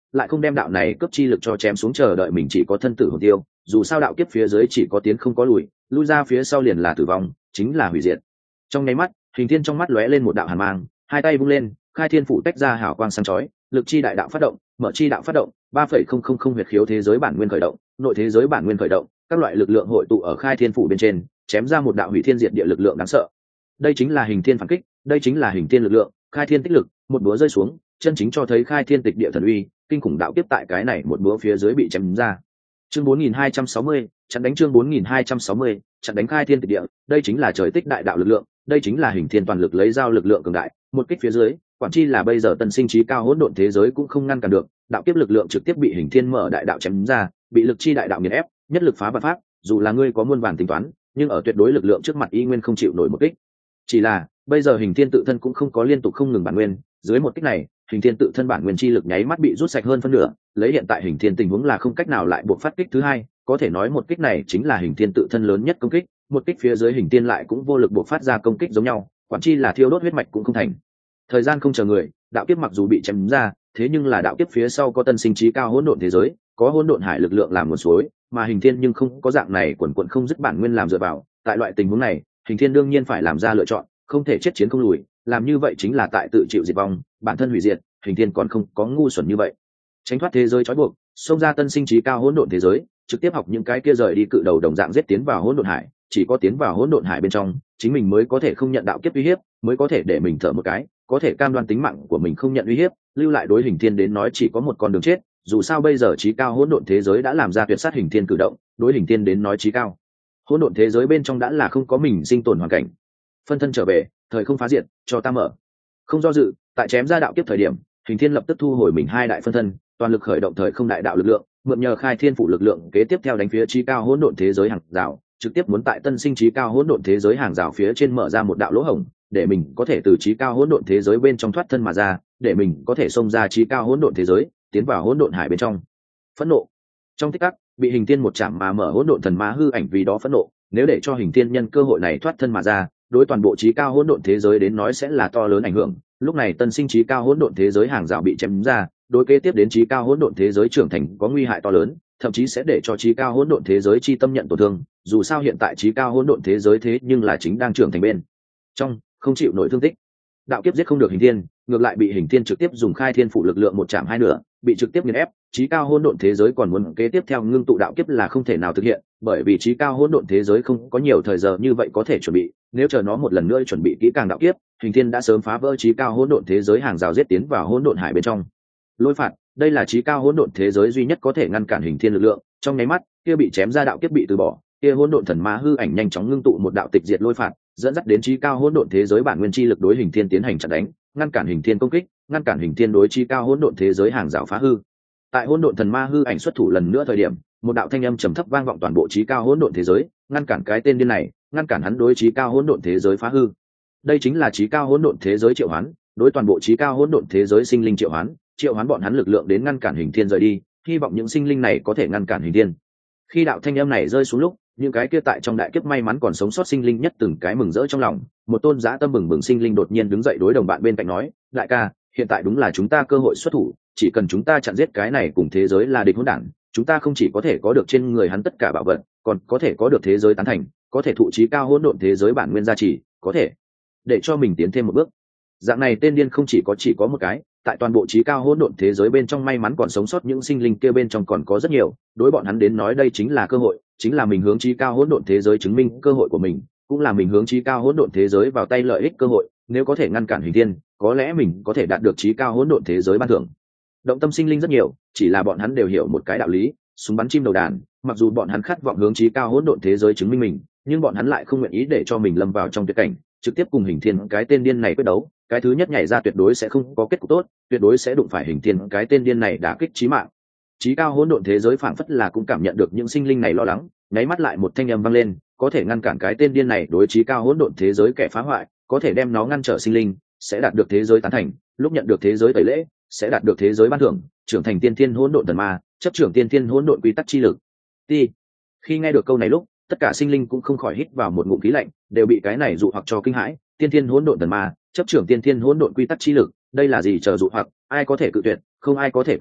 lại không đem đạo này cấp chi lực cho chém xuống, chờ đợi mình chỉ có thân tử hồn tiêu. Dù sao đạo kiếp phía dưới chỉ có tiến không có lùi, lui ra phía sau liền là tử vong, chính là hủy diệt. Trong nháy mắt, Hình Thiên trong mắt lóe lên một đạo hàn mang, hai tay vung lên, khai thiên phủ tách ra hào quang sáng chói, lực chi đại đạo phát động, mở chi đạo phát động, ba phẩy không không không huyệt khiếu thế giới bản nguyên khởi động, nội thế giới bản nguyên khởi động, các loại lực lượng hội tụ ở khai thiên phủ bên trên, chém ra một đạo hủy thiên diệt địa lực lượng đáng sợ. Đây chính là Hình Thiên phản kích, đây chính là Hình Thiên lực lượng, khai thiên tích lực, một búa rơi xuống, chân chính cho thấy khai thiên tịch địa thần uy, kinh khủng đạo kiếp tại cái này một búa phía dưới bị chém ra. Chương bốn nghìn hai trăm sáu mươi, chặn đánh chương bốn nghìn hai trăm sáu mươi, chặn đánh khai thiên tịch địa, đây chính là trời tích đại đạo lực lượng, đây chính là Hình Thiên toàn lực lấy giao lực lượng cường đại, một kích phía dưới, quản chi là bây giờ tân sinh trí cao hỗn độn thế giới cũng không ngăn cản được, đạo kiếp lực lượng trực tiếp bị Hình Thiên mở đại đạo chém ra, bị lực chi đại đạo nghiền ép, nhất lực phá vạn pháp, dù là ngươi có muôn vàn tính toán, nhưng ở tuyệt đối lực lượng trước mặt y nguyên không chịu nổi một kích. Chỉ là, bây giờ Hình Thiên tự thân cũng không có liên tục không ngừng bản nguyên, dưới một kích này, Hình Thiên tự thân bản nguyên chi lực nháy mắt bị rút sạch hơn phân nửa, lấy hiện tại Hình Thiên tình huống là không cách nào lại buộc phát kích thứ hai, có thể nói một kích này chính là Hình Thiên tự thân lớn nhất công kích, một kích phía dưới Hình Thiên lại cũng vô lực buộc phát ra công kích giống nhau, quản chi là thiêu đốt huyết mạch cũng không thành. Thời gian không chờ người, đạo kiếp mặc dù bị chém ra, thế nhưng là đạo kiếp phía sau có tân sinh trí cao hỗn độn thế giới, có hỗn độn hải lực lượng làm nguồn suối, mà Hình Thiên nhưng không có dạng này quần quần không dứt bản nguyên làm dựa vào, tại loại tình huống này, Hình Thiên đương nhiên phải làm ra lựa chọn, không thể chết chiến không lùi, làm như vậy chính là tại tự chịu diệt vong, bản thân hủy diệt, Hình Thiên còn không có ngu xuẩn như vậy. Tránh thoát thế giới trói buộc, xông ra tân sinh trí cao hỗn độn thế giới, trực tiếp học những cái kia rời đi cự đầu đồng dạng giết tiến vào hỗn độn hải, chỉ có tiến vào hỗn độn hải bên trong, chính mình mới có thể không nhận đạo kiếp uy hiếp, mới có thể để mình thở một cái, có thể cam đoan tính mạng của mình không nhận uy hiếp, lưu lại đối Hình Thiên đến nói chỉ có một con đường chết, dù sao bây giờ trí cao hỗn độn thế giới đã làm ra tuyệt sát Hình Thiên cử động, đối Hình Thiên đến nói trí cao hỗn độn thế giới bên trong đã là không có mình sinh tồn hoàn cảnh. Phân thân trở về, thời không phá diệt, cho ta mở. Không do dự, tại chém ra đạo kiếp thời điểm, Hình Thiên lập tức thu hồi mình hai đại phân thân, toàn lực khởi động thời không đại đạo lực lượng, mượn nhờ khai thiên phủ lực lượng kế tiếp theo đánh phía trí cao hỗn độn thế giới hàng rào, trực tiếp muốn tại tân sinh trí cao hỗn độn thế giới hàng rào phía trên mở ra một đạo lỗ hổng, để mình có thể từ trí cao hỗn độn thế giới bên trong thoát thân mà ra, để mình có thể xông ra trí cao hỗn độn thế giới, tiến vào hỗn độn hải bên trong. Phẫn nộ. Trong tích tắc, bị Hình Thiên một chạm mà mở hỗn độn thần ma hư ảnh vì đó phẫn nộ, nếu để cho Hình Thiên nhân cơ hội này thoát thân mà ra, đối toàn bộ trí cao hỗn độn thế giới đến nói sẽ là to lớn ảnh hưởng. Lúc này tân sinh trí cao hỗn độn thế giới hàng rào bị chém ra, đối kế tiếp đến trí cao hỗn độn thế giới trưởng thành có nguy hại to lớn, thậm chí sẽ để cho trí cao hỗn độn thế giới chi tâm nhận tổn thương. Dù sao hiện tại trí cao hỗn độn thế giới thế nhưng là chính đang trưởng thành bên trong, không chịu nổi thương tích. Đạo kiếp giết không được Hình Thiên, ngược lại bị Hình Thiên trực tiếp dùng khai thiên phủ lực lượng một chạm hai nửa, bị trực tiếp nghiền ép. Trí cao hỗn độn thế giới còn muốn kế tiếp theo ngưng tụ đạo kiếp là không thể nào thực hiện, bởi vì trí cao hỗn độn thế giới không có nhiều thời giờ như vậy có thể chuẩn bị, nếu chờ nó một lần nữa chuẩn bị kỹ càng đạo kiếp, Hình Thiên đã sớm phá vỡ trí cao hỗn độn thế giới hàng rào giết tiến vào hỗn độn hải bên trong. Lôi phạt, đây là trí cao hỗn độn thế giới duy nhất có thể ngăn cản Hình Thiên lực lượng, trong nháy mắt, kia bị chém ra đạo kiếp bị từ bỏ, kia hỗn độn thần ma hư ảnh nhanh chóng ngưng tụ một đạo tịch diệt lôi phạt, dẫn dắt đến trí cao hỗn độn thế giới bản nguyên chi lực đối Hình Thiên tiến hành chặn đánh, ngăn cản Hình Thiên công kích, ngăn cản Hình Thiên đối trí cao hỗn độn thế giới hàng rào phá hư. Tại hỗn độn thần ma hư ảnh xuất thủ lần nữa thời điểm, một đạo thanh âm trầm thấp vang vọng toàn bộ trí cao hỗn độn thế giới, ngăn cản cái tên điên này, ngăn cản hắn đối trí cao hỗn độn thế giới phá hư. Đây chính là trí cao hỗn độn thế giới triệu hoán, đối toàn bộ trí cao hỗn độn thế giới sinh linh triệu hoán, triệu hoán bọn hắn lực lượng đến ngăn cản Hình Thiên rời đi, hy vọng những sinh linh này có thể ngăn cản Hình Thiên. Khi đạo thanh âm này rơi xuống lúc, những cái kia tại trong đại kiếp may mắn còn sống sót sinh linh nhất từng cái mừng rỡ trong lòng, một tôn dã tâm bừng bừng sinh linh đột nhiên đứng dậy đối đồng bạn bên cạnh nói, đại ca, hiện tại đúng là chúng ta cơ hội xuất thủ, chỉ cần chúng ta chặn giết cái này cùng thế giới là địch hỗn đản, chúng ta không chỉ có thể có được trên người hắn tất cả bảo vật, còn có thể có được thế giới tán thành, có thể thụ trí cao hỗn độn thế giới bản nguyên gia trì, có thể để cho mình tiến thêm một bước. Dạng này tên điên không chỉ có chỉ có một cái, tại toàn bộ trí cao hỗn độn thế giới bên trong may mắn còn sống sót những sinh linh kia bên trong còn có rất nhiều, đối bọn hắn đến nói đây chính là cơ hội, chính là mình hướng trí cao hỗn độn thế giới chứng minh cơ hội của mình, cũng là mình hướng trí cao hỗn độn thế giới vào tay lợi ích cơ hội, nếu có thể ngăn cản Hình Thiên, có lẽ mình có thể đạt được trí cao hỗn độn thế giới ban thưởng. Động tâm sinh linh rất nhiều, chỉ là bọn hắn đều hiểu một cái đạo lý, súng bắn chim đầu đàn, mặc dù bọn hắn khát vọng hướng trí cao hỗn độn thế giới chứng minh mình, nhưng bọn hắn lại không nguyện ý để cho mình lâm vào trong tuyệt cảnh, trực tiếp cùng Hình Thiên cái tên điên này quyết đấu, cái thứ nhất nhảy ra tuyệt đối sẽ không có kết cục tốt, tuyệt đối sẽ đụng phải Hình Thiên cái tên điên này đả kích chí mạng. Trí cao hỗn độn thế giới phảng phất là cũng cảm nhận được những sinh linh này lo lắng, nháy mắt lại một thanh âm vang lên, có thể ngăn cản cái tên điên này đối trí cao hỗn độn thế giới kẻ phá hoại, có thể đem nó ngăn trở sinh linh, sẽ đạt được thế giới tán thành, lúc nhận được thế giới tẩy lễ, sẽ đạt được thế giới ban thưởng, trưởng thành tiên thiên hỗn độn thần ma, chấp trưởng tiên thiên hỗn độn quy tắc chi lực. Ti. Khi nghe được câu này lúc, tất cả sinh linh cũng không khỏi hít vào một ngụm khí lạnh, đều bị cái này dụ hoặc cho kinh hãi, tiên thiên hỗn độn thần ma, chấp trưởng tiên thiên hỗn độn quy tắc chi lực, đây là gì chờ dụ hoặc, ai có thể cự tuyệt, không ai có thể cự tuyệt,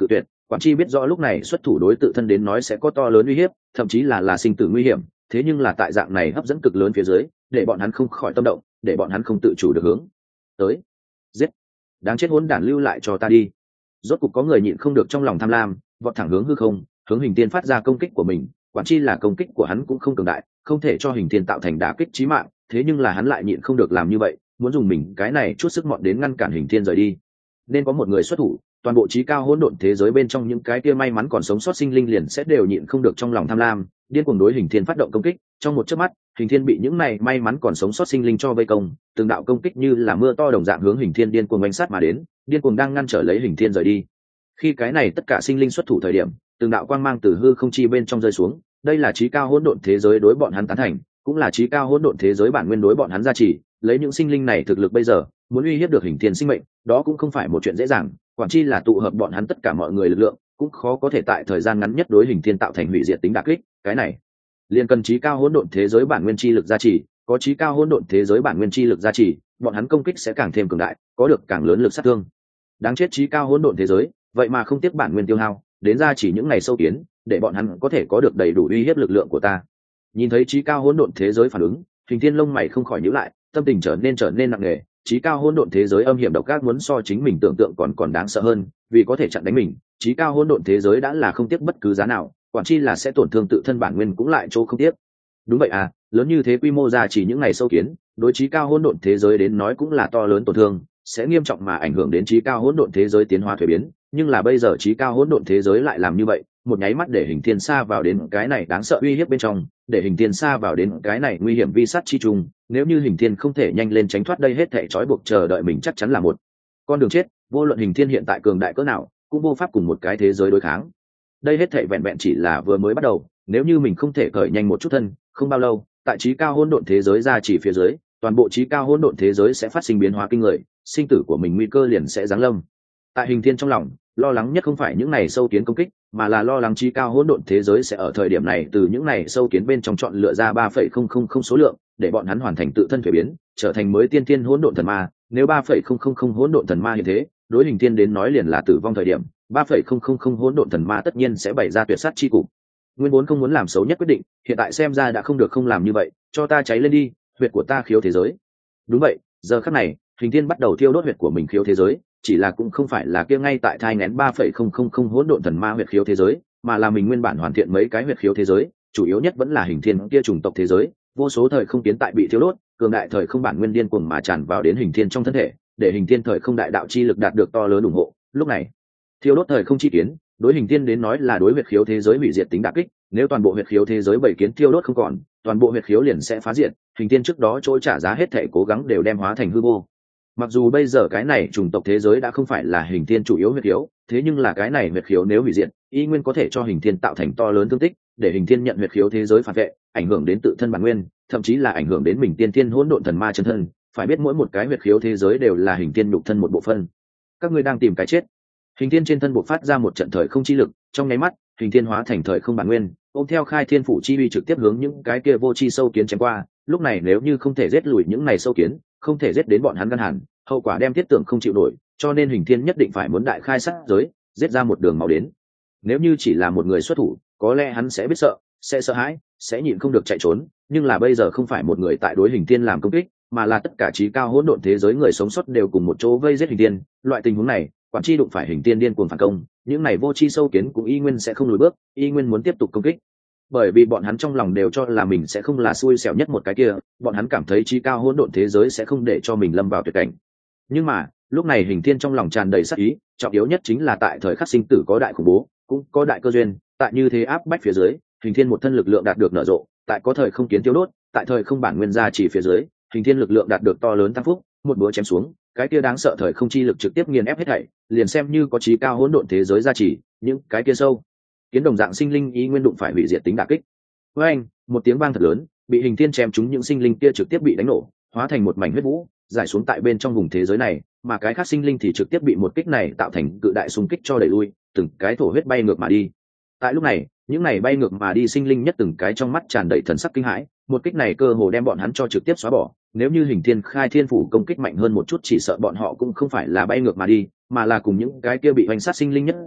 Quản tri biết rõ lúc này xuất thủ đối tự thân đến nói sẽ có to lớn uy hiếp, thậm chí là là sinh tử nguy hiểm, thế nhưng là tại dạng này hấp dẫn cực lớn phía dưới, để bọn hắn không khỏi tâm động, để bọn hắn không tự chủ được hướng tới giết. Đáng chết hỗn đản, lưu lại cho ta đi. Rốt cục có người nhịn không được trong lòng tham lam, vọt thẳng hướng hư không, hướng Hình Thiên phát ra công kích của mình. Quản chi là công kích của hắn cũng không cường đại, không thể cho Hình Thiên tạo thành đả kích chí mạng, thế nhưng là hắn lại nhịn không được làm như vậy, muốn dùng mình cái này chút sức mọn đến ngăn cản Hình Thiên rời đi. Nên có một người xuất thủ, toàn bộ trí cao hỗn độn thế giới bên trong những cái kia may mắn còn sống sót sinh linh liền sẽ đều nhịn không được trong lòng tham lam, điên cuồng đối Hình Thiên phát động công kích. Trong một chớp mắt, Hình Thiên bị những này may mắn còn sống sót sinh linh cho vây công, từng đạo công kích như là mưa to đồng dạng hướng Hình Thiên điên cuồng oanh sát mà đến, điên cuồng đang ngăn trở lấy Hình Thiên rời đi. Khi cái này tất cả sinh linh xuất thủ thời điểm, từng đạo quang mang từ hư không chi bên trong rơi xuống, đây là trí cao hỗn độn thế giới đối bọn hắn tán thành, cũng là trí cao hỗn độn thế giới bản nguyên đối bọn hắn gia trì. Lấy những sinh linh này thực lực bây giờ, muốn uy hiếp được Hình Thiên sinh mệnh, đó cũng không phải một chuyện dễ dàng, quản chi là tụ hợp bọn hắn tất cả mọi người lực lượng, cũng khó có thể tại thời gian ngắn nhất đối Hình Thiên tạo thành hủy diệt tính đả kích. Cái này liền cần trí cao hỗn độn thế giới bản nguyên chi lực gia trì, có trí cao hỗn độn thế giới bản nguyên chi lực gia trì, bọn hắn công kích sẽ càng thêm cường đại, có được càng lớn lực sát thương. Đáng chết trí cao hỗn độn thế giới, vậy mà không tiếc bản nguyên tiêu hao, đến gia chỉ những ngày sâu kiến, để bọn hắn có thể có được đầy đủ uy hiếp lực lượng của ta. Nhìn thấy trí cao hỗn độn thế giới phản ứng, Hình Thiên lông mày không khỏi nhíu lại, tâm tình trở nên trở nên nặng nề. Trí cao hỗn độn thế giới âm hiểm độc ác muốn so chính mình tưởng tượng còn còn đáng sợ hơn, vì có thể chặn đánh mình, trí cao hỗn độn thế giới đã là không tiếc bất cứ giá nào, quản chi là sẽ tổn thương tự thân bản nguyên cũng lại chỗ không tiếc. Đúng vậy à, lớn như thế quy mô ra chỉ những ngày sâu kiến, đối trí cao hỗn độn thế giới đến nói cũng là to lớn tổn thương, sẽ nghiêm trọng mà ảnh hưởng đến trí cao hỗn độn thế giới tiến hóa thuế biến. Nhưng là bây giờ trí cao hỗn độn thế giới lại làm như vậy, một nháy mắt để Hình Thiên sa vào đến cái này đáng sợ uy hiếp bên trong, để Hình Thiên sa vào đến cái này nguy hiểm vi sát chi trùng. Nếu như Hình Thiên không thể nhanh lên tránh thoát đây hết thảy trói buộc chờ đợi mình, chắc chắn là một con đường chết. Vô luận Hình Thiên hiện tại cường đại cỡ nào, cũng vô pháp cùng một cái thế giới đối kháng. Đây hết thảy vẹn vẹn chỉ là vừa mới bắt đầu, nếu như mình không thể cởi nhanh một chút thân, không bao lâu, tại trí cao hỗn độn thế giới ra chỉ phía dưới, toàn bộ trí cao hỗn độn thế giới sẽ phát sinh biến hóa kinh người, sinh tử của mình nguy cơ liền sẽ giáng lâm. Tại Hình Thiên trong lòng, lo lắng nhất không phải những này sâu kiến công kích, mà là lo lắng trí cao hỗn độn thế giới sẽ ở thời điểm này từ những này sâu kiến bên trong chọn lựa ra ba phẩy không không không số lượng, để bọn hắn hoàn thành tự thân thuế biến, trở thành mới tiên thiên hỗn độn thần ma. Nếu ba phẩy không không không hỗn độn thần ma như thế, đối Hình Thiên đến nói liền là tử vong thời điểm, ba phẩy không không không hỗn độn thần ma tất nhiên sẽ bày ra tuyệt sát chi cục. Nguyên vốn không muốn làm xấu nhất quyết định, hiện tại xem ra đã không được không làm như vậy, cho ta cháy lên đi, huyệt của ta khiếu thế giới. Đúng vậy, giờ khắc này, Hình Thiên bắt đầu thiêu đốt huyệt của mình khiếu thế giới, chỉ là cũng không phải là kia ngay tại thai nghén ba phẩy không không không hỗn độn thần ma huyệt khiếu thế giới, mà là mình nguyên bản hoàn thiện mấy cái huyệt khiếu thế giới, chủ yếu nhất vẫn là Hình Thiên kia chủng tộc thế giới, vô số thời không kiến tại bị thiêu đốt, cường đại thời không bản nguyên điên cuồng mà tràn vào đến Hình Thiên trong thân thể, để Hình Thiên thời không đại đạo chi lực đạt được to lớn ủng hộ. Lúc này, thiêu đốt thời không chi kiến, đối Hình Thiên đến nói là đối huyệt khiếu thế giới hủy diệt tính đả kích, nếu toàn bộ huyệt khiếu thế giới bảy kiến thiêu đốt không còn, toàn bộ huyệt khiếu liền sẽ phá diệt, Hình Thiên trước đó trôi trả giá hết thảy cố gắng đều đem hóa thành hư vô. Mặc dù bây giờ cái này chủng tộc thế giới đã không phải là Hình Thiên chủ yếu huyệt khiếu, thế nhưng là cái này huyệt khiếu nếu hủy diệt, y nguyên có thể cho Hình Thiên tạo thành to lớn thương tích, để Hình Thiên nhận huyệt khiếu thế giới phản vệ, ảnh hưởng đến tự thân bản nguyên, thậm chí là ảnh hưởng đến mình tiên thiên hỗn độn thần ma chân thân. Phải biết mỗi một cái huyệt khiếu thế giới đều là Hình Thiên nhục thân một bộ phận. Các ngươi đang tìm cái chết. Hình Thiên trên thân bộc phát ra một trận thời không chi lực, trong nháy mắt, Hình Thiên hóa thành thời không bản nguyên, ôm theo khai thiên phủ chi uy trực tiếp hướng những cái kia vô chi sâu kiến chém qua. Lúc này nếu như không thể giết lùi những này sâu kiến, không thể giết đến bọn hắn ngăn hẳn, hậu quả đem thiết tưởng không chịu nổi, cho nên Hình Thiên nhất định phải muốn đại khai sát giới, giết ra một đường máu đến. Nếu như chỉ là một người xuất thủ, có lẽ hắn sẽ biết sợ, sẽ sợ hãi, sẽ nhịn không được chạy trốn, nhưng là bây giờ không phải một người tại đối Hình Thiên làm công kích, mà là tất cả trí cao hỗn độn thế giới người sống sót đều cùng một chỗ vây giết Hình Thiên. Loại tình huống này, quản chi đụng phải Hình Thiên điên cuồng phản công, những này vô chi sâu kiến cũng y nguyên sẽ không lùi bước, y nguyên muốn tiếp tục công kích, bởi vì bọn hắn trong lòng đều cho là mình sẽ không là xui xẻo nhất một cái kia, bọn hắn cảm thấy trí cao hỗn độn thế giới sẽ không để cho mình lâm vào tuyệt cảnh. Nhưng mà lúc này Hình Thiên trong lòng tràn đầy sát ý, trọng yếu nhất chính là tại thời khắc sinh tử có đại khủng bố, cũng có đại cơ duyên, tại như thế áp bách phía dưới, Hình Thiên một thân lực lượng đạt được nở rộ, tại có thời không kiến tiêu đốt, tại thời không bản nguyên gia chỉ phía dưới, Hình Thiên lực lượng đạt được to lớn tăng phúc, một búa chém xuống, cái kia đáng sợ thời không chi lực trực tiếp nghiền ép hết thảy, liền xem như có trí cao hỗn độn thế giới gia trì, những cái kia sâu kiến đồng dạng sinh linh ý nguyên đụng phải hủy diệt tính đả kích. Với anh, một tiếng vang thật lớn, bị Hình Thiên chém trúng những sinh linh kia trực tiếp bị đánh nổ, hóa thành một mảnh huyết vũ, giải xuống tại bên trong vùng thế giới này, mà cái khác sinh linh thì trực tiếp bị một kích này tạo thành cự đại xung kích cho đẩy lui, từng cái thổ huyết bay ngược mà đi. Tại lúc này, những này bay ngược mà đi sinh linh nhất từng cái trong mắt tràn đầy thần sắc kinh hãi, một kích này cơ hồ đem bọn hắn cho trực tiếp xóa bỏ. Nếu như Hình Thiên khai thiên phủ công kích mạnh hơn một chút, chỉ sợ bọn họ cũng không phải là bay ngược mà đi, mà là cùng những cái kia bị hoành sát sinh linh nhất dạng,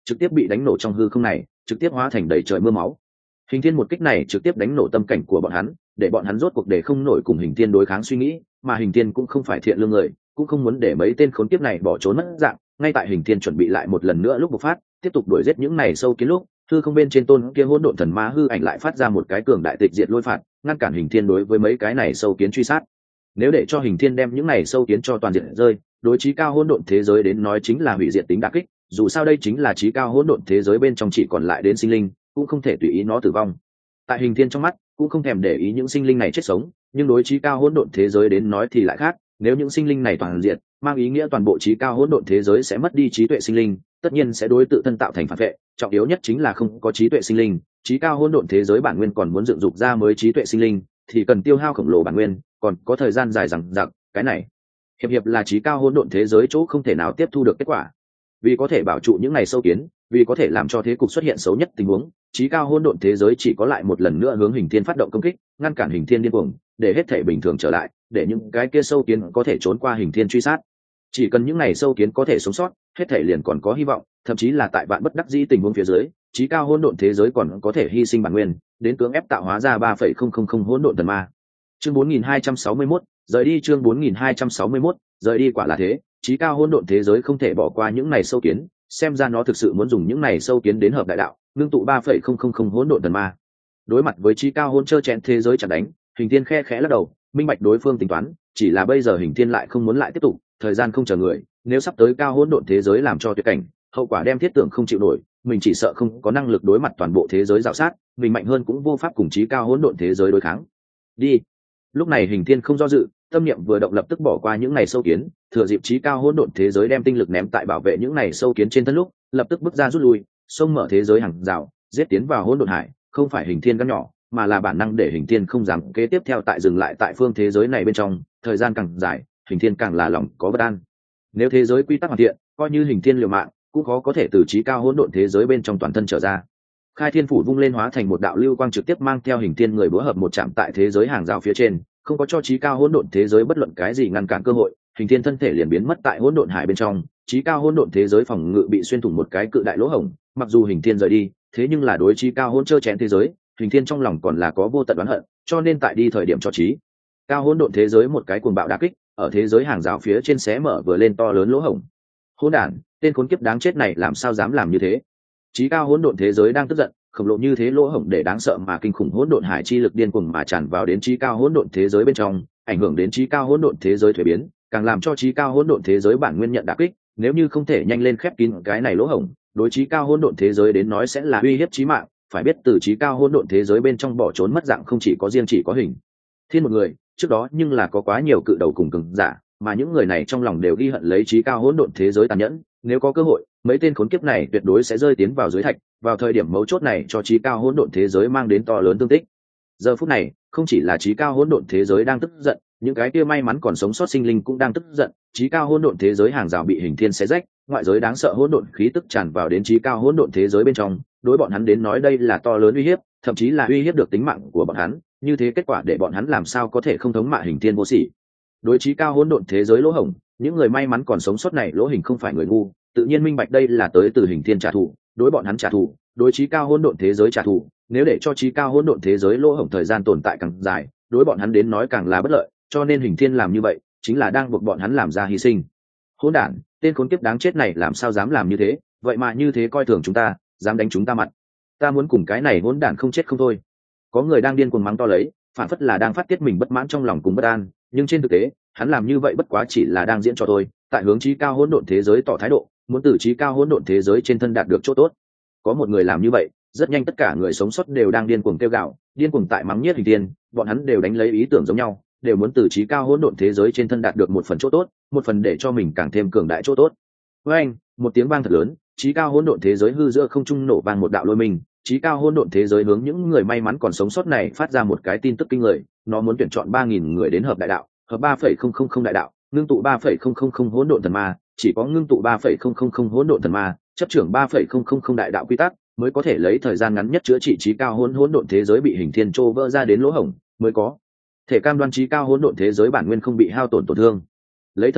trực tiếp bị đánh nổ trong hư không này, trực tiếp hóa thành đầy trời mưa máu. Hình thiên một kích này trực tiếp đánh nổ tâm cảnh của bọn hắn, để bọn hắn rốt cuộc để không nổi cùng hình thiên đối kháng suy nghĩ, mà hình thiên cũng không phải thiện lương người, cũng không muốn để mấy tên khốn kiếp này bỏ trốn mất dạng. Ngay tại hình thiên chuẩn bị lại một lần nữa lúc bộc phát, tiếp tục đuổi giết những này sâu kiến lúc, hư không bên trên tôn kia hỗn độn thần ma hư ảnh lại phát ra một cái cường đại tịch diệt lôi phạt, ngăn cản hình thiên đối với mấy cái này sâu kiến truy sát. Nếu để cho hình thiên đem những này sâu kiến cho toàn diện rơi, đối chí cao hỗn độn thế giới đến nói chính là hủy diệt tính đả kích, dù sao đây chính là chí cao hỗn độn thế giới bên trong chỉ còn lại đến sinh linh, cũng không thể tùy ý nó tử vong. Tại hình thiên trong mắt cũng không thèm để ý những sinh linh này chết sống, nhưng đối chí cao hỗn độn thế giới đến nói thì lại khác, nếu những sinh linh này toàn diện, mang ý nghĩa toàn bộ chí cao hỗn độn thế giới sẽ mất đi trí tuệ sinh linh, tất nhiên sẽ đối tự thân tạo thành phản vệ, trọng yếu nhất chính là không có trí tuệ sinh linh, chí cao hỗn độn thế giới bản nguyên còn muốn dựng dục ra mới trí tuệ sinh linh, thì cần tiêu hao khổng lồ bản nguyên, còn có thời gian dài dằng dặc, cái này hiệp hiệp là chí cao hỗn độn thế giới chỗ không thể nào tiếp thu được kết quả. Vì có thể bảo trụ những ngày sâu kiến, vì có thể làm cho thế cục xuất hiện xấu nhất tình huống, chí cao hỗn độn thế giới chỉ có lại một lần nữa hướng hình thiên phát động công kích, ngăn cản hình thiên điên cuồng, để hết thể bình thường trở lại, để những cái kia sâu kiến có thể trốn qua hình thiên truy sát. Chỉ cần những ngày sâu kiến có thể sống sót, hết thể liền còn có hy vọng, thậm chí là tại vạn bất đắc dĩ tình huống phía dưới, chí cao hỗn độn thế giới còn có thể hy sinh bản nguyên, đến cưỡng ép tạo hóa ra ba phẩy không không không hỗn độn thần ma. Chương bốn nghìn hai trăm sáu mươi mốt, rời đi chương bốn nghìn hai trăm sáu mươi mốt, rời đi quả là thế, chí cao hỗn độn thế giới không thể bỏ qua những này sâu kiến, xem ra nó thực sự muốn dùng những này sâu kiến đến hợp đại đạo, ngưng tụ ba phẩy không không không hỗn độn thần ma. Đối mặt với chí cao hỗn trơ chén thế giới chặn đánh, Hình Thiên khe khẽ lắc đầu, minh bạch đối phương tính toán, chỉ là bây giờ Hình Thiên lại không muốn lại tiếp tục, thời gian không chờ người, nếu sắp tới cao hỗn độn thế giới làm cho tuyệt cảnh, hậu quả đem thiết tưởng không chịu nổi, mình chỉ sợ không có năng lực đối mặt toàn bộ thế giới rào sát, mình mạnh hơn cũng vô pháp cùng chí cao hỗn độn thế giới đối kháng. Đi. Lúc này Hình Thiên không do dự, tâm niệm vừa động lập tức bỏ qua những này sâu kiến, thừa dịp chí cao hỗn độn thế giới đem tinh lực ném tại bảo vệ những này sâu kiến trên thân lúc, lập tức bước ra rút lui, xông mở thế giới hàng rào, giết tiến vào hỗn độn hải, không phải Hình Thiên gan nhỏ, mà là bản năng để Hình Thiên không dám kế tiếp theo tại dừng lại tại phương thế giới này bên trong, thời gian càng dài, Hình Thiên càng là lòng có bất an. Nếu thế giới quy tắc hoàn thiện, coi như Hình Thiên liều mạng, cũng khó có thể từ chí cao hỗn độn thế giới bên trong toàn thân trở ra. Khai Thiên phủ vung lên hóa thành một đạo lưu quang trực tiếp mang theo Hình Thiên người búa hợp một chạm tại thế giới hàng rào phía trên, không có cho chí cao hỗn độn thế giới bất luận cái gì ngăn cản cơ hội, Hình Thiên thân thể liền biến mất tại hỗn độn hải bên trong, chí cao hỗn độn thế giới phòng ngự bị xuyên thủng một cái cự đại lỗ hổng, mặc dù Hình Thiên rời đi, thế nhưng là đối chí cao hỗn trơ chén thế giới, Hình Thiên trong lòng còn là có vô tận oán hận, cho nên tại đi thời điểm cho chí cao hỗn độn thế giới một cái cuồng bạo đả kích, ở thế giới hàng rào phía trên xé mở vừa lên to lớn lỗ hổng. Hỗn đản, tên khốn kiếp đáng chết này làm sao dám làm như thế? Chí cao hỗn độn thế giới đang tức giận, khổng lồ như thế lỗ hổng để đáng sợ mà kinh khủng hỗn độn hải chi lực điên cuồng mà tràn vào đến chí cao hỗn độn thế giới bên trong, ảnh hưởng đến chí cao hỗn độn thế giới thuế biến, càng làm cho chí cao hỗn độn thế giới bản nguyên nhận đả kích, nếu như không thể nhanh lên khép kín cái này lỗ hổng, đối chí cao hỗn độn thế giới đến nói sẽ là uy hiếp chí mạng, phải biết từ chí cao hỗn độn thế giới bên trong bỏ trốn mất dạng không chỉ có riêng chỉ có Hình Thiên một người, trước đó nhưng là có quá nhiều cự đầu cùng cường giả, mà những người này trong lòng đều ghi hận lấy chí cao hỗn độn thế giới tàn nhẫn, nếu có cơ hội, mấy tên khốn kiếp này tuyệt đối sẽ rơi tiến vào dưới thạch, vào thời điểm mấu chốt này cho chí cao hỗn độn thế giới mang đến to lớn tương tích. Giờ phút này, không chỉ là chí cao hỗn độn thế giới đang tức giận, những cái kia may mắn còn sống sót sinh linh cũng đang tức giận, chí cao hỗn độn thế giới hàng rào bị Hình Thiên xé rách, ngoại giới đáng sợ hỗn độn khí tức tràn vào đến chí cao hỗn độn thế giới bên trong, đối bọn hắn đến nói đây là to lớn uy hiếp, thậm chí là uy hiếp được tính mạng của bọn hắn, như thế kết quả để bọn hắn làm sao có thể không thống mạ Hình Thiên vô sỉ. Đối chí cao hỗn độn thế giới lỗ hổng, những người may mắn còn sống sót này lỗ hình không phải người ngu, tự nhiên minh bạch đây là tới từ Hình Thiên trả thù, đối bọn hắn trả thù, đối chí cao hỗn độn thế giới trả thù, nếu để cho chí cao hỗn độn thế giới lỗ hổng thời gian tồn tại càng dài, đối bọn hắn đến nói càng là bất lợi, cho nên Hình Thiên làm như vậy, chính là đang buộc bọn hắn làm ra hy sinh. Hỗn đản, tên khốn kiếp đáng chết này làm sao dám làm như thế, vậy mà như thế coi thường chúng ta, dám đánh chúng ta mặt. Ta muốn cùng cái này hỗn đản không chết không thôi. Có người đang điên cuồng mắng to lấy, phản phất là đang phát tiết mình bất mãn trong lòng cùng bất an, nhưng trên thực tế, hắn làm như vậy bất quá chỉ là đang diễn cho tôi, tại hướng chí cao hỗn độn thế giới tỏ thái độ, muốn từ chí cao hỗn độn thế giới trên thân đạt được chỗ tốt. Có một người làm như vậy, rất nhanh tất cả người sống sót đều đang điên cuồng kêu gào, điên cuồng tại mắng nhiếc Hình Thiên, bọn hắn đều đánh lấy ý tưởng giống nhau, đều muốn từ chí cao hỗn độn thế giới trên thân đạt được một phần chỗ tốt, một phần để cho mình càng thêm cường đại chỗ tốt. Với anh, một tiếng vang thật lớn, chí cao hỗn độn thế giới hư giữa không trung nổ vang một đạo lôi mình, chí cao hỗn độn thế giới hướng những người may mắn còn sống sót này phát ra một cái tin tức kinh người, nó muốn tuyển chọn ba nghìn người đến hợp đại đạo, hợp ba phẩy không không không đại đạo, ngưng tụ ba phẩy không không không hỗn độn thần ma, chỉ có ngưng tụ ba phẩy không không không hỗn độn thần ma, chấp trưởng ba phẩy không không không đại đạo quy tắc, mới có thể lấy thời gian ngắn nhất chữa trị chí cao hỗn hỗn độn thế giới bị Hình Thiên trô vỡ ra đến lỗ hổng, mới có thể cam đoan chí cao hỗn độn thế giới bản nguyên không bị hao tổn tổn thương. Lấy thân hợp đạo,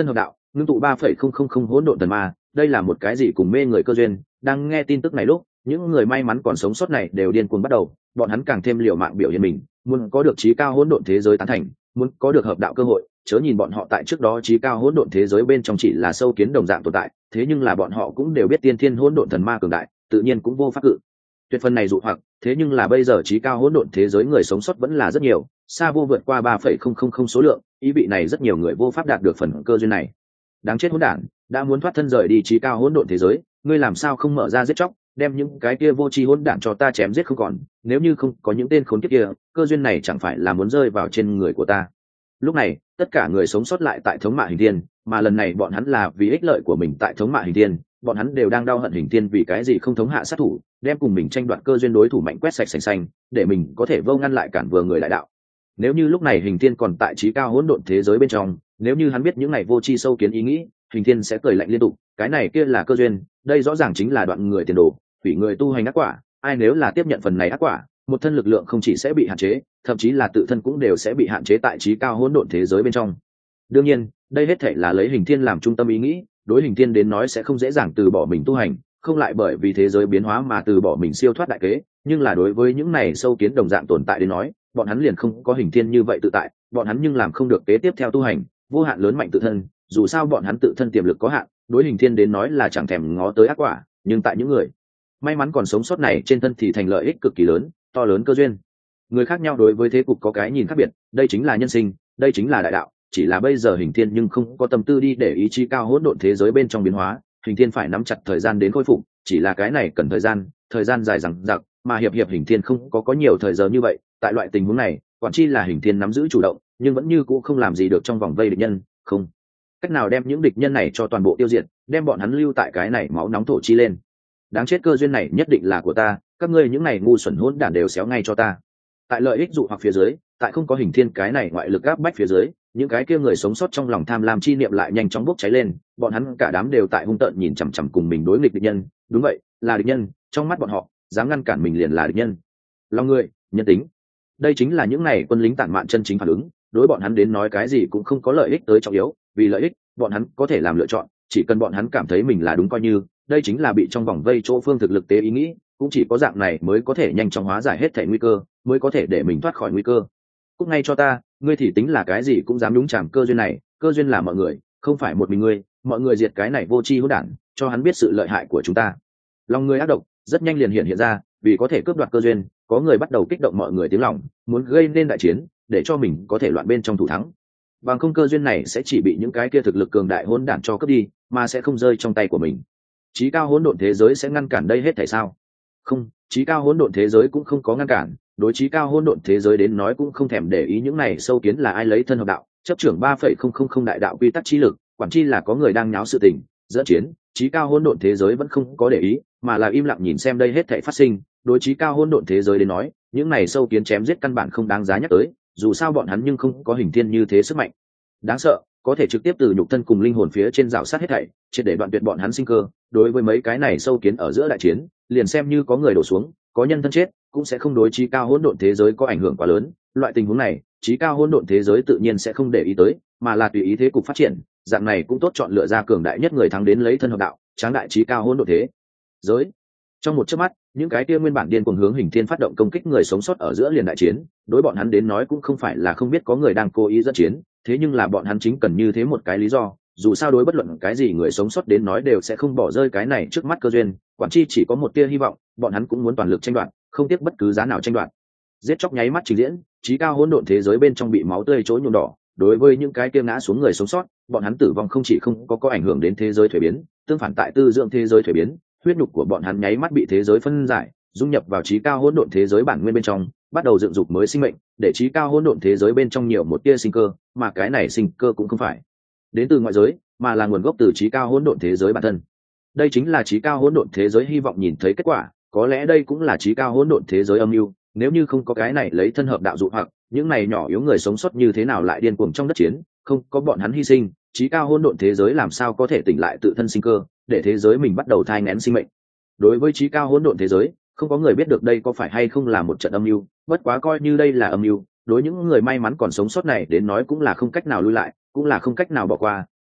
ngưng tụ ba phẩy không không không hỗn độn thần ma, đây là một cái gì cùng mê người cơ duyên. Đang nghe tin tức này lúc, những người may mắn còn sống sót này đều điên cuồng bắt đầu, bọn hắn càng thêm liều mạng biểu hiện mình, muốn có được trí cao hỗn độn thế giới tán thành, muốn có được hợp đạo cơ hội. Chớ nhìn bọn họ tại trước đó trí cao hỗn độn thế giới bên trong chỉ là sâu kiến đồng dạng tồn tại, thế nhưng là bọn họ cũng đều biết tiên thiên hỗn độn thần ma cường đại, tự nhiên cũng vô pháp cự tuyệt phần này dụ hoặc. Thế nhưng là bây giờ trí cao hỗn độn thế giới người sống sót vẫn là rất nhiều, xa vô vượt qua ba phẩy không không không số lượng, ý vị này rất nhiều người vô pháp đạt được phần cơ duyên này. Đáng chết hỗn đản, đã muốn thoát thân rời đi trí cao hỗn độn thế giới, ngươi làm sao không mở ra giết chóc, đem những cái kia vô tri hỗn đản cho ta chém giết không còn, nếu như không có những tên khốn kiếp kia, cơ duyên này chẳng phải là muốn rơi vào trên người của ta. Lúc này tất cả người sống sót lại tại thống mạ hình thiên, mà lần này bọn hắn là vì ích lợi của mình tại thống mạ hình thiên, bọn hắn đều đang đau hận hình thiên vì cái gì không thống hạ sát thủ, đem cùng mình tranh đoạt cơ duyên đối thủ mạnh quét sạch sành xanh, để mình có thể vô ngăn lại cản vừa người đại đạo. Nếu như lúc này hình thiên còn tại trí cao hỗn độn thế giới bên trong, nếu như hắn biết những này vô tri sâu kiến ý nghĩ, hình thiên sẽ cười lạnh liên tục, cái này kia là cơ duyên, đây rõ ràng chính là đoạn người tiền đồ, hủy người tu hành ác quả, ai nếu là tiếp nhận phần này ác quả, một thân lực lượng không chỉ sẽ bị hạn chế, thậm chí là tự thân cũng đều sẽ bị hạn chế tại trí cao hỗn độn thế giới bên trong. Đương nhiên đây hết thể là lấy hình thiên làm trung tâm ý nghĩ, đối hình thiên đến nói sẽ không dễ dàng từ bỏ mình tu hành, không lại bởi vì thế giới biến hóa mà từ bỏ mình siêu thoát đại kế, nhưng là đối với những này sâu kiến đồng dạng tồn tại đến nói, bọn hắn liền không có hình thiên như vậy tự tại, bọn hắn nhưng làm không được kế tiếp theo tu hành vô hạn lớn mạnh tự thân, dù sao bọn hắn tự thân tiềm lực có hạn, đối hình thiên đến nói là chẳng thèm ngó tới ác quả, nhưng tại những người may mắn còn sống sót này trên thân thì thành lợi ích cực kỳ lớn, to lớn cơ duyên. Người khác nhau đối với thế cục có cái nhìn khác biệt, đây chính là nhân sinh, đây chính là đại đạo, chỉ là bây giờ hình thiên nhưng không có tâm tư đi để ý chí cao hỗn độn thế giới bên trong biến hóa, hình thiên phải nắm chặt thời gian đến khôi phục, chỉ là cái này cần thời gian, thời gian dài dằng dặc, mà hiệp hiệp hình thiên không có có nhiều thời giờ như vậy. Tại loại tình huống này, quản chi là hình thiên nắm giữ chủ động, nhưng vẫn như cũ không làm gì được trong vòng vây địch nhân, không cách nào đem những địch nhân này cho toàn bộ tiêu diệt, đem bọn hắn lưu tại cái này máu nóng thổ chi lên. Đáng chết, cơ duyên này nhất định là của ta, các ngươi những này ngu xuẩn hỗn đản đều xéo ngay cho ta. Tại lợi ích dụ hoặc phía dưới, tại không có hình thiên cái này ngoại lực áp bách phía dưới, những cái kia người sống sót trong lòng tham lam chi niệm lại nhanh chóng bốc cháy lên, bọn hắn cả đám đều tại hung tợn nhìn chằm chằm cùng mình đối nghịch địch nhân. Đúng vậy, là địch nhân, trong mắt bọn họ dám ngăn cản mình liền là địch nhân. Lòng người, nhân tính, đây chính là những này quân lính tản mạn chân chính phản ứng. Đối bọn hắn đến nói cái gì cũng không có lợi ích tới trọng yếu, vì lợi ích bọn hắn có thể làm lựa chọn, chỉ cần bọn hắn cảm thấy mình là đúng coi như. Đây chính là bị trong vòng vây chỗ phương thực lực tế ý nghĩ, cũng chỉ có dạng này mới có thể nhanh chóng hóa giải hết thể nguy cơ, mới có thể để mình thoát khỏi nguy cơ. Cút ngay cho ta, ngươi thì tính là cái gì cũng dám đúng chạm cơ duyên này, cơ duyên là mọi người, không phải một mình ngươi, mọi người diệt cái này vô tri hỗn đản, cho hắn biết sự lợi hại của chúng ta. Lòng người ác độc rất nhanh liền hiện hiện ra, vì có thể cướp đoạt cơ duyên, có người bắt đầu kích động mọi người tiếng lòng, muốn gây nên đại chiến, để cho mình có thể loạn bên trong thủ thắng. Bằng không cơ duyên này sẽ chỉ bị những cái kia thực lực cường đại hỗn đản cho cướp đi, mà sẽ không rơi trong tay của mình. Chí cao hỗn độn thế giới sẽ ngăn cản đây hết thảy sao? Không, chí cao hỗn độn thế giới cũng không có ngăn cản, đối chí cao hỗn độn thế giới đến nói cũng không thèm để ý những này sâu kiến là ai lấy thân hợp đạo, chấp trưởng ba phẩy không không không đại đạo quy tắc chi lực, quản chi là có người đang nháo sự tình, dẫn chiến, chí cao hỗn độn thế giới vẫn không có để ý, mà là im lặng nhìn xem đây hết thảy phát sinh. Đối chí cao hỗn độn thế giới đến nói, những này sâu kiến chém giết căn bản không đáng giá nhắc tới, dù sao bọn hắn nhưng không có hình thiên như thế sức mạnh đáng sợ, có thể trực tiếp từ nhục thân cùng linh hồn phía trên rào sát hết thảy, triệt để đoạn tuyệt bọn hắn sinh cơ. Đối với mấy cái này sâu kiến ở giữa đại chiến, liền xem như có người đổ xuống, có nhân thân chết, cũng sẽ không đối chí cao hỗn độn thế giới có ảnh hưởng quá lớn. Loại tình huống này, chí cao hỗn độn thế giới tự nhiên sẽ không để ý tới, mà là tùy ý thế cục phát triển, dạng này cũng tốt chọn lựa ra cường đại nhất người thắng đến lấy thân hợp đạo, tráng đại chí cao hỗn độn thế giới. Trong một chớp mắt, những cái kia nguyên bản điên cuồng hướng hình thiên phát động công kích người sống sót ở giữa liền đại chiến, đối bọn hắn đến nói cũng không phải là không biết có người đang cố ý dẫn chiến, thế nhưng là bọn hắn chính cần như thế một cái lý do, dù sao đối bất luận cái gì người sống sót đến nói đều sẽ không bỏ rơi cái này trước mắt cơ duyên, quản chi chỉ có một tia hy vọng, bọn hắn cũng muốn toàn lực tranh đoạt, không tiếc bất cứ giá nào tranh đoạt. Giết chóc nháy mắt trình diễn, chí cao hỗn độn thế giới bên trong bị máu tươi chỗ nhuộm đỏ, đối với những cái kia ngã xuống người sống sót, bọn hắn tử vong không chỉ không có có ảnh hưởng đến thế giới thuế biến, tương phản tại tư dưỡng thế giới thuế biến, huyết nhục của bọn hắn nháy mắt bị thế giới phân giải, dung nhập vào chí cao hỗn độn thế giới bản nguyên bên trong, bắt đầu dựng dục mới sinh mệnh, để chí cao hỗn độn thế giới bên trong nhiều một tia sinh cơ, mà cái này sinh cơ cũng không phải đến từ ngoại giới, mà là nguồn gốc từ chí cao hỗn độn thế giới bản thân. Đây chính là chí cao hỗn độn thế giới hy vọng nhìn thấy kết quả, có lẽ đây cũng là chí cao hỗn độn thế giới âm mưu. Nếu như không có cái này lấy thân hợp đạo dụ hoặc, những này nhỏ yếu người sống sót như thế nào lại điên cuồng trong đất chiến, không có bọn hắn hy sinh, chí cao hỗn độn thế giới làm sao có thể tỉnh lại tự thân sinh cơ, để thế giới mình bắt đầu thai nghén sinh mệnh. Đối với chí cao hỗn độn thế giới, không có người biết được đây có phải hay không là một trận âm mưu, bất quá coi như đây là âm mưu, đối những người may mắn còn sống sót này đến nói cũng là không cách nào lui lại, cũng là không cách nào bỏ qua,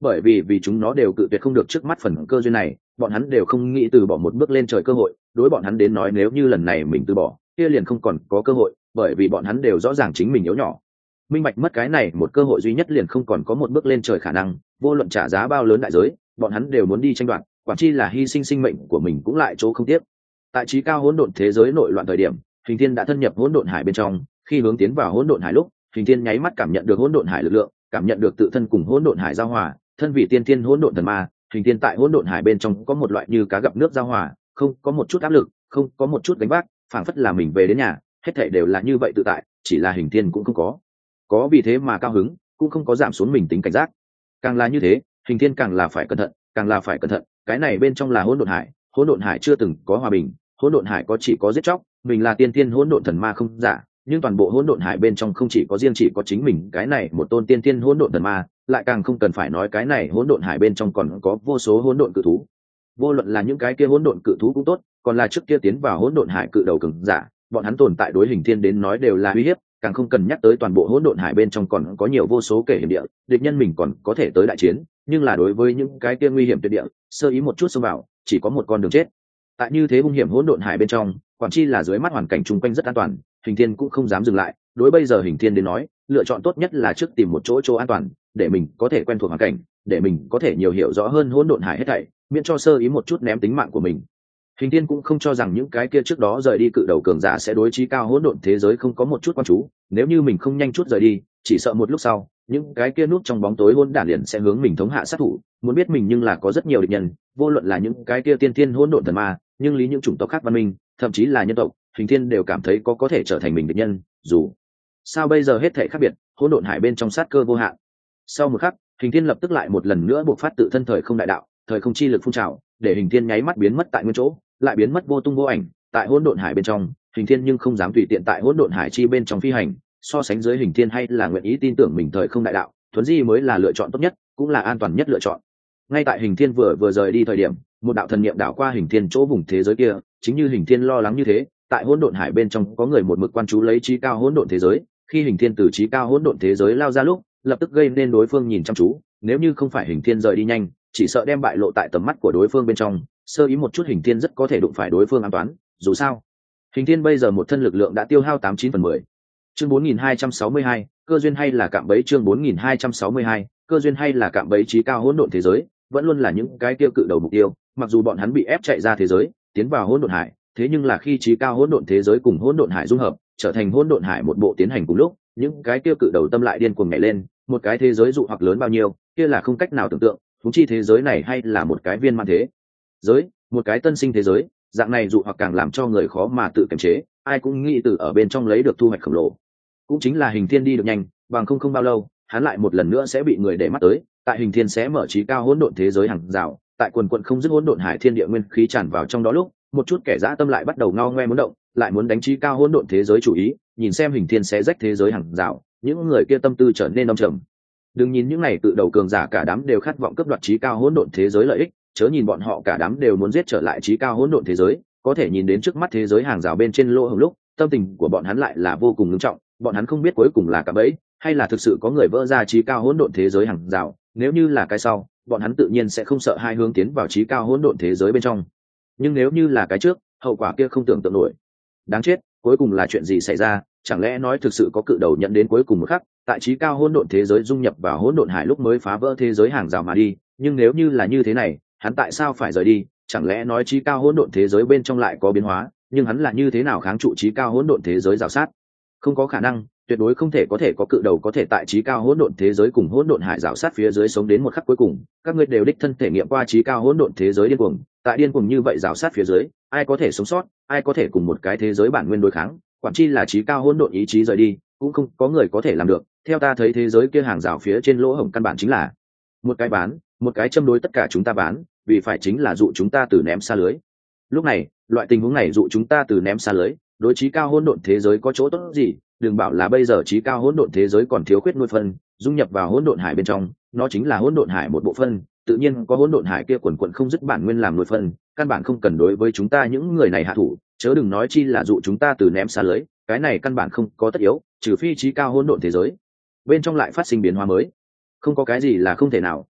bởi vì vì chúng nó đều cự tuyệt không được trước mắt phần cơ duyên này, bọn hắn đều không nghĩ từ bỏ một bước lên trời cơ hội. Đối bọn hắn đến nói, nếu như lần này mình từ bỏ, kia liền không còn có cơ hội, bởi vì bọn hắn đều rõ ràng chính mình yếu nhỏ, minh bạch mất cái này một cơ hội duy nhất liền không còn có một bước lên trời khả năng. Vô luận trả giá bao lớn đại giới, bọn hắn đều muốn đi tranh đoạt, quản chi là hy sinh sinh mệnh của mình cũng lại chỗ không tiếc. Tại trí cao hỗn độn thế giới nội loạn thời điểm, Hình Thiên đã thân nhập hỗn độn hải bên trong. Khi hướng tiến vào hỗn độn hải lúc, Hình Thiên nháy mắt cảm nhận được hỗn độn hải lực lượng, cảm nhận được tự thân cùng hỗn độn hải giao hòa, thân vị tiên thiên hỗn độn thần ma. Hình Thiên tại hỗn độn hải bên trong có một loại như cá gặp nước giao hòa, không có một chút áp lực, không có một chút gánh vác, phảng phất là mình về đến nhà, hết thảy đều là như vậy tự tại. Chỉ là Hình Thiên cũng không có có vì thế mà cao hứng, cũng không có giảm xuống mình tính cảnh giác. Càng là như thế, Hình Thiên càng là phải cẩn thận, càng là phải cẩn thận. Cái này bên trong là hỗn độn hải, hỗn độn hải chưa từng có hòa bình, hỗn độn hải có chỉ có giết chóc. Mình là tiên tiên hỗn độn thần ma không giả, nhưng toàn bộ hỗn độn hải bên trong không chỉ có riêng chỉ có chính mình cái này một tôn tiên tiên hỗn độn thần ma, lại càng không cần phải nói cái này hỗn độn hải bên trong còn có vô số hỗn độn cự thú. Vô luận là những cái kia hỗn độn cự thú cũng tốt, còn là trước kia tiến vào hỗn độn hải cự đầu cường giả, bọn hắn tồn tại đối Hình Thiên đến nói đều là uy hiếp, càng không cần nhắc tới toàn bộ hỗn độn hải bên trong còn có nhiều vô số kẻ hiểm địa, địch nhân mình còn có thể tới đại chiến, nhưng là đối với những cái kia nguy hiểm tuyệt địa, sơ ý một chút xông vào, chỉ có một con đường chết. Tại như thế hung hiểm hỗn độn hải bên trong, quản chi là dưới mắt hoàn cảnh chung quanh rất an toàn, Hình Thiên cũng không dám dừng lại. Đối bây giờ Hình Thiên đến nói, lựa chọn tốt nhất là trước tìm một chỗ chỗ an toàn, để mình có thể quen thuộc hoàn cảnh, để mình có thể nhiều hiểu rõ hơn hỗn độn hải hết thảy, miễn cho sơ ý một chút ném tính mạng của mình. Hình Thiên cũng không cho rằng những cái kia trước đó rời đi cự đầu cường giả sẽ đối chí cao hỗn độn thế giới không có một chút quan chú, nếu như mình không nhanh chút rời đi, chỉ sợ một lúc sau, những cái kia núp trong bóng tối hỗn đản liền sẽ hướng mình thống hạ sát thủ. Muốn biết mình nhưng là có rất nhiều địch nhân, vô luận là những cái kia tiên tiên hỗn độn thần ma, nhưng lý những chủng tộc khác văn minh, thậm chí là nhân tộc, Hình Thiên đều cảm thấy có có thể trở thành mình địch nhân. Dù sao bây giờ hết thảy khác biệt, hỗn độn hải bên trong sát cơ vô hạn. Sau một khắc, Hình Thiên lập tức lại một lần nữa bộc phát tự thân thời không đại đạo, thời không chi lực phun trào, để Hình Thiên nháy mắt biến mất tại nguyên chỗ, lại biến mất vô tung vô ảnh. Tại hỗn độn hải bên trong, Hình Thiên nhưng không dám tùy tiện tại hỗn độn hải chi bên trong phi hành, so sánh dưới Hình Thiên hay là nguyện ý tin tưởng mình thời không đại đạo, thuần di mới là lựa chọn tốt nhất, cũng là an toàn nhất lựa chọn. Ngay tại Hình Thiên vừa vừa rời đi thời điểm, một đạo thần niệm đảo qua Hình Thiên chỗ vùng thế giới kia, chính như Hình Thiên lo lắng như thế, tại hỗn độn hải bên trong có người một mực quan chú lấy chí cao hỗn độn thế giới. Khi Hình Thiên từ chí cao hỗn độn thế giới lao ra lúc, lập tức gây nên đối phương nhìn chăm chú, nếu như không phải Hình Thiên rời đi nhanh, chỉ sợ đem bại lộ tại tầm mắt của đối phương bên trong, sơ ý một chút Hình Thiên rất có thể đụng phải đối phương an toán. Dù sao, Hình Thiên bây giờ một thân lực lượng đã tiêu hao tám chín phần mười. Chương bốn nghìn hai trăm sáu mươi hai, cơ duyên hay là cạm bẫy. Chương bốn nghìn hai trăm sáu mươi hai, cơ duyên hay là cạm bẫy. Chí cao hỗn độn thế giới vẫn luôn là những cái tiêu cự đầu mục tiêu, mặc dù bọn hắn bị ép chạy ra thế giới, tiến vào hỗn độn hải, thế nhưng là khi chí cao hỗn độn thế giới cùng hỗn độn hải dung hợp, trở thành hỗn độn hải một bộ tiến hành cùng lúc, những cái tiêu cự đầu tâm lại điên cuồng nhảy lên, một cái thế giới dụ hoặc lớn bao nhiêu, kia là không cách nào tưởng tượng, huống chi thế giới này hay là một cái viên mãn thế giới, một cái tân sinh thế giới, dạng này dụ hoặc càng làm cho người khó mà tự kiềm chế, ai cũng nghĩ từ ở bên trong lấy được thu hoạch khổng lồ. Cũng chính là Hình Thiên đi được nhanh, bằng không không bao lâu, hắn lại một lần nữa sẽ bị người để mắt tới. Tại Hình Thiên sẽ mở chí cao hỗn độn thế giới hàng rào, tại quần quần không dứt hỗn độn hải thiên địa nguyên khí tràn vào trong đó lúc, một chút kẻ dã tâm lại bắt đầu ngao ngoe muốn động, lại muốn đánh chí cao hỗn độn thế giới chủ ý. Nhìn xem Hình Thiên sẽ rách thế giới hàng rào, những người kia tâm tư trở nên âm trầm. Đừng nhìn những này tự đầu cường giả cả đám đều khát vọng cướp đoạt chí cao hỗn độn thế giới lợi ích, chớ nhìn bọn họ cả đám đều muốn giết trở lại chí cao hỗn độn thế giới, có thể nhìn đến trước mắt thế giới hàng rào bên trên lỗ hổng lúc, tâm tình của bọn hắn lại là vô cùng nghiêm trọng. Bọn hắn không biết cuối cùng là cạm bẫy, hay là thực sự có người vỡ ra chí cao hỗn độn thế giới hàng rào. Nếu như là cái sau, bọn hắn tự nhiên sẽ không sợ hai hướng tiến vào chí cao hỗn độn thế giới bên trong. Nhưng nếu như là cái trước, hậu quả kia không tưởng tượng nổi. Đáng chết, cuối cùng là chuyện gì xảy ra? Chẳng lẽ nói thực sự có cự đầu nhận đến cuối cùng một khắc, tại chí cao hỗn độn thế giới dung nhập vào hỗn độn hải lúc mới phá vỡ thế giới hàng rào mà đi? Nhưng nếu như là như thế này, hắn tại sao phải rời đi? Chẳng lẽ nói chí cao hỗn độn thế giới bên trong lại có biến hóa, nhưng hắn là như thế nào kháng trụ chí cao hỗn độn thế giới rào sát? Không có khả năng, tuyệt đối không thể có thể có cự đầu có thể tại chí cao hỗn độn thế giới cùng hỗn độn hải rào sát phía dưới sống đến một khắc cuối cùng. Các ngươi đều đích thân thể nghiệm qua chí cao hỗn độn thế giới điên cuồng, tại điên cuồng như vậy rào sát phía dưới, ai có thể sống sót, ai có thể cùng một cái thế giới bản nguyên đối kháng? Quản chi là chí cao hỗn độn ý chí rời đi, cũng không có người có thể làm được. Theo ta thấy thế giới kia hàng rào phía trên lỗ hổng căn bản chính là một cái bán, một cái châm đối tất cả chúng ta bán, vì phải chính là dụ chúng ta từ ném xa lưới. Lúc này, loại tình huống này dụ chúng ta từ ném xa lưới, đối chí cao hỗn độn thế giới có chỗ tốt gì? Đừng bảo là bây giờ chí cao hỗn độn thế giới còn thiếu khuyết nuôi phân, dung nhập vào hỗn độn hải bên trong, nó chính là hỗn độn hải một bộ phân, tự nhiên có hỗn độn hải kia quần quần không dứt bản nguyên làm nuôi phân, căn bản không cần đối với chúng ta những người này hạ thủ, chớ đừng nói chi là dụ chúng ta từ ném xa lưới, cái này căn bản không có tất yếu, trừ phi chí cao hỗn độn thế giới bên trong lại phát sinh biến hóa mới. Không có cái gì là không thể nào,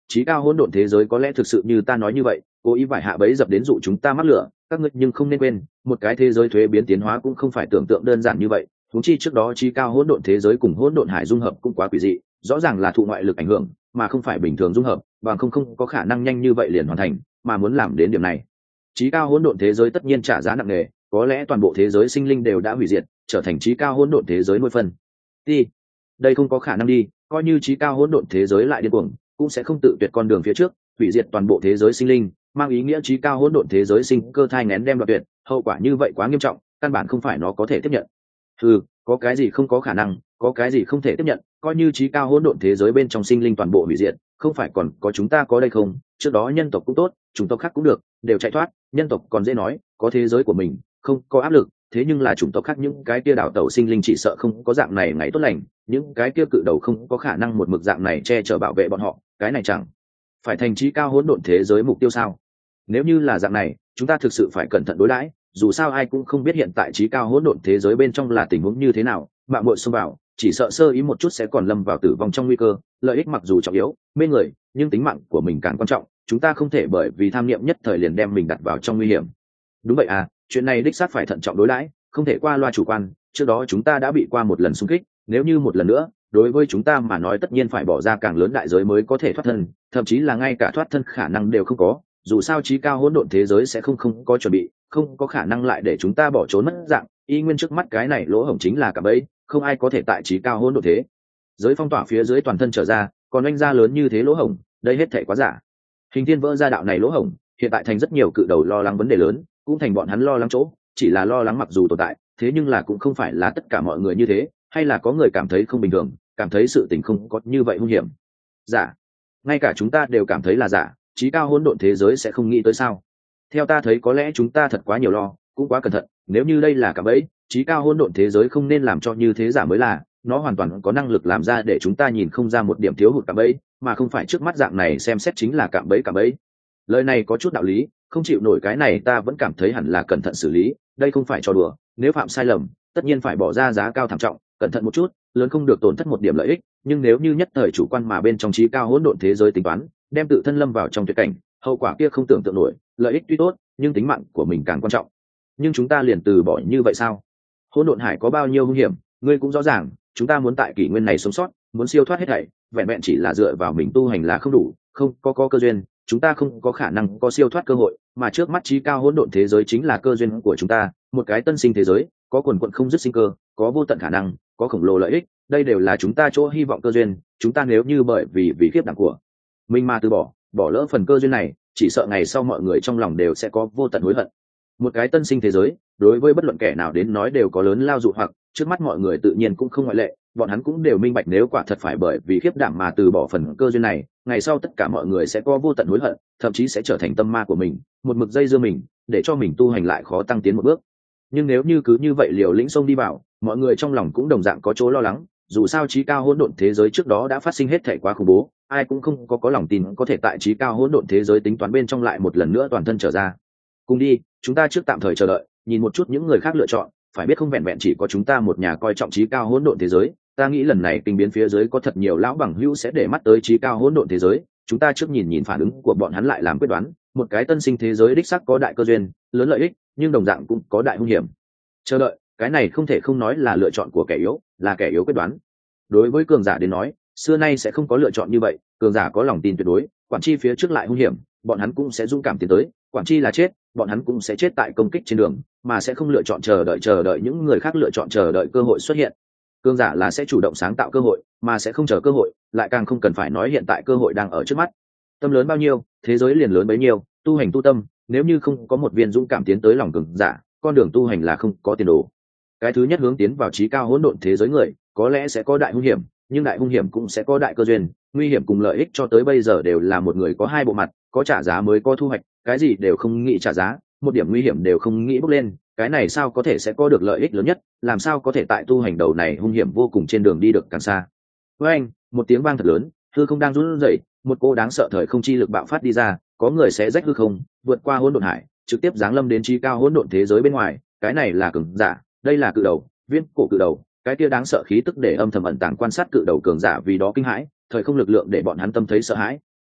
trí cao hỗn độn thế giới có lẽ thực sự như ta nói như vậy, cố ý vải hạ bẫy dập đến dụ chúng ta mắc lửa các ngươi, nhưng không nên quên một cái thế giới thuế biến tiến hóa cũng không phải tưởng tượng đơn giản như vậy. Huống chi trước đó trí cao hỗn độn thế giới cùng hỗn độn hải dung hợp cũng quá quỷ dị, rõ ràng là thụ ngoại lực ảnh hưởng mà không phải bình thường dung hợp, bằng không không có khả năng nhanh như vậy liền hoàn thành, mà muốn làm đến điểm này trí cao hỗn độn thế giới tất nhiên trả giá nặng nề, có lẽ toàn bộ thế giới sinh linh đều đã hủy diệt, trở thành trí cao hỗn độn thế giới nuôi phân. Đi, đây không có khả năng đi, coi như trí cao hỗn độn thế giới lại điên cuồng cũng sẽ không tự tuyệt con đường phía trước, hủy diệt toàn bộ thế giới sinh linh, mang ý nghĩa trí cao hỗn độn thế giới sinh cơ thai nghén đem đoạt tuyệt, hậu quả như vậy quá nghiêm trọng, căn bản không phải nó có thể tiếp nhận. Ừ, có cái gì không có khả năng, có cái gì không thể tiếp nhận, coi như trí cao hỗn độn thế giới bên trong sinh linh toàn bộ hủy diệt, không phải còn có chúng ta có đây không? Trước đó nhân tộc cũng tốt, chủng tộc khác cũng được, đều chạy thoát, nhân tộc còn dễ nói, có thế giới của mình, không có áp lực, thế nhưng là chủng tộc khác những cái kia đảo tẩu sinh linh chỉ sợ không có dạng này ngày tốt lành, những cái kia cự đầu không có khả năng một mực dạng này che chở bảo vệ bọn họ, cái này chẳng phải thành trí cao hỗn độn thế giới mục tiêu sao? Nếu như là dạng này, chúng ta thực sự phải cẩn thận đối đãi, dù sao ai cũng không biết hiện tại trí cao hỗn độn thế giới bên trong là tình huống như thế nào, mạng muội xông vào, chỉ sợ sơ ý một chút sẽ còn lâm vào tử vong trong nguy cơ. Lợi ích mặc dù trọng yếu, mê người, nhưng tính mạng của mình càng quan trọng, chúng ta không thể bởi vì tham niệm nhất thời liền đem mình đặt vào trong nguy hiểm. Đúng vậy à, chuyện này đích xác phải thận trọng đối đãi, không thể qua loa chủ quan. Trước đó chúng ta đã bị qua một lần xung kích, nếu như một lần nữa, đối với chúng ta mà nói tất nhiên phải bỏ ra càng lớn đại giới mới có thể thoát thân, thậm chí là ngay cả thoát thân khả năng đều không có. Dù sao trí cao hỗn độn thế giới sẽ không không có chuẩn bị, không có khả năng lại để chúng ta bỏ trốn mất dạng. Y nguyên trước mắt cái này lỗ hổng chính là cả bẫy, không ai có thể tại trí cao hỗn độn thế giới phong tỏa phía dưới toàn thân trở ra, còn oanh ra lớn như thế lỗ hổng, đây hết thể quá giả. Hình thiên vỡ ra đạo này lỗ hổng, hiện tại thành rất nhiều cự đầu lo lắng vấn đề lớn, cũng thành bọn hắn lo lắng chỗ, chỉ là lo lắng mặc dù tồn tại, thế nhưng là cũng không phải là tất cả mọi người như thế, hay là có người cảm thấy không bình thường, cảm thấy sự tình không có như vậy hung hiểm. Giả, ngay cả chúng ta đều cảm thấy là giả, trí cao hỗn độn thế giới sẽ không nghĩ tới sao? Theo ta thấy có lẽ chúng ta thật quá nhiều lo, cũng quá cẩn thận, nếu như đây là cả bẫy, trí cao hỗn độn thế giới không nên làm cho như thế giả mới là, nó hoàn toàn có năng lực làm ra để chúng ta nhìn không ra một điểm thiếu hụt cả bẫy, mà không phải trước mắt dạng này xem xét chính là cạm bẫy cạm bẫy. Lời này có chút đạo lý, không chịu nổi cái này ta vẫn cảm thấy hẳn là cẩn thận xử lý, đây không phải trò đùa, nếu phạm sai lầm, tất nhiên phải bỏ ra giá cao thảm trọng, cẩn thận một chút, lớn không được tổn thất một điểm lợi ích, nhưng nếu như nhất thời chủ quan mà bên trong trí cao hỗn độn thế giới tính toán, đem tự thân lâm vào trong tuyệt cảnh, hậu quả kia không tưởng tượng nổi, lợi ích tuy tốt, nhưng tính mạng của mình càng quan trọng. Nhưng chúng ta liền từ bỏ như vậy sao? Hỗn độn hải có bao nhiêu nguy hiểm, ngươi cũng rõ ràng, chúng ta muốn tại kỷ nguyên này sống sót, muốn siêu thoát hết thảy, vẹn vẹn chỉ là dựa vào mình tu hành là không đủ, không có có cơ duyên, chúng ta không có khả năng có siêu thoát cơ hội, mà trước mắt trí cao hỗn độn thế giới chính là cơ duyên của chúng ta, một cái tân sinh thế giới, có quần quần không dứt sinh cơ, có vô tận khả năng, có khổng lồ lợi ích, đây đều là chúng ta chỗ hy vọng cơ duyên, chúng ta nếu như bởi vì vì khiếp đảm của mình mà từ bỏ, bỏ lỡ phần cơ duyên này, chỉ sợ ngày sau mọi người trong lòng đều sẽ có vô tận hối hận. Một cái tân sinh thế giới, đối với bất luận kẻ nào đến nói đều có lớn lao dụ hoặc, trước mắt mọi người tự nhiên cũng không ngoại lệ, bọn hắn cũng đều minh bạch nếu quả thật phải bởi vì khiếp đảm mà từ bỏ phần cơ duyên này, ngày sau tất cả mọi người sẽ có vô tận hối hận, thậm chí sẽ trở thành tâm ma của mình, một mực dây dưa mình, để cho mình tu hành lại khó tăng tiến một bước. Nhưng nếu như cứ như vậy liều lĩnh xông đi vào, mọi người trong lòng cũng đồng dạng có chỗ lo lắng, dù sao trí cao hỗn độn thế giới trước đó đã phát sinh hết thảy quá khủng bố, ai cũng không có có lòng tin có thể tại trí cao hỗn độn thế giới tính toán bên trong lại một lần nữa toàn thân trở ra. Cùng đi, chúng ta trước tạm thời chờ đợi, nhìn một chút những người khác lựa chọn, phải biết không vẹn vẹn chỉ có chúng ta một nhà coi trọng trí cao hỗn độn thế giới, ta nghĩ lần này kinh biến phía dưới có thật nhiều lão bằng hữu sẽ để mắt tới trí cao hỗn độn thế giới, chúng ta trước nhìn nhìn phản ứng của bọn hắn lại làm quyết đoán, một cái tân sinh thế giới đích xác có đại cơ duyên, lớn lợi ích, nhưng đồng dạng cũng có đại hung hiểm. Chờ đợi, cái này không thể không nói là lựa chọn của kẻ yếu, là kẻ yếu quyết đoán. Đối với cường giả đến nói, xưa nay sẽ không có lựa chọn như vậy, cường giả có lòng tin tuyệt đối, quản chi phía trước lại hung hiểm, bọn hắn cũng sẽ dũng cảm tiến tới, quản chi là chết, bọn hắn cũng sẽ chết tại công kích trên đường, mà sẽ không lựa chọn chờ đợi chờ đợi những người khác lựa chọn chờ đợi cơ hội xuất hiện. Cường giả là sẽ chủ động sáng tạo cơ hội, mà sẽ không chờ cơ hội, lại càng không cần phải nói hiện tại cơ hội đang ở trước mắt. Tâm lớn bao nhiêu, thế giới liền lớn bấy nhiêu, tu hành tu tâm, nếu như không có một viên dũng cảm tiến tới lòng cường giả, con đường tu hành là không có tiền đồ. Cái thứ nhất hướng tiến vào trí cao hỗn độn thế giới người, có lẽ sẽ có đại hung hiểm, nhưng đại hung hiểm cũng sẽ có đại cơ duyên, nguy hiểm cùng lợi ích cho tới bây giờ đều là một người có hai bộ mặt, có trả giá mới có thu hoạch, cái gì đều không nghĩ trả giá, một điểm nguy hiểm đều không nghĩ bước lên, cái này sao có thể sẽ có được lợi ích lớn nhất, làm sao có thể tại tu hành đầu này hung hiểm vô cùng trên đường đi được càng xa. Với anh, một tiếng vang thật lớn, hư không đang run rẩy, một cô đáng sợ thời không chi lực bạo phát đi ra, có người sẽ rách hư không, vượt qua hỗn độn hải, trực tiếp giáng lâm đến trí cao hỗn độn thế giới bên ngoài, cái này là cường giả, đây là cự đầu, viên cổ cự đầu, cái kia đáng sợ khí tức để âm thầm ẩn tàng quan sát cự đầu cường giả vì đó kinh hãi, thời không lực lượng để bọn hắn tâm thấy sợ hãi. Tốt,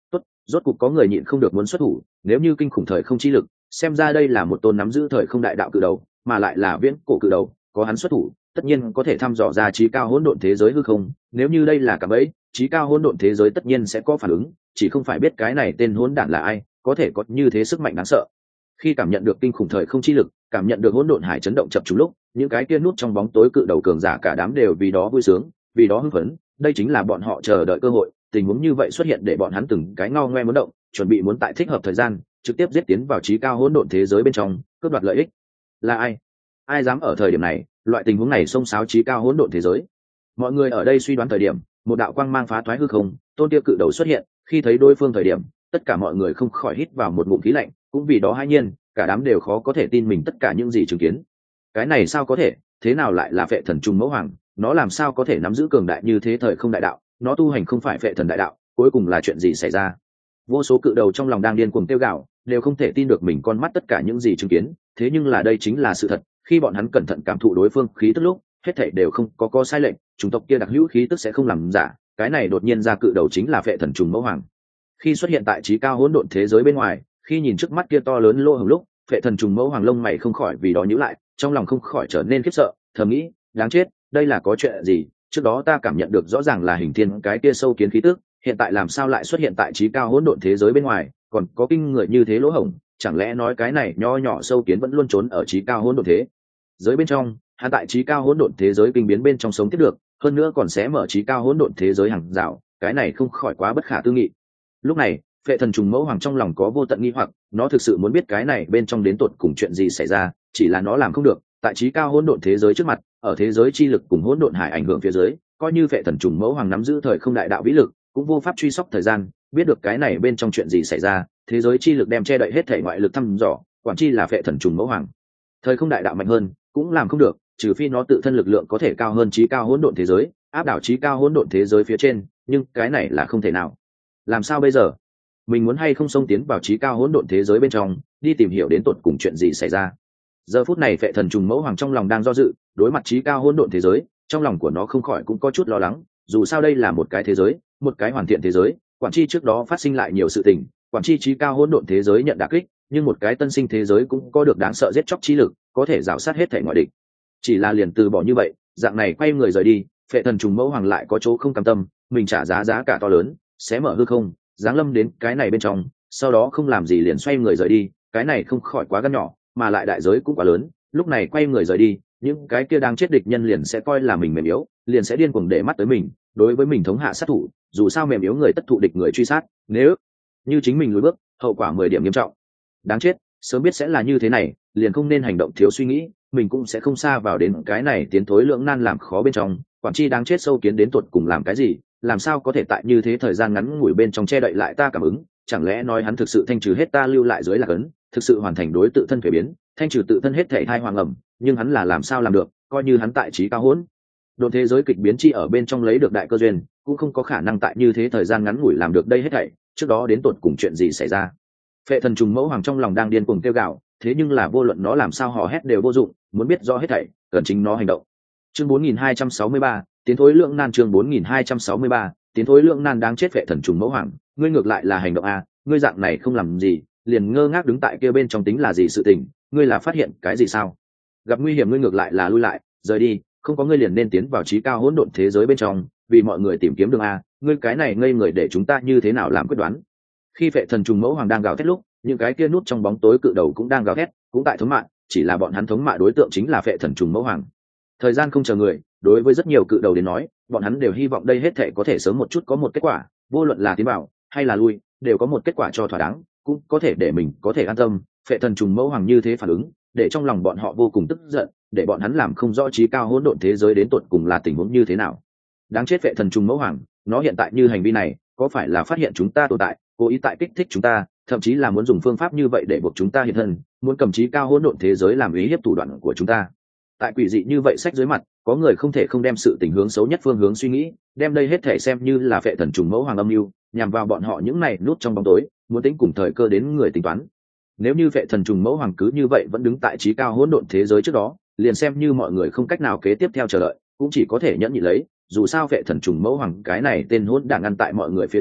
Rốt cục có người nhịn không được muốn xuất thủ, nếu như kinh khủng thời không chi lực, xem ra đây là một tôn nắm giữ thời không đại đạo cự đầu, mà lại là viễn cổ cự đầu, có hắn xuất thủ, tất nhiên có thể thăm dò ra trí cao hỗn độn thế giới hư không, nếu như đây là cả bẫy, trí cao hỗn độn thế giới tất nhiên sẽ có phản ứng, chỉ không phải biết cái này tên hỗn đản là ai, có thể có như thế sức mạnh đáng sợ. Khi cảm nhận được kinh khủng thời không chi lực, cảm nhận được hỗn độn hải chấn động chập trùng lúc, những cái kia nút trong bóng tối cự đầu cường giả cả đám đều vì đó vui sướng, vì đó hưng phấn, đây chính là bọn họ chờ đợi cơ hội, tình huống như vậy xuất hiện để bọn hắn từng cái ngao ngoe muốn động, chuẩn bị muốn tại thích hợp thời gian, trực tiếp giết tiến vào trí cao hỗn độn thế giới bên trong, cướp đoạt lợi ích. Là ai? Ai dám ở thời điểm này, loại tình huống này xông xáo trí cao hỗn độn thế giới? Mọi người ở đây suy đoán thời điểm, một đạo quang mang phá thoái hư không, tôn tiêu cự đầu xuất hiện, khi thấy đối phương thời điểm, tất cả mọi người không khỏi hít vào một ngụm khí lạnh, cũng vì đó hãi nhiên, cả đám đều khó có thể tin mình tất cả những gì chứng kiến. Cái này sao có thể, thế nào lại là Phệ Thần Trùng Mẫu Hoàng, nó làm sao có thể nắm giữ cường đại như thế thời không đại đạo, nó tu hành không phải Phệ Thần đại đạo, cuối cùng là chuyện gì xảy ra? Vô số cự đầu trong lòng đang điên cuồng kêu gào, đều không thể tin được mình con mắt tất cả những gì chứng kiến, thế nhưng là đây chính là sự thật, khi bọn hắn cẩn thận cảm thụ đối phương khí tức lúc, hết thảy đều không có có sai lệch, chủng tộc kia đặc hữu khí tức sẽ không làm giả, cái này đột nhiên ra cự đầu chính là Phệ Thần Trùng Mẫu Hoàng. Khi xuất hiện tại trí cao hỗn độn thế giới bên ngoài, khi nhìn trước mắt kia to lớn lỗ hổng lúc, Phệ Thần Trùng Mẫu Hoàng lông mày không khỏi vì đó nhíu lại, trong lòng không khỏi trở nên khiếp sợ, thầm nghĩ, đáng chết, đây là có chuyện gì? Trước đó ta cảm nhận được rõ ràng là hình thiên cái kia sâu kiến khí tức, hiện tại làm sao lại xuất hiện tại trí cao hỗn độn thế giới bên ngoài, còn có kinh người như thế lỗ hổng, chẳng lẽ nói cái này nho nhỏ sâu kiến vẫn luôn trốn ở trí cao hỗn độn thế giới bên trong, hắn tại trí cao hỗn độn thế giới kinh biến bên trong sống tiếp được, hơn nữa còn sẽ mở trí cao hỗn độn thế giới hàng rào, cái này không khỏi quá bất khả tư nghị. Lúc này, Phệ Thần Trùng Mẫu Hoàng trong lòng có vô tận nghi hoặc, nó thực sự muốn biết cái này bên trong đến tột cùng chuyện gì xảy ra, chỉ là nó làm không được, tại trí cao hỗn độn thế giới trước mặt, ở thế giới chi lực cùng hỗn độn hải ảnh hưởng phía dưới, coi như Phệ Thần Trùng Mẫu Hoàng nắm giữ thời không đại đạo vĩ lực, cũng vô pháp truy sóc thời gian, biết được cái này bên trong chuyện gì xảy ra, thế giới chi lực đem che đậy hết thể ngoại lực thăm dò, quản chi là Phệ Thần Trùng Mẫu Hoàng. Thời không đại đạo mạnh hơn, cũng làm không được, trừ phi nó tự thân lực lượng có thể cao hơn trí cao hỗn độn thế giới, áp đảo trí cao hỗn độn thế giới phía trên, nhưng cái này là không thể nào. Làm sao bây giờ? Mình muốn hay không xông tiến vào trí cao hỗn độn thế giới bên trong, đi tìm hiểu đến tột cùng chuyện gì xảy ra. Giờ phút này Phệ Thần Trùng Mẫu Hoàng trong lòng đang do dự, đối mặt trí cao hỗn độn thế giới, trong lòng của nó không khỏi cũng có chút lo lắng, dù sao đây là một cái thế giới, một cái hoàn thiện thế giới, quản chi trước đó phát sinh lại nhiều sự tình, quản chi trí cao hỗn độn thế giới nhận đả kích, nhưng một cái tân sinh thế giới cũng có được đáng sợ giết chóc trí lực, có thể rào sát hết thể ngoại địch. Chỉ là liền từ bỏ như vậy, dạng này quay người rời đi, Phệ Thần Trùng Mẫu Hoàng lại có chỗ không cam tâm, mình trả giá giá cả to lớn, sẽ mở hư không, giáng lâm đến cái này bên trong, sau đó không làm gì liền xoay người rời đi, cái này không khỏi quá gan nhỏ, mà lại đại giới cũng quá lớn, lúc này quay người rời đi, những cái kia đang chết địch nhân liền sẽ coi là mình mềm yếu, liền sẽ điên cuồng để mắt tới mình, đối với mình thống hạ sát thủ, dù sao mềm yếu người tất thụ địch người truy sát, nếu như chính mình lùi bước, hậu quả mười điểm nghiêm trọng. Đáng chết, sớm biết sẽ là như thế này, liền không nên hành động thiếu suy nghĩ, mình cũng sẽ không xa vào đến cái này tiến thối lưỡng nan làm khó bên trong, quản chi đáng chết sâu kiến đến tuột cùng làm cái gì, làm sao có thể tại như thế thời gian ngắn ngủi bên trong che đậy lại ta cảm ứng, chẳng lẽ nói hắn thực sự thanh trừ hết ta lưu lại dưới lạc ấn, thực sự hoàn thành đối tự thân thể biến, thanh trừ tự thân hết thể thai hoàng ẩm, nhưng hắn là làm sao làm được, coi như hắn tại trí cao hỗn độn thế giới kịch biến chi ở bên trong lấy được đại cơ duyên, cũng không có khả năng tại như thế thời gian ngắn ngủi làm được đây hết thảy, trước đó đến tột cùng chuyện gì xảy ra. Phệ Thần Trùng Mẫu Hoàng trong lòng đang điên cuồng kêu gào, thế nhưng là vô luận nó làm sao hò hét đều vô dụng, muốn biết rõ hết thảy, cần chính nó hành động. Chương bốn nghìn hai trăm sáu mươi ba, tiến thối lượng nan. Chương bốn nghìn hai trăm sáu mươi ba, tiến thối lượng nan. Đáng chết Phệ Thần Trùng Mẫu Hoàng, ngươi ngược lại là hành động a, ngươi dạng này không làm gì, liền ngơ ngác đứng tại kia bên trong tính là gì sự tình, ngươi là phát hiện cái gì sao? Gặp nguy hiểm ngươi ngược lại là lui lại, rời đi, không có ngươi liền nên tiến vào trí cao hỗn độn thế giới bên trong, vì mọi người tìm kiếm đường a, ngươi cái này ngây người để chúng ta như thế nào làm quyết đoán. Khi Phệ Thần Trùng Mẫu Hoàng đang gào thét lúc, những cái kia nút trong bóng tối cự đầu cũng đang gào thét, cũng tại thống mạ, chỉ là bọn hắn thống mạ đối tượng chính là Phệ Thần Trùng Mẫu Hoàng. Thời gian không chờ người, đối với rất nhiều cự đầu đến nói, bọn hắn đều hy vọng đây hết thể có thể sớm một chút có một kết quả, vô luận là tiến vào hay là lui, đều có một kết quả cho thỏa đáng, cũng có thể để mình có thể an tâm. Phệ Thần Trùng Mẫu Hoàng như thế phản ứng, để trong lòng bọn họ vô cùng tức giận, để bọn hắn làm không rõ trí cao hỗn độn thế giới đến tột cùng là tình huống như thế nào. Đáng chết Phệ Thần Trùng Mẫu Hoàng, nó hiện tại như hành vi này, có phải là phát hiện chúng ta tồn tại, cố ý tại kích thích chúng ta, thậm chí là muốn dùng phương pháp như vậy để buộc chúng ta hiện thân, muốn cầm trí cao hỗn độn thế giới làm ý hiếp thủ đoạn của chúng ta. Tại quỷ dị như vậy sách dưới mặt, có người không thể không đem sự tình hướng xấu nhất phương hướng suy nghĩ, đem đây hết thể xem như là Phệ Thần Trùng Mẫu Hoàng âm mưu, nhằm vào bọn họ những này nút trong bóng tối, muốn tính cùng thời cơ đến người tính toán. Nếu như Phệ Thần Trùng Mẫu Hoàng cứ như vậy vẫn đứng tại trí cao hỗn độn thế giới trước đó, liền xem như mọi người không cách nào kế tiếp theo chờ đợi, cũng chỉ có thể nhẫn nhịn lấy, dù sao Phệ Thần Trùng Mẫu Hoàng cái này tên hỗn đản ngăn tại mọi người phía trước,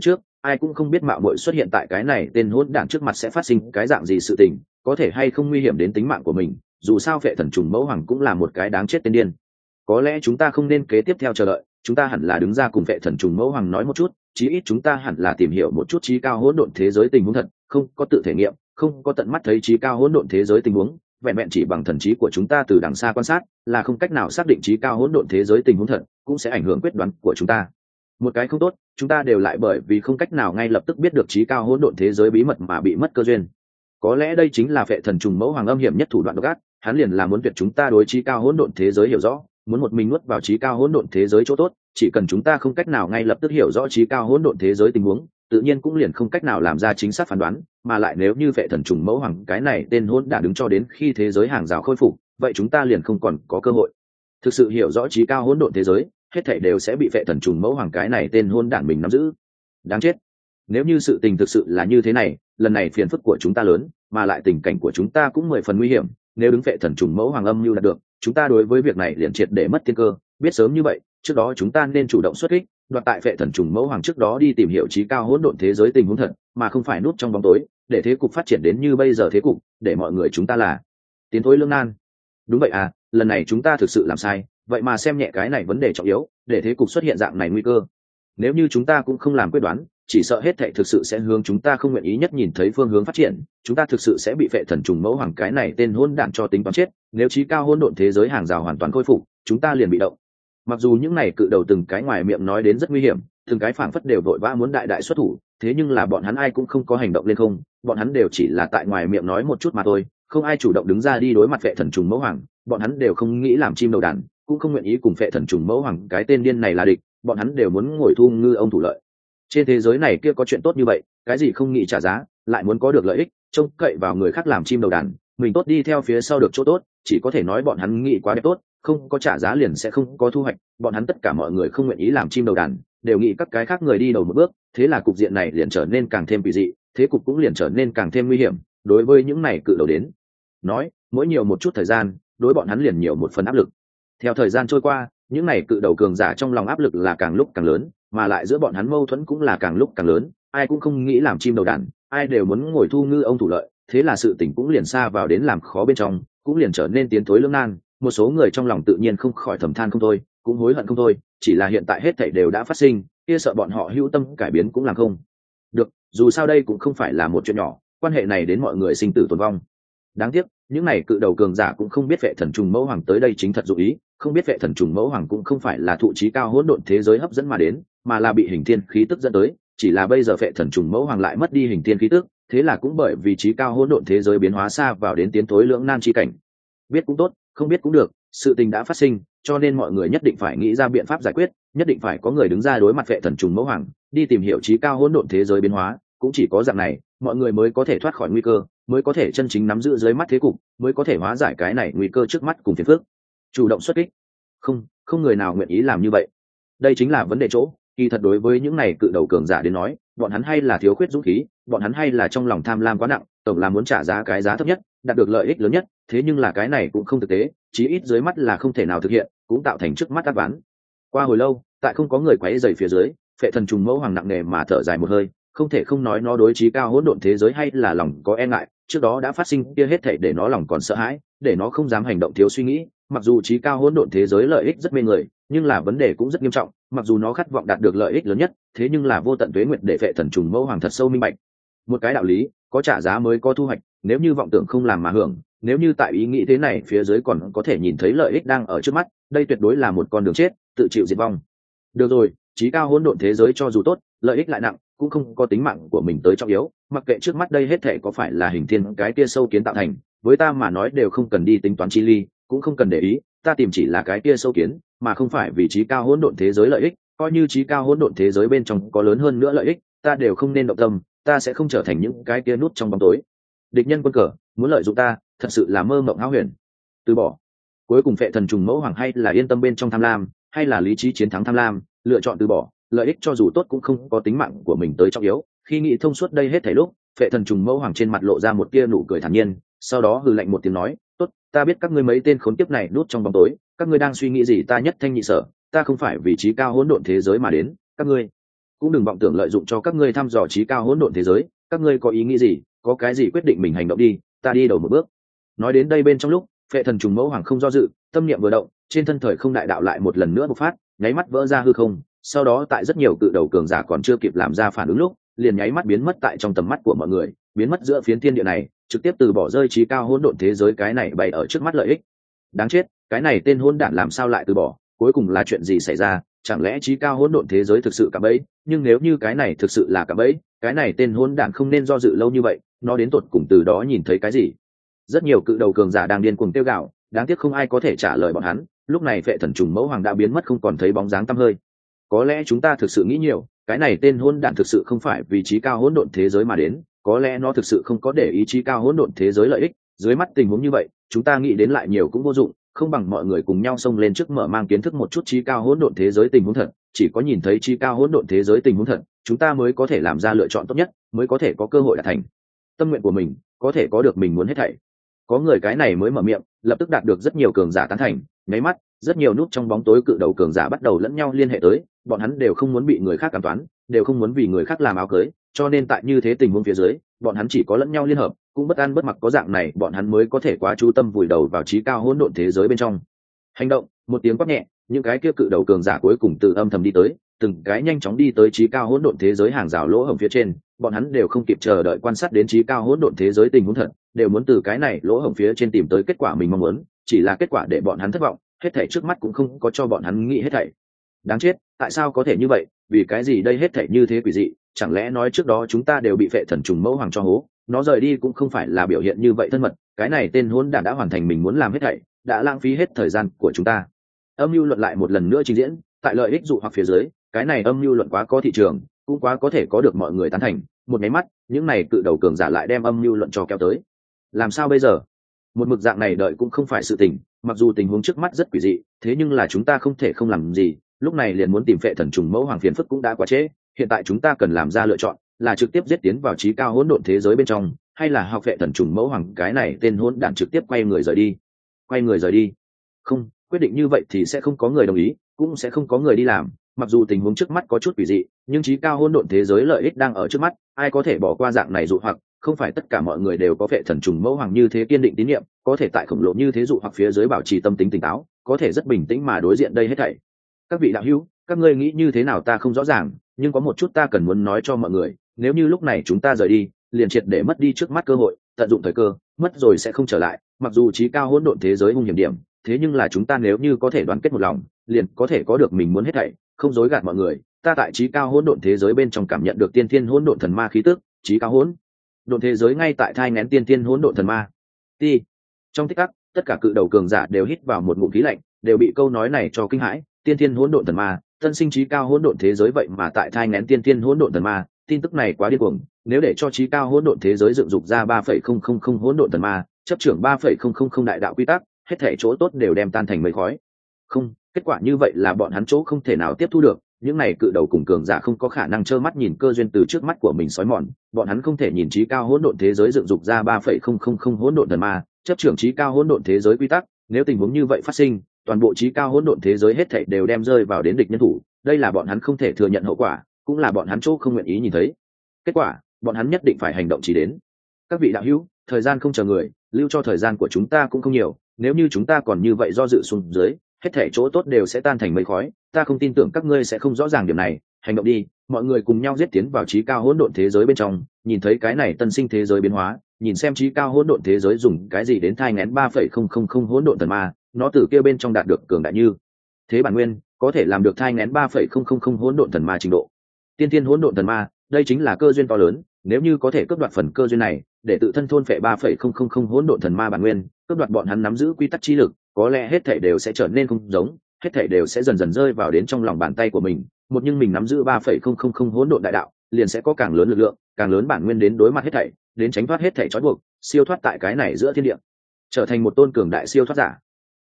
ai cũng không biết mạo muội xuất hiện tại cái này tên hỗn đản trước mặt sẽ phát sinh cái dạng gì sự tình, có thể hay không nguy hiểm đến tính mạng của mình. Dù sao Phệ Thần Trùng Mẫu Hoàng cũng là một cái đáng chết tên điên. Có lẽ chúng ta không nên kế tiếp theo chờ đợi, chúng ta hẳn là đứng ra cùng Phệ Thần Trùng Mẫu Hoàng nói một chút, chí ít chúng ta hẳn là tìm hiểu một chút trí cao hỗn độn thế giới tình huống thật, không có tự thể nghiệm, không có tận mắt thấy trí cao hỗn độn thế giới tình huống, vẹn vẹn chỉ bằng thần trí của chúng ta từ đằng xa quan sát, là không cách nào xác định trí cao hỗn độn thế giới tình huống thật, cũng sẽ ảnh hưởng quyết đoán của chúng ta. Một cái không tốt, chúng ta đều lại bởi vì không cách nào ngay lập tức biết được trí cao hỗn độn thế giới bí mật mà bị mất cơ duyên. Có lẽ đây chính là Phệ Thần Trùng Mẫu Hoàng âm hiểm nhất thủ đoạn độc ác, hắn liền là muốn tuyệt chúng ta đối trí cao hỗn độn thế giới hiểu rõ, muốn một mình nuốt vào trí cao hỗn độn thế giới chỗ tốt. Chỉ cần chúng ta không cách nào ngay lập tức hiểu rõ trí cao hỗn độn thế giới tình huống, tự nhiên cũng liền không cách nào làm ra chính xác phán đoán, mà lại nếu như Phệ Thần Trùng Mẫu Hoàng cái này tên hỗn đã đứng cho đến khi thế giới hàng rào khôi phục, vậy chúng ta liền không còn có cơ hội thực sự hiểu rõ trí cao hỗn độn thế giới, hết thảy đều sẽ bị Phệ Thần Trùng Mẫu Hoàng cái này tên hỗn đản mình nắm giữ. Đáng chết. Nếu như sự tình thực sự là như thế này, lần này phiền phức của chúng ta lớn, mà lại tình cảnh của chúng ta cũng mười phần nguy hiểm. Nếu đứng Phệ Thần Trùng Mẫu Hoàng âm mưu đạt được, chúng ta đối với việc này liền triệt để mất tiên cơ. Biết sớm như vậy, trước đó chúng ta nên chủ động xuất kích, đoạt tại Phệ Thần Trùng Mẫu Hoàng trước đó đi tìm hiểu trí cao hỗn độn thế giới tình huống thật, mà không phải núp trong bóng tối, để thế cục phát triển đến như bây giờ thế cục, để mọi người chúng ta là tiến thối lưỡng nan. Đúng vậy à, lần này chúng ta thực sự làm sai, vậy mà xem nhẹ cái này vấn đề trọng yếu, để thế cục xuất hiện dạng này nguy cơ. Nếu như chúng ta cũng không làm quyết đoán, chỉ sợ hết thảy thực sự sẽ hướng chúng ta không nguyện ý nhất nhìn thấy phương hướng phát triển, chúng ta thực sự sẽ bị Phệ Thần Trùng Mẫu Hoàng cái này tên hỗn đản cho tính toán chết. Nếu trí cao hỗn độn thế giới hàng rào hoàn toàn khôi phục, chúng ta liền bị động. Mặc dù những này cự đầu từng cái ngoài miệng nói đến rất nguy hiểm, từng cái phảng phất đều vội vã muốn đại đại xuất thủ, thế nhưng là bọn hắn ai cũng không có hành động lên không, bọn hắn đều chỉ là tại ngoài miệng nói một chút mà thôi, không ai chủ động đứng ra đi đối mặt Phệ Thần Trùng Mẫu Hoàng, bọn hắn đều không nghĩ làm chim đầu đàn, cũng không nguyện ý cùng Phệ Thần Trùng Mẫu Hoàng cái tên điên này là địch, bọn hắn đều muốn ngồi thu ngư ông thủ lợi. Trên thế giới này kia có chuyện tốt như vậy, cái gì không nghĩ trả giá, lại muốn có được lợi ích, trông cậy vào người khác làm chim đầu đàn, mình tốt đi theo phía sau được chỗ tốt, chỉ có thể nói bọn hắn nghĩ quá đẹp tốt, không có trả giá liền sẽ không có thu hoạch, bọn hắn tất cả mọi người không nguyện ý làm chim đầu đàn, đều nghĩ các cái khác người đi đầu một bước, thế là cục diện này liền trở nên càng thêm kỳ dị, thế cục cũng liền trở nên càng thêm nguy hiểm. Đối với những này cự đầu đến nói, mỗi nhiều một chút thời gian, đối bọn hắn liền nhiều một phần áp lực. Theo thời gian trôi qua, những này cự đầu cường giả trong lòng áp lực là càng lúc càng lớn, mà lại giữa bọn hắn mâu thuẫn cũng là càng lúc càng lớn, ai cũng không nghĩ làm chim đầu đàn, ai đều muốn ngồi thu ngư ông thủ lợi, thế là sự tình cũng liền xa vào đến làm khó bên trong, cũng liền trở nên tiến thối lưỡng nan. Một số người trong lòng tự nhiên không khỏi thầm than không thôi, cũng hối hận không thôi, chỉ là hiện tại hết thảy đều đã phát sinh, kia sợ bọn họ hữu tâm cải biến cũng làm không được, dù sao đây cũng không phải là một chuyện nhỏ, quan hệ này đến mọi người sinh tử tồn vong. Đáng tiếc, những này cự đầu cường giả cũng không biết Phệ Thần Trùng Mẫu Hoàng tới đây chính thật dụ ý, không biết Phệ Thần Trùng Mẫu Hoàng cũng không phải là thụ trí cao hỗn độn thế giới hấp dẫn mà đến, mà là bị hình thiên khí tức dẫn tới, chỉ là bây giờ Phệ Thần Trùng Mẫu Hoàng lại mất đi hình thiên khí tức, thế là cũng bởi vì trí cao hỗn độn thế giới biến hóa xa vào đến tiến thối lưỡng nan chi cảnh. Biết cũng tốt, không biết cũng được, sự tình đã phát sinh, cho nên mọi người nhất định phải nghĩ ra biện pháp giải quyết, nhất định phải có người đứng ra đối mặt Phệ Thần Trùng Mẫu Hoàng, đi tìm hiểu trí cao hỗn độn thế giới biến hóa, cũng chỉ có dạng này, mọi người mới có thể thoát khỏi nguy cơ, mới có thể chân chính nắm giữ dưới mắt thế cục, mới có thể hóa giải cái này nguy cơ trước mắt cùng phiền phức. Chủ động xuất kích, không, không người nào nguyện ý làm như vậy. Đây chính là vấn đề chỗ, kỳ thật đối với những này cự đầu cường giả đến nói, bọn hắn hay là thiếu khuyết dũng khí, bọn hắn hay là trong lòng tham lam quá nặng, tổng là muốn trả giá cái giá thấp nhất, đạt được lợi ích lớn nhất, thế nhưng là cái này cũng không thực tế, chí ít dưới mắt là không thể nào thực hiện, cũng tạo thành trước mắt ác ván. Qua hồi lâu, tại không có người quấy rầy phía dưới, Phệ Thần Trùng Mẫu Hoàng nặng nề mà thở dài một hơi, không thể không nói nó đối trí cao hỗn độn thế giới hay là lòng có e ngại, trước đó đã phát sinh kia hết thảy để nó lòng còn sợ hãi, để nó không dám hành động thiếu suy nghĩ. Mặc dù trí cao hỗn độn thế giới lợi ích rất mê người, nhưng là vấn đề cũng rất nghiêm trọng, mặc dù nó khát vọng đạt được lợi ích lớn nhất, thế nhưng là vô tận tuế nguyệt để Phệ Thần Trùng Mẫu Hoàng thật sâu minh bạch một cái đạo lý, có trả giá mới có thu hoạch, nếu như vọng tưởng không làm mà hưởng, nếu như tại ý nghĩ thế này phía dưới còn có thể nhìn thấy lợi ích đang ở trước mắt, đây tuyệt đối là một con đường chết, tự chịu diệt vong. Được rồi, trí cao hỗn độn thế giới cho dù tốt, lợi ích lại nặng, cũng không có tính mạng của mình tới trọng yếu, mặc kệ trước mắt đây hết thể có phải là hình thiên cái kia sâu kiến tạo thành, với ta mà nói đều không cần đi tính toán chi ly, cũng không cần để ý, ta tìm chỉ là cái kia sâu kiến, mà không phải vì trí cao hỗn độn thế giới lợi ích, coi như trí cao hỗn độn thế giới bên trong có lớn hơn nữa lợi ích, ta đều không nên động tâm, ta sẽ không trở thành những cái kia nút trong bóng tối. Địch nhân quân cờ, muốn lợi dụng ta, thật sự là mơ mộng hão huyền. Từ bỏ. Cuối cùng Phệ Thần Trùng Mẫu Hoàng hay là yên tâm bên trong tham lam, hay là lý trí chiến thắng tham lam, lựa chọn từ bỏ, lợi ích cho dù tốt cũng không có tính mạng của mình tới trọng yếu. Khi nghĩ thông suốt đây hết thảy lúc, Phệ Thần Trùng Mẫu Hoàng trên mặt lộ ra một tia nụ cười thản nhiên, sau đó hừ lạnh một tiếng nói, tốt, ta biết các ngươi mấy tên khốn kiếp này nút trong bóng tối, các ngươi đang suy nghĩ gì ta nhất thanh nhị sở, ta không phải vị trí cao hỗn độn thế giới mà đến, các ngươi cũng đừng vọng tưởng lợi dụng cho các ngươi thăm dò trí cao hỗn độn thế giới. Các ngươi có ý nghĩ gì, có cái gì quyết định mình hành động đi, ta đi đầu một bước. Nói đến đây bên trong lúc, Phệ Thần trùng mẫu hoàng không do dự, tâm niệm vừa động, trên thân thời không đại đạo lại một lần nữa bộc phát, nháy mắt vỡ ra hư không. Sau đó tại rất nhiều cự đầu cường giả còn chưa kịp làm ra phản ứng lúc, liền nháy mắt biến mất tại trong tầm mắt của mọi người, biến mất giữa phiến thiên địa này, trực tiếp từ bỏ rơi trí cao hỗn độn thế giới cái này bày ở trước mắt lợi ích. Đáng chết, cái này tên hỗn đản làm sao lại từ bỏ, cuối cùng là chuyện gì xảy ra? Chẳng lẽ trí cao hỗn độn thế giới thực sự cả bẫy? Nhưng nếu như cái này thực sự là cả bẫy, cái này tên hỗn đản không nên do dự lâu như vậy, nó đến tột cùng từ đó nhìn thấy cái gì? Rất nhiều cự đầu cường giả đang điên cuồng tiêu gạo, đáng tiếc không ai có thể trả lời bọn hắn. Lúc này Phệ Thần trùng mẫu hoàng đã biến mất không còn thấy bóng dáng tăm hơi. Có lẽ chúng ta thực sự nghĩ nhiều, cái này tên hỗn đản thực sự không phải vì trí cao hỗn độn thế giới mà đến, có lẽ nó thực sự không có để ý trí cao hỗn độn thế giới lợi ích. Dưới mắt tình huống như vậy, chúng ta nghĩ đến lại nhiều cũng vô dụng, không bằng mọi người cùng nhau xông lên trước mở mang kiến thức một chút trí cao hỗn độn thế giới tình huống thật. Chỉ có nhìn thấy trí cao hỗn độn thế giới tình huống thật, chúng ta mới có thể làm ra lựa chọn tốt nhất, mới có thể có cơ hội đạt thành tâm nguyện của mình, có thể có được mình muốn hết thảy. Có người cái này mới mở miệng, lập tức đạt được rất nhiều cường giả tán thành. Nháy mắt, rất nhiều nút trong bóng tối cự đầu cường giả bắt đầu lẫn nhau liên hệ tới, bọn hắn đều không muốn bị người khác cảm toán, đều không muốn vì người khác làm áo cưới, cho nên tại như thế tình huống phía dưới, bọn hắn chỉ có lẫn nhau liên hợp, cũng bất an bất mặc có dạng này, bọn hắn mới có thể quá chú tâm vùi đầu vào trí cao hỗn độn thế giới bên trong. Hành động, một tiếng quát nhẹ, những cái kia cự đầu cường giả cuối cùng từ âm thầm đi tới, từng cái nhanh chóng đi tới trí cao hỗn độn thế giới hàng rào lỗ hổng phía trên, bọn hắn đều không kịp chờ đợi quan sát đến trí cao hỗn độn thế giới tình huống thật, đều muốn từ cái này lỗ hổng phía trên tìm tới kết quả mình mong muốn, chỉ là kết quả để bọn hắn thất vọng, hết thảy trước mắt cũng không có cho bọn hắn nghĩ hết thảy. Đáng chết, tại sao có thể như vậy, vì cái gì đây hết thảy như thế quỷ dị, chẳng lẽ nói trước đó chúng ta đều bị Phệ Thần trùng mẫu hoàng cho hố, nó rời đi cũng không phải là biểu hiện như vậy thân mật, cái này tên hỗn đản đã hoàn thành mình muốn làm hết thảy, đã lãng phí hết thời gian của chúng ta. Âm mưu luận lại một lần nữa trình diễn, tại lợi ích dụ hoặc phía dưới, cái này âm mưu luận quá có thị trường, cũng quá có thể có được mọi người tán thành, một cái mắt, những này cự đầu cường giả lại đem âm mưu luận cho kéo tới. Làm sao bây giờ? Một mực dạng này đợi cũng không phải sự tình, mặc dù tình huống trước mắt rất quỷ dị, thế nhưng là chúng ta không thể không làm gì, lúc này liền muốn tìm Phệ Thần trùng mẫu hoàng phiền phức cũng đã quá trễ, hiện tại chúng ta cần làm ra lựa chọn, là trực tiếp giết tiến vào trí cao hỗn độn thế giới bên trong, hay là học Phệ Thần trùng mẫu hoàng cái này tên hỗn đản trực tiếp quay người rời đi. Quay người rời đi? Không, quyết định như vậy thì sẽ không có người đồng ý, cũng sẽ không có người đi làm. Mặc dù tình huống trước mắt có chút quỷ dị, nhưng trí cao hỗn độn thế giới lợi ích đang ở trước mắt, ai có thể bỏ qua dạng này dụ hoặc? Không phải tất cả mọi người đều có Phệ Thần trùng mẫu hoàng như thế kiên định tín nhiệm, có thể tại khổng lồ như thế dụ hoặc phía dưới bảo trì tâm tính tỉnh táo, có thể rất bình tĩnh mà đối diện đây hết thảy. Các vị đạo hữu, các ngươi nghĩ như thế nào ta không rõ ràng, nhưng có một chút ta cần muốn nói cho mọi người, nếu như lúc này chúng ta rời đi, liền triệt để mất đi trước mắt cơ hội, tận dụng thời cơ, mất rồi sẽ không trở lại. Mặc dù trí cao hỗn độn thế giới hung hiểm điểm, thế nhưng là chúng ta nếu như có thể đoàn kết một lòng, liền có thể có được mình muốn hết thảy, không dối gạt mọi người. Ta tại trí cao hỗn độn thế giới bên trong cảm nhận được tiên thiên hỗn độn thần ma khí tức, trí cao hỗn độn thế giới ngay tại thai nghén tiên thiên hỗn độn thần ma. Ti. Trong tích tắc, tất cả cự đầu cường giả đều hít vào một ngụm khí lạnh, đều bị câu nói này cho kinh hãi. Tiên thiên hỗn độn thần ma, tân sinh trí cao hỗn độn thế giới vậy mà tại thai nghén tiên thiên hỗn độn thần ma, tin tức này quá điên cuồng. Nếu để cho trí cao hỗn độn thế giới dựng dục ra ba phẩy không không không hỗn độn thần ma, chấp trưởng ba phẩy không không không đại đạo quy tắc, hết thảy chỗ tốt đều đem tan thành mây khói. Không, kết quả như vậy là bọn hắn chỗ không thể nào tiếp thu được. Những này cự đầu cùng cường giả không có khả năng trơ mắt nhìn cơ duyên từ trước mắt của mình xói mòn, bọn hắn không thể nhìn trí cao hỗn độn thế giới dựng dục ra ba phẩy không không không hỗn độn thần ma, chấp trưởng trí cao hỗn độn thế giới quy tắc. Nếu tình huống như vậy phát sinh, toàn bộ trí cao hỗn độn thế giới hết thảy đều đem rơi vào đến địch nhân thủ, đây là bọn hắn không thể thừa nhận hậu quả, cũng là bọn hắn chỗ không nguyện ý nhìn thấy. Kết quả, bọn hắn nhất định phải hành động chỉ đến. Các vị đạo hữu, thời gian không chờ người, lưu cho thời gian của chúng ta cũng không nhiều, nếu như chúng ta còn như vậy do dự xuống dưới, hết thảy chỗ tốt đều sẽ tan thành mây khói, ta không tin tưởng các ngươi sẽ không rõ ràng điểm này. Hành động đi, mọi người cùng nhau giết tiến vào trí cao hỗn độn thế giới bên trong, nhìn thấy cái này tân sinh thế giới biến hóa, nhìn xem trí cao hỗn độn thế giới dùng cái gì đến thai nghén ba phẩy không không không hỗn độn thần ma, nó từ kia bên trong đạt được cường đại như thế bản nguyên, có thể làm được thai nghén ba phẩy không không không hỗn độn thần ma trình độ tiên thiên hỗn độn thần ma, đây chính là cơ duyên to lớn. Nếu như có thể cướp đoạt phần cơ duyên này, để tự thân thôn phệ ba phẩy không không không hỗn độn thần ma bản nguyên, cướp đoạt bọn hắn nắm giữ quy tắc chi lực, có lẽ hết thảy đều sẽ trở nên không giống, hết thảy đều sẽ dần dần rơi vào đến trong lòng bàn tay của mình. Một nhưng mình nắm giữ ba phẩy không không không hỗn độn đại đạo, liền sẽ có càng lớn lực lượng, càng lớn bản nguyên đến đối mặt hết thảy, đến tránh thoát hết thảy trói buộc, siêu thoát tại cái này giữa thiên địa, trở thành một tôn cường đại siêu thoát giả.